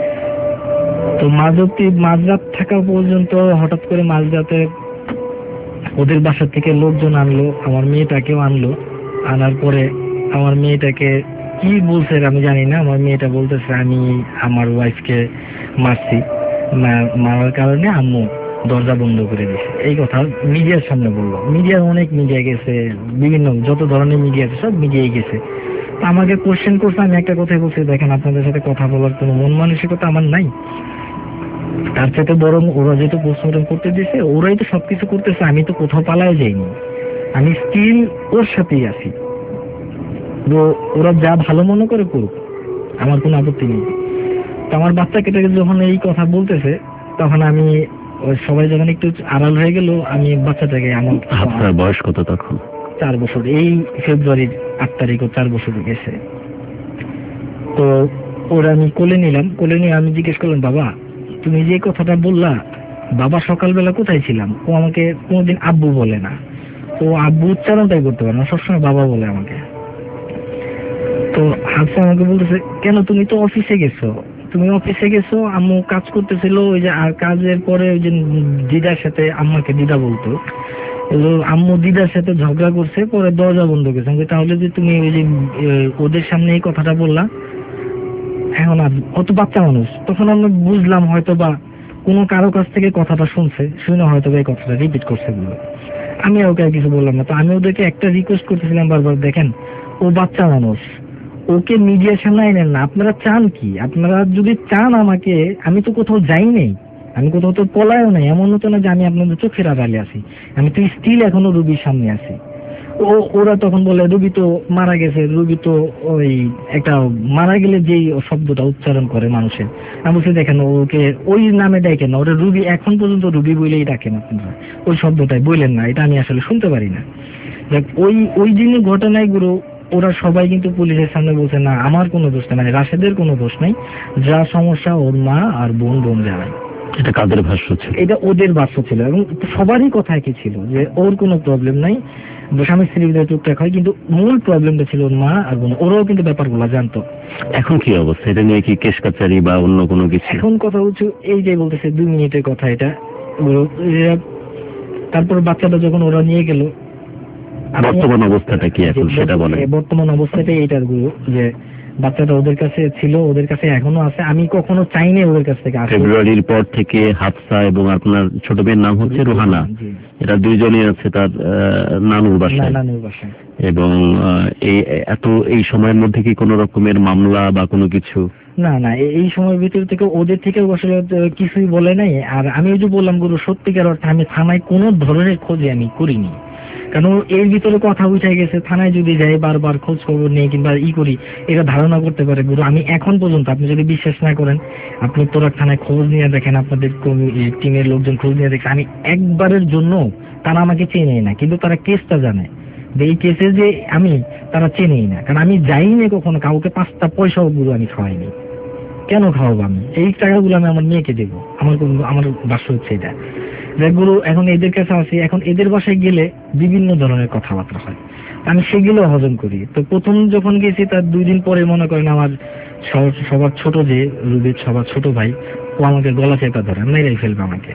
তো মাঝরাতে মাঝরাত থাকা পর্যন্ত হঠাৎ করে মাঝরাতে ওদের বাসা থেকে লোকজন আনলো, আমার মেয়েটাকেও আনলো। আনার পরে আমার মেয়েটাকে কি বলছে আমি জানি না, আমার মেয়েটা বলতেছে আমি আমার ওয়াইফকে মারছি, মারার কারণে আম্মু দরজা বন্ধ করে দিয়েছে। এই কথা মিডিয়ার সামনে বললো। মিডিয়ার অনেক মিডিয়া গেছে, বিভিন্ন যত ধরনের মিডিয়া আছে সব মিডিয়াই গেছে। আমাকে কোশ্চেন করছে, আমি একটা কথাই বলছি দেখেন আপনাদের সাথে কথা বলার কোনো মন মানসিকতা আমার নাই। তার সাথে বরং ওরা যেহেতু পোস্টমর্টম করতে দিয়েছে, ওরাই তো সবকিছু করতেছে, আমি তো কোথাও পালায় যাইনি, আমি স্টিল ওর সাথেই আছি। ওরা যা ভালো মনে করে করুক, আমার কোনো আপত্তি নেই। তো আমার বাচ্চাকে যখন এই কথা বলতেছে তখন আমি সবাই যখন একটু আড়াল হয়ে গেল, আমি বাচ্চাটাকে আমার আপনার বয়স কত তখন? চার বছর। এই ফেব্রুয়ারির আট তারিখও চার বছর গেছে। তো ওরা আমি কোলে নিলাম, কোলে নিয়ে আমি জিজ্ঞেস করলাম বাবা তুমি যে কথাটা বললা, বাবা সকালবেলা কোথায় ছিলাম? ও আমাকে কোনোদিন আব্বু বলে না, ও আব্বু উচ্চারণটাই করতে পারে না, সবসময় বাবা বলে আমাকে। তো হাফসা আমাকে বলতেছে কেন তুমি তো অফিসে গেছো, তুমি অফিসে গেছো, আম্মু কাজ করতেছিল ওই যে, আর কাজের পরে ওই যে দিদার সাথে, আম্মাকে দিদা বলতো, আম্মু দিদার সাথে ঝগড়া করছে, পরে দরজা বন্ধ করেছে। তাহলে যে তুমি ওই যে ওদের সামনে এই কথাটা বললা, এখন আর কত বাচ্চা মানুষ, তখন আমরা বুঝলাম হয়তো বা কোনো কারো কাছ থেকে কথাটা শুনছে, শুনে হয়তো বা এই কথাটা রিপিট করছে বলে। আমি ওকে আর কিছু বললাম না। তো আমি ওদেরকে একটা রিকোয়েস্ট করতেছিলাম বারবার, দেখেন ও বাচ্চা মানুষ, ওকে মিডিয়ার সামনে আইনেন না। আপনারা চান কি? আপনারা যদি চান আমাকে, আমি তো কোথাও যাই নাই, আমি কোথাও তো পলায়ও নাই, এমন তো না যে আমি আপনাদের চোখের আড়ালে আছি, আমি তো স্টিল এখনো রুবির সামনে আছি। ও ওরা তখন বলে রুবি তো মারা গেছে, রুবি তো ওই একটা মারা গেলে যেই শব্দটা উচ্চারণ করে মানুষের, আমি বলছি দেখেন ওকে ওই নামে ডাকেন না, ওরা রুবি এখন পর্যন্ত রুবি বলেই ডাকেন আপনারা, ওই শব্দটাই বললেন না, এটা আমি আসলে শুনতে পারি না। দেখ ওই ওই দিনের ঘটনায় গুরু ওরা সবাই কিন্তু পুলিশের সামনে বলছে না আমার কোনো দোষ নেই, মানে রাশেদের কোনো দোষ নেই, যা সমস্যা ওর মা আর বোন বোন জানায়। এটা কাদের ভাষ্য ছিল? এটা ওদের ভাষ্য ছিল, এবং সবারই কথা কি ছিল যে ওর কোনো প্রবলেম নাই, স্বামী স্ত্রীর ভিতরে টুকটাক হয়, কিন্তু মূল প্রবলেমটা ছিল ওর মা আর বোন। ওরাও কিন্তু ব্যাপারগুলো জানতো। এখন কি অবস্থা? এটা নিয়ে কি কেস কাচারি বা অন্য কোনো কিছু? এখন কথা হচ্ছে এই যে বলতেছে দুই মিনিটের কথা এটা। তারপর বাচ্চাটা যখন ওরা নিয়ে গেল, বর্তমান অবস্থাটা কি এখন সেটা বলে? বর্তমান অবস্থাটাই এটার গুরু, যে বাচ্চাটা ওদের কাছে ছিল, ওদের কাছে এখনো আছে। আমি কখনো চাইনি ওদের কাছ থেকে আসে। ফেব্রুয়ারির পর থেকে হাফসা এবং আপনার ছোট মেয়ের নাম হচ্ছে রোহানা, এরা দুইজনই আছে তার নানুর বাসায়। নানুর বাসায় এবং এই এত এই সময়ের মধ্যে কি কোনো রকমের মামলা বা কোনো কিছু? না না, এই সময়ের ভিতর থেকে ওদের থেকে আসলে কিছুই বলে নাই। আর আমি ওই যে বললাম গুরু, সত্যিকার অর্থে আমি থানায় কোনো ধরনের খোঁজে আমি করিনি, কারণ এর ভিতরে কথা উঠে গেছে। থানায় যদি যাই বারবার খোঁজ খবর নিয়ে কিংবা ই করি, এটা ধারণা করতে পারে গুরু। আমি এখন পর্যন্ত, আপনি যদি বিশ্বাস না করেন, আপনি তোরা থানায় খোঁজ নিয়ে দেখেন, আপনাদের টিমের লোকজন খোঁজ নিয়ে দেখে, আমি একবারের জন্য, তারা আমাকে চেনে না কিন্তু তারা কেসটা জানে যে এই কেসে যে আমি, তারা চেনেই না। কারণ আমি যাইনি কখনো কাউকে পাঁচটা পয়সাও গুরু আমি খাওয়াইনি। কেন খাওয়াবো আমি? এই টাকাগুলো আমি আমার মেয়েকে দেবো। আমার আমার বাস হচ্ছে এটা যেগুলো এখন এদের কাছে আছে। এখন এদের বাসায় গেলে বিভিন্ন ধরনের কথাবার্তা হয়, আমি সেগুলো হজম করি। তো প্রথম যখন গেছি তার দুই দিন পরে মনে করেন আমার সবার ছোট যে রুবির সবার ছোট ভাই, ও আমাকে গলা চেপা ধরে মেরেই ফেলবে আমাকে।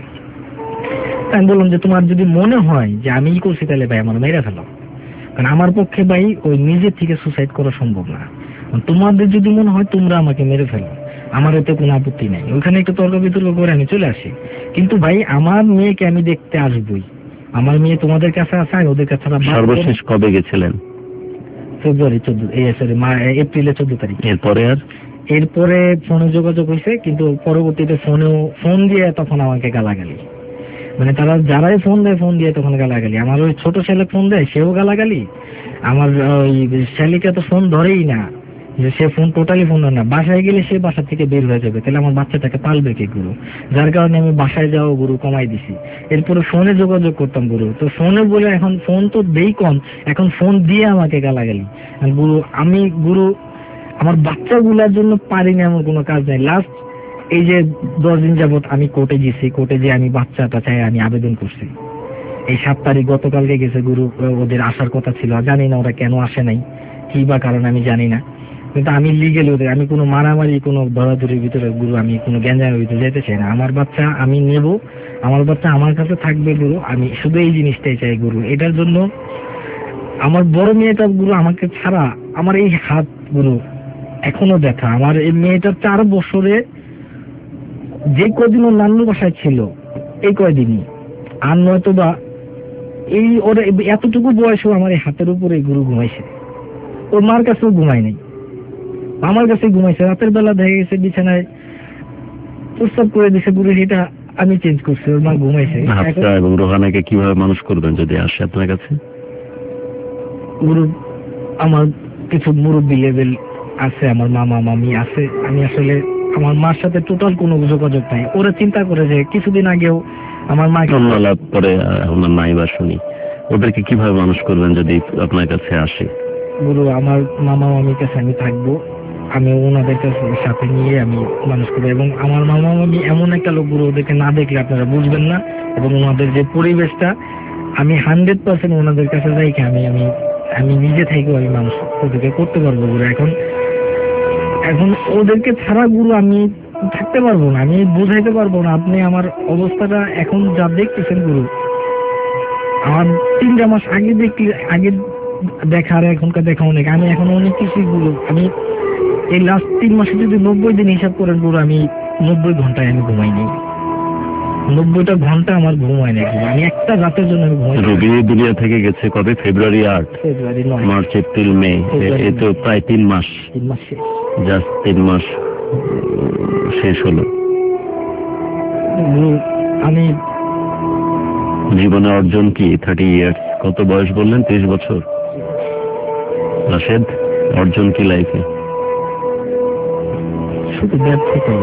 আমি বললাম যে তোমার যদি মনে হয় যে আমি ই করছি তাহলে ভাই আমার মেরে ফেলো, কারণ আমার পক্ষে ভাই ওই নিজের থেকে সুসাইড করা সম্ভব না। তোমাদের যদি মনে হয় তোমরা আমাকে মেরে ফেলো, আমার এতে কোনো আপত্তি নাই। ওইখানে একটু তর্ক বিতর্ক করে আমি চলে আসি, কিন্তু ভাই আমার মেয়েকে আমি দেখতে আসবই। আমার মেয়ে তোমাদের কাছে আসে, ওদের কাছে। সর্বশেষ কবে গেছিলেন? ফেব্রুয়ারি চোদ্দ সরি এপ্রিলের চোদ্দ তারিখ। এরপরে আর এরপরে ফোনে যোগাযোগ হয়েছে, কিন্তু পরবর্তীতে ফোনেও ফোন দিয়ে তখন আমাকে গালাগালি, মানে তারা যারাই ফোন দেয় ফোন দিয়ে তখন গালাগালি। আমার ওই ছোট ছেলে ফোন দেয়, সেও গালাগালি। আমার ওই শালিকা তো ফোন ধরেই না, যে সে ফোন টোটালি ফোন ধরে না। বাসায় গেলে সে বাসা থেকে বের হয়ে যাবে, তাহলে আমার বাচ্চাটাকে পালবে কে গুরু? যার কারণে আমি বাসায় যাওয়া গুরু কমাই দিছি। এরপরে ফোনে যোগাযোগ করতাম গুরু, তো ফোনে বলে এখন ফোন তো দেই কম, এখন ফোন দিয়ে আমাকে গালাগালি গুরু। আমি গুরু আমার বাচ্চাগুলার জন্য পারি না, এমন কোনো কাজ নাই। লাস্ট এই যে দশ দিন যাবত আমি কোর্টে গেছি, কোর্টে যে আমি বাচ্চাটা চাই আমি আবেদন করছি। এই সাত তারিখ গতকালকে গেছে গুরু, ওদের আসার কথা ছিল, জানি না ওরা কেন আসে নাই, কি বা কারণ আমি জানি না। কিন্তু আমি লিগেলি ওদের, আমি কোনো মারামারি কোনো ধরাধরির ভিতরে গুরু, আমি কোনো গ্যাঞ্জামের ভিতরে যেতে চাই না। আমার বাচ্চা আমি নেব, আমার বাচ্চা আমার কাছে থাকবে গুরু। আমি শুধু এই জিনিসটাই চাই গুরু। এটার জন্য আমার বড় মেয়েটা গুরু আমাকে ছাড়া, আমার এই হাত গুরু এখনো ব্যথা। আমার এই মেয়েটা চার বছরে যে কদিন ওর নান্নুর বাসায় ছিল এই কয়দিনই, আর নয়তো বা এই ওর এতটুকু বয়সেও আমার এই হাতের উপরে গুরু ঘুমাইছে। ওর মার কাছেও ঘুমাই নাই, আমার কাছে ঘুমাইছে। রাতের বেলা দেখা গেছে বিছানায় প্রস্তাব করে দিছে গুরু, সেটা আমি চেঞ্জ করছি, ওর মা ঘুমাইছে। হাফসা এবং রোহানাকে কিভাবে মানুষ করবেন যদি আসে আপনার কাছে? গুরু আমার কিছু মুরব্বী লেভেল আছে, আমার মামা মামি আছে। আমি আসলে আমার মার সাথে টোটাল কোনো যোগাযোগ নাই। ওরা চিন্তা করে যে কিছুদিন আগেও আমার মা লাভ করে আমার নাই বা শুনি, ওদেরকে কিভাবে মানুষ করবেন যদি আপনার কাছে আসে? গুরু আমার মামা মামির কাছে আমি থাকবো, আমি ওনাদের কাছে সাথে নিয়ে আমি মানুষ করবো। এবং আমার মামা মামি এমন একটা লোক গুরু, ওদেরকে না দেখলে আপনারা বুঝবেন না। এবং ওনাদের যে পরিবেশটা, আমি হান্ড্রেড পার্সেন্ট ওনাদের কাছে যাই কি আমি আমি আমি নিজে থেকেও আমি মানুষ ওদেরকে করতে পারবো গুরু। এখন এখন ওদেরকে ছাড়া গুরু আমি থাকতে পারবো না, আমি বুঝাইতে পারবো না। আপনি আমার অবস্থাটা এখন যা দেখতেছেন গুরু, আমার তিনটা মাস আগে দেখলে আগে দেখা আর এখনকার দেখা অনেক। আমি এখন অনেক কিছু গুরু, আমি এই লাস্ট তিন মাসে যদি নব্বই দিন হিসাব করেন গুরু, আমি নব্বই ঘন্টায় আমি ঘুমাইনি। নব্বইটা ঘন্টা আমার ঘুম হয় না গুরু, আমি একটা রাতের জন্য আমি ঘুমাই। রোগী দুনিয়া থেকে গেছে কবে? ফেব্রুয়ারি আট, ফেব্রুয়ারি নয়, মার্চ, এপ্রিল, মে, এ তো প্রায় তিন মাস। তিন মাস শেষ, জাস্ট তিন মাস শেষ হলো। আমি জীবনে অর্জন কি? Thirty years. কত বয়স বললেন? ত্রিশ বছর। রাশেদ, অর্জন কি লাইফে? শুধু ব্যর্থতা,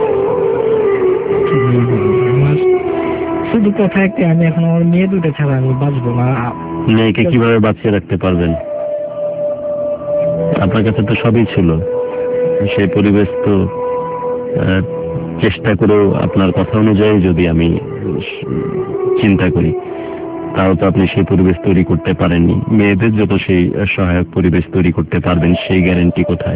শুধু কথা একটা, আমি এখন আমার মেয়ে দুটো ছাড়া আমি বাঁচবো না। মেয়েকে কিভাবে বাঁচিয়ে রাখতে পারবেন? আপনার কাছে তো সবই ছিল, সেই পরিবেশ তো চেষ্টা করেও আপনার কথা অনুযায়ী যদি আমি চিন্তা করি, তাও তো আপনি সেই পরিবেশ তৈরি করতে পারেননি। মেয়েদের যত সেই সহায়ক পরিবেশ তৈরি করতে পারবেন, সেই গ্যারান্টি কোথায়?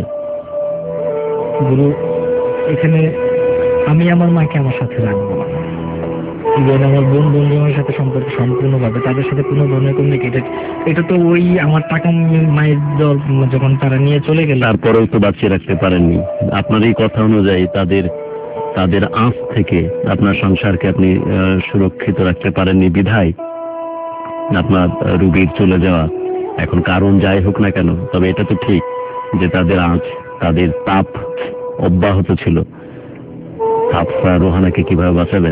গুরু এখানে আমি আমার মাকে আমার সাথে রাখবো না, ইভেন আমার বোন বন্ধুদের সাথে সম্পর্ক সম্পূর্ণভাবে, তাদের সাথে কোনো ধরনের কমিউনিকেটেড, এটা তো ওই আমার টাকা মায়ের দল যখন তারা নিয়ে চলে গেল, তারপরেও তো বাঁচিয়ে রাখতে পারেননি। আপনার এই কথা অনুযায়ী তাদের তাদের আঁচ থেকে আপনার সংসারকে আপনি আহ, সুরক্ষিত রাখতে পারেননি বিধায় আপনার আহ, রুগীর চলে যাওয়া। এখন কারণ যাই হোক না কেন, তবে এটা তো ঠিক যে তাদের আঁচ, তাদের তাপ অব্যাহত ছিল। হাফসা রোহানাকে কিভাবে বাঁচাবেন?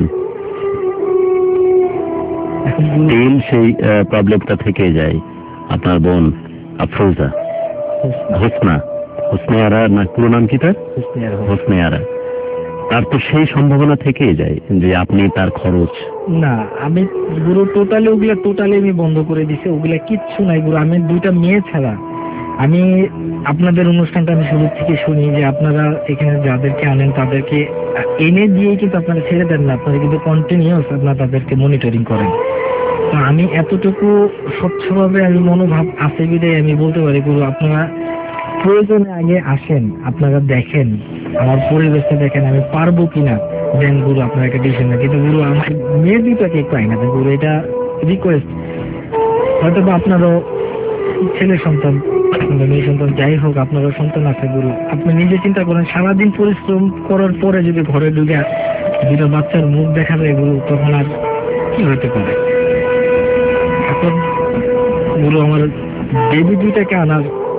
তেল সেই প্রবলেমটা থেকে যায়। আপনার বোন আফরোজা, হোসনা, হোসনে আরা না, পুরো নাম কি তার? হোসনে আরা, তার তো সেই সম্ভাবনা থেকেই যায় যে আপনি তার খরচ। না, আমি গুরু টোটালি ওগুলা টোটালি আমি বন্ধ করে দিছি, ওগুলা কিচ্ছু নাই গুরু। আমি দুইটা মেয়ে ছাড়া, আমি আপনাদের অনুষ্ঠানটা আমি শুরু থেকে শুনি যে আপনারা এখানে যাদেরকে আনেন তাদেরকে এনে দিয়েই কিন্তু আপনারা ছেড়ে দেন না, আপনারা কিন্তু কন্টিনিউস আপনারা তাদেরকে মনিটরিং করেন। তো আমি এতটুকু স্বচ্ছভাবে আমি মনোভাব আছে বিদায় আমি বলতে পারি গুরু, আপনারা প্রয়োজনে আগে আসেন, আপনারা দেখেন আমার পরিবেশটা, দেখেন আমি পারবো কিনা, দেন গুরু আপনারা একটা ডিসিশন নেন। কিন্তু গুরু আমার মেয়ে দুটাকে একটু আইনা দেন গুরু, এটা রিকোয়েস্ট। হয়তো বা আপনারও ছেলে সন্তান, মেয়ে সন্তান, যাই হোক আপনারও সন্তান আছে গুরু, আপনি নিজে চিন্তা করেন সারাদিন পরিশ্রম করার পরে যদি ঘরে ঢুকে দুটো বাচ্চার মুখ দেখা যায় গুরু, তখন আর কি হতে পারে। এখন গুরু আমার বেবি দুইটাকে আনার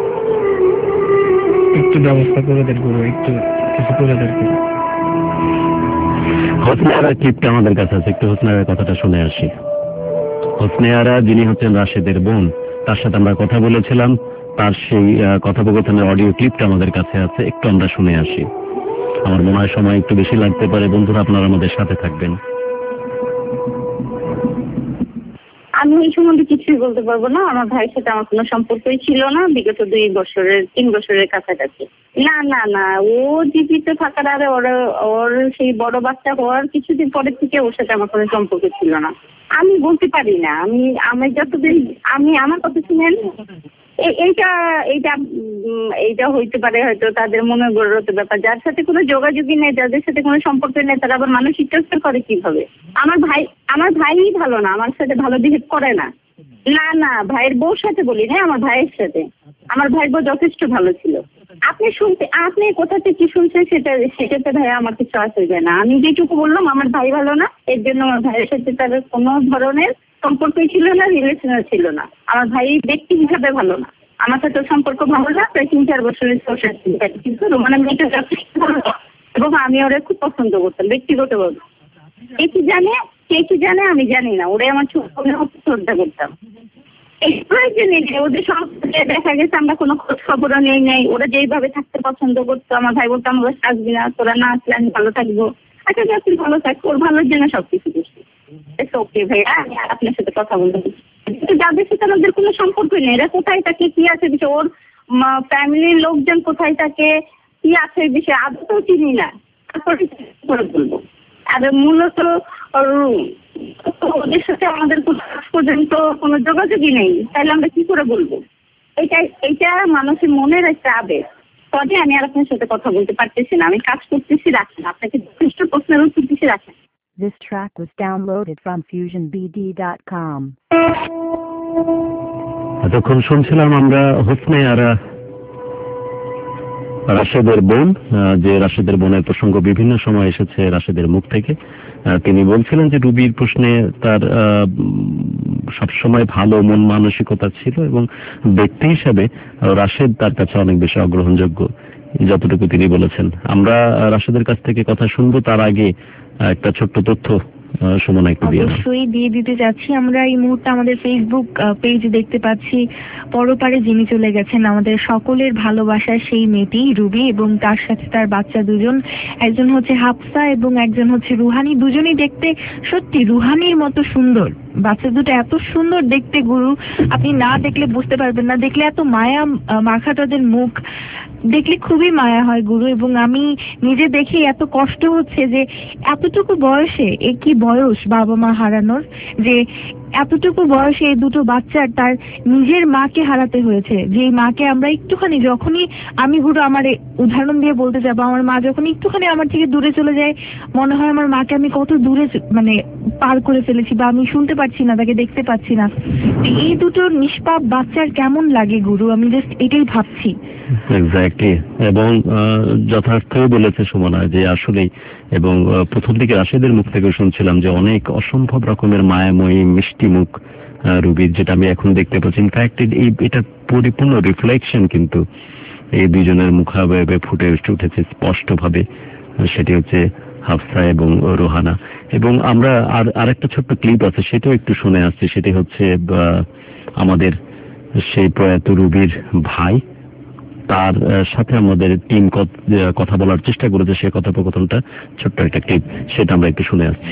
একটু ব্যবস্থা করে দেন গুরু, একটু কিছু করে দেন গুরু। হোসনে আরা ক্লিপটা আমাদের কাছে আছে, একটু হোসনে আরার কথাটা শুনে আসি। হোসনে আরা যিনি হচ্ছেন রাশেদের বোন, তার সাথে আমরা কথা বলেছিলাম, তার সেই আহ, কথোপকথনের অডিও ক্লিপটা আমাদের কাছে আছে, একটু আমরা শুনে আসি। আমার মনে হয় সময় একটু বেশি লাগতে পারে। বন্ধুরা, আপনারা আমাদের সাথে থাকবেন। আমি এই সম্বন্ধে কিছুই বলতে পারবো না। আমার ভাইয়ের সাথে আমার কোনো সম্পর্কই ছিল না বিগত দুই বছরের তিন বছরের কাছাকাছি। না না না, ও জীবিত থাকার আরে ওর ওর সেই বড় বাচ্চা হওয়ার কিছুদিন পরে থেকে ওর সাথে আমার কোনো সম্পর্ক ছিল না। আমি বলতে পারি না। আমি আমি যতদিন আমি আমার কথা শুনেন, এইটা এইটা এইটা হইতে পারে হয়তো তাদের মনে গড়ত ব্যাপার। যার সাথে কোনো যোগাযোগই নেই, যাদের সাথে কোনো সম্পর্ক নেই, তারা আবার মানসিক টর্চার করে কিভাবে? আমার ভাই আমার ভাইই ভালো না, আমার সাথে ভালো বিহেভ করে না। না না, ভাইয়ের বউর সাথে বলি না, আমার ভাইয়ের সাথে। আমার ভাইয়ের বউ যথেষ্ট ভালো ছিল। আপনি শুনতে আপনি কোথা থেকে কি শুনছেন সেটা সেটাতে ভাই আমার কিছু আসবে না। আমি যেটুকু বললাম আমার ভাই ভালো না, এর জন্য আমার ভাইয়ের সাথে তাদের কোনো ধরনের সম্পর্কই ছিল না, রিলেশনও ছিল না। আমার ভাই ব্যক্তি হিসাবে ভালো না, আমার সাথে সম্পর্ক ভালো না। প্রায় তিন চার বছরের কিন্তু রোমানা মেয়েটা যথেষ্ট ভালো এবং আমি ওরা খুব পছন্দ করতাম ব্যক্তিগতভাবে। কে কি জানে কে কি জানে আমি জানি না, ওরাই আমার ছোট শ্রদ্ধা করতাম। এই প্রয়োজনে ওদের সংস্কৃতি দেখা গেছে আমরা কোনো খোঁজ খবরও নেই নাই। ওরা যেইভাবে থাকতে পছন্দ করতো, আমার ভাই বলতো আমার আসবি না, তোরা না আসলে আমি ভালো থাকবো। আচ্ছা তুই ভালো থাক, ওর ভালোর জন্য সবকিছু করছি। ওকে ভাইয়া, আমি আর আপনার সাথে কথা বলতে কিন্তু যাদের সাথে আমাদের কোনো সম্পর্কই নেই, এরা কোথায় থাকে কি আছে বিষয়, ওর ফ্যামিলির লোকজন কোথায় থাকে কি আছে বিষয়ে আদৌ চিনি না। তারপরে করে বলবো। আর মূলত ওদের সাথে আমাদের পর্যন্ত কোনো যোগাযোগই নেই, তাহলে আমরা কি করে বলবো? এটা এইটা মানুষের মনের একটা আবেগ। তবে আমি আর আপনার সাথে কথা বলতে পারতেছি না, আমি কাজ করতেছি, রাখেন। আপনাকে যথেষ্ট প্রশ্নের উত্তর দিচ্ছি, রাখেন। This track was downloaded from fusion b d dot com. এতক্ষণ শুনছিলাম আমরা হোসনে আরা, রাশেদের বোন, যে রাশেদের বোনের প্রসঙ্গ বিভিন্ন সময় এসেছে রাশেদের মুখ থেকে। তিনি বলছিলেন যে রুবির প্রশ্নে তার সবসময় ভালো মন মানসিকতা ছিল এবং ব্যক্তি হিসাবে রাশেদ তার কাছে অনেক বেশি অগ্রহণযোগ্য, যতটুকু তিনি বলেছেন। আমরা রাশেদের কাছ থেকে কথা শুনবো, তার আগে একটা ছোট্ট তথ্য সুমনা একটু দিয়ে অবশ্যই দিয়ে দিতে যাচ্ছি। আমরা এই মুহূর্তে আমাদের ফেসবুক পেজে দেখতে পাচ্ছি পরপারে যিনি চলে গেছেন আমাদের সকলের ভালোবাসার সেই মেয়েটি রুবি এবং তার সাথে তার বাচ্চা দুজন, একজন হচ্ছে হাফসা এবং একজন হচ্ছে রুহানি। দুজনেই দেখতে সত্যি রুহানির মতো সুন্দর, বাচ্চা দুটো এত সুন্দর দেখতে গুরু, আপনি না দেখলে বুঝতে পারবেন না। দেখলে এত মায়া মাখা তাদের মুখ, দেখলে খুবই মায়া হয় গুরু। এবং আমি নিজে দেখি এত কষ্ট হচ্ছে যে এতটুকু বয়সে, এ কি বয়স বাবা মা হারানোর, যে এতটুকু বয়সে এই দুটো বাচ্চার তার নিজের মাকে হারাতে হয়েছে। যে মাকে আমরা একটুখানি, যখনই আমি গুরু আমার উদাহরণ দিয়ে বলতে যাবো, আমার মা যখন একটুখানি আমার থেকে দূরে চলে যায়, মনে হয় আমার মাকে আমি কত দূরে মানে পার করে ফেলেছি, বা আমি শুনতে পাচ্ছি না, তাকে দেখতে পাচ্ছি না। এই দুটো নিষ্পাপ বাচ্চার কেমন লাগে গুরু, আমি জাস্ট এটাই ভাবছি। এক্স্যাক্টলি, এবং যথার্থই বলেছে সুমনা যে আসলেই, এবং প্রথম দিকে রাশেদের মুখ থেকে শুনছিলাম যে অনেক অসম্ভব রকমের মায়াময়ী মিষ্টি মুখ রুবির, যেটা আমি এখন দেখতে পাচ্ছি। ইনফ্যাক্ট এই এটা পরিপূর্ণ রিফ্লেকশন কিন্তু এই দুজনের মুখাবয়বে ফুটে উঠেছে স্পষ্ট ভাবে, সেটি হচ্ছে হাফসা এবং রোহানা। এবং আমরা আর আরেকটা ছোট্ট ক্লিপ আছে, সেটাও একটু শুনে আসছি। সেটি হচ্ছে আমাদের সেই প্রয়াত রুবির ভাই, তার সাথে আমাদের টিম কথা বলার চেষ্টা করেছে, সে কথোপকথনটা ছোট্ট একটা ক্লিপ, সেটা আমরা একটু শুনে আসছি।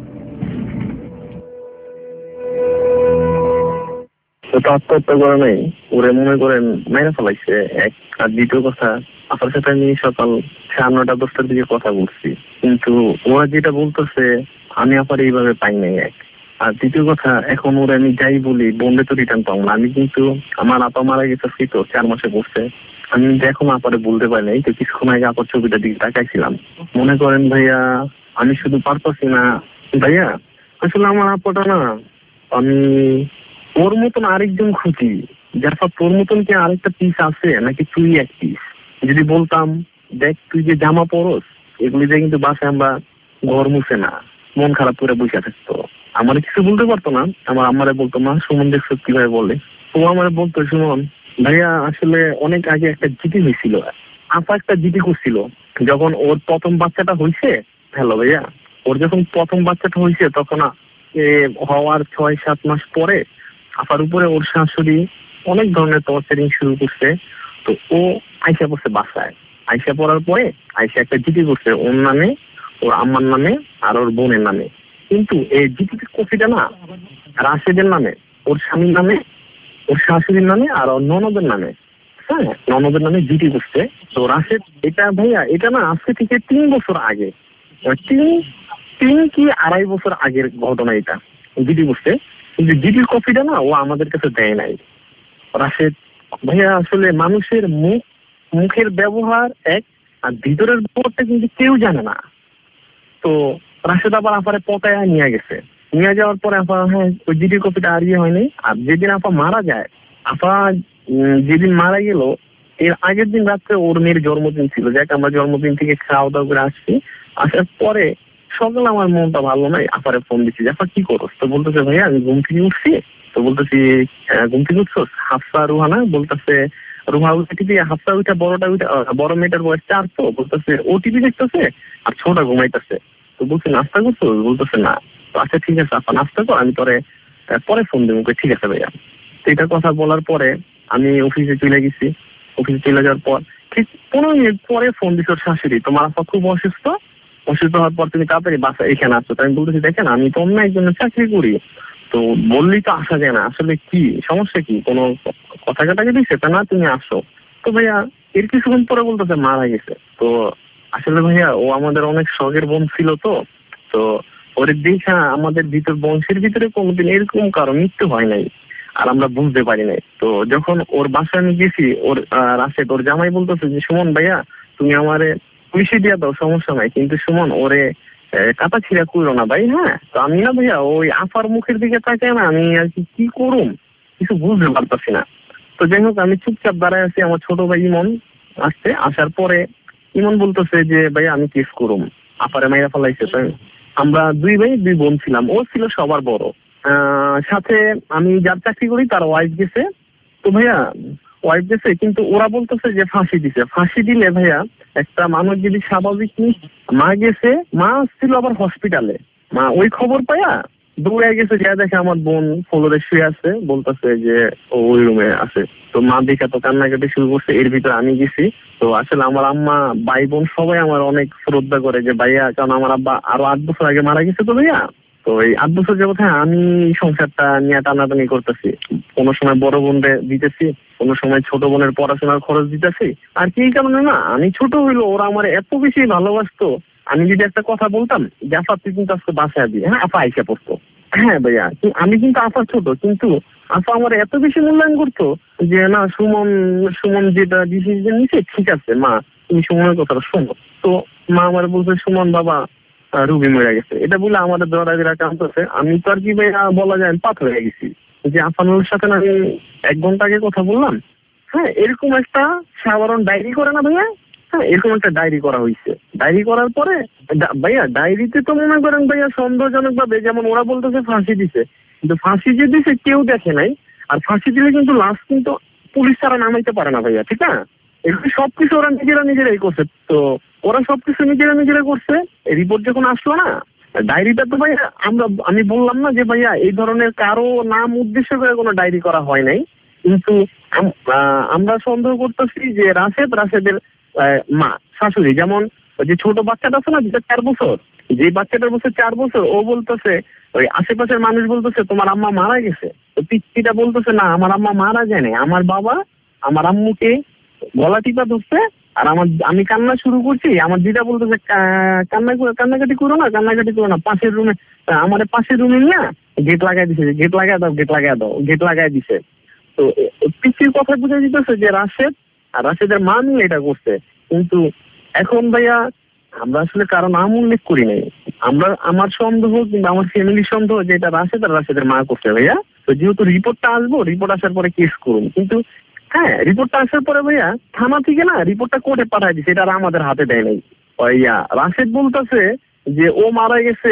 আত্মহত্যা করে নাই, ওরে মনে করেন মেরে ফেলাইছে এক। আর দ্বিতীয় কথা, আপনার সাথে আমি সকাল সাড়ে নটা দশটার দিকে কথা বলছি, কিন্তু ওরা যেটা বলতেছে আমি আবার এইভাবে পাই নাই এক। আর দ্বিতীয় কথা, এখন ওরা আমি যাই বলি বন্ধে তো রিটার্ন পাবো না। আমি কিন্তু আমার আপা মারা গেছে তো চার মাসে বসছে, আমি কিন্তু এখন আপারে বলতে পারি নাই। তো কিছুক্ষণ আগে আপার ছবিটার দিকে তাকাইছিলাম, মনে করেন ভাইয়া আমি শুধু পারতাছি না ভাইয়া, আসলে আমার আপাটা না, আমি ওর মতন আরেকজন খুঁজি, যার তোর মতন কি আরেকটা পিস আছে নাকি তুই এক পিস। যদি বলতাম দেখ তুই যে জামা পরস এগুলি দিয়ে কিন্তু বাসায় আমরা ঘর মুছে না, মন খারাপ করে বসে থাকতো। আমার কিছু বলতে পারতো না, আমার আমারে বলতো মা সুমন দেখছো কিভাবে বলে। ও আমার বলতো সুমন ভাইয়া আসলে অনেক আগে একটা জিটি হয়েছিল, আপা একটা জিটি করছিল যখন ওর প্রথম বাচ্চাটা হয়েছে। হ্যালো ভাইয়া, ওর যখন প্রথম বাচ্চাটা হয়েছে তখন হওয়ার ছয় সাত মাস পরে আপার উপরে ওর শাশুড়ি অনেক ধরনের টর্চারিং শুরু করছে। তো ও আইসা পড়ছে বাসায়, আইসা পড়ার পরে আইসা একটা জিটি করছে ওর নামে, ওর আম্মার নামে আর ওর বোনের নামে। কিন্তু এই জিটির কপিটা না রাশেদের নামে, ওর স্বামীর নামে, ওর শাশুড়ির নামে আর ওর ননদের নামে। হ্যাঁ, ননদের নামে জিটি করছে। তো রাশেদ এটা ভাইয়া এটা না আজকে থেকে তিন বছর আগে, তিন তিন কি আড়াই বছর আগের ঘটনা এটা, জিটি করছে। কিন্তু জিটির কপিটা না ও আমাদের কাছে দেয় নাই। রাশেদ ভাইয়া আসলে মানুষের মুখ মুখের ব্যবহার এক, আর ভিতরের ব্যাপারটা কিন্তু কেউ জানে না। তো রাশেদ আবার আপারে পতায় নিয়ে গেছে, নিয়ে যাওয়ার পরে আপা হ্যাঁ ওই জিটির কপিটা আর ইয়ে হয়নি। আর যেদিন আপা মারা যায়, আপা যেদিন মারা গেল এর আগের দিন রাত্রে ওর মেয়ের জন্মদিন ছিল, যাক আমরা জন্মদিন থেকে খাওয়া দাওয়া করে আসছি। আসার পরে সকালে আমার মনটা ভালো নাই, আপারে ফোন দিচ্ছি যে আপা কি করো। তো বলতেছে ভাইয়া আমি ঘুম থেকে উঠছি। তো বলতেছি ঘুম থেকে উঠছো? হাফসা রুহানা বলতেছে রুহা উঠে টিভি, হাফসা উঠা বড়টা উঠে, বড় মেয়েটার বয়স চার, তো বলতেছে ও টিভি দেখতেছে আর ছোটা ঘুমাইতেছে। তো বলছি নাস্তা করছো? বলতেছে না। তো আচ্ছা ঠিক আছে আপা নাস্তা কর, আমি পরে পরে ফোন দেবো। ঠিক আছে ভাইয়া। তো এটা কথা বলার পরে আমি অফিসে চলে গেছি। অফিসে চলে যাওয়ার পর ঠিক পনেরো মিনিট পরে ফোন দিচ্ছে ওর শাশুড়ি, তোমার আপা খুব অসুস্থ, অসুস্থ হওয়ার পর তুমি তাড়াতাড়ি বাসা এখানে আসছো। তো আমি বলতেছি দেখেন আমি তো অন্য একজনের চাকরি করি, তো বললেই তো আসা যায় না, আসলে কি সমস্যা কি, কোনো কথা কাটাকে দিচ্ছে তা না তুমি আসো। তো ভাইয়া এর কিছুক্ষণ পরে বলতেছে মারা গেছে। তো আসলে ভাইয়া ও আমাদের অনেক শখের বোন ছিল, তো তো ওর দেখা আমাদের ভিতর বংশের ভিতরে কোনোদিন এরকম কারো মৃত্যু হয় নাই আর আমরা বুঝতে পারি নাই। তো যখন ওর বাসায় আমি গেছি, ওর রাশেদ ওর জামাই বলতেছে যে সুমন ভাইয়া তুমি আমারে পুলিশে দিয়ে দাও সমস্যা নাই, কিন্তু সুমন ওরে কাটা ছিঁড়া করলো না ভাই। হ্যাঁ, তো আমি না ভাইয়া ওই আপার মুখের দিকে তাকাই না, আমি আর কি কি করুম কিছু বুঝতে পারতাছি না। তো যাই হোক আমি চুপচাপ দাঁড়ায় আছি। আমার ছোট ভাই ইমন আসছে, আসার পরে ইমন বলতেছে যে ভাইয়া আমি কেস করুম, আপারে মাইরা ফেলাইছে। তো আমরা দুই ভাই দুই বোন ছিলাম, ও ছিল সবার বড়। আহ সাথে আমি যার চাকরি করি তার ওয়াইফ গেছে। তো ভাইয়া ওয়াইফ গেছে, কিন্তু ওরা বলতেছে যে ফাঁসি দিছে। ফাঁসি দিলে ভাইয়া একটা মানুষ যদি স্বাভাবিক, মা গেছে, মা ছিল আবার হসপিটালে, মা ওই খবর পাইয়া দৌড়ে গেছে, যা দেখে আমার বোন ফ্লোরে শুয়ে আছে, বলতেছে যে ওই রুমে আছে। তো মা দেখে তো কান্নাকাটি শুরু করছে, এর ভিতরে আমি গেছি। তো আসলে আমার আম্মা ভাই বোন সবাই আমার অনেক শ্রদ্ধা করে যে ভাইয়া, কারণ আমার আব্বা আরো আট বছর আগে মারা গেছে। তো ভাইয়া তো এই আট বছর যাবত হ্যাঁ আমি সংসারটা নিয়ে টানাটানি করতেছি। কোনো সময় বড় বোনরে দিতেছি, কোনো সময় ছোট বোনের পড়াশোনার খরচ দিতেছি। আর কি কারণে না, আমি ছোট হইলো ওরা আমার এত বেশি ভালোবাসতো, আমি যদি একটা কথা বলতাম যে আফা তুই কিন্তু আজকে বাসায় দিয়ে, হ্যাঁ আফা আইসা পড়তো। হ্যাঁ ভাইয়া, আমি কিন্তু আফা ছোট, কিন্তু আফা আমার এত বেশি মূল্যায়ন করতো যে না সুমন সুমন যেটা ডিসিশন নিচ্ছে ঠিক আছে মা, তুমি সুমনের কথাটা শোনো। তো মা আমার বলছে সুমন বাবা রুগী মরে গেছে, এটা বলে আমাদের দৌড়াদিরা কাঁদতেছে। আমি তো আর কি ভাইয়া বলা যায় পাথর হয়ে গেছি যে আফানুর সাথে আমি এক ঘন্টা আগে কথা বললাম। হ্যাঁ এরকম একটা সাধারণ ডায়েরি করে না ভাইয়া, হ্যাঁ এরকম একটা ডায়েরি করা হয়েছে। ডায়েরি করার পরে ভাইয়া ডায়েরিতে তো মনে করেন ভাইয়া সন্দেহজনক ভাবে যেমন ওরা বলতেছে ফাঁসি দিছে, কিন্তু ফাঁসি যে দিছে কেউ দেখে নাই। আর ফাঁসি দিলে কিন্তু লাশ কিন্তু পুলিশ ছাড়া নামাইতে পারে না ভাইয়া, ঠিক না? এগুলো সবকিছু ওরা নিজেরা নিজেরাই করছে। তো ওরা সবকিছু নিজেরা নিজেরা করছে। রিপোর্ট যখন আসলো না, ডায়েরিটা তো ভাইয়া আমরা আমি বললাম না যে ভাইয়া এই ধরনের কারো নাম উদ্দেশ্য করে কোনো ডায়েরি করা হয় নাই, কিন্তু আমরা সন্দেহ করতেছি যে রাশেদ রাশেদের মা শাশুড়ি, যেমন যে ছোট বাচ্চাটা আছে না যেটা চার বছর, যে বাচ্চাটার বছর চার বছর, ও বলতেছে ওই আশেপাশের মানুষ বলতেছে তোমার আম্মা মারা গেছে। তো পিচ্চিটা বলতেছে না আমার আম্মা মারা যায়নি, আমার বাবা আমার আম্মুকে গলা টিপা ধরছে আর আমার আমি কান্না শুরু করছি। আমার দিদা বলতেছে কান্না কান্নাকাটি করো না কান্নাকাটি করো না পাশের রুমে, আমার পাশের রুমে নিয়ে গেট লাগাই দিছে, গেট লাগাই দাও গেট লাগাই দাও গেট লাগাই দিছে। তো পিচ্চির কথা বুঝে দিতেছে যে রাশেদ আর রাশেদের মা নিয়ে এটা করছে। কিন্তু এখন ভাইয়া আমরা আসলে কারো নাম উল্লেখ করি নাই, আমরা আমার সন্দেহ কিন্তু আমার ফ্যামিলির সন্দেহ যে এটা রাশেদ আর রাশেদের মা করছে ভাইয়া। তো যেহেতু রিপোর্টটা আসবো, রিপোর্ট আসার পরে কেস করুন। কিন্তু হ্যাঁ রিপোর্টটা আসার পরে ভাইয়া থানা থেকে না রিপোর্টটা কোর্টে পাঠাই দিচ্ছে, এটা আর আমাদের হাতে দেয় নাই। ইয়া রাশেদ বলতেছে যে ও মারা গেছে,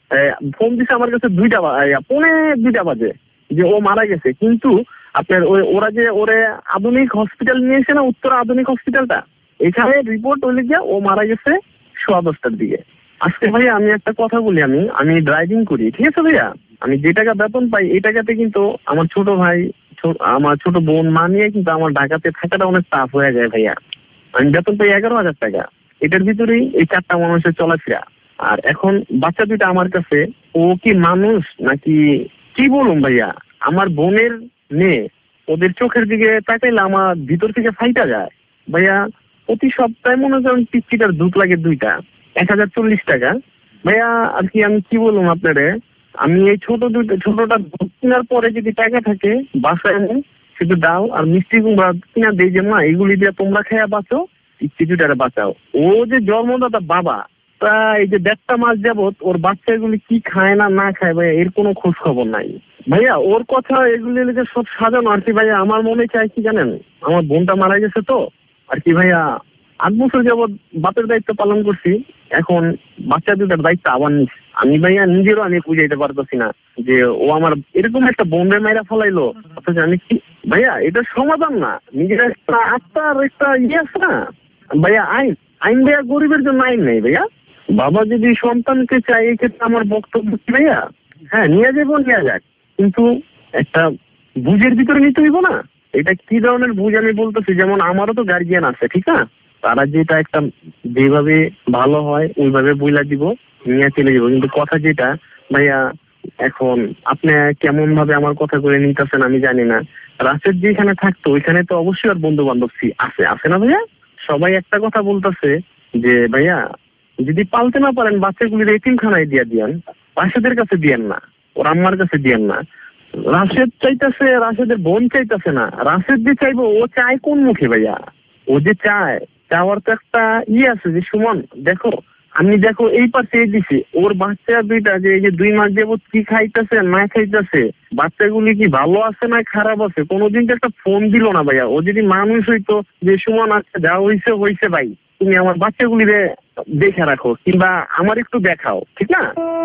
ফোন দিছে আমার কাছে দুইটা পৌনে দুইটা বাজে যে ও মারা গেছে। কিন্তু আপনার ওই ওরা যে ওরে আধুনিক হসপিটাল নিয়েছে না, উত্তর আধুনিক হসপিটালটা, এখানে রিপোর্ট হলে গিয়ে ও মারা গেছে সোয়া দশটার দিকে। আজকে ভাইয়া আমি একটা কথা বলি, আমি আমি ড্রাইভিং করি, ঠিক আছে ভাইয়া, আমি যে টাকা বেতন পাই এই টাকাতে কিন্তু আমার ছোট ভাই আমার ছোট বোন মা নিয়ে কিন্তু আমার ঢাকাতে থাকাটা অনেক টাফ হয়ে যায় ভাইয়া। আমি বেতন পাই এগারো হাজার টাকা, এটার ভিতরেই এই চারটা মানুষের চলাফেরা। আর এখন বাচ্চা দুইটা আমার কাছে, ও কি মানুষ নাকি কি বলুন ভাইয়া, আমার বোনের মেয়ে, ওদের চোখের দিকে তাকাইলে আমার ভিতর থেকে ফাইটা যায় ভাইয়া। প্রতি সপ্তাহে মনে করেন পিচ্চিটার দুধ লাগে দুইটা, এক হাজার চল্লিশ টাকা ভাইয়া। আর কি আমি কি বলুন আপনারে, আমি এই ছোট দুটো ছোটটা দুধ কেনার পরে যদি টাকা থাকে বাসায় এনে শুধু ডাল আর মিষ্টি কুমড়া কিনা দেই যে মা এগুলি দিয়ে তোমরা খেয়া বাঁচো, পিচ্চি দুটারে বাঁচাও। ও যে জন্মদাতা বাবা, তা এই যে দেড়টা মাস যাবত ওর বাচ্চা এগুলি কি খায় না না খায় ভাইয়া এর কোনো খোঁজ খবর নাই ভাইয়া। ওর কথা এগুলি লেগে সব সাজানো আর কি ভাইয়া। আমার মনে চাই কি জানেন, আমার বোনটা মারা গেছে তো আর কি ভাইয়া, আট বছর যাবৎ বাপের দায়িত্ব পালন করছি, এখন বাচ্চা দুটার দায়িত্ব আবার নিচ্ছি। আমি ভাইয়া নিজেরও আমি বুঝাইতে পারতেছি না যে ও আমার এরকম একটা বোনরে মাইরা ফেলাইলো, অথচ আমি কি ভাইয়া এটা সমাধান না। নিজের একটা আত্মার একটা ইয়ে আছে না ভাইয়া, আইন আইন ভাইয়া গরিবের জন্য আইন নেই ভাইয়া। বাবা যদি সন্তানকে চাই এই ক্ষেত্রে আমার বক্তব্য ভাইয়া হ্যাঁ নিয়ে যাবো নিয়ে যাক, কিন্তু একটা বুঝের ভিতরে নিতে হইব না। এটা কি ধরনের বুঝ আমি বলতেছি, যেমন আমারও তো গার্জিয়ান আছে, ঠিক না, তারা যেটা একটা যেভাবে ভালো হয় ওইভাবে বইলা দিব নিয়ে চলে যাবো। কিন্তু কথা যেটা ভাইয়া এখন আপনি কেমন ভাবে আমার কথা করে নিতেছেন আমি জানি না। রাশেদ যেখানে থাকতো ওইখানে তো অবশ্যই আর বন্ধু বান্ধব আছে আছে না ভাইয়া। সবাই একটা কথা বলতেছে যে ভাইয়া যদি পালতে না পারেন বাচ্চাগুলির এতিমখানায় দিয়ে দিয়েন, রাশেদের কাছে দিয়েন না, ওর আম্মার কাছে দিয়েন না। রাশেদ চাইতেছে, রাশেদের বোন চাইতেছে না, রাশেদ যে চাইবো ও চায় কোন মুখে ভাইয়া? ও যে চায় চাওয়ার তো একটা ইয়ে আছে যে সুমন দেখো আমি দেখো এই পাশে দিছি ওর বাচ্চা দুইটা যে এই যে দুই মাস যাবত কি খাইতেছে না খাইতেছে, বাচ্চাগুলি কি ভালো আছে না খারাপ আছে, কোনোদিন তো একটা ফোন দিল না ভাইয়া। ও যদি মানুষ হইতো যে সুমন আচ্ছা যা হইছে হইছে ভাই তুমি আমার বাচ্চাগুলিরে দেখে রাখো কিংবা আমার একটু দেখাও, ঠিক না?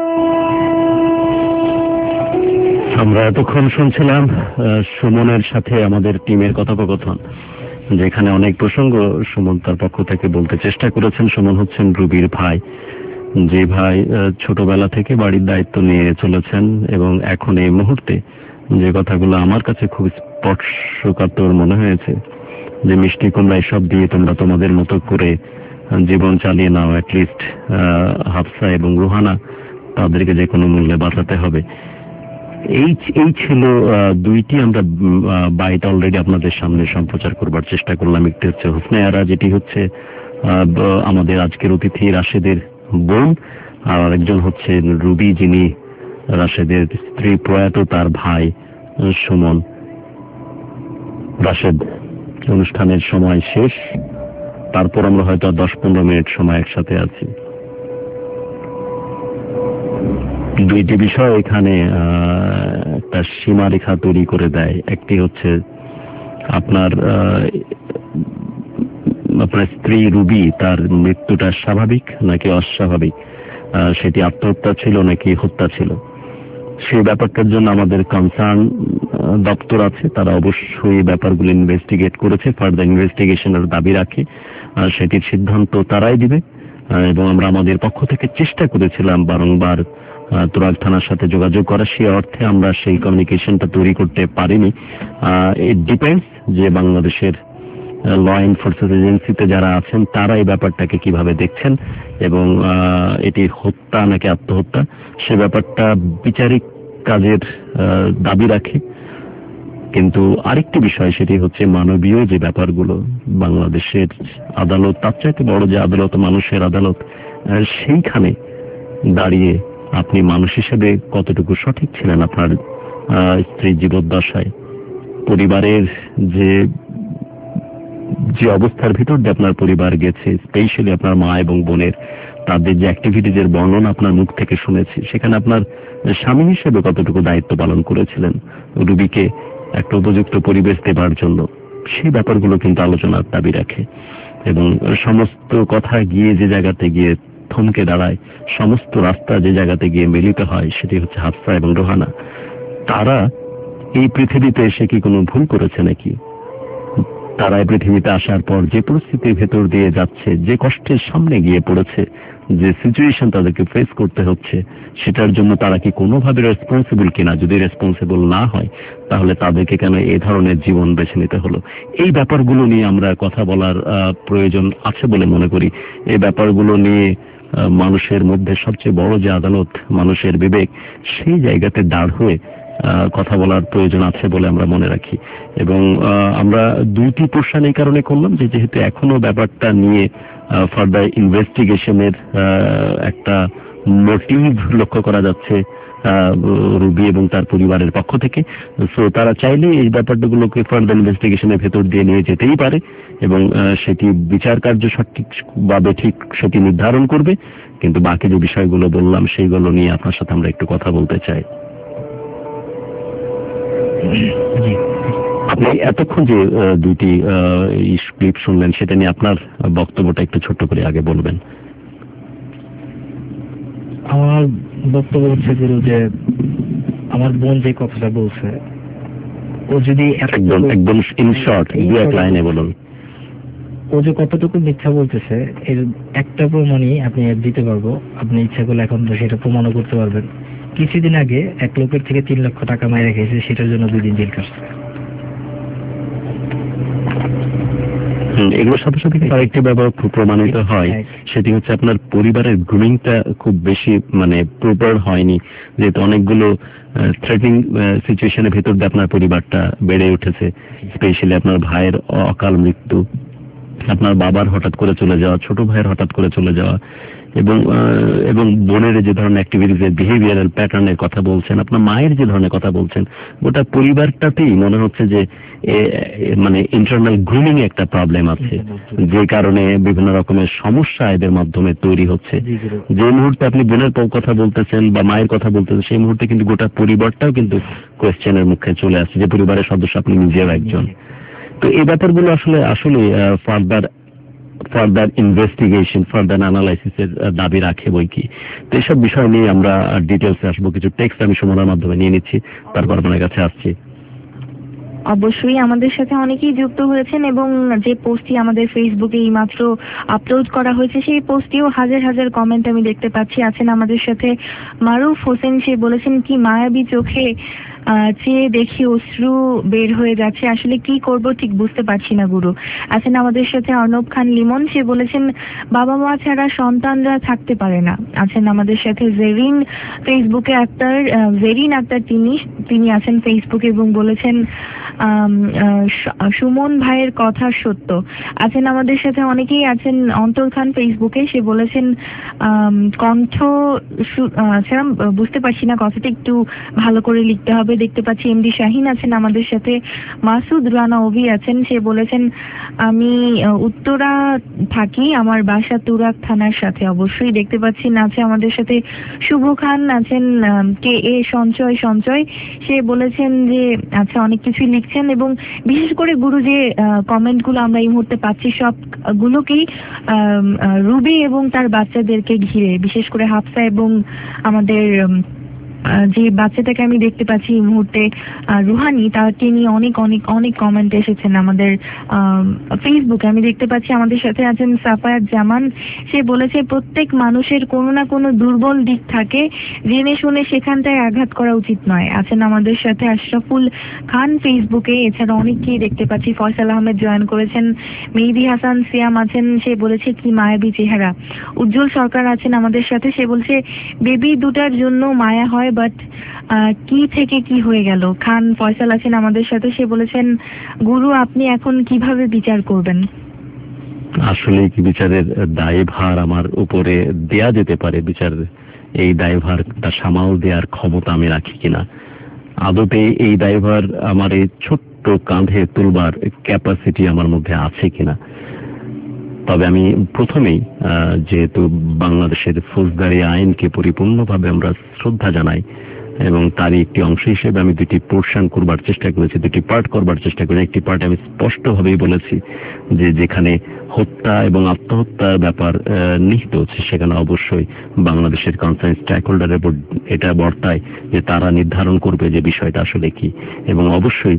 আমরা এতক্ষণ শুনছিলাম সুমনের সাথে আমাদের টিমের কথোপকথন, যেখানে অনেক প্রসঙ্গ সুমন তার পক্ষ থেকে বলতে চেষ্টা করেছেন। সুমন হচ্ছেন রুবির ভাই, যে ভাই ছোটবেলা থেকে বাড়ির দায়িত্ব নিয়ে চলেছেন এবং এখন এই মুহূর্তে যে কথাগুলো আমার কাছে খুব স্পর্শকাতর মনে হয়েছে যে মিষ্টি কুমড়া এসব দিয়ে তোমরা তোমাদের মতো করে জীবন চালিয়ে নাও, অ্যাটলিস্ট হাফসা এবং রুহানা তাদেরকে যে কোনো মূল্যে বাঁচাতে হবে। এই এই ছিল দুইটি আমরা বাইট অলরেডি আপনাদের সামনে সম্প্রচার করবার চেষ্টা করলাম। একটি হচ্ছে হুসনে আরা, যেটি হচ্ছে আমাদের আজকের অতিথি রাশেদের বোন, আর আরেকজন হচ্ছে রুবি, যিনি রাশেদের স্ত্রী প্রয়াত তার ভাই সুমন। রাশেদ, অনুষ্ঠানের সময় শেষ, তারপর আমরা হয়তো দশ পনেরো মিনিট সময় একসাথে আছি। দুইটি বিষয় এখানে একটা সীমারেখা তৈরি করে দেয়। একটি হচ্ছে আপনার আপনার স্ত্রী রুবি, তার মৃত্যুটা স্বাভাবিক নাকি অস্বাভাবিক, সেটি আত্মহত্যা ছিল নাকি হত্যা ছিল, সেই ব্যাপারটার জন্য আমাদের কনসার্ন দপ্তর আছে, তারা অবশ্যই ব্যাপারগুলো ইনভেস্টিগেট করেছে, ফার্দার ইনভেস্টিগেশনের দাবি রাখে, সেটির সিদ্ধান্ত তারাই দিবে। এবং আমরা আমাদের পক্ষ থেকে চেষ্টা করেছিলাম বারংবার তুরাগ থানার সাথে যোগাযোগ করা, সে অর্থে আমরা সেই কমিউনিকেশনটা তৈরি করতে পারিনি। ইট ডিপেন্ডস যে বাংলাদেশের ল এনফোর্সমেন্ট এজেন্সিতে যারা আছেন তারা এই ব্যাপারটাকে কিভাবে দেখছেন এবং এটি হত্যা নাকি আত্মহত্যা, সে ব্যাপারটা বিচারিক কাজের দাবি রাখে। কিন্তু আরেকটি বিষয়, সেটি হচ্ছে মানবীয় যে ব্যাপারগুলো, বাংলাদেশের আদালত, তার চাইতে বড় যে আদালত, মানুষের আদালত, সেইখানে দাঁড়িয়ে আপনি মানুষ হিসেবে কতটুকু সঠিক ছিলেন আপনার স্ত্রীর জীবদ্দশায়, পরিবারের যে যে অবস্থার ভিতর দিয়ে আপনার পরিবার গেছে, স্পেশালি আপনার মা এবং বোনের তাদের যে অ্যাক্টিভিটিজের বর্ণনা আপনার মুখ থেকে শুনেছি, সেখানে আপনার স্বামী হিসেবে কতটুকু দায়িত্ব পালন করেছিলেন রুবিকে একটা উপযুক্ত পরিবেশ দেবার জন্য, সেই ব্যাপারগুলো কিন্তু আলোচনার দাবি রাখে। এবং সমস্ত কথা গিয়ে যে জায়গাতে গিয়ে থমকে দাঁড়ায়, সমস্ত রাস্তা যে জায়গাতে গিয়ে মিলিত হয়, সেটি হচ্ছে হাফসা এবং রোহানা। তারা এই পৃথিবীতে এসে কি কোনো ভুল করেছে নাকি? তারা এই পৃথিবীতে আসার পর যে পরিস্থিতির ভেতর দিয়ে যাচ্ছে, যে কষ্টের সামনে গিয়ে পড়েছে, যে সিচুয়েশন তাদেরকে ফেস করতে হচ্ছে, সেটার জন্য তারা কি কোনোভাবে রেসপন্সিবল কিনা? যদি রেসপন্সিবল না হয়, তাহলে তাদেরকে কেন এই ধরনের জীবন বেছে নিতে হলো? এই ব্যাপারগুলো নিয়ে আমরা কথা বলার প্রয়োজন আছে বলে মনে করি। এই ব্যাপারগুলো নিয়ে মানুষের মধ্যে সবচেয়ে বড় যে আদালত, মানুষের বিবেক, সেই জায়গাতে দাঁড় হয়ে কথা বলার প্রয়োজন আছে বলে আমরা মনে রাখি। এবং আমরা দুইটি পোর্শন এই কারণে করলাম যে যেহেতু এখনো ব্যাপারটা নিয়ে ফার্দার ইনভেস্টিগেশনের একটা মোটিভ লক্ষ্য করা যাচ্ছে রুবি এবং তার পরিবারের পক্ষ থেকে, সো তারা চাইলে এই ব্যাপারগুলোকে ফার্দার ইনভেস্টিগেশনের ভেতর দিয়ে নিয়ে যেতেই পারে এবং সেটি বিচার কার্য সঠিকভাবে ঠিক সেটি নির্ধারণ করবে। কিন্তু বাকি যে বিষয়গুলো বললাম সেইগুলো নিয়ে আপনার সাথে আমরা একটু কথা বলতে চাই। আপনি এতক্ষণ যে দুইটি ক্লিপ শুনলেন, সেটা নিয়ে আপনার বক্তব্যটা একটু ছোট্ট করে আগে বলবেন। আমার বক্তব্য হচ্ছে যে আমার বোন যে কথাটা বলছে, ও যদি একদম একদম ইন শর্ট দুই এক লাইনে বলুন, ও যে কতটুকু মিথ্যা বলতেছে এর একটা প্রমাণই আপনি দিতে পারবো। আপনি ইচ্ছা করলে এখন তো সেটা প্রমাণও করতে পারবেন। কিছুদিন আগে এক লোকের থেকে তিন লক্ষ টাকা মাইরে খেয়েছে, সেটার জন্য দুই দিন জেল কাটছে। এগুলোর সাথে সাথে আরেকটি ব্যাপার প্রমাণিত হয়, সেটি হচ্ছে আপনার পরিবারের গ্রুমিংটা খুব বেশি মানে প্রপার হয়নি, যেহেতু অনেকগুলো থ্রেটিং সিচুয়েশনের ভেতর দিয়ে আপনার পরিবারটা বেড়ে উঠেছে। স্পেশালি আপনার ভাইয়ের অকাল মৃত্যু, আপনার বাবার হঠাৎ করে চলে যাওয়া, ছোট ভাইয়ের হঠাৎ করে চলে যাওয়া, এবং এবং বোনের যে ধরনের অ্যাক্টিভিটিজের বিহেভিয়ারাল প্যাটার্নের কথা বলছেন, আপনার মায়ের যে ধরনের কথা বলছেন, গোটা পরিবারটাতেই মনে হচ্ছে যে মানে ইন্টারনাল গ্রুমিং একটা প্রবলেম আছে, যে কারণে বিভিন্ন রকমের সমস্যা এদের মাধ্যমে তৈরি হচ্ছে। যে মুহূর্তে আপনি বোনের কথা বলতেছেন বা মায়ের কথা বলতেছেন, সেই মুহূর্তে কিন্তু গোটা পরিবারটাও কিন্তু কোয়েশ্চেনের মুখে চলে আসছে, যে পরিবারের সদস্য আপনি নিজেও একজন। তো এই ব্যাপারগুলো আসলে আসলে ফার্দার ফার্দার ইনভেস্টিগেশন, ফার্দার অ্যানালাইসিসের দাবি রাখে বই কি। তো এইসব বিষয় নিয়ে আমরা ডিটেলসে আসবো। কিছু টেক্সট আমি সুমনার মাধ্যমে নিয়ে নিচ্ছি, তারপর আপনার কাছে আসছি। অবশ্যই আমাদের সাথে অনেকেই যুক্ত হয়েছেন এবং যে পোস্টটি আমাদের ফেসবুকে এইমাত্র আপলোড করা হয়েছে, সেই পোস্টেও হাজার হাজার কমেন্ট আমি দেখতে পাচ্ছি। আছেন আমাদের সাথে মারুফ হোসেন, সে বলেছেন কি মায়াবী চোখে আহ, চেয়ে দেখি অশ্রু বের হয়ে যাচ্ছে, আসলে কি করব ঠিক বুঝতে পারছি না গুরু। আছেন আমাদের সাথে অর্ণব খান লিমন, সে বলেছেন বাবা মা ছাড়া সন্তানরা থাকতে পারে না। আছেন আমাদের সাথে জেরিন ফেসবুকে আক্তার, আহ, জেরিন আক্তার তিনি তিনি আছেন ফেসবুকে এবং বলেছেন আম, আহ, সু- সুমন ভাইয়ের কথা সত্য। আছেন আমাদের সাথে অনেকেই আছেন, অন্তর খান ফেসবুকে, সে বলেছেন আম, কণ্ঠ সু- আহ, আচ্ছা বুঝতে পারছি না, কথাটা একটু ভালো করে লিখতে হবে। দেখতে পাচ্ছি এমডি শাহিন আছেন আমাদের সাথে, মাসুদ রানা অভি আছেন, সে বলেছেন আমি আহ, উত্তরা থাকি, আমার বাসা তুরাক থানার সাথে। অবশ্যই দেখতে পাচ্ছি আছে আমাদের সাথে শুভ খান আছেন, আম, কে এ সঞ্চয় সঞ্চয়, সে বলেছেন যে আচ্ছা অনেক কিছুই লিখছেন এবং বিশেষ করে গুরু যে কমেন্টগুলো আমরা এই মুহূর্তে পাচ্ছি সবগুলোকেই আম, আহ, রুবি এবং তার বাচ্চাদেরকে ঘিরে, বিশেষ করে হাফসা এবং আমাদের উম, আহ, যে বাচ্চাটাকে আমি দেখতে পাচ্ছি এই মুহূর্তে আহ, রুহানি, তাকে নিয়ে অনেক অনেক অনেক কমেন্ট এসেছেন আমাদের ফেসবুকে। আমি দেখতে পাচ্ছি আমাদের সাথে আছেন সাফায়াত জামান, সে বলেছে প্রত্যেক মানুষের কোনো না কোনো দুর্বল দিক থাকে, জেনে শুনে সেখানটায় আঘাত করা উচিত নয়। আছেন আমাদের সাথে আশরাফুল খান ফেসবুকে, এছাড়া অনেককেই দেখতে পাচ্ছি, ফয়সাল আহমেদ জয়েন করেছেন, মেহেদি হাসান সিয়াম আছেন, সে বলেছে কি মায়াবী চেহারা। উজ্জ্বল সরকার আছেন আমাদের সাথে, সে বলছে বেবি দুটার জন্য মায়া হয়, বাট কি থেকে কি হয়ে গেল। খান ফয়সাল আছেন আমাদের সাথে, সে বলেছেন গুরু আপনি এখন কিভাবে বিচার করবেন? আসলে কি বিচারের দায়ভার আমার উপরে দেয়া যেতে পারে, বিচার এই দায়ভারটা সামাল দেওয়ার ক্ষমতা আমি রাখি কিনা, আদতে এই দায়ভার আমার এই ছোট্ট কাঁধে তুলবার ক্যাপাসিটি আমার মধ্যে আছে কিনা। তবে আমি প্রথমেই যেহেতু বাংলাদেশের ফৌজদারি আইনকে পরিপূর্ণভাবে আমরা শ্রদ্ধা জানাই এবং তারই একটি অংশ হিসেবে আমি দুটি পোর্শন করবার চেষ্টা করেছি, দুটি পার্ট করবার চেষ্টা করেছি। একটি পার্ট আমি স্পষ্টভাবেই বলেছি যে যেখানে হত্যা এবং আত্মহত্যার ব্যাপার নিহিত হচ্ছে সেখানে অবশ্যই বাংলাদেশের কনসার্ন স্টেক হোল্ডারের উপর এটা বর্তায় যে তারা নির্ধারণ করবে যে বিষয়টা আসলে কি, এবং অবশ্যই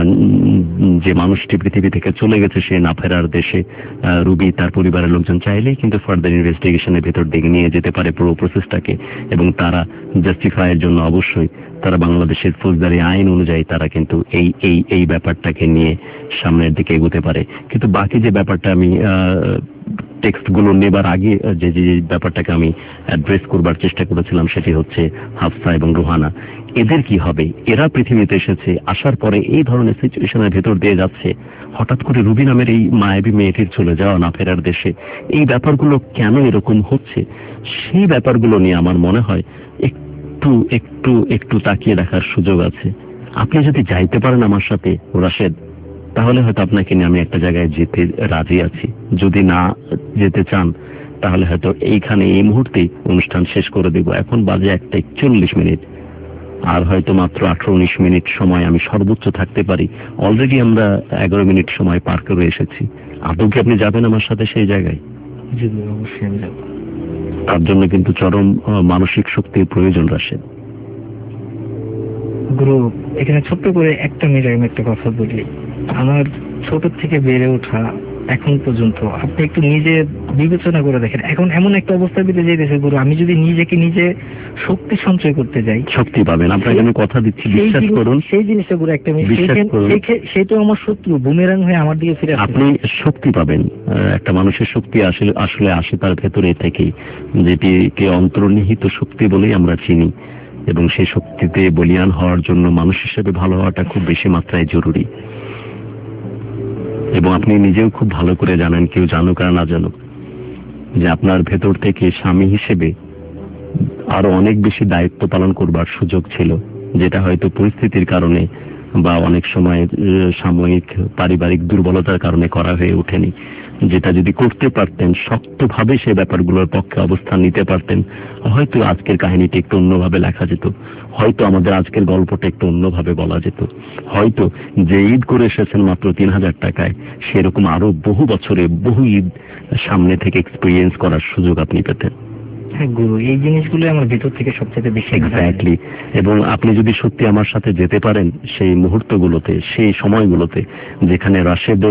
যে মানুষটি পৃথিবী থেকে চলে গেছে সে না ফেরার দেশে রুবি তার পরিবারের লোকজন চাইলেই কিন্তু ফার্দার ইনভেস্টিগেশনের ভেতর দিকে নিয়ে যেতে পারে পুরো প্রসেসটাকে, এবং তারা জাস্টিফাইয়ের জন্য অবশ্যই তারা বাংলাদেশের ফৌজদারি আইন অনুযায়ী তারা কিন্তু এই এই এই ব্যাপারটাকে নিয়ে সামনের দিকে এগোতে পারে। কিন্তু বাকি যে ব্যাপারটা আমি টেক্সট গুলো নেবার আগে যে যে ব্যাপারটাকে আমি অ্যাড্রেস করবার চেষ্টা করেছিলাম সেটি হচ্ছে হাফসা এবং রুহানা, এদের কি হবে? এরা পৃথিবীতে এসেছে, আসার পরে এই ধরনের সিচুয়েশনের ভেতর দিয়ে যাচ্ছে, হঠাৎ করে রুবি নামের এই মায়াবী মেয়েটির চলে যাওয়া, না ফেরার দেশে, এই ব্যাপারগুলো কেন এরকম হচ্ছে সেই ব্যাপারগুলো নিয়ে আমার মনে হয় একটু একটু একটু তাকিয়ে দেখার সুযোগ আছে। আপনি যদি যাইতে পারেন আমার সাথে রাশেদ, তাহলে হয়তো আপনাকে নিয়ে আমি একটা জায়গায় যেতে রাজি আছি। যদি না যেতে চান তাহলে হয়তো এইখানে এই মুহূর্তেই অনুষ্ঠান শেষ করে দেব। এখন বাজে একটা একচল্লিশ মিনিট, আর হয়তো মাত্র আঠারো উনিশ মিনিট সময় আমি সর্বোচ্চ থাকতে পারি। অলরেডি আমরা এগারো মিনিট সময় পার করে এসেছি। আদৌ কি আপনি যাবেন আমার সাথে সেই জায়গায়? অবশ্যই আমি যাব। তার জন্য কিন্তু চরম মানসিক শক্তির প্রয়োজন রাশেদ। গুরু এখানে ছোট্ট করে একটা মিনিট আমি একটা কথা বলি। আমার ছোট থেকে বেড়ে ওঠা এখন পর্যন্ত আপনি একটু নিজে বিবেচনা করে দেখেন, এখন এমন একটা অবস্থা পেতে যেতেছে গুরু, আমি যদি নিজেকে নিজে শক্তি সঞ্চয় করতে যাই, শক্তি পাবেন। আপনাকে আমি কথা দিচ্ছি, বিশ্বাস করুন। সেই জিনিসটা গুরু একটা সে তো আমার শত্রু বুমেরাং হয়ে আমার দিকে ফিরে আসে। আপনি শক্তি পাবেন। একটা মানুষের শক্তি আসলে আসলে আসে তার ভেতরে থেকেই, যেটিকে অন্তর্নিহিত শক্তি বলেই আমরা চিনি, এবং সেই শক্তিতে বলিয়ান হওয়ার জন্য মানুষ হিসেবে ভালো হওয়াটা খুব বেশি মাত্রায় জরুরি। এবং আপনি নিজেও খুব ভালো করে জানেন, কেউ জানুক আর না জানুক, যে আপনার ভেতর থেকে স্বামী হিসেবে আরো অনেক বেশি দায়িত্ব পালন করবার সুযোগ ছিল, যেটা হয়তো পরিস্থিতির কারণে বা অনেক সময় সাময়িক পারিবারিক দুর্বলতার কারণে করা হয়ে ওঠেনি। যেটা যদি করতে পারতেন, শক্তভাবে সে ব্যাপারগুলোর পক্ষে অবস্থান নিতে পারতেন, হয়তো আজকের কাহিনীটি একটু অন্যভাবে লেখা যেত, হয়তো আমাদের আজকের গল্পটা একটু অন্যভাবে বলা যেত, হয়তো যে ঈদ করে এসেছেন মাত্র তিন হাজার টাকায় সেরকম আরো বহু বছরে বহু ঈদ সামনে থেকে এক্সপিরিয়েন্স করার সুযোগ আপনি পেতেন। হ্যাঁ গুরু, এই জিনিসগুলো আমার ভিতর থেকে সবচেয়ে বেশি। এক্স্যাক্টলি। এবং আপনি যদি সত্যি আমার সাথে যেতে পারেন সেই মুহূর্তগুলোতে, সেই সময়গুলোতে যেখানে রাশেদের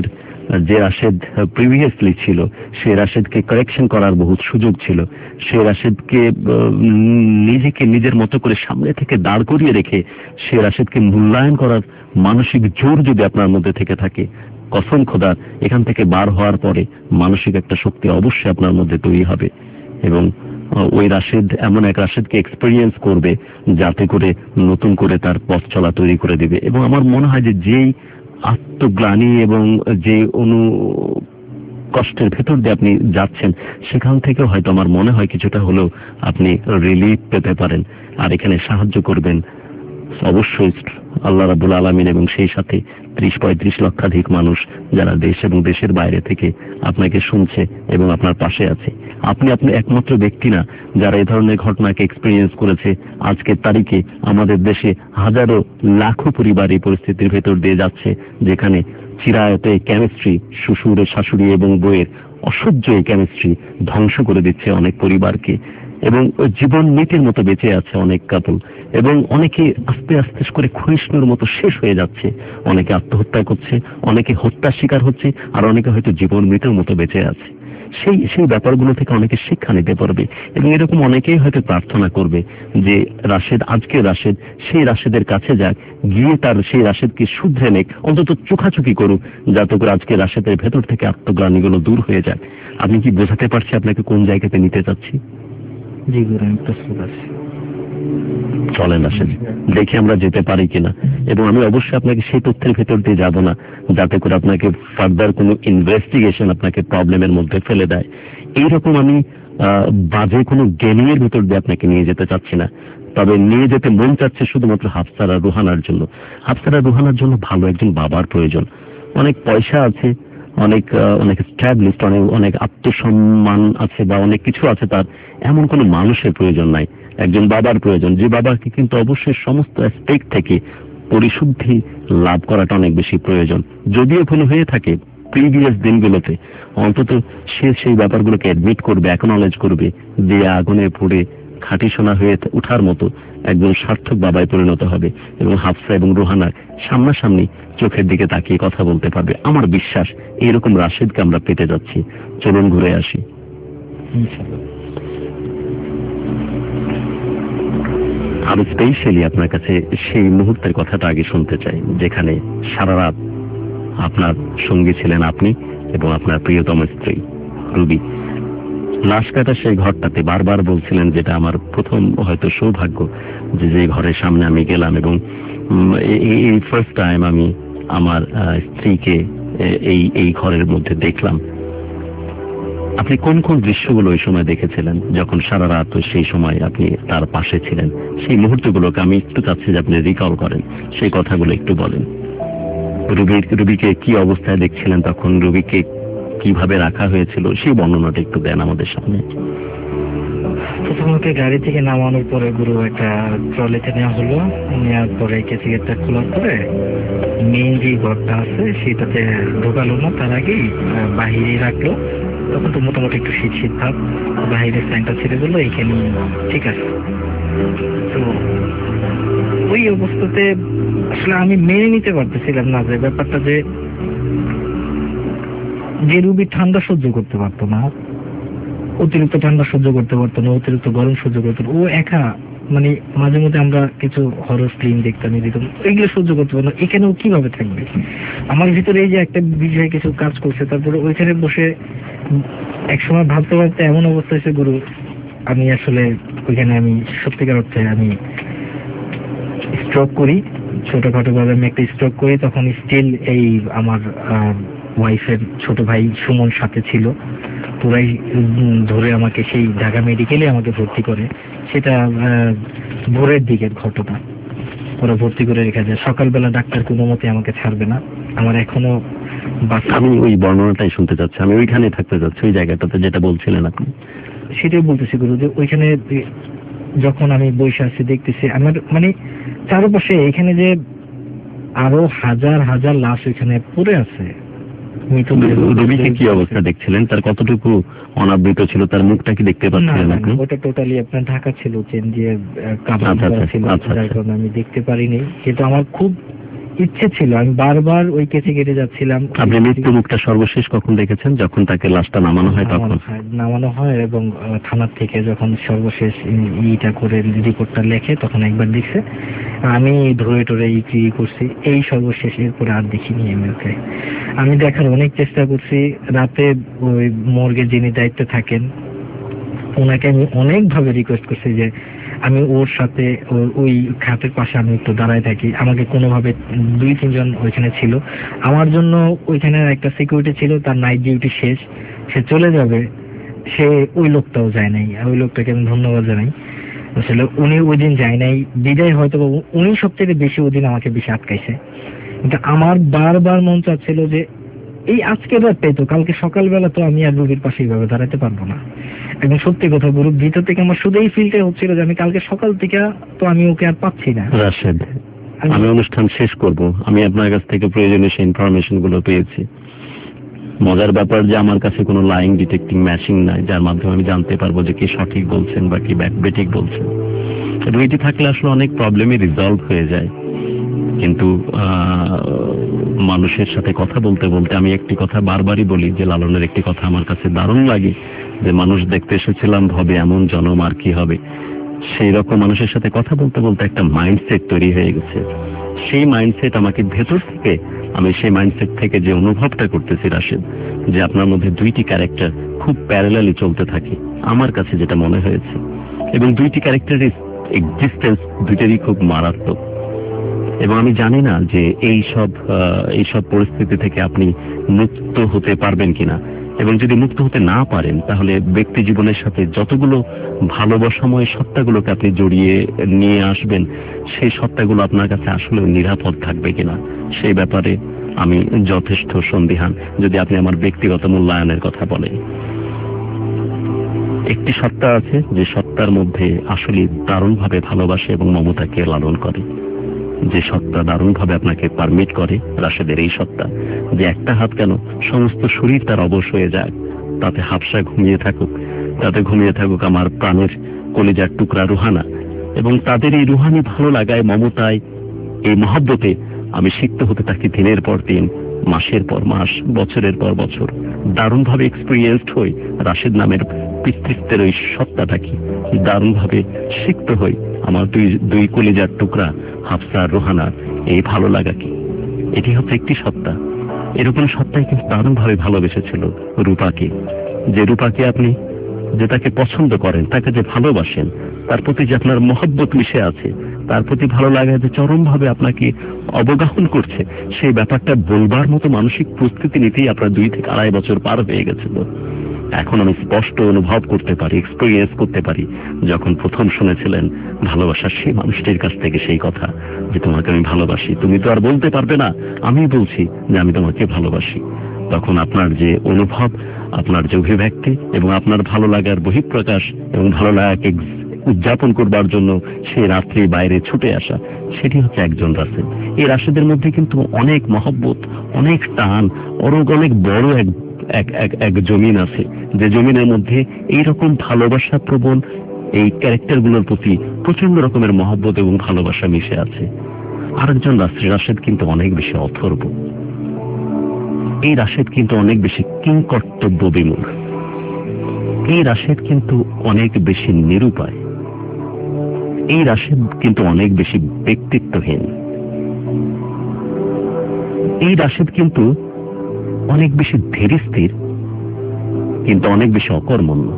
যে রাশেদ প্রিভিয়াসলি ছিল সেই রাশেদকে কারেকশন করার বহুত সুযোগ ছিল। সেই রাশেদকে নিজেকে নিজের মতো করে সামনে থেকে দাঁড় করিয়ে রেখে সে রাশেদকে মূল্যায়ন করার মানসিক জোর যদি আপনার মধ্যে থেকে থাকে, কসম খোদা এখান থেকে বার হওয়ার পরে মানসিক একটা শক্তি অবশ্যই আপনার মধ্যে তৈরি হবে এবং ওই রাশেদ এমন এক রাশেদকে এক্সপেরিয়েন্স করবে যাতে করে নতুন করে তার পথ চলা তৈরি করে দিবে। এবং আমার মনে হয় যে যেই আত্মগ্লানি এবং যে অনু কষ্টের ভেতর দিয়ে আপনি যাচ্ছেন সেখান থেকে হয়তো আমার মনে হয় কিছুটা হলেও আপনি রিলিফ পেতে পারেন। আর এখানে সাহায্য করবেন অবশ্যই আল্লাহ রাব্বুল আলামিন এবং সেই সাথে ত্রিশ পঁয়ত্রিশ লক্ষাধিক মানুষ যারা দেশ এবং দেশের বাইরে থেকে আপনাকে শুনছে এবং আপনার পাশে আছে। আপনি আপনি একমাত্র ব্যক্তি না যারা এই ধরনের ঘটনাকে এক্সপিরিয়েন্স করেছে। আজকের তারিখে আমাদের দেশে হাজারো লাখো পরিবার এই পরিস্থিতির ভেতর দিয়ে যাচ্ছে, যেখানে চিরায়তে কেমিস্ট্রি, শ্বশুর শাশুড়ি এবং বইয়ের অসহ্য এই কেমিস্ট্রি ধ্বংস করে দিচ্ছে অনেক পরিবারকে এবং জীবন নীতির মতো বেঁচে আছে অনেক কাপল এবং অনেকে আস্তে আস্তে করে ক্ষয়িষ্ণুর মতো শেষ হয়ে যাচ্ছে। অনেকে আত্মহত্যা করছে, অনেকে হত্যার শিকার হচ্ছে, আর অনেকে হয়তো জীবন মৃত্যুর মতো বেঁচে আছে। সেই সেই ব্যাপারগুলো থেকে অনেকে শিক্ষা নিতে পারবে এবং এরকম অনেকেই হয়তো প্রার্থনা করবে যে রাশেদ, আজকে রাশেদ সেই রাশেদের কাছে যাক, গিয়ে তার সেই রাশেদকে শুধরে নেক, অন্তত চোখাচুকি করুক, যাতে করে আজকে রাশেদের ভেতর থেকে আত্মগ্লানিগুলো দূর হয়ে যায়। আপনি কি বোঝাতে পারছি আপনাকে কোন জায়গাতে নিতে চাচ্ছি? জি গুরু, আমি প্রস্তুত আছি। চলেন আসেন দেখি আমরা যেতে পারি কিনা। এবং আমি অবশ্যই আপনাকে সেই তথ্যের ভেতর দিয়ে যাব না যাতে করে আপনাকে ফার্দার কোনো ইনভেস্টিগেশন আপনাকে প্রবলেমের মধ্যে ফেলে দেয়। এইরকম আমি বাজে কোনো গেমিং এর ভেতর দিয়ে আপনাকে নিয়ে যেতে চাচ্ছি না। তবে নিয়ে যেতে মন চাচ্ছে শুধুমাত্র হাফসারা রুহানার জন্য। হাফসারা রুহানার জন্য ভালো একজন বাবার প্রয়োজন। অনেক পয়সা আছে, অনেক অনেক স্ট্যাবলিশড, অনেক অনেক আত্মসম্মান আছে বা অনেক কিছু আছে, তার এমন কোনো মানুষের প্রয়োজন নাই, একজন বাবার প্রয়োজন, যে বাবাকে কিন্তু অবশ্যই সমস্ত অ্যাসপেক্ট থেকে পরিশুদ্ধি লাভ করাটা অনেক বেশি প্রয়োজন। যদিও কোনো হয়ে থাকে প্রিভিয়াস দিনগুলোতে, অন্তত সে সেই ব্যাপারগুলোকে অ্যাডমিট করবে, অ্যাকনলেজ করবে, যে আগুনে পড়ে খাঁটি সোনা হয়ে ওঠার মতো একজন সার্থক বাবায় পরিণত হবে এবং হাফসা এবং রুহানার সামনাসামনি চোখের দিকে তাকিয়ে কথা বলতে পারবে। আমার বিশ্বাস এইরকম রাশেদকে আমরা পেতে যাচ্ছি। চলুন ঘুরে আসি। আমি স্পেশালি আপনার কাছে সেই মুহূর্তের কথাটা আগে শুনতে চাই যেখানে সারা রাত আপনার সঙ্গী ছিলেন আপনি এবং আপনার প্রিয়তম স্ত্রী রুবি। লাশ কাটা সেই ঘরটাতে বারবার বলছিলেন, যেটা আমার প্রথম হয়তো সৌভাগ্য যে যে ঘরের সামনে আমি গেলাম এবং এই ফার্স্ট টাইম আমি আমার স্ত্রীকে এই এই ঘরের মধ্যে দেখলাম। আপনি কোন কোন দৃশ্যগুলো ওই সময় দেখেছিলেন যখন সারা রাত সেই সময় আপনি তার পাশে ছিলেন? সেই মুহূর্তগুলোকে আমি একটু চাচ্ছি যে আপনি রিকল করেন, সেই কথাগুলো একটু বলেন। রুবি রুবিকে কি অবস্থায় দেখছিলেন তখন, রুবিকে কিভাবে রাখা হয়েছিল, সেই বর্ণনাটা একটু দেন আমাদের সামনে। প্রথমত গাড়ি থেকে নামানোর পরে গুরু একটা ট্রলিতে নেওয়া হলো, নেওয়ার পরে কেসি গেটটা খোলার পরে মেইন যে ঘরটা আছে সেটাতে ঢোকালো না, তার আগেই বাহিরে রাখলো। তখন তো মোটামুটি একটু শীত শীত ভাব, বাহিরের ফ্যানটা ছেড়ে দিল, এইখানে ঠিক আছে। তো ওই অবস্থাতে আসলে আমি মেনে নিতে পারতেছিলাম না যে ব্যাপারটা যে যে রুবি ঠান্ডা সহ্য করতে পারতো না, অতিরিক্ত ঠান্ডা সহ্য করতে পারতো না, অতিরিক্ত গরম সহ্য করতো না, ও একা মানে মাঝে মধ্যে আমরা কিছু হরর ফিল্ম দেখতাম, দিতাম, এগুলো সহ্য করতে পারতো না, এখানেও কিভাবে থাকবে? আমার ভিতরে এই যে একটা বিষয়ে কিছু কাজ করছে, তারপরে ওইখানে বসে একসময় ভাবতে ভাবতে এমন অবস্থা হয়েছে গুরু, আমি আসলে ওইখানে আমি সত্যিকার অর্থে আমি স্ট্রোক করি, ছোটখাটো ভাবে আমি একটা স্ট্রোক করি। তখন স্টিল এই আমার ওয়াইফের ছোট ভাই সুমন সাথে ছিল, পুরাই ধরে আমাকে সেই ঢাকা মেডিকেলে আমাকে ভর্তি করে। সেটা ভোরের দিকের ঘটনা, ওরা ভর্তি করে রেখে যায়। সকালবেলা ডাক্তার কোনো মতে আমাকে ছাড়বে না। আমার এখনো আমি ওই বর্ণনাটাই শুনতে চাচ্ছি, আমি ওইখানে থাকতে চাচ্ছি, ওই জায়গাটাতে যেটা বলছিলেন আপনি। সেটাই বলতেছি গুরু, যে ওইখানে যখন আমি বসে আছি দেখতেছি আমার মানে চারপাশে এখানে যে আরো হাজার হাজার লাশ ওইখানে পড়ে আছে। রুবিকে কি অবস্থা দেখছিলেন? তার কতটুকু অনাবৃত ছিল? তার মুখটা কি দেখতে পাচ্ছিলেন আপনি? ওটা টোটালি আপনার ঢাকা ছিল, চেন দিয়ে কাভার ছিল, যার কারণে আমি দেখতে পারিনি। কিন্তু আমার খুব ইচ্ছে ছিল, আমি বারবার ওই কেসে কেটে যাচ্ছিলাম। আপনি মৃত্যু মুখটা সর্বশেষ কখন দেখেছেন? যখন তাকে লাশটা নামানো হয় তখন? নামানো হয় এবং থানার থেকে যখন সর্বশেষ ইটা করে রিপোর্টটা লেখে তখন একবার দেখছে, আমি ধরে টরে ই করছি, এই সর্বশেষ। এরপরে আর দেখিনি আমি ওকে। আমি দেখার অনেক চেষ্টা করছি। রাতে ওই মর্গে যিনি দায়িত্বে থাকেন ওনাকে আমি অনেকভাবে রিকোয়েস্ট করছি যে আমি ওর সাথে ওই খাটের পাশে আমি একটু দাঁড়ায় থাকি। আমাকে কোনোভাবে, দুই তিনজন ওইখানে ছিল আমার জন্য, ওইখানে একটা সিকিউরিটি ছিল, তার নাইট ডিউটি শেষ, সে চলে যাবে, সে ওই লোকটাও যায় নাই। ওই লোকটাকে আমি ধন্যবাদ জানাই। আসলে উনি ওই দিন যায় নাই বিদায়, হয়তো উনি সবচেয়ে বেশি ওই দিন আমাকে বেশি আটকাইছে। কিন্তু আমার বারবার মন চাচ্ছিল যে এই আজকের রাতটাই তো, কালকে সকালবেলা তো আমি আর রুগীর পাশে এইভাবে দাঁড়াতে পারবো না। এবং সত্যি কথা বলুন, ভিতর থেকে আমার শুধু এই ফিলটা হচ্ছিল যে আমি কালকে সকাল থেকে তো আমি ওকে আর পাচ্ছি না। রাশেদ, আমি অনুষ্ঠান শেষ করব। আমি আপনার কাছ থেকে প্রয়োজনীয় সেই ইনফরমেশন গুলো পেয়েছি। মজার ব্যাপার যে আমার কাছে কোনো লাইং ডিটেক্টিং মেশিন নাই যার মাধ্যমে আমি জানতে পারবো যে কি সঠিক বলছেন বা কি বেঠিক বলছেন। এটি থাকলে আসলে অনেক প্রবলেমই রিজলভ হয়ে যায়। কিন্তু মানুষের সাথে কথা বলতে বলতে আমি একটি কথা বারবারই বলি যে লালনের একটি কথা আমার কাছে দারুণ লাগে, যে মানুষ দেখতে এসেছিলাম ভবে এমন জনম আর কি হবে। সেই রকম মানুষের সাথে কথা বলতে বলতে একটা মাইন্ডসেট তৈরি হয়ে গেছে। সেই মাইন্ডসেট আমাকে ভেতর থেকে, আমি সেই মাইন্ডসেট থেকে যে অনুভবটা করতেছি রাশেদ, যে আপনার মধ্যে দুইটি ক্যারেক্টার খুব প্যারালালি চলতে থাকে, আমার কাছে যেটা মনে হয়েছে। এবং দুইটি ক্যারেক্টারের এক্সিস্টেন্স দুইটারই খুব মারাত্মক। এবং আমি জানি না যে এই সব এই সব পরিস্থিতি থেকে আপনি মুক্ত হতে পারবেন কিনা। এবং যদি মুক্ত হতে না পারেন তাহলে ব্যক্তি জীবনের সাথে যতগুলো ভালোবাসাময় সত্তাগুলোকে আপনি জড়িয়ে নিয়ে আসবেন, সেই সত্তাগুলো আপনার কাছে আসলে নিরাপদ থাকবে কিনা সেই ব্যাপারে আমি যথেষ্ট সন্দিহান, যদি আপনি আমার ব্যক্তিগত মূল্যায়নের কথা বলেন। একটি সত্তা আছে যে সত্তার মধ্যে আসলে দারুণভাবে ভালোবাসে এবং মমতাকে লালন করে, যে সত্তা দারুণভাবে আপনাকে পারমিট করে, রাশেদের এই সত্তা, যে একটা হাত কেন সমস্ত শরীর তার অবশ হয়ে যায়, তাতে হাফসা ঘুমিয়ে থাকুক, তাতে ঘুমিয়ে থাকুক আমার প্রাণের কলিজার টুকরা রুহানা। এবং তাদের এই রুহানি ভালো লাগায়, মমতায়, এই মহব্বতে আমি সিক্ত হতে থাকি দিনের পর দিন, মাসের পর মাস, বছরের পর বছর। দারুণভাবে এক্সপিরিয়েন্সড হই রাশেদ নামের পিতৃত্বের ওই সত্তাটাকে, দারুণভাবে সিক্ত হই আমার দুই দুই কলিজার টুকরা হাফসা রোহানার এই ভালো লাগা কি। এটি হচ্ছে একটি সত্তা। এরকম সত্তাই কিন্তু দারুণভাবে ভালোবেসেছিল রূপাকে, যে রূপাকে আপনি, যে তাকে পছন্দ করেন, তাকে যে ভালোবাসেন, তার প্রতি যে আপনার মহব্বত মিশে আছে, তার প্রতি ভালো লাগা যে চরমভাবে আপনাকে অবগাহন করছে, সেই ব্যাপারটা বলবার মতো মানসিক প্রস্তুতি নিতেই আপনার দুই থেকে আড়াই বছর পার হয়ে গেছিল। এখন আমি স্পষ্ট অনুভব করতে পারি, এক্সপিরিয়েন্স করতে পারি, যখন প্রথম শুনেছিলেন ভালোবাসার সেই মানুষটির কাছ থেকে সেই কথা, যে তোমাকে আমি ভালোবাসি, তুমি তো আর বলতে পারবে না, আমি বলছি যে আমি তোমাকে ভালোবাসি। তখন আপনার যে অনুভব, আপনার যে অভিব্যক্তি এবং আপনার ভালো লাগার বহিঃপ্রকাশ এবং ভালো লাগাকে উদযাপন করবার জন্য সেই রাত্রি বাইরে ছুটে আসা, সেটি হচ্ছে একজন রাশেদ। এই রাশেদের মধ্যে কিন্তু অনেক মহব্বত, অনেক টান, অনেক অনেক বড় এক এক এক এক জমিন আছে, যে জমিনের মধ্যে এইরকম ভালোবাসা প্রবণ এই ক্যারেক্টার গুলোর প্রতি প্রচন্ড রকমের মহব্বত এবং ভালোবাসা মিশে আছে। আরেকজন রাশেদ কিন্তু অনেক বেশি অথর্ব। এই রাশেদ কিন্তু অনেক বেশি কিংকর্তব্য বিমূঢ়। এই রাশেদ কিন্তু অনেক বেশি নিরুপায়। এই রাশেদ কিন্তু অনেক বেশি ব্যক্তিত্বহীন। এই রাশেদ কিন্তু অনেক বেশি ধীরস্থির, কিন্তু অনেক বেশি অকর্মণ্য।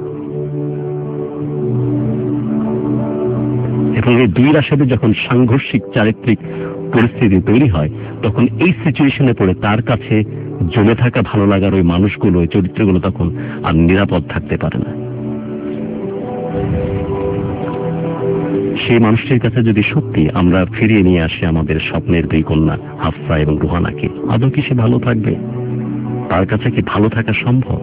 এবং এই দুই রাশেদে যখন সাংঘর্ষিক চারিত্রিক পরিস্থিতি তৈরি হয়, তখন এই সিচুয়েশনে পড়ে তার কাছে জমে থাকা ভালো লাগার ওই মানুষগুলো, ওই চরিত্রগুলো তখন আর নিরাপদ থাকতে পারে না। সেই মানুষটির কাছে যদি সত্যি আমরা ফিরিয়ে নিয়ে আসি আমাদের স্বপ্নের দুই কন্যা হাফসা এবং রুহানাকে, আদৌ কি সে ভালো থাকবে? তার কাছে কি ভালো থাকা সম্ভব?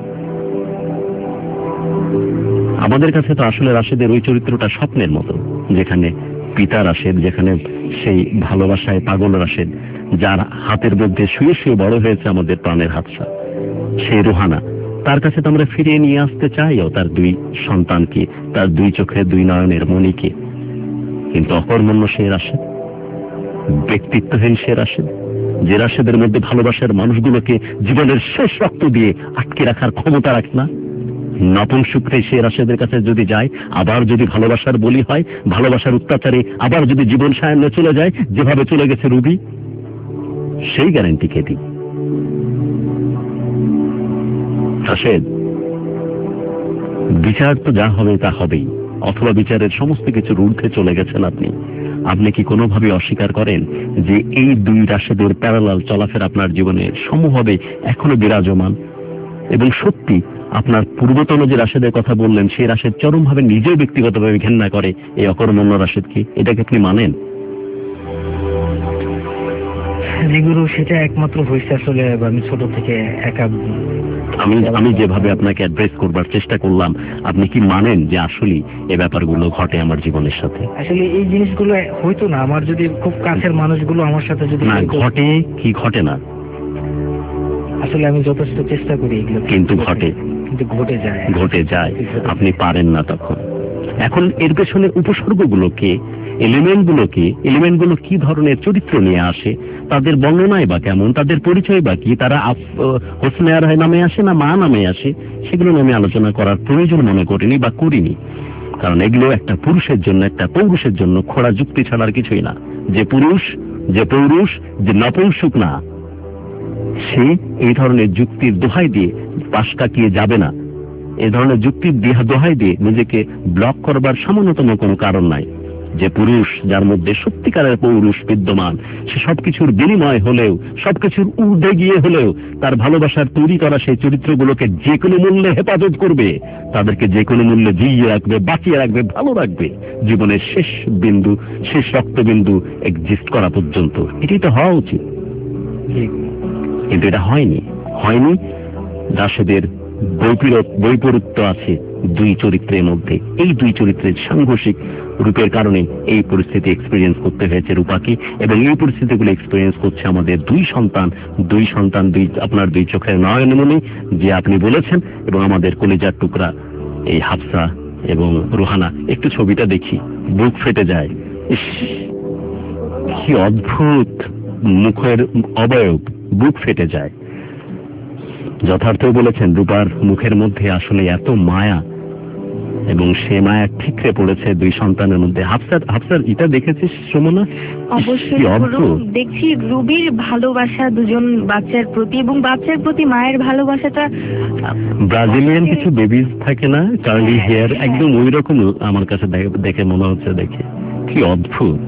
আমাদের কাছে তো আসলে রাশেদের ওই চরিত্রটা স্বপ্নের মতো, যেখানে পিতা রাশেদ, যেখানে সেই ভালোবাসায় পাগল রাশেদ, যার হাতের মধ্যে শুয়ে শুয়ে বড় হয়েছে আমাদের প্রাণের হাফসা, সেই রুহানা, তার কাছে তো আমরা ফিরিয়ে নিয়ে আসতে চাইও তার দুই সন্তানকে, তার দুই চোখে দুই নয়নের মণিকে। কিন্তু অকর্মণ্য সে রাশেদ, ব্যক্তিত্বহীন সে রাশেদ, যে রাশেদের মধ্যে ভালোবাসার মানুষগুলোকে জীবনের শেষ রক্ত দিয়ে আটকে রাখার ক্ষমতা রাখে না? নপুংসুকরে সে রাশেদের কাছে যদি যায়, আবার যদি ভালোবাসার বলি হয়, ভালোবাসার অত্যাচারে আবার যদি জীবন সায়ান্নে চলে যায় যেভাবে চলে গেছে রুবি, সেই গ্যারান্টি কে দিই? রাশেদ, বিচার তো যা হবে তা হবেই, অথবা বিচারের সমস্ত কিছুর ঊর্ধ্বে চলে গেছেন আপনি। আপনি কি কোনোভাবে অস্বীকার করেন যে এই দুই রাশেদের প্যারালাল চলাফেরা আপনার জীবনে সমূহভাবে এখনো বিরাজমান? এবং সত্যি আপনার পূর্বতন যে রাশেদের কথা বললেন, সেই রাশেদ চরমভাবে নিজেও ব্যক্তিগতভাবে ঘেন্না করে এই অকর্মণ্য রাশেদকে, এটাকে আপনি মানেন? জি গুরু, সেটা একমাত্র হয়েছে আসলে আমি ছোট থেকে একা। আমি আমি যেভাবে আপনাকে অ্যাড্রেস করবার চেষ্টা করলাম, আপনি কি মানেন যে আসলে এই ব্যাপারগুলো ঘটে আমার জীবনের সাথে? আসলে এই জিনিসগুলো হয়তো না, আমার যদি খুব কাছের মানুষগুলো আমার সাথে যদি না ঘটে কি ঘটে না, আসলে আমি যথেষ্ট চেষ্টা করি এগুলো, কিন্তু ঘটে, কিন্তু ঘটে যায় ঘটে যায় আপনি পারেন না তখন। এখন এর পেছনে উপসর্গগুলোকে, এলিমেন্টগুলোকে, এলিমেন্টগুলো কি ধরনের চরিত্র নিয়ে আসে, তাদের বর্ণনায় বা কেমন, তাদের পরিচয় বা কি, তারা হোসনে আরহায় নামে আসে না মা নামে আসে, সেগুলো আমি আলোচনা করার প্রয়োজন মনে করিনি বা করিনি। কারণ এগুলো একটা পুরুষের জন্য, একটা পৌরুষের জন্য খোড়া যুক্তি ছাড়ার কিছুই না। যে পুরুষ, যে পৌরুষ, যে নপুংসুক না, সে এই ধরনের যুক্তির দোহাই দিয়ে পাশ কাটিয়ে যাবে না। এই ধরনের যুক্তির দোহাই দিয়ে নিজেকে ব্লক করবার সামান্যতম কোনো কারণ নাই। যে পুরুষ, যার মধ্যে সত্যিকারের পৌরুষ বিদ্যমান, সে সবকিছুর বিনিময় হলেও, সবকিছুর ঊর্ধ্বে গিয়ে হলেও তার ভালোবাসার তৈরি করা সেই চরিত্রগুলোকে যে কোনো মূল্যে হেফাজত করবে, তাদেরকে যে কোনো মূল্যে জিইয়ে রাখবে, বাঁচিয়ে রাখবে, ভালো রাখবে, জীবনের শেষ বিন্দু, শেষ রক্তবিন্দু এক্সিস্ট করা পর্যন্ত। এটাই তো হওয়া উচিত, কিন্তু এটা হয়নি। হয়নি রাশেদের বৈপরীত্য আছে দুই চরিত্রের মধ্যে। এই দুই চরিত্রের সাংঘর্ষিক রূপের কারণে এই পরিস্থিতি এক্সপিরিয়েন্স করতে হয়েছে রূপাকে, এবং এই পরিস্থিতিগুলো এক্সপিরিয়েন্স করছে আমাদের দুই সন্তান, দুই সন্তান দুই আপনার দুই চোখের নয়নমণি যে আপনি বলেছেন, এবং আমাদের কলিজার টুকরা এই হাফসা এবং রোহানা। একটু ছবিটা দেখি, বুক ফেটে যায়। ইস, কি অদ্ভুত মুখের অবয়ব, বুক ফেটে যায়। যথার্থ বলেছেন, রূপার মুখের মধ্যে আসলে এত মায়া, এবং সে মায়া ঠিকরে পড়েছে দুই সন্তানের মধ্যে। হাফসার হাফসার এটা দেখেছিস সুমনা? অবশ্যই দেখছি রুবির ভালোবাসা দুজন বাচ্চার প্রতি, এবং বাচ্চার প্রতি মায়ের ভালোবাসাটা। ব্রাজিলিয়ান কিছু বেবিজ থাকে না, কার্লি হেয়ার, একদম ওই রকম আমার কাছে দেখে মনে হচ্ছে। দেখে কি অদ্ভুত,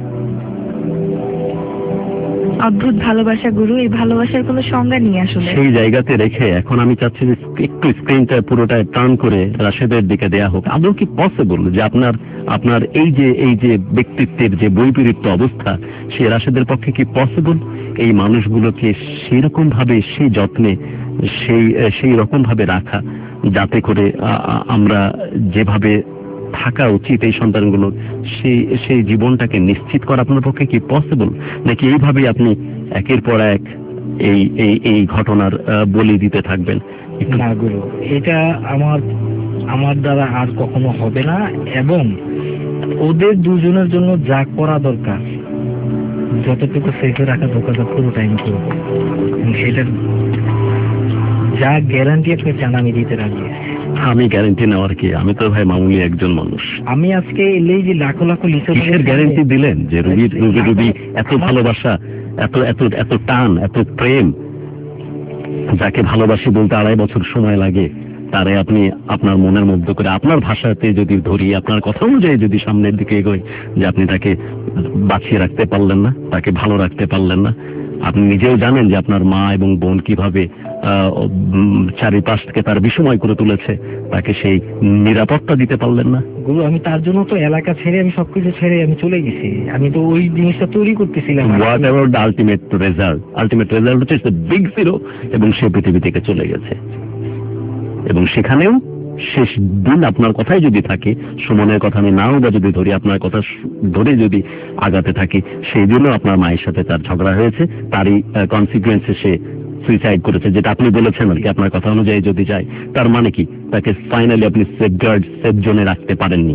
অদ্ভুত ভালোবাসা গুরু। এই ভালোবাসার কোনো সংজ্ঞা নেই আসলে। সেই জায়গাতে রেখে এখন আমি চাচ্ছি যে একটু স্ক্রিনটা পুরোটা টার্ন করে রাশেদের দিকে দেয়া হোক। আদৌ কি পসিবল যে আপনার আপনার এই যে এই যে ব্যক্তিত্বের যে বৈপরীত্য অবস্থা, সে রাশেদের পক্ষে কি পসিবল এই মানুষগুলোকে সেই রকম ভাবে, সেই যত্নে, সেই সেই রকম ভাবে রাখা, যাতে করে আমরা যেভাবে থাকা উচিত এই সন্তানগুলোর, সেই সেই জীবনটাকে নিশ্চিত করা আপনার পক্ষে কি পসিবল? নাকি এইভাবেই আপনি একের পর এক এই এই এই ঘটনার বলি দিতে থাকবেন? না গুরু, এটা আমার আমার দ্বারা আর কখনো হবে না, এবং ওদের দুজনের জন্য যা করা দরকার, যতটুকু সেফে রাখা দরকার পুরো টাইম করবো, এবং সেটার যা গ্যারান্টি আপনি চান আমি দিতে রাজি। আমি গ্যারান্টি নেওয়ার কি? আমি তো ভাই মামুলি একজন মানুষ। আমি আজকে এই যে লাখো লাখো লিটার গ্যারান্টি দিলেন যে রুবি রুবি রুবি এত ভালোবাসা, এত এত এত টান, এত প্রেম, যাকে ভালোবাসি বলতে আড়াই বছর সময় লাগে, তারে আপনি আপনার মনের মধ্যে করে আপনার ভাষাতে যদি ধরি, আপনার কথা অনুযায়ী যদি সামনের দিকে এগোই, যে আপনি তাকে বাঁচিয়ে রাখতে পারলেন না, তাকে ভালো রাখতে পারলেন না। আপনি নিজেও জানেন যে আপনার মা এবং বোন কিভাবে চারিপাশ থেকে তার বিষময় করে তুলেছে, তাকে সেই নিরাপত্তা দিতে পারলেন না। গুরু, আমি তার জন্য তো এলাকা ছেড়ে, আমি সবকিছু ছেড়ে আমি চলে গেছি। আমি তো ওই জিনিসটা তৈরি করতেছিলাম। Whatever the ultimate result, ultimate result হচ্ছে বিগ জিরো, এবং সে পৃথিবী থেকে চলে গেছে। এবং সেখানেও শেষ দিন আপনার কথাই যদি থাকে, সুমনের কথা আমি নাও বা যদি ধরি, আপনার কথা ধরে যদি আগাতে থাকি, সেই জন্য আপনার মায়ের সাথে তার ঝগড়া হয়েছে, তারই কনসিকুয়েন্সে সে সুইসাইড করেছে, যেটা আপনি বলেছেন আর কি। আপনার কথা অনুযায়ী যদি যায়, তার মানে কি তাকে ফাইনালি আপনি সেফ গার্ড, সেফ জোনে রাখতে পারেননি।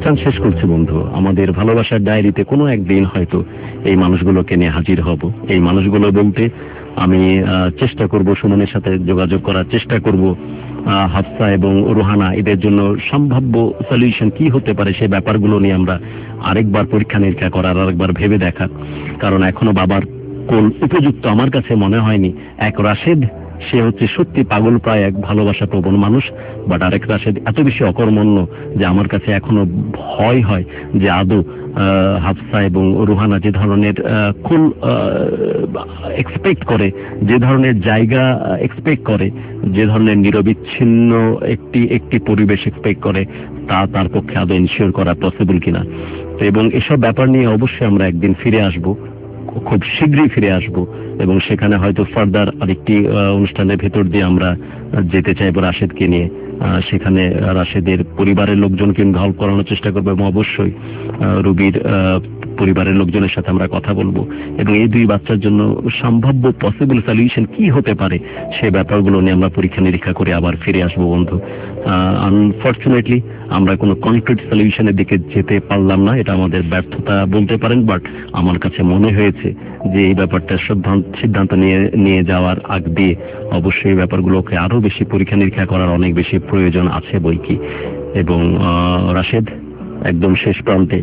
অনুষ্ঠান শেষ করছি বন্ধু। আমাদের ভালোবাসার ডায়েরিতে কোনো একদিন হয়তো এই মানুষগুলোকে নিয়ে হাজির হব। এই মানুষগুলো বলতে আমি চেষ্টা করব সুমনের সাথে যোগাযোগ করার চেষ্টা করব, হাফসা এবং রোহানা এদের জন্য সম্ভাব্য সলিউশন কি হতে পারে সে ব্যাপারগুলো নিয়ে আমরা আরেকবার পরীক্ষা নিরীক্ষা করার, আরেকবার ভেবে দেখা। কারণ এখনো বাবার কোন উপযুক্ত আমার কাছে মনে হয়নি। এক রাশেদ সে হচ্ছে সত্যি পাগল প্রায় এক ভালোবাসা প্রবণ মানুষ, বাট আরেক রাশেদ এত বেশি অকর্মণ্য যে আমার কাছে এখনো ভয় হয় যে আদৌ হাফসা এবং রুহানা যে ধরনের কুল এক্সপেক্ট করে, যে ধরনের জায়গা এক্সপেক্ট করে, যে ধরনের নিরবিচ্ছিন্ন একটি একটি পরিবেশ এক্সপেক্ট করে তা তার পক্ষে আদৌ ইনশিওর করা পসিবল কিনা। এবং এসব ব্যাপার নিয়ে অবশ্যই আমরা একদিন ফিরে আসব, খুব শীঘ্রই ফিরে আসব এবং সেখানে হয়তো ফার্দার আরেকটি অনুষ্ঠানের ভেতর দিয়ে আমরা যেতে চাইব রাশেদকে নিয়ে। সেখানে রাশেদের পরিবারের লোকজনকে ইনভলভ করানোর চেষ্টা করবো এবং অবশ্যই রুবির পরিবারের লোকজনের সাথে আমরা কথা বলবো এবং এই দুই বাচ্চার জন্য সম্ভাব্য পসিবল সলিউশন কি হতে পারে সে ব্যাপারগুলো নিয়ে আমরা পরীক্ষা নিরীক্ষা করে আবার ফিরে আসবো বন্ধু। আনফর্চুনেটলি আমরা কোনো কনক্রিট সলিউশনের দিকে যেতে পারলাম না, এটা আমাদের ব্যর্থতা বলতে পারেন, বাট আমার কাছে মনে হয়েছে যে এই ব্যাপারটা সিদ্ধান্ত নিয়ে নিয়ে যাওয়ার আগ দিয়ে অবশ্যই এই ব্যাপারগুলোকে আরো বেশি পরীক্ষা নিরীক্ষা করার অনেক বেশি প্রয়োজন আছে বই কি। এবং রাশেদ একদম শেষ প্রান্তে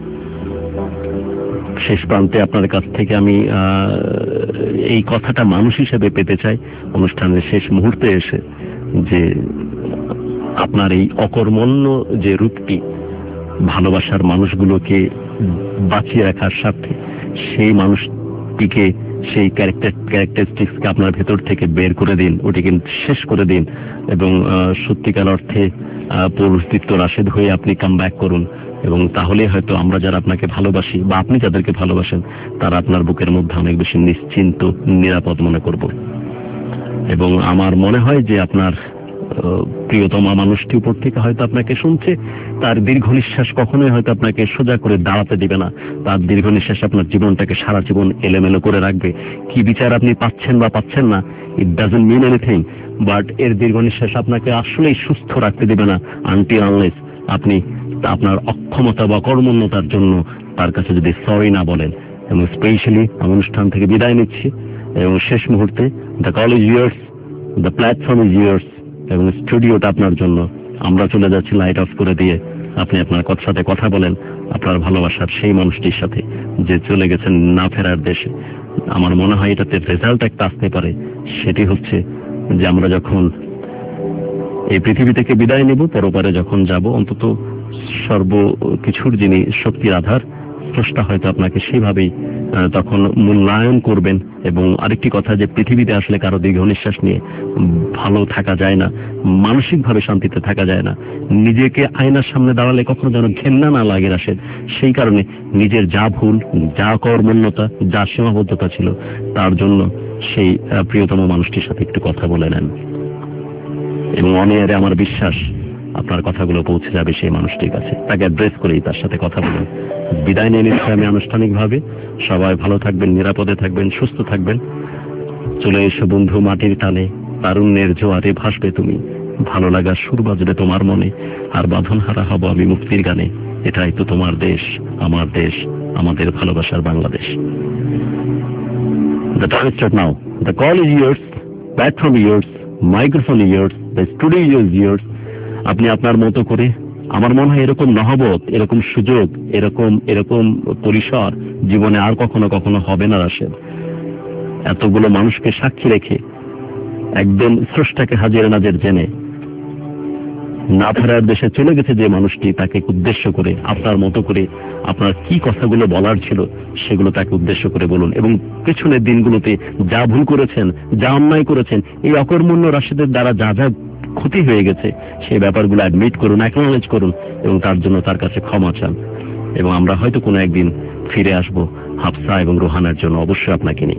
শেষ প্রান্তে আপনার কাছ থেকে আমি এই কথাটা মানুষ হিসেবে পেতে চাই অনুষ্ঠানের শেষ মুহূর্তে এসে, যে আপনার এই অকর্মণ্য যে রূপটি ভালোবাসার মানুষগুলোকে বাঁচিয়ে রাখার সাথে সেই মানুষটিকে, সেই ক্যারেক্টার ক্যারেক্টারিস্টিক্সকে আপনার ভেতর থেকে বের করে দিন, ওটিকে শেষ করে দিন এবং সত্যিকার অর্থে পৌরস্তিত্ব রাশেদ হয়ে আপনি কাম ব্যাক করুন। এবং তাহলে হয়তো আমরা যারা আপনাকে ভালোবাসি বা আপনি যাদেরকে ভালোবাসেন তারা আপনার বুকের মধ্যে অনেক বেশি নিশ্চিন্ত, নিরাপদ মনে করব। এবং আমার মনে হয় যে আপনার প্রিয়তমা মানুষটি উপর থেকে হয়তো আপনাকে শুনছে, তার দীর্ঘ নিঃশ্বাস কখনোই হয়তো আপনাকে সোজা করে দাঁড়াতে দিবে না। তার দীর্ঘ নিঃশ্বাস আপনার জীবনটাকে সারা জীবন এলোমেলো করে রাখবে। কি বিচার আপনি পাচ্ছেন বা পাচ্ছেন না, it doesn't mean anything, but এর দীর্ঘ নিঃশ্বাস আপনাকে আসলেই সুস্থ রাখতে দিবে না আনটিল আনলেস আপনি আপনার অক্ষমতা বা কর্মণ্যতার জন্য তার কাছে যদি সরি না বলেন। এবং স্পেশালি আমি অনুষ্ঠান থেকে বিদায় নিচ্ছি এবং শেষ মুহূর্তে the call is yours, the platform is yours এবং স্টুডিওটা আপনার জন্য। আমরা চলে যাচ্ছি লাইট অফ করে দিয়ে, আপনি আপনার সাথে কথা বলেন আপনার ভালোবাসার সেই মানুষটির সাথে যে চলে গেছেন না ফেরার দেশে। আমার মনে হয় এটাতে রেজাল্ট একটা আসতে পারে, সেটি হচ্ছে যে আমরা যখন এই পৃথিবী থেকে বিদায় নেব, পরপারে যখন যাব, অন্তত সর্ব কিছুর যিনি শক্তির আধার স্রষ্টা হয়তো আপনাকে সেভাবেই তখন মূল্যায়ন করবেন। এবং আরেকটি কথা, যে পৃথিবীতে আসলে কারো দীর্ঘ নিঃশ্বাস নিয়ে ভালো থাকা যায় না, মানসিকভাবে শান্তিতে থাকা যায় না। নিজেকে আয়নার সামনে দাঁড়ালে কখনো যেন ঘেন্না না লাগে রাশেদ, সেই কারণে নিজের যা ভুল, যা কর্মণ্যতা, যা সীমাবদ্ধতা ছিল তার জন্য সেই প্রিয়তম মানুষটির সাথে একটু কথা বলে নেন এবং অনিয়ারে আমার বিশ্বাস আপনার কথাগুলো পৌঁছে যাবে সেই মানুষটির কাছে। তাকে অ্যাড্রেস করেই তার সাথে কথা বলুন। বিদায় নিয়ে নিচ্ছি আমি আনুষ্ঠানিকভাবে। সবাই ভালো থাকবেন, নিরাপদে থাকবেন, সুস্থ থাকবেন। চলে এসো বন্ধু মাটির টানে, তারুণ্যের জোয়ারে ভাসবে তুমি, ভালো লাগার সুর বাজবে তোমার মনে, আর বাঁধন হারা হব আমি মুক্তির গানে। এটাই তো তোমার দেশ, আমার দেশ, আমাদের ভালোবাসার Bangladesh. The time is start now. The call is yours, platform is yours, microphone is yours, the studio is yours. আপনি আপনার মতো করে, আমার মনে হয় এরকম নহবত, এরকম সুযোগ, এরকম এরকম পরিসর জীবনে আর কখনো কখনো হবে না রাশেদ। এতগুলো মানুষকে সাক্ষী রেখে, একদম স্রষ্টাকে হাজির নাজের জেনে না ফেরার দেশে চলে গেছে যে মানুষটি, তাকে উদ্দেশ্য করে আপনার মতো করে আপনার কি কথাগুলো বলার ছিল সেগুলো তাকে উদ্দেশ্য করে বলুন। এবং পেছনের দিনগুলোতে যা ভুল করেছেন, যা অন্যায় করেছেন, এই অকর্মণ্য রাশেদের দ্বারা যা যা ক্ষতি হয়ে গেছে সেই ব্যাপারগুলো অ্যাডমিট করুন, অ্যাকনোলেজ করুন এবং তার জন্য তার কাছে ক্ষমা চান। এবং আমরা হয়তো কোনো একদিন ফিরে আসবো হাফসা এবং রোহানার জন্য, অবশ্যই আপনাকে নিয়ে।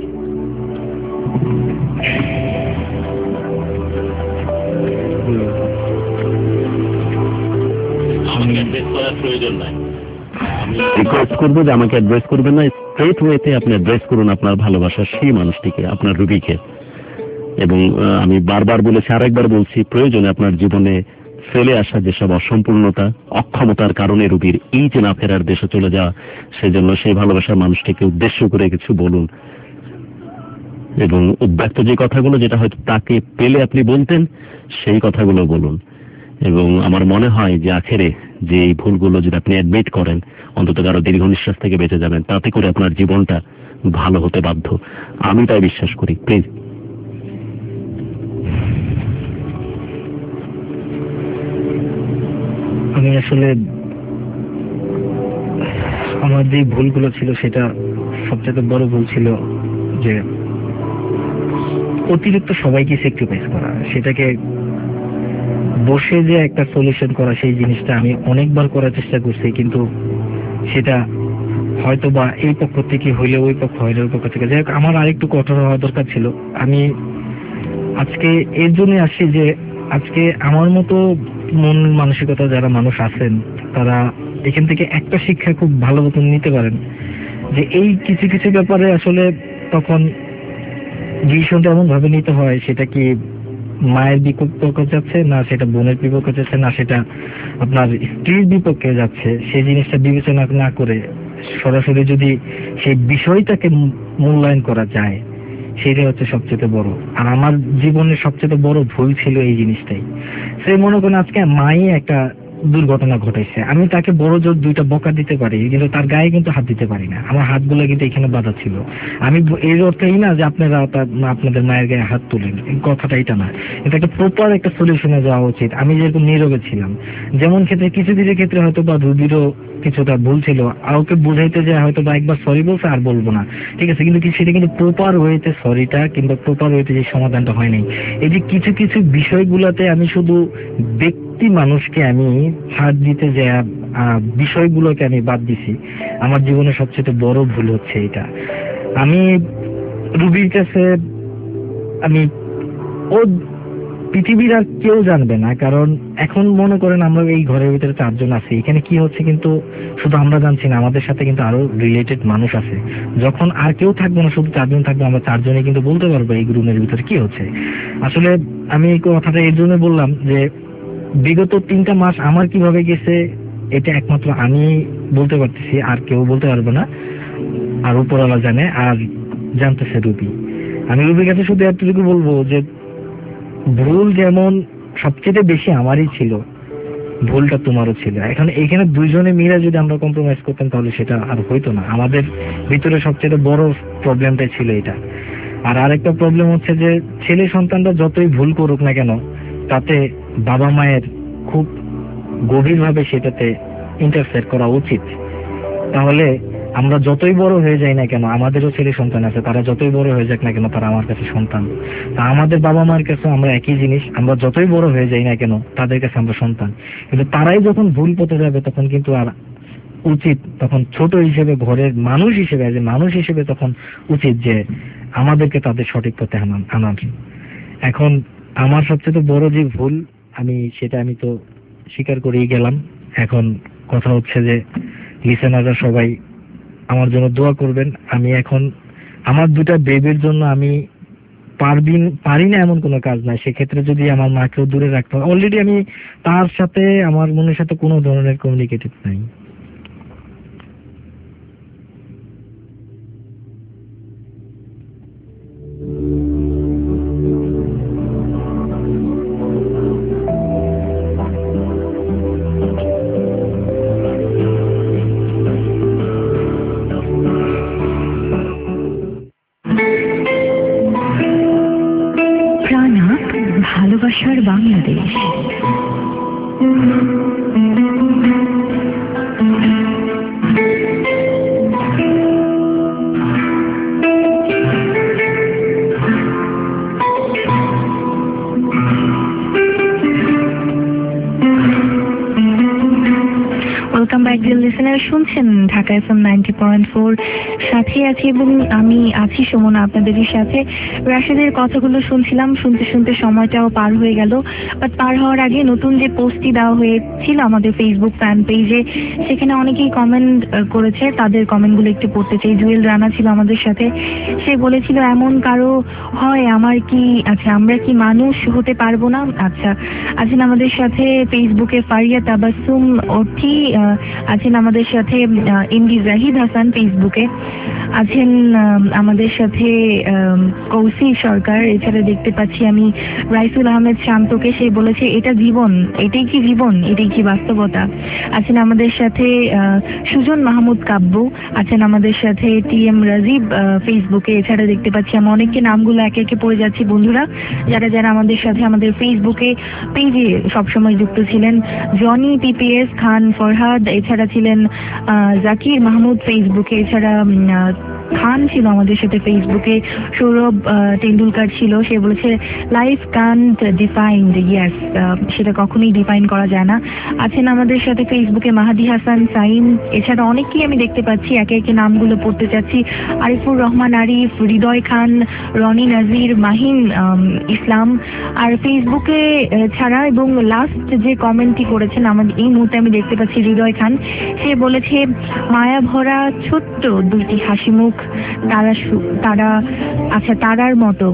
প্রয়োজন নাই, আমি রিকোয়েস্ট করবো যে আমাকে অ্যাড্রেস করবেন না, স্ট্রেট ওয়েতে আপনি অ্যাড্রেস করুন আপনার ভালোবাসার সেই মানুষটিকে, আপনার রুবিকে। এবং আমি বারবার বলেছি, আরেকবার বলছি, প্রয়োজনে আপনার জীবনে ফেলে আসা যেসব অসম্পূর্ণতা, অক্ষমতার কারণে রুবির এই যে না ফেরার দেশে চলে যাওয়া, সেজন্য সেই ভালোবাসার মানুষটিকে উদ্দেশ্য করে কিছু বলুন, এবং উদ্ব্যক্ত যে কথাগুলো যেটা হয়তো তাকে পেলে আপনি বলতেন সেই কথাগুলো বলুন। এবং আমার মনে হয় যে আখেরে যে এই ভুলগুলো যদি আপনি অ্যাডমিট করেন, অন্তত কারো দীর্ঘ নিঃশ্বাস থেকে বেঁচে যাবেন, তাতে করে আপনার জীবনটা ভালো হতে বাধ্য। আমি তাই বিশ্বাস করি। প্লিজ। আমি আসলে আমার যে ভুলগুলো ছিল সেটা সবচেয়ে বড় ভুল ছিল যে অতিরিক্ত সবাইকে স্যাক্রিফাইস করা, সেটাকে বসে যে একটা সলিউশন করা, সেই জিনিসটা আমি অনেকবার করার চেষ্টা করছি, কিন্তু সেটা হয়তো বা এই পক্ষ থেকে হইলে ওই পক্ষ হইলে ওই পক্ষ থেকে, যাই হোক আমার আরেকটু কঠোর হওয়া দরকার ছিল। আমি আজকে এর জন্য আসি যে আজকে আমার মতো মন মানসিকতা যারা মানুষ আছেন তারা এখান থেকে একটা শিক্ষা খুব ভালো মতন নিতে পারেন, যে এই কিছু কিছু ব্যাপারে আসলে তখন ডিসিশনটা এমন ভাবে নিতে হয়, সেটা কি মায়ের বিপক্ষে যাচ্ছে, না সেটা বোনের বিপক্ষে যাচ্ছে, না সেটা আপনার স্ত্রীর বিপক্ষে যাচ্ছে, সেই জিনিসটা বিবেচনা না করে সরাসরি যদি সেই বিষয়টাকে মূল্যায়ন করা যায়, সেটাই হচ্ছে সবচেয়ে বড়। আর আমার জীবনের সবচেয়ে বড় ভুল ছিল এই জিনিসটাই। সে মনে করেন আজকে মাই একটা দুর্ঘটনা ঘটাইছে, আমি তাকে বড় জোর দুইটা বকা দিতে পারি, কিন্তু তার গায়ে কিন্তু হাত দিতে পারি না। আমার হাতগুলো কিন্তু এখানে বাধা ছিল। আমি এর অর্থই না যে আপনারা আপনাদের মায়ের গায়ে হাত তুলেন, এই কথাটা এটা না। এটা একটা প্রপার একটা সলিউশনে যাওয়া উচিত। আমি যেরকম নীরবে ছিলাম, যেমন ক্ষেত্রে কিছু কিছু ক্ষেত্রে হয়তো বা রুবিরও কিছুটা ভুল ছিল, আর ওকে বুঝাইতে যে হয়তো বা একবার সরি বলছে আর বলবো না, ঠিক আছে, কিন্তু সেটা কিন্তু প্রপার ওয়েতে সরিটা কিংবা প্রপার ওয়েতে যে সমাধানটা হয় নাই। এই যে কিছু কিছু বিষয়গুলোতে আমি শুধু ব্যক্তি মানুষকে আমি হাত দিতে যে বিষয়গুলোকে আমি বাদ দিছি, আমার জীবনে সবচেয়ে বড় ভুল হচ্ছে এটা। আমি রুবির কাছে আমি ও পৃথিবীর আর কেউ জানবে না, কারণ এখন মনে করেন আমরা এই ঘরের ভিতরে চারজন আছি, এখানে কি হচ্ছে কিন্তু শুধু আমরা জানছি না, আমাদের সাথে কিন্তু আরো রিলেটেড মানুষ আছে। যখন আর কেউ থাকবে না, শুধু চারজন থাকবে, আমরা চারজনই কিন্তু বলতে পারবো এই রুমের ভিতরে কি হচ্ছে। আসলে আমি এই কথাটা এর জন্য বললাম যে বিগত তিনটা মাস আমার কিভাবে গেছে এটা একমাত্র আমি বলতে পারতেছি, আর কেউ বলতে পারবে না, আর উপরওয়ালা জানে, আর জানতেছে রুবি। আমি রুবির কাছে শুধু এতটুকু বলবো যে ভুল যেমন সবচেয়ে বেশি আমারই ছিল, ভুলটা তোমারও ছিল। এখন এখানে দুইজনে মিলে যদি আমরা কম্প্রোমাইজ করতাম তাহলে সেটা আর হইতো না। আমাদের ভিতরে সবচেয়ে বড় প্রবলেমটাই ছিল এটা। আর আরেকটা প্রবলেম হচ্ছে যে ছেলে সন্তানরা যতই ভুল করুক না কেন, তাতে বাবা মায়ের খুব গভীরভাবে সেটাতে ইন্টারফেয়ার করা উচিত। তাহলে আমরা যতই বড় হয়ে যাই না কেন, আমাদেরও ছেলে সন্তান আছে, তারা যতই বড় হয়ে যাক না কেন, তারা আমার কাছে সন্তান। তা আমাদের বাবা মায়ের কাছে আমরা একই জিনিস, আমরা যতই বড় হয়ে যাই না কেন তাদের কাছে আমরা সন্তান। কিন্তু তারাই যখন ভুল পথে যাবে তখন কিন্তু আর উচিত, তখন ছোট হিসেবে ঘরের মানুষ হিসেবে যে মানুষ হিসেবে তখন উচিত যে আমাদেরকে তাদের সঠিক পথে আনার। এখন আমার সবচেয়ে বড় যে ভুল আমি সেটা আমি তো স্বীকার করেই গেলাম। এখন কথা হচ্ছে যে লিসেনাররা সবাই আমার জন্য দোয়া করবেন। আমি এখন আমার দুটা বেবির জন্য আমি পারবি পারি না এমন কোনো কাজ নাই। সেক্ষেত্রে যদি আমার মাকেও দূরে রাখতে হয়, অলরেডি আমি তার সাথে আমার মনের সাথে কোনো ধরনের কমিউনিকেটিভ নাই। ভালোবাসার Bangladesh. Welcome back, dear listeners. আপনারা শুনছেন Dhaka FM ninety point four, সাথে আছি এবং আমি আছি সুমনা আপনাদেরই সাথে। রাশেদের কথাগুলো শুনছিলাম, শুনতে শুনতে সময়টাও পার হয়ে গেল। বাট পার হওয়ার আগে নতুন যে পোস্টটি দেওয়া হয়েছিল আমাদের ফেসবুক ফ্যান পেজে, সেখানে অনেকেই কমেন্ট করেছে, তাদের কমেন্টগুলো একটু পড়তে চাই। জুয়েল রানা ছিল আমাদের সাথে, সে বলেছিল এমন কারো হয় আমার কি, আচ্ছা আমরা কি মানুষ হতে পারবো না? আচ্ছা, আছেন আমাদের সাথে ফেসবুকে ফারিয়া তাবাসসুম অর্থী, আছেন আমাদের সাথে এমডি জাহিদ হাসান, ফেসবুকে আছেন আমাদের সাথে কৌশিক সরকার। এছাড়া দেখতে পাচ্ছি আমি রাইসুল আহমেদ শান্তকে, সে বলেছে এটা জীবন, এটাই কি জীবন, এটাই কি বাস্তবতা। আছেন আমাদের সাথে সুজন মাহমুদ কাব্য, আছেন আমাদের সাথে টি এম রাজীব ফেসবুকে। এছাড়া দেখতে পাচ্ছি আমি অনেককে নামগুলো একে একে পড়ে যাচ্ছি বন্ধুরা, যারা যারা আমাদের সাথে আমাদের ফেসবুকে পেজে সবসময় যুক্ত ছিলেন। জনি পিপিএস খান ফরহাদ, এছাড়া ছিলেন জাকির মাহমুদ ফেসবুকে, এছাড়া খান ছিল আমাদের সাথে ফেসবুকে। সৌরভ টেন্ডুলকার ছিল, সে বলেছে লাইফ কান্ট ডিফাইন্ড, ইয়েস, সেটা কখনোই ডিফাইন করা যায় না। আছেন আমাদের সাথে ফেসবুকে মাহাদি হাসান সাইম, এছাড়া অনেকেই আমি দেখতে পাচ্ছি, একে একে নামগুলো পড়তে চাচ্ছি। আরিফুর রহমান আরিফ, হৃদয় খান, রনি নাজির, মাহিন ইসলাম। আর ফেসবুকে ছাড়া এবং লাস্ট যে কমেন্টটি করেছেন আমাদের এই মুহূর্তে আমি দেখতে পাচ্ছি হৃদয় খান, সে বলেছে মায়া ভরা ছোট্ট দুইটি হাসি মুখ, তারা তারা আচ্ছা তারার মতো।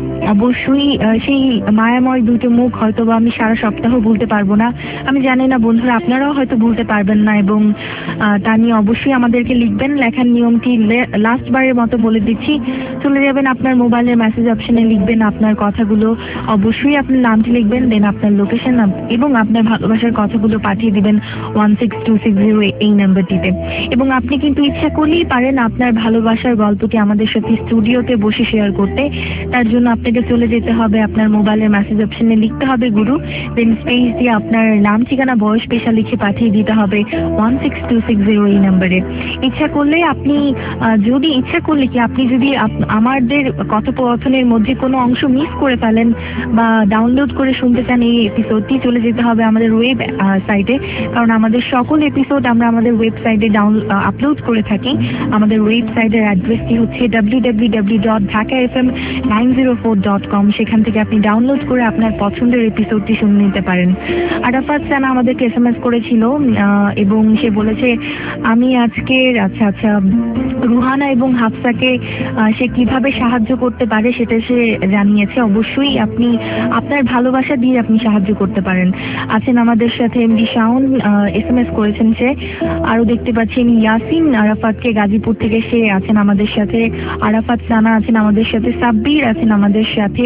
অবশ্যই সেই মায়াময় দুটো মুখ হয়তো বা আমি সারা সপ্তাহ ভুলতে পারবো না। আমি জানি না বন্ধুরা আপনারাও হয়তো ভুলতে পারবেন না, এবং তা নিয়ে অবশ্যই আমাদেরকে লিখবেন। লেখার নিয়মটি লাস্ট বারের মতো বলে দিচ্ছি, চলে যাবেন আপনার মোবাইলের মেসেজ অপশনে, লিখবেন আপনার কথাগুলো, অবশ্যই আপনার নামটি লিখবেন, দেন আপনার লোকেশন এবং আপনার ভালোবাসার কথাগুলো পাঠিয়ে দিবেন one six two six zero এই নাম্বারটিতে। এবং আপনি কিন্তু ইচ্ছা করলেই পারেন আপনার ভালোবাসার গল্পটি আমাদের সাথে স্টুডিওতে বসে শেয়ার করতে। তার জন্য আপনাকে চলে যেতে হবে আপনার মোবাইলের মেসেজ অপশনে, লিখতে হবে গুরু, দেন স্পেস দিয়ে আপনার নাম ঠিকানা বয়স পেশা লিখে পাঠিয়ে দিতে হবে one six two six zero এই নাম্বারে। ইচ্ছা করলে আপনি যদি ইচ্ছা করলে কি আপনি যদি আমাদের কথোপকথনের মধ্যে কোনো অংশ মিস করে ফেলেন বা ডাউনলোড করে শুনতে চান এই এপিসোডটি, চলে যেতে হবে আমাদের ওয়েব সাইটে, কারণ আমাদের সকল এপিসোড আমরা আমাদের ওয়েবসাইটে ডাউন আপলোড করে থাকি। আমাদের ওয়েবসাইটের অ্যাড্রেসটি হচ্ছে W W W dot Dhaka F M nine zero four dot com. সেখান থেকে আপনি ডাউনলোড করে আপনার পছন্দের এপিসোডটি শুনে নিতে পারেন। আরাফাত সানা আমাদেরকে এস এম এস করেছিল এবং সে বলেছে আমি আজকের আচ্ছা আচ্ছা রুহানা এবং হাফসাকে সে কিভাবে সাহায্য করতে পারে সেটা সে জানিয়েছে। অবশ্যই আপনি আপনার ভালোবাসা দিয়ে আপনি সাহায্য করতে পারেন। আছেন আমাদের সাথে MD Shawon, S M S করেছেন সে। আরো দেখতে পাচ্ছেন ইয়াসিন আরাফাতকে গাজীপুর থেকে, সে আছেন আমাদের সাথে। আরাফাত সানা আছেন আমাদের সাথে, সাব্বির আছেন আমাদের সাথে,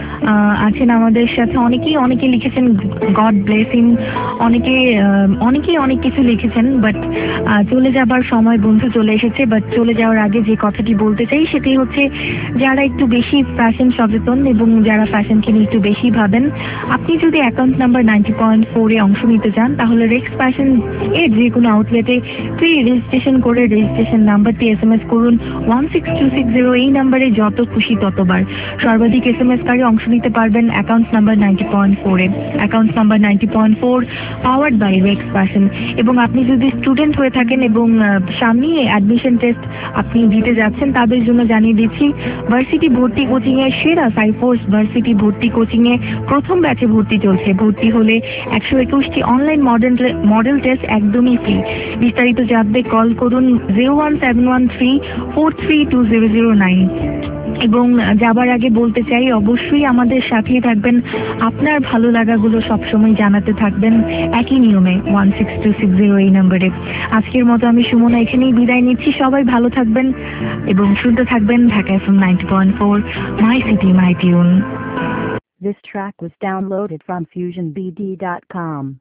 আছেন আমাদের সাথে অনেকেই অনেকে লিখেছেন গড ব্লেস হিম, অনেকে অনেকেই অনেক কিছু লিখেছেন। বাট চলে যাবার সময় বন্ধু চলে এসেছে। বাট চলে যাওয়ার আগে যে কথাটি বলতে চাই সেটি হচ্ছে, যারা একটু বেশি ফ্যাশন সচেতন এবং যারা ফ্যাশনকে নিয়ে একটু বেশি ভাবেন, আপনি যদি অ্যাকাউন্ট নাম্বার নাইনটি পয়েন্ট ফোরে অংশ নিতে চান তাহলে রেক্স ফ্যাশন এর যে কোনো আউটলেটে ফ্রি রেজিস্ট্রেশন করে রেজিস্ট্রেশন নাম্বারটি এস এম এস করুন one six two six zero এই নাম্বারে, যত খুশি ততবার। সর্বাধিক এস এম এস কারে অংশ নিতে পারবেন অ্যাকাউন্ট নাম্বার নাইনটি পয়েন্ট ফোরে। Account number ninety point four powered by Rex Fashion. এবং আপনি যদি স্টুডেন্ট হয়ে থাকেন এবং সামনে অ্যাডমিশন টেস্ট আপনি দিতে যাচ্ছেন, তাদের জন্য জানিয়ে দিচ্ছি ভার্সিটি ভর্তি কোচিং এর সেরা সাইফোর্স ভার্সিটি ভর্তি কোচিং এ প্রথম ব্যাচে ভর্তি চলছে। ভর্তি হলে একশো একুশটি অনলাইন মডেল মডেল টেস্ট একদমই ফ্রি। বিস্তারিত জানতে কল করুন zero one seven one three four three two zero zero nine. এবং যাবার আগে বলতে চাই অবশ্যই আমাদের সাথেই থাকবেন, আপনার ভালো লাগাগুলো সবসময় জানাতে থাকবেন একই নিয়মে one six two six zero এই নাম্বারে। আজকের মতো আমি সুমনা এখানেই বিদায় নিচ্ছি। সবাই ভালো থাকবেন এবং শুনতে থাকবেন Dhaka FM ninety point four, my city my tune. This track was downloaded from fusion b d dot com.